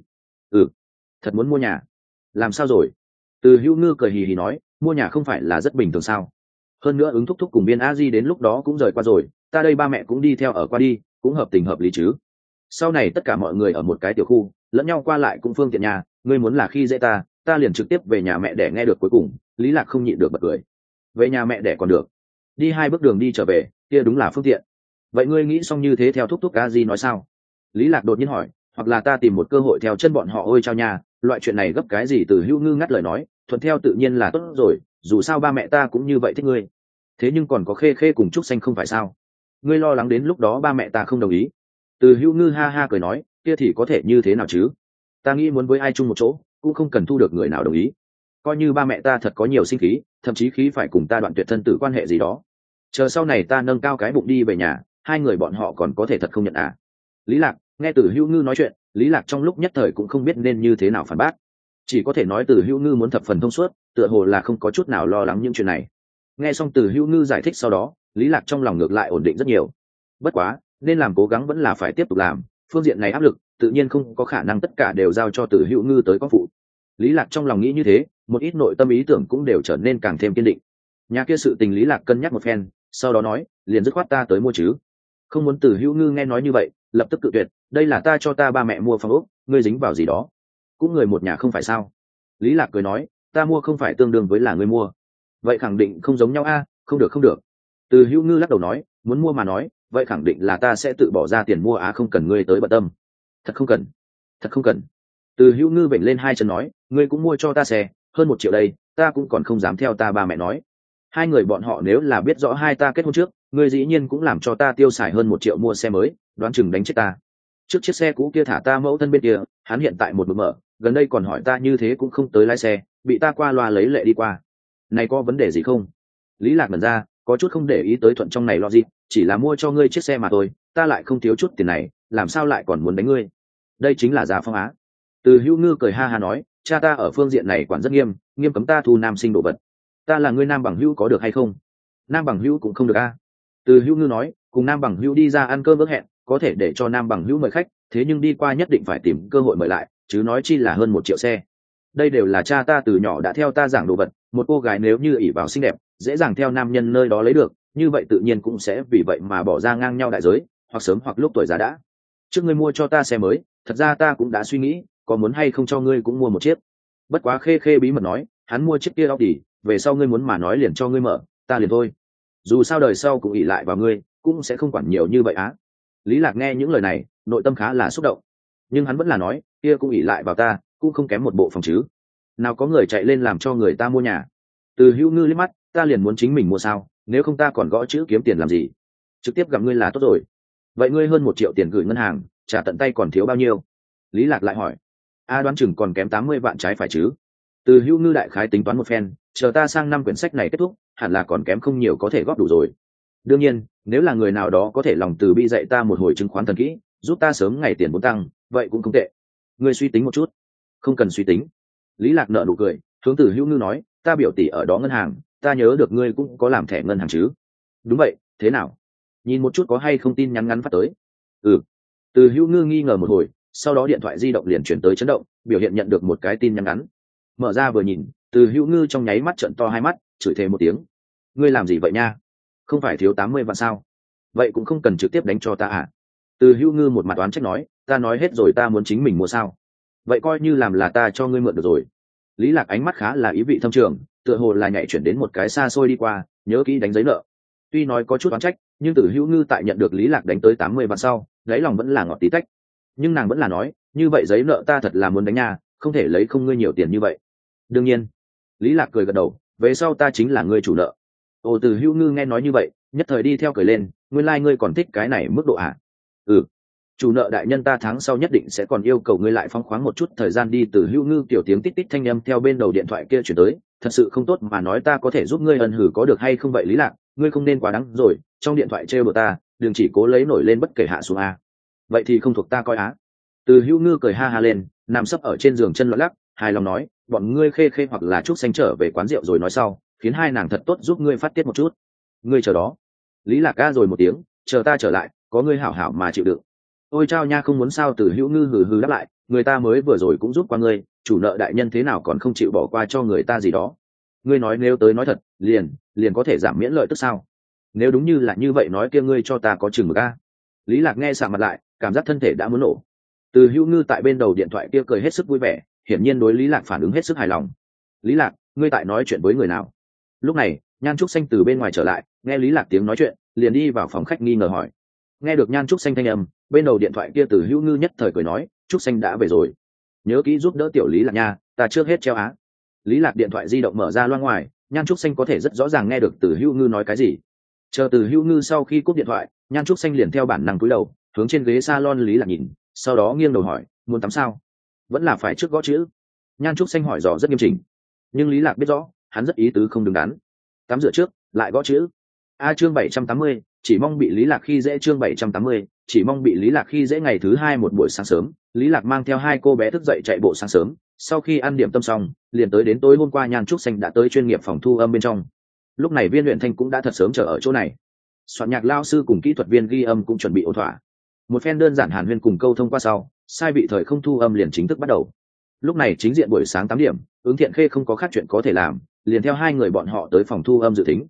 thật muốn mua nhà. Làm sao rồi? Từ Hữu Ngư cười hì hì nói, mua nhà không phải là rất bình thường sao? Hơn nữa ứng thúc thúc cùng Viên A Di đến lúc đó cũng rời qua rồi, ta đây ba mẹ cũng đi theo ở qua đi, cũng hợp tình hợp lý chứ. Sau này tất cả mọi người ở một cái tiểu khu, lẫn nhau qua lại cũng phương tiện nhà, ngươi muốn là khi dễ ta liền trực tiếp về nhà mẹ để nghe được. Cuối cùng Lý Lạc không nhịn được bật cười. Về nhà mẹ để còn được, đi 2 bước đường đi trở về, kia đúng là phương tiện. Vậy ngươi nghĩ xong như thế theo thúc thúc A Di nói sao? Lý Lạc đột nhiên hỏi, hoặc là ta tìm một cơ hội theo chân bọn họ ôi chao nhà, loại chuyện này gấp cái gì? Từ Hữu Ngư ngắt lời nói, thuận theo tự nhiên là tốt rồi, dù sao ba mẹ ta cũng như vậy thích ngươi. Thế nhưng còn có Khê Khê cùng Trúc Xanh không phải sao? Ngươi lo lắng đến lúc đó ba mẹ ta không đồng ý. Từ Hữu Ngư ha ha cười nói, kia thì có thể như thế nào chứ? Ta nghĩ muốn với ai chung một chỗ, cũng không cần thu được người nào đồng ý. Coi như ba mẹ ta thật có nhiều sinh khí, thậm chí khí phải cùng ta đoạn tuyệt thân tử quan hệ gì đó. Chờ sau này ta nâng cao cái bụng đi về nhà, 2 người bọn họ còn có thể thật không nhận à? Lý Lạc nghe Từ Hữu Ngư nói chuyện, Lý Lạc trong lúc nhất thời cũng không biết nên như thế nào phản bác, chỉ có thể nói Từ Hữu Ngư muốn thập phần thông suốt, tựa hồ là không có chút nào lo lắng những chuyện này. Nghe xong Từ Hữu Ngư giải thích sau đó, Lý Lạc trong lòng ngược lại ổn định rất nhiều. Bất quá, nên làm cố gắng vẫn là phải tiếp tục làm, phương diện này áp lực tự nhiên không có khả năng tất cả đều giao cho Từ Hữu Ngư tới có phụ. Lý Lạc trong lòng nghĩ như thế, một ít nội tâm ý tưởng cũng đều trở nên càng thêm kiên định. Nhà kia sự tình Lý Lạc cân nhắc một phen, sau đó nói, liền dứt khoát ta tới mua chứ. Không muốn. Từ Hữu Ngư nghe nói như vậy lập tức cự tuyệt, đây là ta cho ta ba mẹ mua phòng ốc, ngươi dính vào gì đó? Cũng người một nhà không phải sao? Lý Lạc cười nói, ta mua không phải tương đương với là ngươi mua, vậy khẳng định không giống nhau a. Không được không được. Từ Hữu Ngư lắc đầu nói, muốn mua mà nói, vậy khẳng định là ta sẽ tự bỏ ra tiền mua á, không cần ngươi tới bận tâm. Thật không cần, thật không cần. Từ Hữu Ngư vểnh lên hai chân nói, ngươi cũng mua cho ta xe, hơn 1 triệu đây, ta cũng còn không dám theo ta ba mẹ nói. Hai người bọn họ nếu là biết rõ hai ta kết hôn trước, ngươi dĩ nhiên cũng làm cho ta tiêu xài hơn 1 triệu mua xe mới, đoán chừng đánh chết ta. Trước chiếc xe cũ kia thả ta mẫu thân bên kia, hắn hiện tại một mực mở, gần đây còn hỏi ta như thế cũng không tới lái xe, bị ta qua loa lấy lệ đi qua. Này có vấn đề gì không? Lý Lạc ngẩn ra, có chút không để ý tới thuận trong này lo gì, chỉ là mua cho ngươi chiếc xe mà thôi, ta lại không thiếu chút tiền này, làm sao lại còn muốn đánh ngươi? Đây chính là Gia Phong á. Từ Hữu Ngư cười ha ha nói, cha ta ở phương diện này quản rất nghiêm, nghiêm cấm ta thu nam sinh đồ vật. Ta là ngươi nam bằng hữu có được hay không? Nam bằng hữu cũng không được a. Từ Hữu Ngư nói, cùng nam bằng hữu đi ra ăn cơm ước hẹn, có thể để cho nam bằng hữu mời khách, thế nhưng đi qua nhất định phải tìm cơ hội mời lại, chứ nói chi là hơn 1 triệu xe. Đây đều là cha ta từ nhỏ đã theo ta giảng đồ vật, một cô gái nếu như ỷ vào xinh đẹp, dễ dàng theo nam nhân nơi đó lấy được, như vậy tự nhiên cũng sẽ vì vậy mà bỏ ra ngang nhau đại giới, hoặc sớm hoặc lúc tuổi già đã. Trước ngươi mua cho ta xe mới, thật ra ta cũng đã suy nghĩ, có muốn hay không cho ngươi cũng mua một chiếc. Bất quá Khê Khê bí mật nói, hắn mua chiếc kia Audi, về sau ngươi muốn mà nói liền cho ngươi mở, ta liền thôi. Dù sao đời sau cũng ỷ lại vào ngươi, cũng sẽ không quản nhiều như vậy á. Lý Lạc nghe những lời này, nội tâm khá là xúc động, nhưng hắn vẫn là nói, kia cũng ỷ lại vào ta, cũng không kém một bộ phòng chứ. Nào có người chạy lên làm cho người ta mua nhà. Từ Hữu Ngư liếc mắt, ta liền muốn chính mình mua sao, nếu không ta còn gõ chữ kiếm tiền làm gì, trực tiếp gặp ngươi là tốt rồi. Vậy ngươi hơn 1 triệu tiền gửi ngân hàng, trả tận tay còn thiếu bao nhiêu? Lý Lạc lại hỏi. Đoán chừng còn kém 80 vạn trái phải chứ. Từ Hữu Ngư đại khái tính toán một phen, chờ ta sang năm quyển sách này kết thúc, hẳn là còn kém không nhiều có thể góp đủ rồi. Đương nhiên, nếu là người nào đó có thể lòng từ bi dạy ta một hồi chứng khoán thần kỹ, giúp ta sớm ngày tiền vốn tăng, vậy cũng không tệ. Ngươi suy tính một chút. Không cần suy tính. Lý Lạc nở nụ cười, hướng Từ Hữu Ngư nói, ta biểu tỷ ở đó ngân hàng, ta nhớ được ngươi cũng có làm thẻ ngân hàng chứ? Đúng vậy, thế nào? Nhìn một chút có hay không tin nhắn ngắn phát tới. Từ Hữu Ngư nghi ngờ một hồi, sau đó điện thoại di động liền chuyển tới chấn động, biểu hiện nhận được một cái tin nhắn ngắn. Mở ra vừa nhìn, Từ Hữu Ngư trong nháy mắt trợn to hai mắt, chửi thề một tiếng. Ngươi làm gì vậy nha? Không phải thiếu 80 vạn sao? Vậy cũng không cần trực tiếp đánh cho ta à? Từ Hữu Ngư một mặt oán trách nói, ta nói hết rồi ta muốn chính mình mua sao? Vậy coi như làm là ta cho ngươi mượn được rồi. Lý Lạc ánh mắt khá là ý vị thâm trường, tựa hồ là nhảy chuyển đến một cái xa xôi đi qua, nhớ kỹ đánh giấy nợ. Tuy nói có chút oán trách, nhưng Từ Hữu Ngư tại nhận được Lý Lạc đánh tới 80 vạn sau, đáy lòng vẫn là ngọt tí tách. Nhưng nàng vẫn là nói, như vậy giấy nợ ta thật là muốn đánh nha, không thể lấy không ngươi nhiều tiền như vậy. Đương nhiên. Lý Lạc cười gật đầu, về sau ta chính là ngươi chủ nợ. Từ Hữu Ngư nghe nói như vậy, nhất thời đi theo cười lên, nguyên lai ngươi còn thích cái này mức độ à? Chủ nợ đại nhân, ta tháng sau nhất định sẽ còn yêu cầu ngươi lại phóng khoáng một chút thời gian đi. Từ Hữu Ngư tiểu tiếng tít tít thanh âm theo bên đầu điện thoại kia chuyển tới, thật sự không tốt mà nói ta có thể giúp ngươi ân hử có được hay không vậy Lý Lạc, ngươi không nên quá đáng rồi, trong điện thoại trêu đùa ta, đừng chỉ cố lấy nổi lên bất kể hạ xuống a. Vậy thì không thuộc ta coi á. Từ Hữu Ngư cười ha ha lên, nằm sấp ở trên giường chân loạn lắc, hài lòng nói, bọn ngươi Khê Khê hoặc là Trúc Xanh trở về quán rượu rồi nói sau, khiến hai nàng thật tốt giúp ngươi phát tiết một chút. Ngươi chờ đó. Lý Lạc ca rồi một tiếng, chờ ta trở lại, có ngươi hảo hảo mà chịu đựng. Ôi chao nha, không muốn sao. Từ Hữu Ngư hừ hừ đáp lại, người ta mới vừa rồi cũng giúp qua ngươi, chủ nợ đại nhân thế nào còn không chịu bỏ qua cho người ta gì đó. Ngươi nói nếu tới nói thật, liền có thể giảm miễn lợi tức sao? Nếu đúng như là như vậy nói kia ngươi cho ta có chừng mực a. Lý Lạc nghe sạm mặt lại, cảm giác thân thể đã muốn nổ. Từ Hữu Ngư tại bên đầu điện thoại kia cười hết sức vui vẻ, hiển nhiên đối Lý Lạc phản ứng hết sức hài lòng. Lý Lạc, ngươi tại nói chuyện với người nào? Lúc này, Nhan Trúc Xanh từ bên ngoài trở lại, nghe Lý Lạc tiếng nói chuyện, liền đi vào phòng khách nghi ngờ hỏi. Nghe được Nhan Trúc Xanh thanh âm, bên đầu điện thoại kia Từ Hữu Ngư nhất thời cười nói, Trúc Xanh đã về rồi, nhớ kỹ giúp đỡ tiểu Lý Lạc nha, ta trước hết treo á. Lý Lạc điện thoại di động mở ra loa ngoài, Nhan Trúc Xanh có thể rất rõ ràng nghe được Từ Hữu Ngư nói cái gì. Chờ Từ Hữu Ngư sau khi cúp điện thoại, Nhan Trúc Xanh liền theo bản năng cúi đầu, hướng trên ghế salon Lý Lạc nhìn, sau đó nghiêng đầu hỏi, muốn tắm sao? Vẫn là phải trước gõ chữ. Nhan Trúc Xanh hỏi dò rất nghiêm chỉnh, nhưng Lý Lạc biết rõ, hắn rất ý tứ không đứng đắn. Tắm rửa trước, lại gõ chữ. Chương 780, chỉ mong bị Lý Lạc khi dễ. Chương 780, chỉ mong bị Lý Lạc khi dễ. Ngày thứ hai một buổi sáng sớm, Lý Lạc mang theo hai cô bé thức dậy chạy bộ sáng sớm, sau khi ăn điểm tâm xong, liền tới đến tối hôm qua Nhan Trúc Xanh đã tới chuyên nghiệp phòng thu âm bên trong. Lúc này Viên Luyện Thanh cũng đã thật sớm chờ ở chỗ này. Soạn nhạc lao sư cùng kỹ thuật viên ghi âm cũng chuẩn bị ổn thỏa. Một phen đơn giản hàn huyên cùng câu thông qua sau, sai vị thời không thu âm liền chính thức bắt đầu. Lúc này chính diện buổi sáng 8 điểm, Ứng Thiện Khê không có khác chuyện có thể làm, liền theo hai người bọn họ tới phòng thu âm dự tính.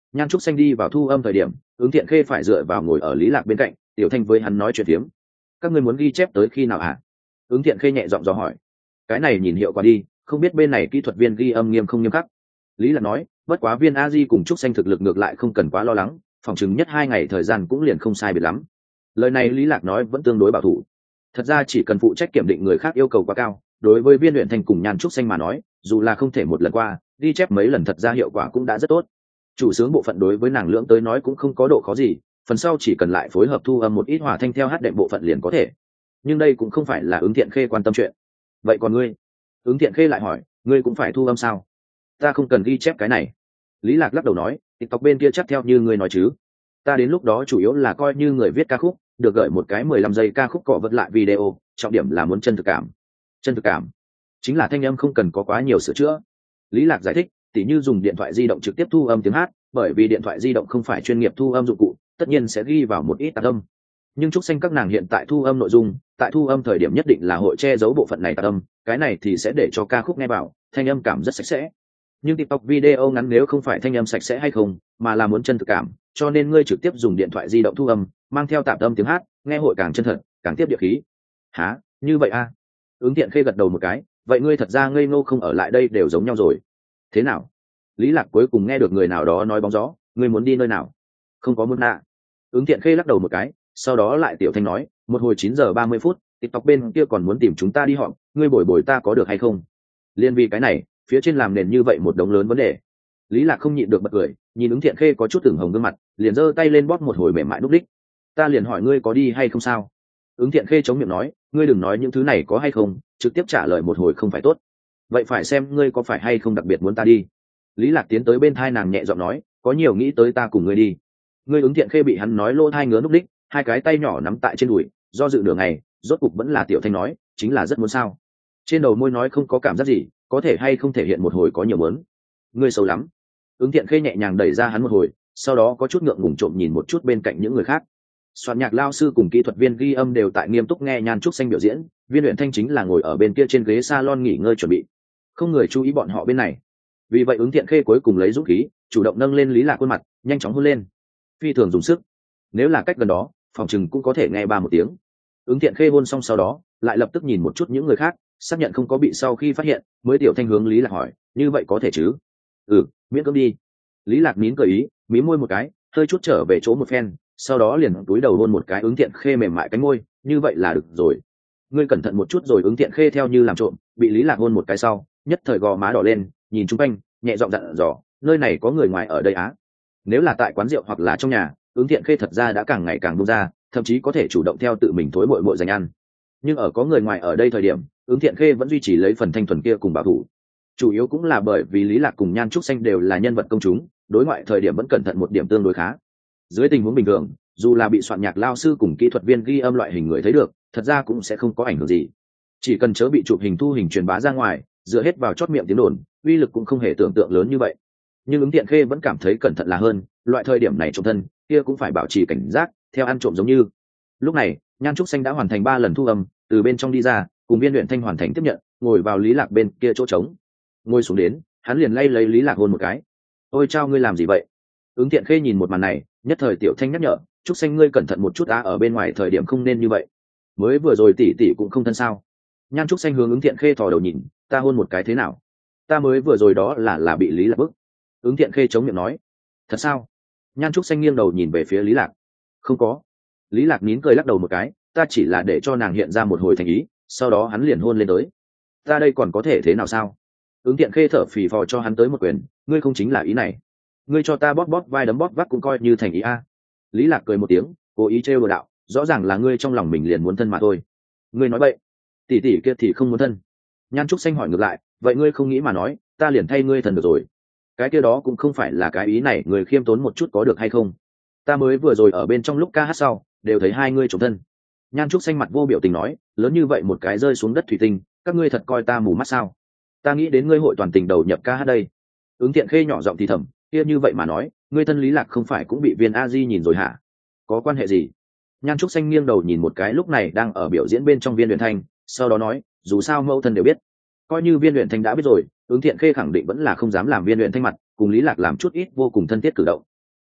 Nhan Trúc Xanh đi vào thu âm thời điểm, Ứng Thiện Khê phải dựa vào ngồi ở Lý Lạc bên cạnh, Tiểu Thanh với hắn nói chuyện phiếm. Các ngươi muốn ghi chép tới khi nào hả? Ứng Thiện Khê nhẹ giọng dò hỏi. Cái này nhìn hiệu quả đi, không biết bên này kỹ thuật viên ghi âm nghiêm không nghiêm khắc. Lý Lạc nói, bất quá viên A Di cùng Trúc Xanh thực lực ngược lại không cần quá lo lắng, phòng chừng nhất 2 ngày thời gian cũng liền không sai biệt lắm. Lời này Lý Lạc nói vẫn tương đối bảo thủ. Thật ra chỉ cần phụ trách kiểm định người khác yêu cầu quá cao, đối với Viên Luyện Thanh cùng Nhan Trúc Xanh mà nói, dù là không thể một lần qua, ghi chép mấy lần thật ra hiệu quả cũng đã rất tốt. Chủ sướng bộ phận đối với nàng lưỡng tới nói cũng không có độ khó gì, phần sau chỉ cần lại phối hợp thu âm một ít hòa thanh theo hát đệm bộ phận liền có thể. Nhưng đây cũng không phải là Ứng Thiện Khê quan tâm chuyện. Vậy còn ngươi? Ứng Thiện Khê lại hỏi, ngươi cũng phải thu âm sao? Ta không cần ghi chép cái này. Lý Lạc lắc đầu nói, TikTok bên kia chắc theo như ngươi nói chứ. Ta đến lúc đó chủ yếu là coi như người viết ca khúc, được gửi một cái 15 giây ca khúc cọ vật lại video, trọng điểm là muốn chân thực cảm. Chân thực cảm chính là thanh âm không cần có quá nhiều sửa chữa. Lý Lạc giải thích, tỉ như dùng điện thoại di động trực tiếp thu âm tiếng hát, bởi vì điện thoại di động không phải chuyên nghiệp thu âm dụng cụ, tất nhiên sẽ ghi vào một ít tạp âm. Nhưng Trúc Xanh các nàng hiện tại thu âm nội dung, tại thu âm thời điểm nhất định là hội che giấu bộ phận này tạp âm, cái này thì sẽ để cho ca khúc nghe vào, thanh âm cảm rất sạch sẽ. Nhưng TikTok video ngắn nếu không phải thanh âm sạch sẽ hay không, mà là muốn chân thực cảm, cho nên ngươi trực tiếp dùng điện thoại di động thu âm, mang theo tạp âm tiếng hát, nghe hội càng chân thật, càng tiếp địa khí. Hả? Như vậy à? Ứng Thiện Khê gật đầu một cái, vậy ngươi thật ra ngây ngô không ở lại đây đều giống nhau rồi. Thế nào? Lý Lạc cuối cùng nghe được người nào đó nói bóng gió, ngươi muốn đi nơi nào? Không có muốn nạ. Ứng Thiện Khê lắc đầu một cái, sau đó lại Tiểu Thanh nói, một hồi 9:30, TikTok bên kia còn muốn tìm chúng ta đi họp, ngươi bồi bồi ta có được hay không? Liên vì cái này, phía trên làm nền như vậy một đống lớn vấn đề. Lý Lạc không nhịn được bật cười, nhìn Ứng Thiện Khê có chút ửng hồng gương mặt, liền giơ tay lên bóp một hồi mềm mại núp đích. Ta liền hỏi ngươi có đi hay không sao? Ứng Thiện Khê chống miệng nói, ngươi đừng nói những thứ này có hay không, trực tiếp trả lời một hồi không phải tốt. Vậy phải xem ngươi có phải hay không đặc biệt muốn ta đi. Lý Lạc tiến tới bên thai nàng nhẹ giọng nói, có nhiều nghĩ tới ta cùng ngươi đi. Ngươi Ứng Thiện Khê bị hắn nói lỗ thai ngứa núp đích, hai cái tay nhỏ nắm tại trên đùi, do dự nửa ngày, rốt cục vẫn là Tiểu Thanh nói, chính là rất muốn sao. Trên đầu môi nói không có cảm giác gì, có thể hay không thể hiện một hồi có nhiều muốn. Ngươi xấu lắm. Ứng Thiện Khê nhẹ nhàng đẩy ra hắn một hồi, sau đó có chút ngượng ngùng trộm nhìn một chút bên cạnh những người khác. Soạn nhạc lao sư cùng kỹ thuật viên ghi âm đều tại nghiêm túc nghe Nhan Trúc Xanh biểu diễn, Viên Luyện Thanh chính là ngồi ở bên kia trên ghế salon nghỉ ngơi chuẩn bị. Không người chú ý bọn họ bên này. Vì vậy Ứng Thiện Khê cuối cùng lấy dũng khí, chủ động nâng lên Lý Lạc khuôn mặt, nhanh chóng hôn lên. Phi thường dùng sức. Nếu là cách gần đó, phòng chừng cũng có thể nghe ba một tiếng. Ứng Thiện Khê hôn xong sau đó, lại lập tức nhìn một chút những người khác, xác nhận không có bị sau khi phát hiện, mới Tiểu Thanh hướng Lý Lạc hỏi, như vậy có thể chứ? Miễn cưỡng đi. Lý Lạc nín cười ý, mí môi một cái, hơi chút trở về chỗ một phen, sau đó liền túi đầu hôn một cái Ứng Thiện Khê mềm mại cánh môi, như vậy là được rồi. Ngươi cẩn thận một chút rồi. Ứng Thiện Khê theo như làm trộm, bị Lý Lạc hôn một cái sau, nhất thời gò má đỏ lên, nhìn chung quanh, nhẹ giọng dặn dò, nơi này có người ngoài ở đây á. Nếu là tại quán rượu hoặc là trong nhà, Ứng Thiện Khê thật ra đã càng ngày càng buông ra, thậm chí có thể chủ động theo tự mình thối bội bội dành ăn. Nhưng ở có người ngoài ở đây thời điểm, Ứng Thiện Khê vẫn duy trì lấy phần thanh thuần kia cùng bảo thủ. Chủ yếu cũng là bởi vì Lý Lạc cùng Nhan Trúc Xanh đều là nhân vật công chúng, đối ngoại thời điểm vẫn cẩn thận một điểm tương đối khá. Dưới tình huống bình thường, dù là bị soạn nhạc lao sư cùng kỹ thuật viên ghi âm loại hình người thấy được, thật ra cũng sẽ không có ảnh hưởng gì. Chỉ cần chớ bị chụp hình thu hình truyền bá ra ngoài, dựa hết vào chót miệng tiếng đồn, uy lực cũng không hề tưởng tượng lớn như vậy. Nhưng Ứng Thiện Khê vẫn cảm thấy cẩn thận là hơn, loại thời điểm này trộm thân, kia cũng phải bảo trì cảnh giác, theo ăn trộm giống như. Lúc này, Nhan Trúc Xanh đã hoàn thành 3 lần thu âm, từ bên trong đi ra, cùng Viên Luyện Thanh hoàn thành tiếp nhận, ngồi vào Lý Lạc bên kia chỗ trống. Ngồi xuống đến, hắn liền lay lấy Lý Lạc hôn một cái. Ôi chao, ngươi làm gì vậy? Ứng Thiện Khê nhìn một màn này, nhất thời Tiểu Thanh nhắc nhở, Trúc Xanh ngươi cẩn thận một chút ở bên ngoài thời điểm không nên như vậy. Mới vừa rồi tỷ tỷ cũng không thân sao? Nhan Trúc Xanh hướng Ứng Thiện Khê thò đầu nhìn, ta hôn một cái thế nào? Ta mới vừa rồi đó là bị Lý Lạc bức. Ứng Thiện Khê chống miệng nói, thật sao? Nhan Trúc Xanh nghiêng đầu nhìn về phía Lý Lạc. Không có. Lý Lạc nín cười lắc đầu một cái, ta chỉ là để cho nàng hiện ra một hồi thành ý, sau đó hắn liền hôn lên tới. Ta đây còn có thể thế nào sao? Ứng Thiện Khê thở phì phò cho hắn tới một quyền, ngươi không chính là ý này. Ngươi cho ta bóp bóp vai đấm bóp vắt cũng coi như thành ý a. Lý Lạc cười một tiếng, cố ý trêu đùa đạo, rõ ràng là ngươi trong lòng mình liền muốn thân mà thôi. Ngươi nói bậy. Tỷ tỷ kia thì không muốn thân. Nhan Trúc Xanh hỏi ngược lại, vậy ngươi không nghĩ mà nói, ta liền thay ngươi thần được rồi. Cái kia đó cũng không phải là cái ý này, người khiêm tốn một chút có được hay không? Ta mới vừa rồi ở bên trong lúc ca hát sau, đều thấy hai ngươi trộm thân. Nhan Trúc Xanh mặt vô biểu tình nói, lớn như vậy một cái rơi xuống đất thủy tinh, các ngươi thật coi ta mù mắt sao? Ta nghĩ đến ngươi hội toàn tình đầu nhập ca hát đây. Ứng Thiện Khê nhỏ giọng thì thầm, kia như vậy mà nói, ngươi thân Lý Lạc không phải cũng bị Viên A Di nhìn rồi hả? Có quan hệ gì? Nhan Trúc Xanh nghiêng đầu nhìn một cái lúc này đang ở biểu diễn bên trong Viên Luyện Thanh, sau đó nói, dù sao mẫu thân đều biết. Coi như Viên Luyện Thanh đã biết rồi, Ứng Thiện Khê khẳng định vẫn là không dám làm Viên Luyện Thanh mặt cùng Lý Lạc làm chút ít vô cùng thân thiết cử động.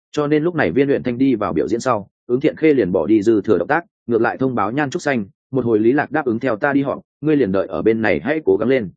cho nên lúc này viên luyện thanh đi vào biểu diễn sau, ứng thiện khê liền bỏ đi dư thừa động tác, ngược lại thông báo Nhan Trúc Xanh, một hồi Lý Lạc đáp ứng theo ta đi họp, ngươi liền đợi ở bên này hãy cố gắng lên.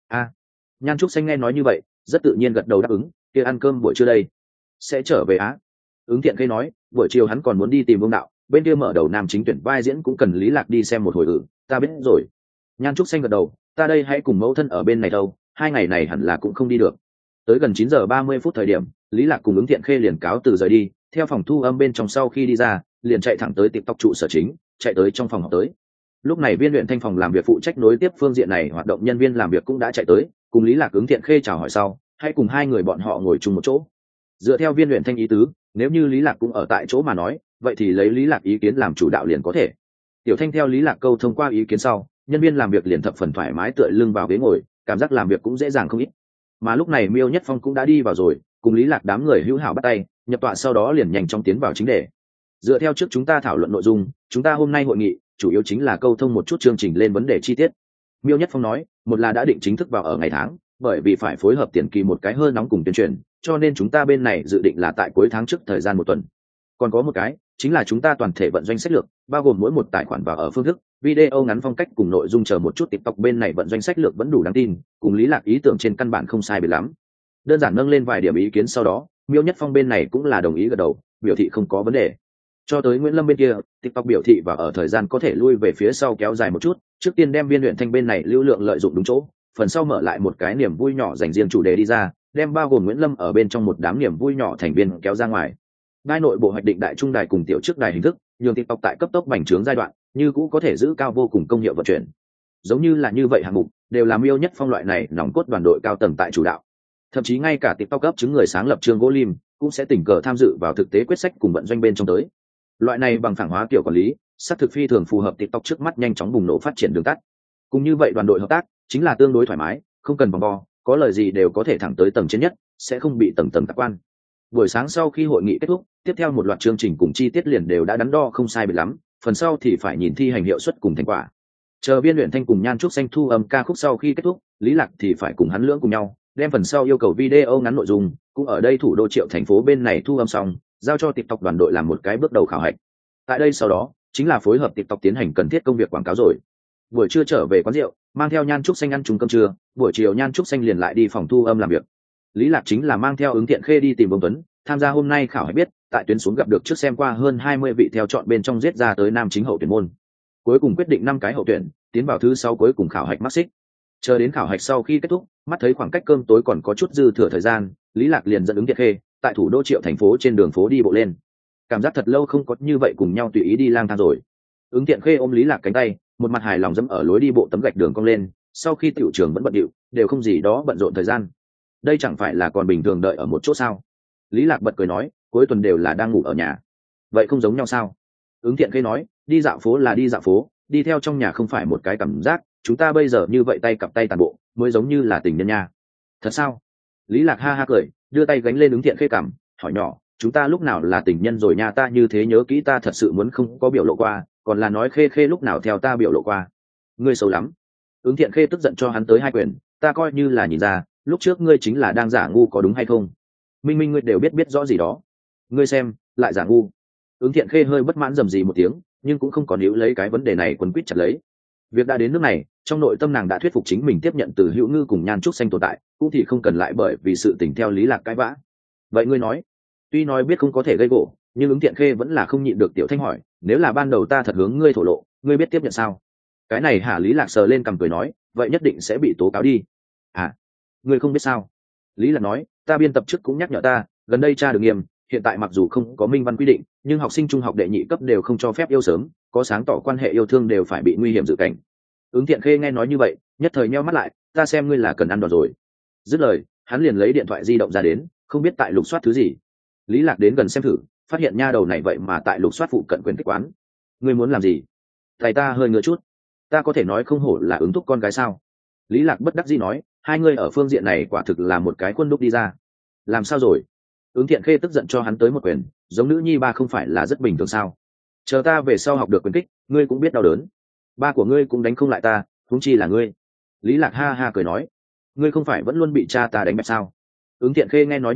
Nhan Trúc Xanh nghe nói như vậy rất tự nhiên gật đầu đáp ứng. Kia ăn cơm buổi trưa đây sẽ trở về á? Ứng thiện khê nói buổi chiều hắn còn muốn đi tìm Vương Đạo, bên kia mở đầu nam chính tuyển vai diễn cũng cần Lý Lạc đi xem một hồi. Ta biết rồi. Nhan Trúc Xanh gật đầu, ta đây hãy cùng mẫu thân ở bên này đâu, 2 ngày này hẳn là cũng không đi được. Tới gần 9:30 thời điểm, Lý Lạc cùng Ứng thiện khê liền cáo từ rời đi, theo phòng thu âm bên trong sau khi đi ra, liền chạy thẳng tới TikTok trụ sở chính, chạy tới trong phòng họp tới. Lúc này viên luyện thanh phòng làm việc phụ trách nối tiếp phương diện này hoạt động nhân viên làm việc cũng đã chạy tới, cùng Lý Lạc Ứng thiện khê chào hỏi sau, hãy cùng 2 người bọn họ ngồi chung một chỗ. Dựa theo viên luyện thanh ý tứ, nếu như Lý Lạc cũng ở tại chỗ mà nói, vậy thì lấy Lý Lạc ý kiến làm chủ đạo liền có thể. Tiểu Thanh theo Lý Lạc câu thông qua ý kiến sau, nhân viên làm việc liền thập phần thoải mái tựa lưng vào ghế ngồi, cảm giác làm việc cũng dễ dàng không ít. Mà lúc này Miêu Nhất Phong cũng đã đi vào rồi, cùng Lý Lạc đám người hữu hảo bắt tay, nhập tọa sau đó liền nhanh chóng tiến vào chính đề. Dựa theo trước chúng ta thảo luận nội dung, chúng ta hôm nay hội nghị chủ yếu chính là câu thông một chút chương trình lên vấn đề chi tiết. Miêu Nhất Phong nói, một là đã định chính thức vào ở ngày tháng, bởi vì phải phối hợp tiền kỳ một cái hơi nóng cùng tuyên truyền, cho nên chúng ta bên này dự định là tại cuối tháng trước thời gian 1 tuần. Còn có một cái chính là chúng ta toàn thể vận doanh sách lược, bao gồm mỗi một tài khoản vào ở phương thức, video ngắn phong cách cùng nội dung chờ một chút. TikTok bên này vận doanh sách lược vẫn đủ đáng tin, cùng Lý Lạc ý tưởng trên căn bản không sai biệt lắm. Đơn giản nâng lên vài điểm ý kiến sau đó, Miêu Nhất Phong bên này cũng là đồng ý gật đầu, biểu thị không có vấn đề. Cho tới Nguyễn Lâm bên kia, TikTok biểu thị và ở thời gian có thể lui về phía sau kéo dài một chút, trước tiên đem viên luyện thanh bên này lưu lượng lợi dụng đúng chỗ, phần sau mở lại một cái niềm vui nhỏ dành riêng chủ đề đi ra, đem bao gồm Nguyễn Lâm ở bên trong một đám niềm vui nhỏ thành viên kéo ra ngoài. Đai nội bộ hoạch định đại trung đài cùng tiểu trước đài hình thức, nhường TikTok tại cấp tốc bành trướng giai đoạn, như cũ có thể giữ cao vô cùng công hiệu vận chuyển. Giống như là như vậy hạng mục, đều là Miêu Nhất Phong loại này nòng cốt đoàn đội cao tầng tại chủ đạo. Thậm chí ngay cả TikTok cấp chứng người sáng lập Trương Gỗ Lim cũng sẽ tình cờ tham dự vào thực tế quyết sách cùng vận doanh bên trong tới. Loại này bằng phẳng hóa kiểu quản lý, xác thực phi thường phù hợp TikTok trước mắt nhanh chóng bùng nổ phát triển đường tắt. Cùng như vậy đoàn đội hợp tác chính là tương đối thoải mái, không cần vòng vo, có lời gì đều có thể thẳng tới tầng trên nhất, sẽ không bị tầng tầng tạp quan. Buổi sáng sau khi hội nghị kết thúc, tiếp theo một loạt chương trình cùng chi tiết liền đều đã đắn đo không sai biệt lắm, phần sau thì phải nhìn thi hành hiệu suất cùng thành quả. Chờ viên luyện thanh cùng Nhan Trúc Xanh thu âm ca khúc sau khi kết thúc, Lý Lạc thì phải cùng hắn lưỡng cùng nhau, đem phần sau yêu cầu video ngắn nội dung, cũng ở đây thủ đô Triệu thành phố bên này thu âm xong, giao cho TikTok đoàn đội làm một cái bước đầu khảo hạch. Tại đây sau đó, chính là phối hợp TikTok tiến hành cần thiết công việc quảng cáo rồi. Buổi trưa trở về quán rượu, mang theo Nhan Trúc Xanh ăn chung cơm trưa, buổi chiều Nhan Trúc Xanh liền lại đi phòng thu âm làm việc. Lý Lạc chính là mang theo Ứng Thiện Khê đi tìm Vương Tuấn, tham gia hôm nay khảo hạch biết, tại tuyến xuống gặp được trước xem qua hơn 20 vị theo chọn bên trong giết ra tới nam chính hậu tuyển môn. Cuối cùng quyết định 5 cái hậu tuyển, tiến vào thứ 6 cuối cùng khảo hạch mắc xích. Chờ đến khảo hạch sau khi kết thúc, mắt thấy khoảng cách cơm tối còn có chút dư thừa thời gian, Lý Lạc liền dẫn Ứng Thiện Khê tại thủ đô Triệu thành phố trên đường phố đi bộ lên. Cảm giác thật lâu không có như vậy cùng nhau tùy ý đi lang thang rồi. Ứng Thiện Khê ôm Lý Lạc cánh tay, một mặt hài lòng dẫm ở lối đi bộ tấm gạch đường cong lên, sau khi tiểu trường vẫn bận điệu, đều không gì đó bận rộn thời gian. Đây chẳng phải là còn bình thường đợi ở một chỗ sao? Lý Lạc bật cười nói, cuối tuần đều là đang ngủ ở nhà. Vậy không giống nhau sao? Ứng Thiện Khê nói, đi dạo phố là đi dạo phố, đi theo trong nhà không phải một cái cảm giác, chúng ta bây giờ như vậy tay cặp tay tàn bộ, mới giống như là tình nhân nha. Thật sao? Lý Lạc ha ha cười, đưa tay gánh lên Ứng Thiện Khê cằm, hỏi nhỏ, chúng ta lúc nào là tình nhân rồi nha, ta như thế nhớ kỹ ta thật sự muốn không có biểu lộ qua, còn là nói Khê Khê lúc nào theo ta biểu lộ qua. Ngươi xấu lắm. Ứng Thiện Khê tức giận cho hắn tới 2 quyền, ta coi như là nhìn ra, lúc trước ngươi chính là đang giả ngu có đúng hay không? Minh minh ngươi đều biết rõ gì đó. Ngươi xem, lại giả ngu. Ứng Thiện Khê hơi bất mãn rầm rì một tiếng, nhưng cũng không còn níu lấy cái vấn đề này quấn quýt chặt lấy. Việc đã đến nước này, trong nội tâm nàng đã thuyết phục chính mình tiếp nhận từ Hữu Ngư cùng Nhan Trúc Xanh tồn tại, cũng thì không cần lại bởi vì sự tình theo Lý Lạc cãi vã. Vậy ngươi nói, tuy nói biết không có thể gây gổ, nhưng Ứng Thiện Khê vẫn là không nhịn được tiểu thanh hỏi, nếu là ban đầu ta thật hướng ngươi thổ lộ, ngươi biết tiếp nhận sao? Cái này hả? Lý Lạc sờ lên cằm cười nói, vậy nhất định sẽ bị tố cáo đi. À, ngươi không biết sao? Lý Lạc nói, ta biên tập trước cũng nhắc nhở ta, gần đây tra được nghiêm, hiện tại mặc dù không có minh văn quy định, nhưng học sinh trung học đệ nhị cấp đều không cho phép yêu sớm, có sáng tỏ quan hệ yêu thương đều phải bị nguy hiểm dự cảnh. Ứng Thiện Khê nghe nói như vậy, nhất thời nheo mắt lại, ta xem ngươi là cần ăn đòn rồi. Dứt lời, hắn liền lấy điện thoại di động ra đến, không biết tại lục soát thứ gì. Lý Lạc đến gần xem thử, phát hiện nha đầu này vậy mà tại lục soát phụ cận quyền kích quán. Ngươi muốn làm gì? Thầy ta hơi ngứa chút. Ta có thể nói không hổ là Ứng thúc con gái sao? Lý Lạc bất đắc dĩ nói, hai ngươi ở phương diện này quả thực là một cái khuôn đúc đi ra. Làm sao rồi? Ứng Thiện Khê tức giận cho hắn tới một quyền, giống nữ nhi ba không phải là rất bình thường sao? Chờ ta về sau học được quyền kích, ngươi cũng biết đau đớn. Ba của ngươi cũng đánh không lại ta, huống chi là ngươi. Lý Lạc ha ha cười nói, ngươi không phải vẫn luôn bị cha ta đánh bẹp sao? Ứng Thiện Khê nghe nói như vậy,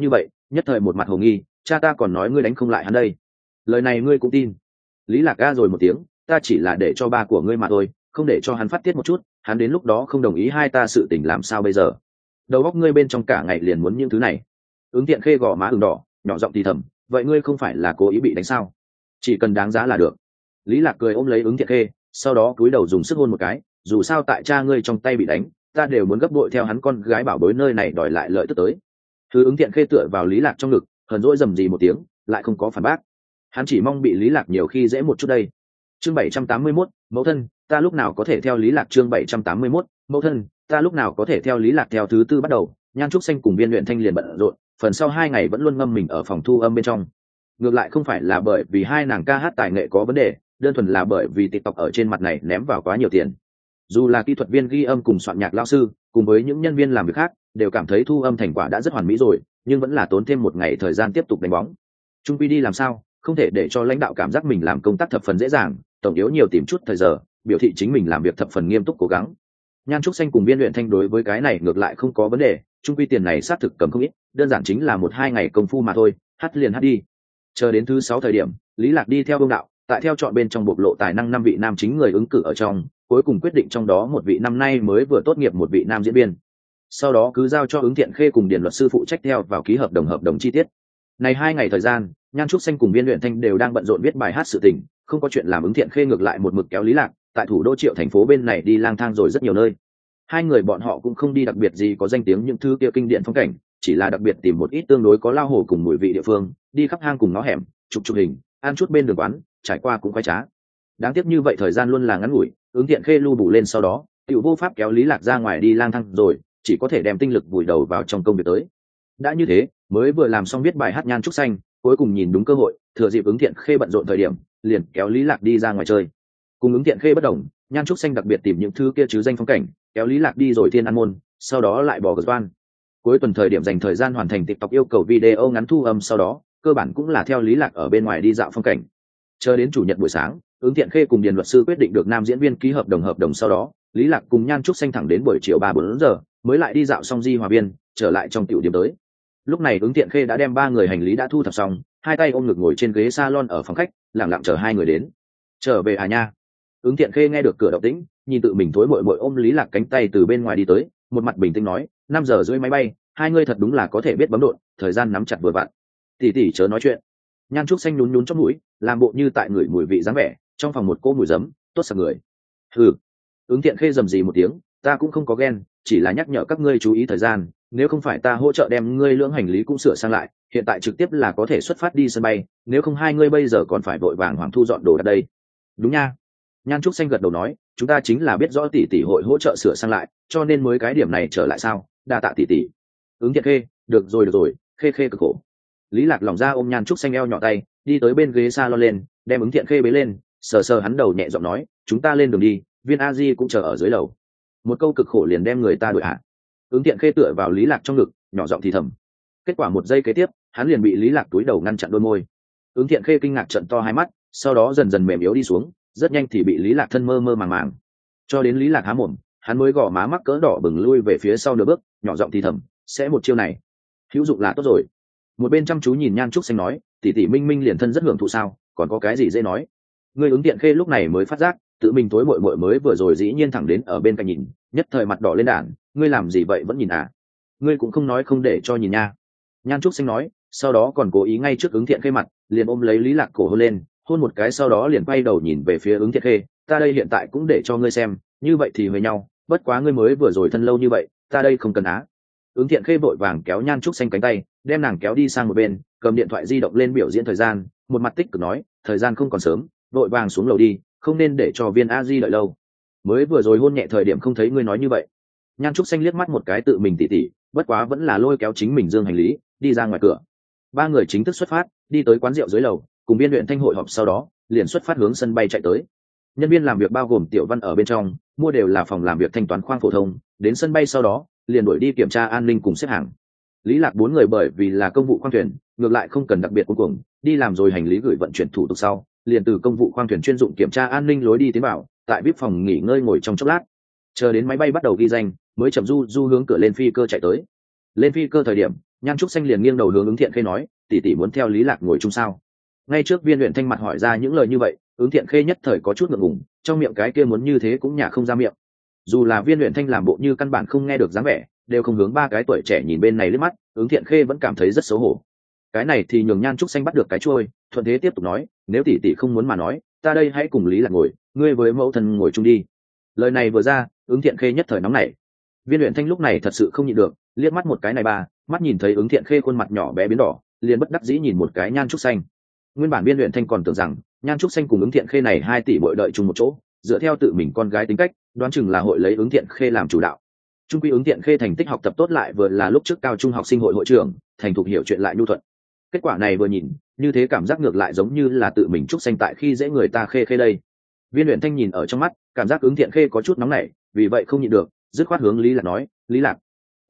nhất thời một mặt hồ nghi, cha ta còn nói ngươi đánh không lại hắn đây, lời này ngươi cũng tin? Lý Lạc ga rồi một tiếng, ta chỉ là để cho ba của ngươi mà thôi, không để cho hắn phát tiết một chút, hắn đến lúc đó không đồng ý hai ta sự tình làm sao bây giờ? Đầu óc ngươi bên trong cả ngày liền muốn những thứ này. Ứng Thiện Khê gò má ửng đỏ, nhỏ giọng thì thầm, vậy ngươi không phải là cố ý bị đánh sao? Chỉ cần đáng giá là được. Lý Lạc cười ôm lấy Ứng Thiện Khê, sau đó cúi đầu dùng sức hôn một cái, dù sao tại cha ngươi trong tay bị đánh, ta đều muốn gấp bội theo hắn con gái bảo bối nơi này đòi lại lợi tức tới. Thứ Ứng Thiện Khê tựa vào Lý Lạc trong ngực, hờn dỗi rầm rì một tiếng, lại không có phản bác. Hắn chỉ mong bị Lý Lạc nhiều khi dễ một chút đây. Chương 781, mẫu thân, ta lúc nào có thể theo Lý Lạc? Chương 781, mẫu thân, ta lúc nào có thể theo Lý Lạc? Theo thứ tư bắt đầu, Nhan Trúc Xanh cùng Viên Luyện Thanh liền bận rộn, phần sau 2 ngày vẫn luôn ngâm mình ở phòng thu âm bên trong. Ngược lại không phải là bởi vì hai nàng ca hát tài nghệ có vấn đề, đơn thuần là bởi vì TikTok ở trên mặt này ném vào quá nhiều tiền. Dù là kỹ thuật viên ghi âm cùng soạn nhạc lão sư, cùng với những nhân viên làm việc khác, đều cảm thấy thu âm thành quả đã rất hoàn mỹ rồi, nhưng vẫn là tốn thêm một ngày thời gian tiếp tục đánh bóng. Trung quy đi làm sao, không thể để cho lãnh đạo cảm giác mình làm công tác thập phần dễ dàng, tổng yếu nhiều tìm chút thời giờ, biểu thị chính mình làm việc thập phần nghiêm túc cố gắng. Nhan Trúc Xanh cùng Viên Luyện Thanh đối với cái này ngược lại không có vấn đề, trung quy tiền này xác thực cầm không ít, đơn giản chính là 1-2 ngày công phu mà thôi, hát liền hát đi. Chờ đến thứ 6 thời điểm, Lý Lạc đi theo Vương đạo, tại theo chọn bên trong bộc lộ tài năng 5 vị nam chính người ứng cử ở trong, cuối cùng quyết định trong đó một vị năm nay mới vừa tốt nghiệp một vị nam diễn viên. Sau đó cứ giao cho Ứng Thiện Khê cùng Điền luật sư phụ trách theo vào ký hợp đồng chi tiết. Này 2 ngày thời gian, Nhan Trúc Xanh cùng Viên Luyện Thanh đều đang bận rộn viết bài hát sự tình, không có chuyện làm. Ứng Thiện Khê ngược lại một mực kéo Lý Lạc, tại thủ đô Triệu thành phố bên này đi lang thang rồi rất nhiều nơi. Hai người bọn họ cũng không đi đặc biệt gì có danh tiếng những thứ kia kinh điển phong cảnh, chỉ là đặc biệt tìm một ít tương đối có lao hổ cùng mùi vị địa phương, đi khắp hang cùng ngõ hẻm, chụp hình, ăn chút bên đường quán, trải qua cũng khoái trá. Đáng tiếc như vậy thời gian luôn là ngắn ngủi, Ứng Thiện Khê lưu bù lên sau đó, tiểu vô pháp kéo Lý Lạc ra ngoài đi lang thang rồi, chỉ có thể đem tinh lực vùi đầu vào trong công việc tới. Đã như thế, mới vừa làm xong viết bài hát Nhan Trúc Xanh, cuối cùng nhìn đúng cơ hội, thừa dịp Ứng Thiện Khê bận rộn thời điểm, liền kéo Lý Lạc đi ra ngoài chơi. Cùng Ứng Thiện Khê bất đồng, Nhan Trúc Xanh đặc biệt tìm những thứ kia chứ danh phong cảnh, kéo Lý Lạc đi rồi Thiên An Môn, sau đó lại bỏ Gợn. Cuối tuần thời điểm dành thời gian hoàn thành TikTok yêu cầu video ngắn thu âm sau đó, cơ bản cũng là theo Lý Lạc ở bên ngoài đi dạo phong cảnh. Chờ đến chủ nhật buổi sáng, Ứng Thiện Khê cùng Điền luật sư quyết định được nam diễn viên ký hợp đồng sau đó, Lý Lạc cùng Nhan Trúc Xanh thẳng đến buổi chiều 3-4 giờ mới lại đi dạo xong Di Hòa Viên, trở lại trong tiểu điểm tới. Lúc này Ứng Thiện Khê đã đem 3 người hành lý đã thu thập xong, hai tay ôm ngực ngồi trên ghế salon ở phòng khách, lặng lặng chờ hai người đến. Trở về à nha? Ứng Thiện Khê nghe được cửa động tĩnh, nhìn tự mình thối muội muội ôm Lý Lạc cánh tay từ bên ngoài đi tới, một mặt bình tĩnh nói, 5 giờ rưỡi máy bay, hai ngươi thật đúng là có thể biết bấm độn, thời gian nắm chặt vừa vặn. Tỷ tỷ chớ nói chuyện. Nhan Trúc Xanh nhún nhún trong mũi, làm bộ như tại người mùi vị dáng vẻ, trong phòng một cô mùi giấm, tốt sặc người. Hừ. Ứng Thiện Khê rầm rì một tiếng, ta cũng không có ghen, chỉ là nhắc nhở các ngươi chú ý thời gian, nếu không phải ta hỗ trợ đem ngươi lưỡng hành lý cũng sửa sang lại, hiện tại trực tiếp là có thể xuất phát đi sân bay, nếu không hai ngươi bây giờ còn phải vội vàng hoàng thu dọn đồ đặt đây. Đúng nha. Nhan Trúc Xanh gật đầu nói, chúng ta chính là biết rõ tỷ tỷ hội hỗ trợ sửa sang lại, cho nên mới cái điểm này trở lại sao, đa tạ tỷ tỷ. Ứng Thiện Khê, được rồi, Khê cực khổ. Lý Lạc lòng ra ôm Nhan Trúc Xanh eo nhỏ tay, đi tới bên ghế salon lên, đem Ứng Thiện Khê bế lên, sờ sờ hắn đầu nhẹ giọng nói, chúng ta lên đường đi, Viên A Di cũng chờ ở dưới lầu. Một câu cực khổ liền đem người ta đuổi hạ. Ứng Thiện Khê tựa vào Lý Lạc trong ngực, nhỏ giọng thì thầm. Kết quả một giây kế tiếp, hắn liền bị Lý Lạc túi đầu ngăn chặn đôi môi. Ứng Thiện Khê kinh ngạc trợn to hai mắt, sau đó dần dần mềm yếu đi xuống, rất nhanh thì bị Lý Lạc thân mơ màng. Cho đến Lý Lạc há mồm, hắn mới gò má mắc cỡ đỏ bừng lui về phía sau nửa bước, nhỏ giọng thì thầm, sẽ một chiêu này, hữu dụng là tốt rồi. Một bên chăm chú nhìn Nhan Trúc Xanh nói, tỷ tỷ Minh Minh liền thân rất hưởng thụ sao, còn có cái gì dễ nói. Người Ứng Thiện Khê lúc này mới phát giác, tự mình tối muội mới vừa rồi dĩ nhiên thẳng đến ở bên cạnh nhìn, nhất thời mặt đỏ lên đản, ngươi làm gì vậy vẫn nhìn à? Ngươi cũng không nói không để cho nhìn nha. Nhan Trúc Xanh nói, sau đó còn cố ý ngay trước Ứng Thiện Khê mặt, liền ôm lấy Lý Lạc cổ hôn lên, hôn một cái sau đó liền quay đầu nhìn về phía Ứng Thiện Khê, ta đây hiện tại cũng để cho ngươi xem, như vậy thì với nhau, bất quá ngươi mới vừa rồi thân lâu như vậy, ta đây không cần á. Ứng Thiện Khê vội vàng kéo Nhan Trúc Xanh cánh tay, đem nàng kéo đi sang một bên, cầm điện thoại di động lên biểu diễn thời gian, một mặt tích cực nói, thời gian không còn sớm, vội vàng xuống lầu đi, không nên để cho Viên A Di đợi lâu. Mới vừa rồi hôn nhẹ thời điểm không thấy ngươi nói như vậy. Nhan Trúc Xanh liếc mắt một cái tự mình tỉ tỉ, bất quá vẫn là lôi kéo chính mình dương hành lý, đi ra ngoài cửa. Ba người chính thức xuất phát, đi tới quán rượu dưới lầu, cùng Viên Luyện Thanh hội họp sau đó, liền xuất phát hướng sân bay chạy tới. Nhân viên làm việc bao gồm Tiểu Văn ở bên trong, mua đều là phòng làm việc thanh toán khoang phổ thông, đến sân bay sau đó, liền đuổi đi kiểm tra an ninh cùng xếp hàng. Lý Lạc 4 người bởi vì là công vụ khoang thuyền, ngược lại không cần đặc biệt cuống cuồng, đi làm rồi hành lý gửi vận chuyển thủ tục sau, liền từ công vụ khoang thuyền chuyên dụng kiểm tra an ninh lối đi tiến vào, tại VIP phòng nghỉ ngơi ngồi trong chốc lát, chờ đến máy bay bắt đầu ghi danh, mới chậm du hướng cửa lên phi cơ chạy tới. Lên phi cơ thời điểm, Nhan Trúc Xanh liền nghiêng đầu hướng Ứng Thiện Khê nói, tỷ tỷ muốn theo Lý Lạc ngồi chung sao? Ngay trước Viên Uyển Thanh mặt hỏi ra những lời như vậy, Ứng Thiện Khê nhất thời có chút ngượng ngùng, trong miệng cái kia muốn như thế cũng nhả không ra miệng. Dù là Viên Uyển Thanh làm bộ như căn bản không nghe được dáng vẻ, đều không hướng ba cái tuổi trẻ nhìn bên này liếc mắt, Ứng Thiện Khê vẫn cảm thấy rất xấu hổ. Cái này thì nhường Nhan Trúc Xanh bắt được cái chuôi, thuận thế tiếp tục nói, nếu tỷ tỷ không muốn mà nói, ta đây hãy cùng Lý Lạc ngồi, ngươi với mẫu thân ngồi chung đi. Lời này vừa ra, Ứng Thiện Khê nhất thời nóng nảy. Viên Uyển Thanh lúc này thật sự không nhịn được, liếc mắt một cái này ba, mắt nhìn thấy Ứng Thiện Khê khuôn mặt nhỏ bé biến đỏ, liền bất đắc dĩ nhìn một cái Nhan Trúc Xanh. Nguyên bản Viên Uyển Thanh còn tưởng rằng Nhan Trúc Xanh cùng Ứng Thiện Khê này 2 tỷ bội đợi chung một chỗ, dựa theo tự mình con gái tính cách, đoán chừng là hội lấy Ứng Thiện Khê làm chủ đạo. Trung quy Ứng Thiện Khê thành tích học tập tốt lại vừa là lúc trước cao trung học sinh hội hội trưởng, thành thục hiểu chuyện lại nhu thuận. Kết quả này vừa nhìn, như thế cảm giác ngược lại giống như là tự mình Trúc Xanh tại khi dễ người ta Khê Khê đây. Viên Uyển Thanh nhìn ở trong mắt, cảm giác Ứng Thiện Khê có chút nóng nảy, vì vậy không nhịn được, dứt khoát hướng Lý Lạc nói, Lý Lạc,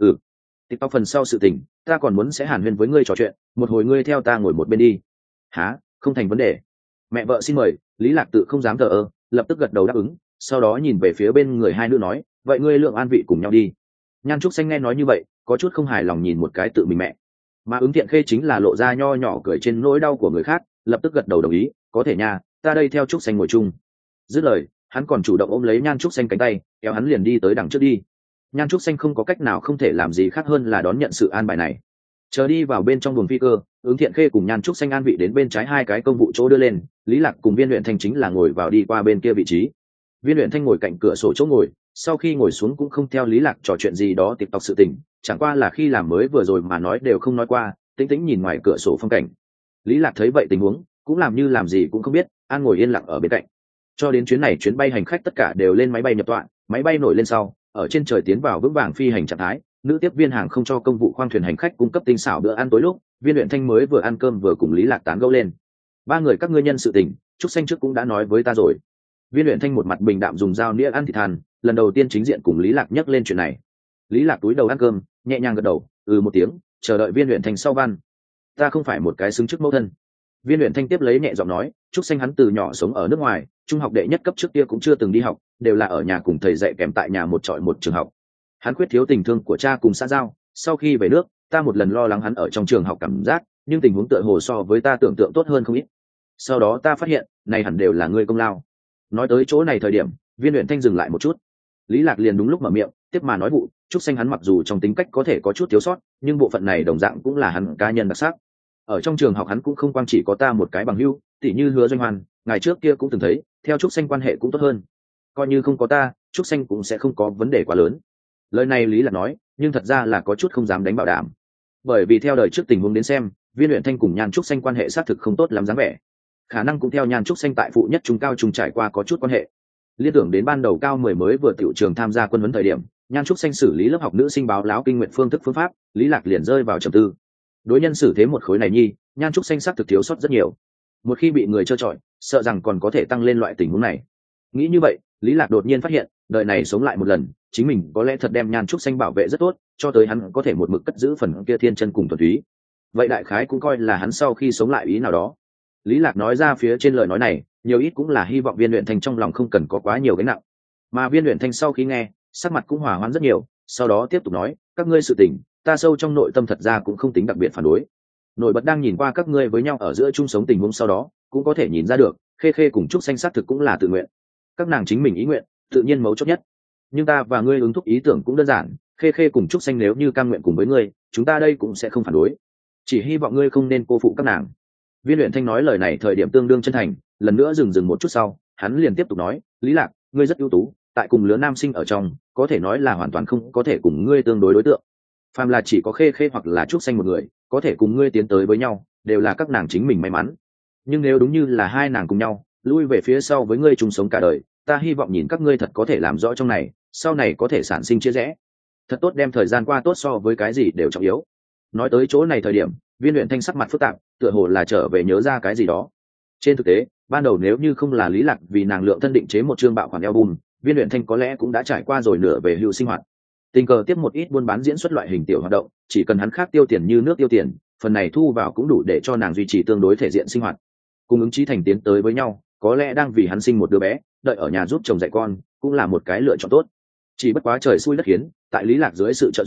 TikTok phần sau sự tình, ta còn muốn sẽ hàn huyên với ngươi trò chuyện, một hồi ngươi theo ta ngồi một bên đi. Hả? Không thành vấn đề. Mẹ vợ xin mời. Lý Lạc tự không dám thờ ơ, lập tức gật đầu đáp ứng, sau đó nhìn về phía bên người hai nữ nói, vậy ngươi lượng an vị cùng nhau đi. Nhan Trúc Xanh nghe nói như vậy, có chút không hài lòng nhìn một cái tự mình mẹ, mà Ứng Thiện Khê chính là lộ ra nho nhỏ cười trên nỗi đau của người khác, lập tức gật đầu đồng ý, có thể nha, ta đây theo Trúc Xanh ngồi chung. Dứt lời, hắn còn chủ động ôm lấy Nhan Trúc Xanh cánh tay, kéo hắn liền đi tới đằng trước đi. Nhan Trúc Xanh không có cách nào không thể làm gì khác hơn là đón nhận sự an bài này. Chờ đi vào bên trong buồng phi cơ, Ứng Thiện Khê cùng Nhan Trúc Xanh an vị đến bên trái 2 cái công vụ chỗ đưa lên, Lý Lạc cùng Viên Uyển Thanh chính là ngồi vào đi qua bên kia vị trí. Viên Uyển Thanh ngồi cạnh cửa sổ chỗ ngồi, sau khi ngồi xuống cũng không theo Lý Lạc trò chuyện gì đó tiếp tục sự tình, chẳng qua là khi làm mới vừa rồi mà nói đều không nói qua, tĩnh tĩnh nhìn ngoài cửa sổ phong cảnh. Lý Lạc thấy vậy tình huống, cũng làm như làm gì cũng không biết, an ngồi yên lặng ở bên cạnh. Cho đến chuyến này chuyến bay hành khách tất cả đều lên máy bay nhập tọa, máy bay nổi lên sau, ở trên trời tiến vào vững vàng phi hành trạng thái, nữ tiếp viên hàng không cho công vụ khoang thuyền hành khách cung cấp tinh xảo bữa ăn tối lúc, Viên Uyển Thanh mới vừa ăn cơm vừa cùng Lý Lạc tán gẫu lên. Ba người các ngươi nhân sự tình, Trúc Xanh trước cũng đã nói với ta rồi. Viên Uyển Thanh một mặt bình đạm dùng dao nĩa ăn thịt than, lần đầu tiên chính diện cùng Lý Lạc nhắc lên chuyện này. Lý Lạc túi đầu ăn cơm, nhẹ nhàng gật đầu, một tiếng, chờ đợi Viên Uyển Thanh sau văn. Ta không phải một cái xứng chức mẫu thân. Viên Uyển Thanh tiếp lấy nhẹ giọng nói, Trúc Xanh hắn từ nhỏ sống ở nước ngoài, trung học đệ nhất cấp trước kia cũng chưa từng đi học, đều là ở nhà cùng thầy dạy kèm tại nhà một trọi một trường học. Hắn khuyết thiếu tình thương của cha cùng xã giao, sau khi về nước, ta một lần lo lắng hắn ở trong trường học cảm giác, nhưng tình huống tựa hồ so với ta tưởng tượng tốt hơn không ít. Sau đó ta phát hiện, này hẳn đều là ngươi công lao. Nói tới chỗ này thời điểm, Viên Uyển Thanh dừng lại một chút. Lý Lạc liền đúng lúc mở miệng, tiếp mà nói vụ, Trúc Xanh hắn mặc dù trong tính cách có thể có chút thiếu sót, nhưng bộ phận này đồng dạng cũng là hắn cá nhân đặc sắc. Ở trong trường học hắn cũng không quang chỉ có ta một cái bằng hữu, tỉ như Hứa Doanh Hoan, ngày trước kia cũng từng thấy, theo Trúc Xanh quan hệ cũng tốt hơn. Coi như không có ta, Trúc Xanh cũng sẽ không có vấn đề quá lớn. Lời này Lý Lạc nói, nhưng thật ra là có chút không dám đánh bảo đảm. Bởi vì theo đời trước tình huống đến xem, Viên Uyển Thanh cùng Nhan Trúc Xanh quan hệ xác thực không tốt lắm dáng vẻ. Khả năng cũng theo Nhan Trúc Xanh tại phụ nhất trung cao trung trải qua có chút quan hệ. Liên tưởng đến ban đầu cao 10 mới vừa tiểu trường tham gia quân huấn thời điểm, Nhan Trúc Xanh xử lý lớp học nữ sinh báo láo kinh nguyện phương thức phương pháp, Lý Lạc liền rơi vào trầm tư. Đối nhân xử thế một khối này nhi, Nhan Trúc Xanh xác thực thiếu sót rất nhiều. Một khi bị người trơ trọi, sợ rằng còn có thể tăng lên loại tình huống này. Nghĩ như vậy, Lý Lạc đột nhiên phát hiện, đời này sống lại một lần, chính mình có lẽ thật đem Nhan Trúc Xanh bảo vệ rất tốt, cho tới hắn có thể một mực cất giữ phần kia thiên chân cùng thuần túy. Vậy đại khái cũng coi là hắn sau khi sống lại ý nào đó. Lý Lạc nói ra phía trên lời nói này, nhiều ít cũng là hy vọng Viên Uyển Thanh trong lòng không cần có quá nhiều gánh nặng. Mà Viên Uyển Thanh sau khi nghe, sắc mặt cũng hòa hoãn rất nhiều, sau đó tiếp tục nói, các ngươi sự tình, ta sâu trong nội tâm thật ra cũng không tính đặc biệt phản đối. Nổi bật đang nhìn qua các ngươi với nhau ở giữa chung sống tình huống sau đó, cũng có thể nhìn ra được, Khê Khê cùng Trúc Xanh xác thực cũng là tự nguyện. Các nàng chính mình ý nguyện, tự nhiên mấu chốt nhất. Nhưng ta và ngươi ứng thúc ý tưởng cũng đơn giản, Khê Khê cùng Trúc Xanh nếu như cam nguyện cùng với ngươi, chúng ta đây cũng sẽ không phản đối. Chỉ hy vọng ngươi không nên cô phụ các nàng. Viên Uyển Thanh nói lời này thời điểm tương đương chân thành, lần nữa dừng một chút sau, hắn liền tiếp tục nói, Lý Lạc, ngươi rất ưu tú, tại cùng lứa nam sinh ở trong, có thể nói là hoàn toàn không có thể cùng ngươi tương đối đối tượng. Phàm là chỉ có Khê Khê hoặc là Trúc Xanh một người, có thể cùng ngươi tiến tới với nhau, đều là các nàng chính mình may mắn. Nhưng nếu đúng như là hai nàng cùng nhau, lui về phía sau với ngươi chung sống cả đời, ta hy vọng nhìn các ngươi thật có thể làm rõ trong này, sau này có thể sản sinh chia rẽ. Thật tốt đem thời gian qua tốt so với cái gì đều trọng yếu. Nói tới chỗ này thời điểm, Viên Uyển Thanh sắc mặt phức tạp, tựa hồ là trở về nhớ ra cái gì đó. Trên thực tế, ban đầu nếu như không là Lý Lạc vì nàng lượng thân định chế một chương bạo khoản album, Viên Uyển Thanh có lẽ cũng đã trải qua rồi nửa về hưu sinh hoạt. Tình cờ tiếp một ít buôn bán diễn xuất loại hình tiểu hoạt động, chỉ cần hắn khác tiêu tiền như nước tiêu tiền, phần này thu vào cũng đủ để cho nàng duy trì tương đối thể diện sinh hoạt. Cùng Ứng Chí Thành tiến tới với nhau, có lẽ đang vì hắn sinh một đứa bé, đợi ở nhà giúp chồng dạy con, cũng là một cái lựa chọn tốt. Chỉ bất quá trời xui đất khiến, tại Lý Lạc dưới sự trợ giúp,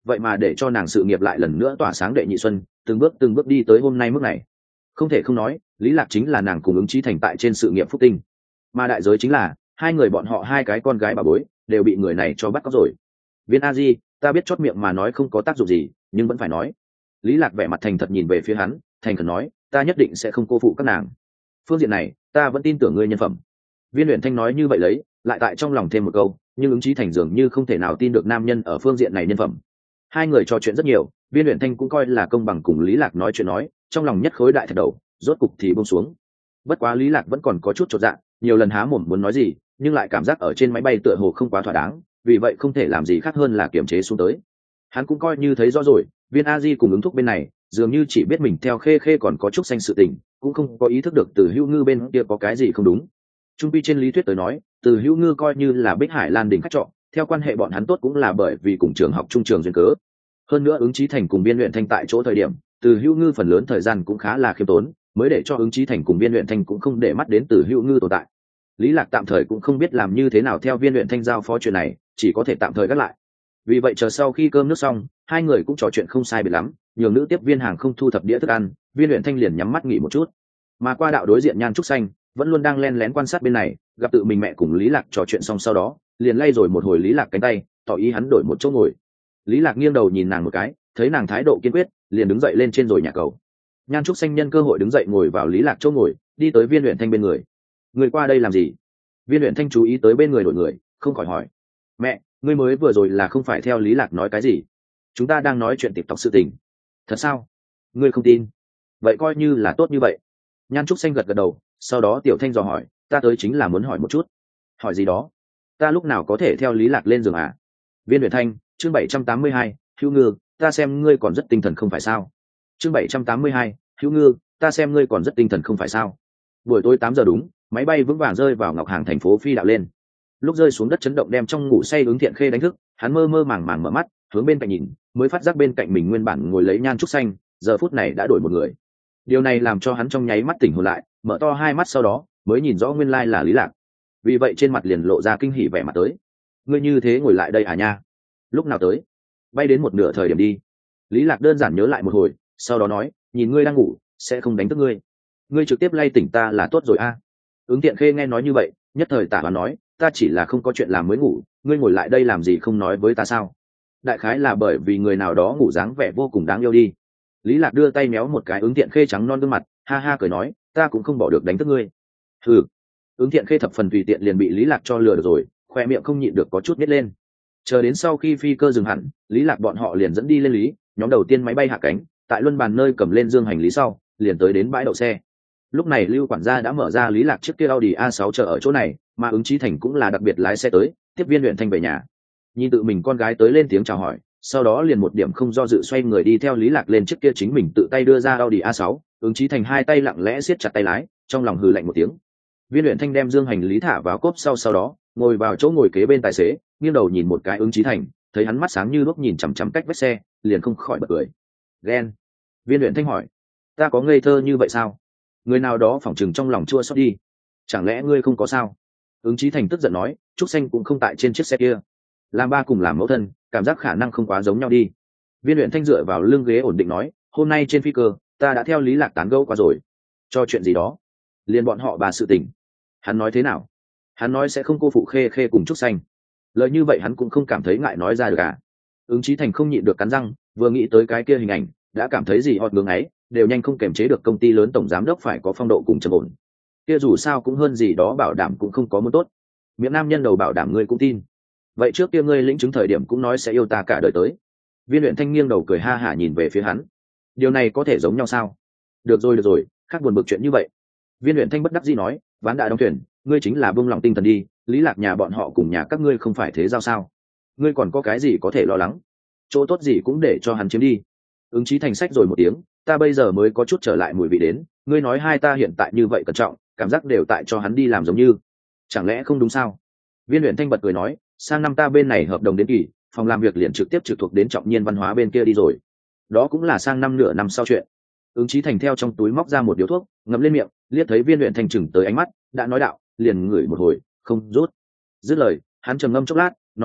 vậy mà để cho nàng sự nghiệp lại lần nữa tỏa sáng đệ nhị xuân, từng bước đi tới hôm nay mức này. Không thể không nói, Lý Lạc chính là nàng cùng ứng chí thành tại trên sự nghiệp phúc tinh, mà đại giới chính là hai người bọn họ hai cái con gái bà bối đều bị người này cho bắt cóc rồi. Viên A Di, ta biết chót miệng mà nói không có tác dụng gì, nhưng vẫn phải nói. Lý Lạc vẻ mặt thành thật nhìn về phía hắn, thành khẩn nói, ta nhất định sẽ không cô phụ các nàng. Phương diện này, ta vẫn tin tưởng ngươi nhân phẩm. Viên Uyển Thanh nói như vậy lấy, lại tại trong lòng thêm một câu, nhưng ứng chí thành dường như không thể nào tin được nam nhân ở phương diện này nhân phẩm. Hai người trò chuyện rất nhiều, Viên Uyển Thanh cũng coi là công bằng cùng Lý Lạc nói chuyện nói, trong lòng nhất khối đại thật đầu, rốt cục thì buông xuống. Bất quá Lý Lạc vẫn còn có chút chột dạ, nhiều lần há mồm muốn nói gì, nhưng lại cảm giác ở trên máy bay tựa hồ không quá thỏa đáng, vì vậy không thể làm gì khác hơn là kiềm chế xuống tới. Hắn cũng coi như thấy rõ rồi, Viên A Di cùng ứng thúc bên này, dường như chỉ biết mình theo Khê Khê còn có chút xanh sự tình, cũng không có ý thức được Từ Hữu Ngư bên kia có cái gì không đúng. Trung pi trên lý thuyết tới nói, Từ Hữu Ngư coi như là Bích Hải Lan đỉnh khách trọ, theo quan hệ bọn hắn tốt cũng là bởi vì cùng trường học trung trường duyên cớ. Hơn nữa ứng chí thành cùng Viên Uyển Thanh tại chỗ thời điểm, Từ Hữu Ngư phần lớn thời gian cũng khá là khiêm tốn, mới để cho ứng chí thành cùng Viên Uyển Thanh cũng không để mắt đến Từ Hữu Ngư tồn tại. Lý Lạc tạm thời cũng không biết làm như thế nào theo Viên Uyển Thanh giao phó chuyện này, chỉ có thể tạm thời gác lại. Vì vậy chờ sau khi cơm nước xong, hai người cũng trò chuyện không sai biệt lắm, nhường nữ tiếp viên hàng không thu thập đĩa thức ăn, Viên Uyển Thanh liền nhắm mắt nghỉ một chút. Mà qua đạo đối diện Nhan Trúc Xanh vẫn luôn đang lén lén quan sát bên này, gặp tự mình mẹ cùng Lý Lạc trò chuyện xong sau đó, liền lay rồi một hồi Lý Lạc cánh tay, tỏ ý hắn đổi một chỗ ngồi. Lý Lạc nghiêng đầu nhìn nàng một cái, thấy nàng thái độ kiên quyết, liền đứng dậy lên trên rồi nhà cầu. Nhan Trúc Xanh nhân cơ hội đứng dậy ngồi vào Lý Lạc chỗ ngồi, đi tới Viên Uyển Thanh bên người. Người qua đây làm gì? Viên Uyển Thanh chú ý tới bên người đổi người, không khỏi hỏi. Mẹ, ngươi mới vừa rồi là không phải theo Lý Lạc nói cái gì? Chúng ta đang nói chuyện TikTok sự tình. Thật sao? Ngươi không tin? Vậy coi như là tốt như vậy. Nhan Trúc Xanh gật gật đầu, sau đó Tiểu Thanh dò hỏi, ta tới chính là muốn hỏi một chút. Hỏi gì đó? Ta lúc nào có thể theo Lý Lạc lên giường à? Viên Uyển Thanh, chương 782, Hữu Ngư, ta xem ngươi còn rất tinh thần không phải sao? Chương 782, Hữu Ngư, ta xem ngươi còn rất tinh thần không phải sao? Buổi tối 8 giờ đúng, máy bay vững vàng rơi vào Ngọc Hàng thành phố phi đạo lên. Lúc rơi xuống đất chấn động đem trong ngủ say Ứng Thiện Khê đánh thức, hắn mơ mơ màng màng mở mắt, hướng bên cạnh nhìn, mới phát giác bên cạnh mình nguyên bản ngồi lấy Nhan Trúc Xanh, giờ phút này đã đổi một người. Điều này làm cho hắn trong nháy mắt tỉnh hồn lại, mở to hai mắt sau đó, mới nhìn rõ nguyên lai là Lý Lạc. Vì vậy trên mặt liền lộ ra kinh hỉ vẻ mặt tới. Ngươi như thế ngồi lại đây à nha? Lúc nào tới? Bay đến một nửa thời điểm đi. Lý Lạc đơn giản nhớ lại một hồi, sau đó nói, nhìn ngươi đang ngủ, sẽ không đánh thức ngươi. Ngươi trực tiếp lay tỉnh ta là tốt rồi a. Ứng Thiện Khê nghe nói như vậy, nhất thời tả và nói, ta chỉ là không có chuyện làm mới ngủ, ngươi ngồi lại đây làm gì không nói với ta sao? Đại khái là bởi vì người nào đó ngủ dáng vẻ vô cùng đáng yêu đi. Lý Lạc đưa tay méo một cái Ứng Thiện Khê trắng non gương mặt, ha ha cười nói, ta cũng không bỏ được đánh thức ngươi. Hừ. Ứng Thiện Khê thập phần tùy tiện liền bị Lý Lạc cho lừa được rồi, khoe miệng không nhịn được có chút nhếch lên. Chờ đến sau khi phi cơ dừng hẳn, Lý Lạc bọn họ liền dẫn đi lên lý, nhóm đầu tiên máy bay hạ cánh, tại luân bàn nơi cầm lên dương hành lý sau, liền tới đến bãi đậu xe. Lúc này Lưu quản gia đã mở ra Lý Lạc chiếc kia Audi A6 chờ ở chỗ này, mà Ứng Chí Thành cũng là đặc biệt lái xe tới, tiếp Viên Uyển Thanh về nhà. Nhìn tự mình con gái tới lên tiếng chào hỏi, sau đó liền một điểm không do dự xoay người đi theo Lý Lạc lên chiếc kia chính mình tự tay đưa ra Audi A6, Ứng Chí Thành hai tay lặng lẽ siết chặt tay lái, trong lòng hừ lạnh một tiếng. Viên Uyển Thanh đem dương hành lý thả vào cốp sau đó ngồi vào chỗ ngồi kế bên tài xế, nghiêng đầu nhìn một cái Ứng Chí Thành, thấy hắn mắt sáng như đuốc nhìn chằm chằm cách vết xe, liền không khỏi bật cười. Ghen. Viên Uyển Thanh hỏi, ta có ngây thơ như vậy sao? Người nào đó phỏng chừng trong lòng chua xót đi. Chẳng lẽ ngươi không có sao? Ứng Chí Thành tức giận nói, Trúc Xanh cũng không tại trên chiếc xe kia. Làm ba cùng làm mẫu thân, cảm giác khả năng không quá giống nhau đi. Viên Uyển Thanh dựa vào lưng ghế ổn định nói, hôm nay trên phi cơ, ta đã theo Lý Lạc tán gẫu qua rồi. Cho chuyện gì đó? Liên bọn họ bà sự tình. Hắn nói thế nào? Hắn nói sẽ không cô phụ Khê Khê cùng Trúc Xanh. Lời như vậy hắn cũng không cảm thấy ngại nói ra được à? Ứng Chí Thành không nhịn được cắn răng, vừa nghĩ tới cái kia hình ảnh, đã cảm thấy gì hot ngưỡng ấy, đều nhanh không kềm chế được công ty lớn tổng giám đốc phải có phong độ cùng trầm ổn. Kia dù sao cũng hơn gì đó bảo đảm cũng không có muốn tốt. Miệng nam nhân đầu bảo đảm ngươi cũng tin. Vậy trước kia ngươi lĩnh chứng thời điểm cũng nói sẽ yêu ta cả đời tới. Viên Uyển Thanh nghiêng đầu cười ha hả nhìn về phía hắn. Điều này có thể giống nhau sao? Được rồi, khác buồn bực chuyện như vậy. Viên Uyển Thanh bất đắc dĩ nói, ván đã đóng thuyền, ngươi chính là buông lòng tinh thần đi, Lý Lạc nhà bọn họ cùng nhà các ngươi không phải thế giao sao? Ngươi còn có cái gì có thể lo lắng? Chỗ tốt gì cũng để cho hắn chiếm đi. Ứng Chí Thành sách rồi một tiếng, ta bây giờ mới có chút trở lại mùi vị đến, ngươi nói hai ta hiện tại như vậy cẩn trọng, cảm giác đều tại cho hắn đi làm giống như, chẳng lẽ không đúng sao? Viên Uyển Thanh bật cười nói, sang năm ta bên này hợp đồng đến kỳ, phòng làm việc liền trực tiếp trực thuộc đến Trọng Nhiên Văn hóa bên kia đi rồi, đó cũng là sang năm nửa năm sau chuyện. Ứng Chí Thành theo trong túi móc ra một điếu thuốc, ngậm lên miệng, liếc thấy Viên Uyển Thanh chừng tới ánh mắt, đã nói đạo, liền ngửi một hồi, không rút. Dứt lời, hắn trầm ngâm chốc lát, nói tiếp,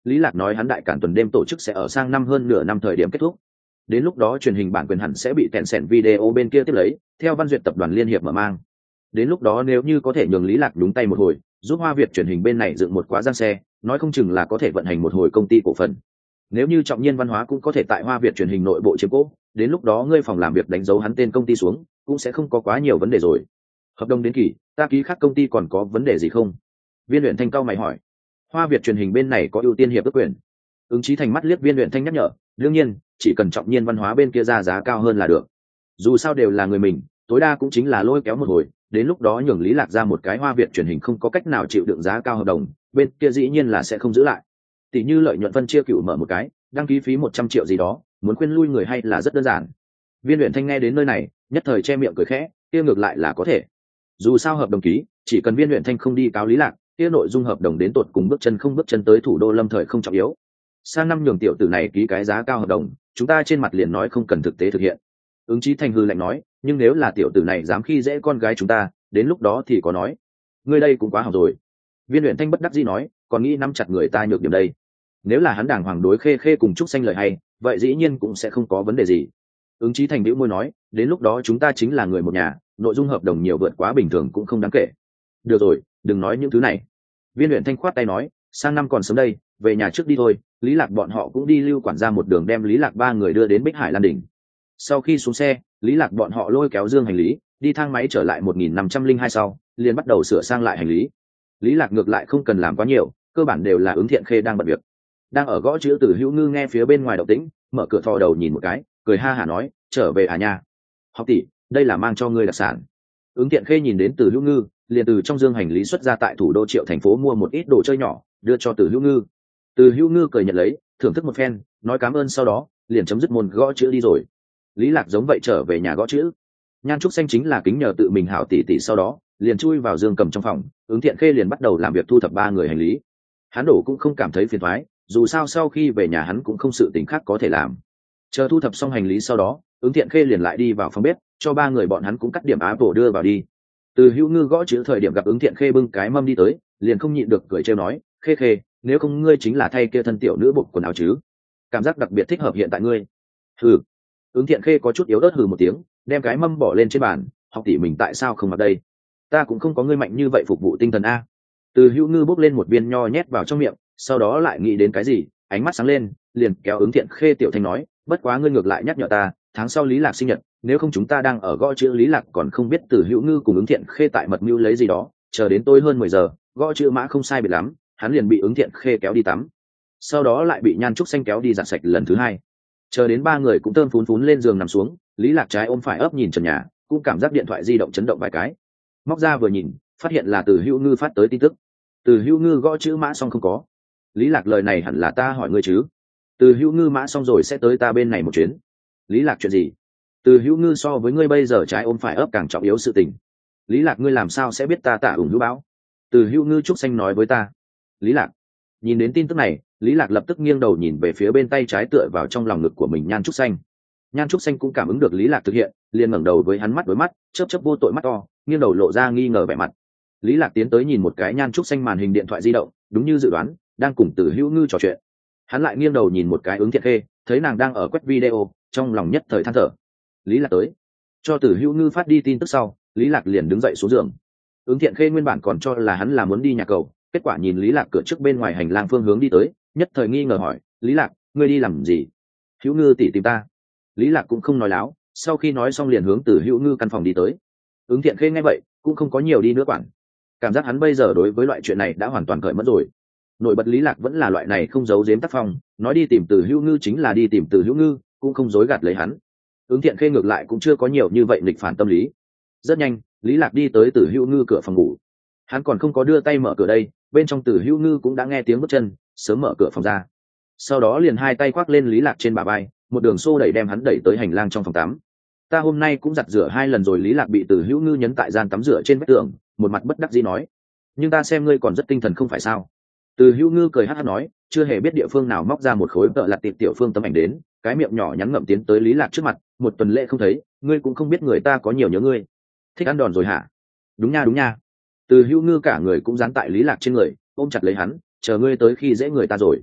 Lý Lạc nói hắn đại cản tuần đêm tổ chức sẽ ở sang năm hơn nửa năm thời điểm kết thúc. Đến lúc đó truyền hình bản quyền hẳn sẽ bị Tencent Video bên kia tiếp lấy, theo Văn Duyệt tập đoàn liên hiệp mở mang. Đến lúc đó nếu như có thể nhường Lý Lạc đúng tay một hồi, giúp Hoa Việt truyền hình bên này dựng một quá gian xe, nói không chừng là có thể vận hành một hồi công ty cổ phần. Nếu như Trọng Nhiên Văn hóa cũng có thể tại Hoa Việt truyền hình nội bộ chiếm cố, đến lúc đó ngươi phòng làm việc đánh dấu hắn tên công ty xuống, cũng sẽ không có quá nhiều vấn đề rồi. Hợp đồng đến kỳ, ta ký khác công ty còn có vấn đề gì không? Viên Uyển Thanh cao mày hỏi. Hoa Việt truyền hình bên này có ưu tiên hiệp ước quyền. Ứng Chí Thành mắt liếc Viên Uyển Thanh nhắc nhở, đương nhiên, chỉ cần Trọng Nhiên Văn hóa bên kia ra giá cao hơn là được. Dù sao đều là người mình, tối đa cũng chính là lôi kéo một hồi, đến lúc đó nhường Lý Lạc ra một cái Hoa Việt truyền hình không có cách nào chịu đựng giá cao hợp đồng, bên kia dĩ nhiên là sẽ không giữ lại. Tỷ như lợi nhuận phân chia cựu mở một cái, đăng ký phí 100 triệu gì đó, muốn khuyên lui người hay là rất đơn giản. Viên Uyển Thanh nghe đến nơi này, nhất thời che miệng cười khẽ, kia ngược lại là có thể. Dù sao hợp đồng ký, chỉ cần Viên Uyển Thanh không đi cáo Lý Lạc, kia nội dung hợp đồng đến tột cùng bước chân không bước chân tới thủ đô Lâm thời không trọng yếu. Sang năm nhường tiểu tử này ký cái giá cao hợp đồng, chúng ta trên mặt liền nói không cần thực tế thực hiện. Ứng Chí Thành hư lạnh nói, nhưng nếu là tiểu tử này dám khi dễ con gái chúng ta, đến lúc đó thì có nói. Ngươi đây cũng quá hỏng rồi. Viên Uyển Thanh bất đắc dĩ nói, còn nghĩ nắm chặt người ta nhược điểm đây. Nếu là hắn đàng hoàng đối Khê Khê cùng Trúc Xanh lời hay, vậy dĩ nhiên cũng sẽ không có vấn đề gì. Ứng Chí Thành bĩu môi nói, đến lúc đó chúng ta chính là người một nhà, nội dung hợp đồng nhiều vượt quá bình thường cũng không đáng kể. Được rồi, đừng nói những thứ này. Viên Uyển Thanh khoát tay nói, sang năm còn sớm đây, về nhà trước đi thôi. Lý Lạc bọn họ cũng đi lưu quản gia một đường đem Lý Lạc ba người đưa đến Bích Hải Lan đỉnh. Sau khi xuống xe, Lý Lạc bọn họ lôi kéo dương hành lý, đi thang máy trở lại 1502 sau, liền bắt đầu sửa sang lại hành lý. Lý Lạc ngược lại không cần làm quá nhiều, cơ bản đều là Ứng Thiện Khê đang bận việc. Đang ở gõ chữ Từ Hữu Ngư nghe phía bên ngoài động tĩnh, mở cửa thò đầu nhìn một cái, cười ha hả nói, trở về à nha. Học tỷ, đây là mang cho ngươi đặc sản. Ứng Thiện Khê nhìn đến Từ Hữu Ngư, liền từ trong dương hành lý xuất ra tại thủ đô Triệu thành phố mua một ít đồ chơi nhỏ, đưa cho Từ Hữu Ngư. Từ Hữu Ngư cười nhận lấy, thưởng thức một phen, nói cảm ơn sau đó, liền chấm dứt môn gõ chữ đi rồi. Lý Lạc giống vậy trở về nhà gõ chữ. Nhan Trúc Xanh chính là kính nhờ tự mình hảo tỷ tỷ sau đó, liền chui vào dương cầm trong phòng, Ứng Thiện Khê liền bắt đầu làm việc thu thập ba người hành lý. Hắn đổ cũng không cảm thấy phiền toái, dù sao sau khi về nhà hắn cũng không sự tình khác có thể làm. Chờ thu thập xong hành lý sau đó, Ứng Thiện Khê liền lại đi vào phòng bếp, cho ba người bọn hắn cũng cắt điểm apple đưa vào đi. Từ Hữu Ngư gõ chữ thời điểm gặp Ứng Thiện Khê bưng cái mâm đi tới, liền không nhịn được cười trêu nói, Khê Khê, nếu không ngươi chính là thay kia thân tiểu nữ bộ quần áo chứ? Cảm giác đặc biệt thích hợp hiện tại ngươi. Hừ. Ứng Thiện Khê có chút yếu ớt hừ một tiếng, đem cái mâm bỏ lên trên bàn, học tỷ mình tại sao không mặc đây? Ta cũng không có ngươi mạnh như vậy phục vụ tinh thần a. Từ Hữu Ngư bốc lên một viên nho nhét vào trong miệng, sau đó lại nghĩ đến cái gì, ánh mắt sáng lên, liền kéo Ứng Thiện Khê tiểu thanh nói, bất quá ngươi ngược lại nhắc nhở ta, tháng sau Lý Lạc sinh nhật, nếu không chúng ta đang ở gõ chữ Lý Lạc còn không biết Từ Hữu Ngư cùng Ứng Thiện Khê tại mật mưu lấy gì đó, chờ đến tối hơn 10 giờ, gõ chữ mã không sai biệt lắm, hắn liền bị Ứng Thiện Khê kéo đi tắm, sau đó lại bị Nhan Trúc Xanh kéo đi giặt sạch lần thứ hai. Chờ đến ba người cũng thơm phún phún lên giường nằm xuống, Lý Lạc trái ôm phải ấp nhìn trần nhà, cũng cảm giác điện thoại di động chấn động vài cái, móc ra vừa nhìn, phát hiện là Từ Hữu Ngư phát tới tin tức. Từ Hữu Ngư gõ chữ mã xong không có. Lý Lạc lời này hẳn là ta hỏi ngươi chứ? Từ Hữu Ngư mã xong rồi sẽ tới ta bên này một chuyến. Lý Lạc chuyện gì? Từ Hữu Ngư so với ngươi bây giờ trái ôm phải ấp càng trọng yếu sự tình. Lý Lạc ngươi làm sao sẽ biết ta tả ủng hữu báo? Từ Hữu Ngư Trúc Xanh nói với ta. Lý Lạc nhìn đến tin tức này, Lý Lạc lập tức nghiêng đầu nhìn về phía bên tay trái tựa vào trong lòng ngực của mình Nhan Trúc Xanh. Nhan Trúc Xanh cũng cảm ứng được Lý Lạc thực hiện, liền ngẩng đầu với hắn mắt đối mắt, chớp chớp vô tội mắt to, nghiêng đầu lộ ra nghi ngờ vẻ mặt. Lý Lạc tiến tới nhìn một cái Nhan Trúc Xanh màn hình điện thoại di động, đúng như dự đoán, đang cùng Từ Hữu Ngư trò chuyện. Hắn lại nghiêng đầu nhìn một cái Ứng Thiện Khê, thấy nàng đang ở quét video, trong lòng nhất thời than thở. Lý Lạc tới, cho Từ Hữu Ngư phát đi tin tức sau, Lý Lạc liền đứng dậy xuống giường. Ứng Thiện Khê nguyên bản còn cho là hắn là muốn đi nhà cầu, kết quả nhìn Lý Lạc cửa trước bên ngoài hành lang phương hướng đi tới, nhất thời nghi ngờ hỏi, Lý Lạc, ngươi đi làm gì? Hữu Ngư tỷ tìm ta. Lý Lạc cũng không nói láo, sau khi nói xong liền hướng Từ Hữu Ngư căn phòng đi tới. Ứng Thiện Khê nghe vậy, cũng không có nhiều đi nữa quản. Cảm giác hắn bây giờ đối với loại chuyện này đã hoàn toàn cởi mất rồi. Nổi bật Lý Lạc vẫn là loại này không giấu giếm tác phong, nói đi tìm Từ Hữu Ngư chính là đi tìm Từ Hữu Ngư, cũng không dối gạt lấy hắn. Ứng Thiện Khê ngược lại cũng chưa có nhiều như vậy nghịch phản tâm lý. Rất nhanh, Lý Lạc đi tới Từ Hữu Ngư cửa phòng ngủ. Hắn còn không có đưa tay mở cửa đây, bên trong Từ Hữu Ngư cũng đã nghe tiếng bước chân, sớm mở cửa phòng ra. Sau đó liền hai tay khoác lên Lý Lạc trên bả vai, một đường xô đẩy đem hắn đẩy tới hành lang trong phòng tắm. Ta hôm nay cũng giặt rửa 2 lần rồi. Lý Lạc bị Từ Hữu Ngư nhấn tại gian tắm rửa trên vách tường, một mặt bất đắc dĩ nói, nhưng ta xem ngươi còn rất tinh thần không phải sao? Từ Hữu Ngư cười hắc hắc nói, chưa hề biết địa phương nào móc ra một khối tợ lặt tiệp tiểu phương tấm ảnh đến, cái miệng nhỏ nhắn ngậm tiến tới Lý Lạc trước mặt, một tuần lễ không thấy, ngươi cũng không biết người ta có nhiều nhớ ngươi. Thích ăn đòn rồi hả? Đúng nha. Từ Hữu Ngư cả người cũng dán tại Lý Lạc trên người, ôm chặt lấy hắn, chờ ngươi tới khi dễ người ta rồi.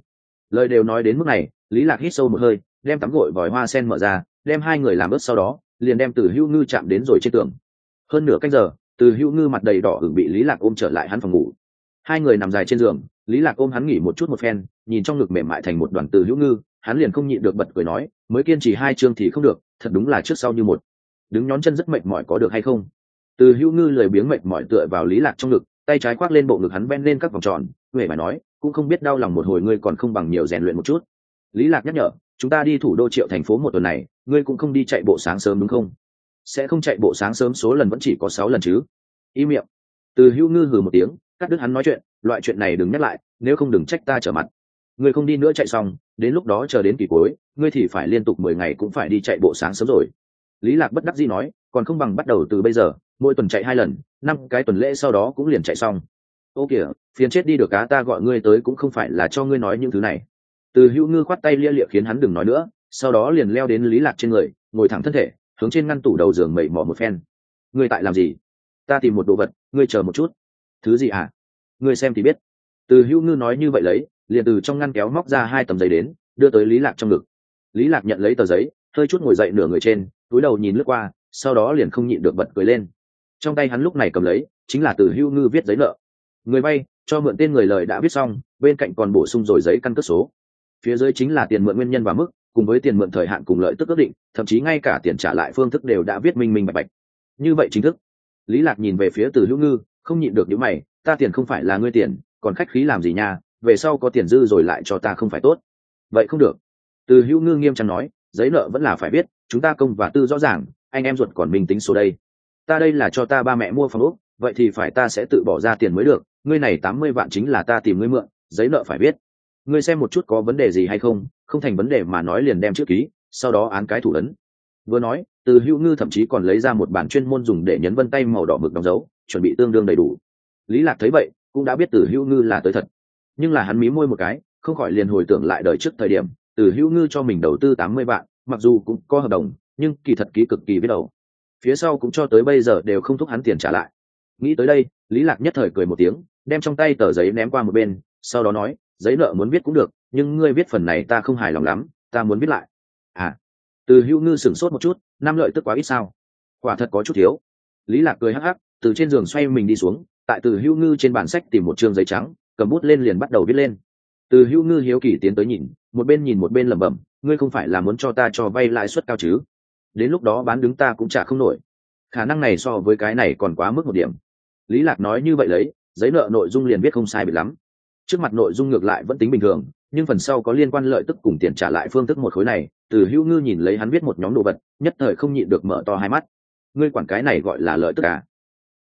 Lời đều nói đến mức này, Lý Lạc hít sâu một hơi, đem tắm gội vòi hoa sen mở ra, đem hai người làm ướt, sau đó liền đem Từ Hữu Ngư chạm đến rồi trên tường. Hơn nửa canh giờ, Từ Hữu Ngư mặt đầy đỏ ửng bị Lý Lạc ôm trở lại hắn phòng ngủ. Hai người nằm dài trên giường, Lý Lạc ôm hắn nghỉ một chút một phen, nhìn trong ngực mềm mại thành một đoàn Từ Hữu Ngư, hắn liền không nhịn được bật cười nói, mới kiên trì 2 chương thì không được, thật đúng là trước sau như một. Đứng nhón chân rất mệt mỏi có được hay không? Từ Hữu Ngư lười biếng mệt mỏi tựa vào Lý Lạc trong ngực, tay trái khoác lên bộ ngực hắn ven lên các vòng tròn, huệ mà nói, cũng không biết đau lòng một hồi ngươi còn không bằng nhiều rèn luyện một chút. Lý Lạc nhắc nhở, chúng ta đi thủ đô Triệu thành phố một tuần này, ngươi cũng không đi chạy bộ sáng sớm đúng không? Sẽ không chạy bộ sáng sớm số lần vẫn chỉ có 6 lần chứ? Im miệng. Từ Hữu Ngư hừ một tiếng, cắt đứt hắn nói chuyện, loại chuyện này đừng nhắc lại, nếu không đừng trách ta trở mặt. Ngươi không đi nữa chạy xong, đến lúc đó chờ đến kỳ cuối, ngươi thì phải liên tục 10 ngày cũng phải đi chạy bộ sáng sớm rồi. Lý Lạc bất đắc dĩ nói, còn không bằng bắt đầu từ bây giờ, mỗi tuần chạy 2 lần, 5 cái tuần lễ sau đó cũng liền chạy xong. Ô kìa, phiền chết đi được cá, ta gọi ngươi tới cũng không phải là cho ngươi nói những thứ này. Từ Hữu Ngư khoát tay lia lịa khiến hắn đừng nói nữa, sau đó liền leo đến Lý Lạc trên người, ngồi thẳng thân thể, hướng trên ngăn tủ đầu giường mẩy mò một phen. Ngươi tại làm gì? Ta tìm một đồ vật, ngươi chờ một chút. Thứ gì hả? Ngươi xem thì biết. Từ Hữu Ngư nói như vậy lấy, liền từ trong ngăn kéo móc ra 2 tấm giấy đến, đưa tới Lý Lạc trong ngực. Lý Lạc nhận lấy tờ giấy, hơi chút ngồi dậy nửa người trên, cúi đầu nhìn lướt qua, sau đó liền không nhịn được bật cười lên. Trong tay hắn lúc này cầm lấy, chính là Từ Hữu Ngư viết giấy nợ. Người vay cho mượn tên người lời đã viết xong, bên cạnh còn bổ sung rồi giấy căn cước số. Phía dưới chính là tiền mượn nguyên nhân và mức, cùng với tiền mượn thời hạn cùng lợi tức ước định, thậm chí ngay cả tiền trả lại phương thức đều đã viết minh minh bạch bạch. Như vậy chính thức. Lý Lạc nhìn về phía Từ Hữu Ngư, không nhịn được nhíu mày, ta tiền không phải là ngươi tiền, còn khách khí làm gì nha, về sau có tiền dư rồi lại cho ta không phải tốt. Vậy không được. Từ Hữu Ngư nghiêm trang nói, giấy nợ vẫn là phải viết, chúng ta công và tư rõ ràng, anh em ruột còn mình tính số đây. Ta đây là cho ta ba mẹ mua phòng ốc, vậy thì phải ta sẽ tự bỏ ra tiền mới được, ngươi này 80 vạn chính là ta tìm ngươi mượn, giấy nợ phải viết. Ngươi xem một chút có vấn đề gì hay không, không thành vấn đề mà nói liền đem chữ ký, sau đó án cái thủ ấn. Vừa nói, Từ Hữu Ngư thậm chí còn lấy ra một bản chuyên môn dùng để nhấn vân tay màu đỏ mực đóng dấu, chuẩn bị tương đương đầy đủ. Lý Lạc thấy vậy, cũng đã biết Từ Hữu Ngư là tới thật, nhưng là hắn mí môi một cái, không khỏi liền hồi tưởng lại đời trước thời điểm, Từ Hữu Ngư cho mình đầu tư 80 vạn, mặc dù cũng có hợp đồng, nhưng kỳ thật ký cực kỳ biết đầu. Phía sau cũng cho tới bây giờ đều không thúc hắn tiền trả lại. Nghĩ tới đây, Lý Lạc nhất thời cười một tiếng, đem trong tay tờ giấy ném qua một bên, sau đó nói, giấy nợ muốn viết cũng được, nhưng ngươi viết phần này ta không hài lòng lắm, ta muốn viết lại. À? Từ Hữu Ngư sửng sốt một chút, năm lợi tức quá ít sao? Quả thật có chút thiếu. Lý Lạc cười hắc hắc, từ trên giường xoay mình đi xuống, tại Từ Hữu Ngư trên bàn sách tìm một trương giấy trắng, cầm bút lên liền bắt đầu viết lên. Từ Hữu Ngư hiếu kỳ tiến tới nhìn một bên lẩm bẩm, ngươi không phải là muốn cho ta cho vay lãi suất cao chứ? Đến lúc đó bán đứng ta cũng trả không nổi. Khả năng này so với cái này còn quá mức một điểm. Lý Lạc nói như vậy lấy, giấy nợ nội dung liền viết không sai biệt lắm. Trước mặt nội dung ngược lại vẫn tính bình thường, nhưng phần sau có liên quan lợi tức cùng tiền trả lại phương thức một khối này, Từ Hữu Ngư nhìn lấy hắn viết một nhóm đồ vật, nhất thời không nhịn được mở to hai mắt. Ngươi quản cái này gọi là lợi tức à?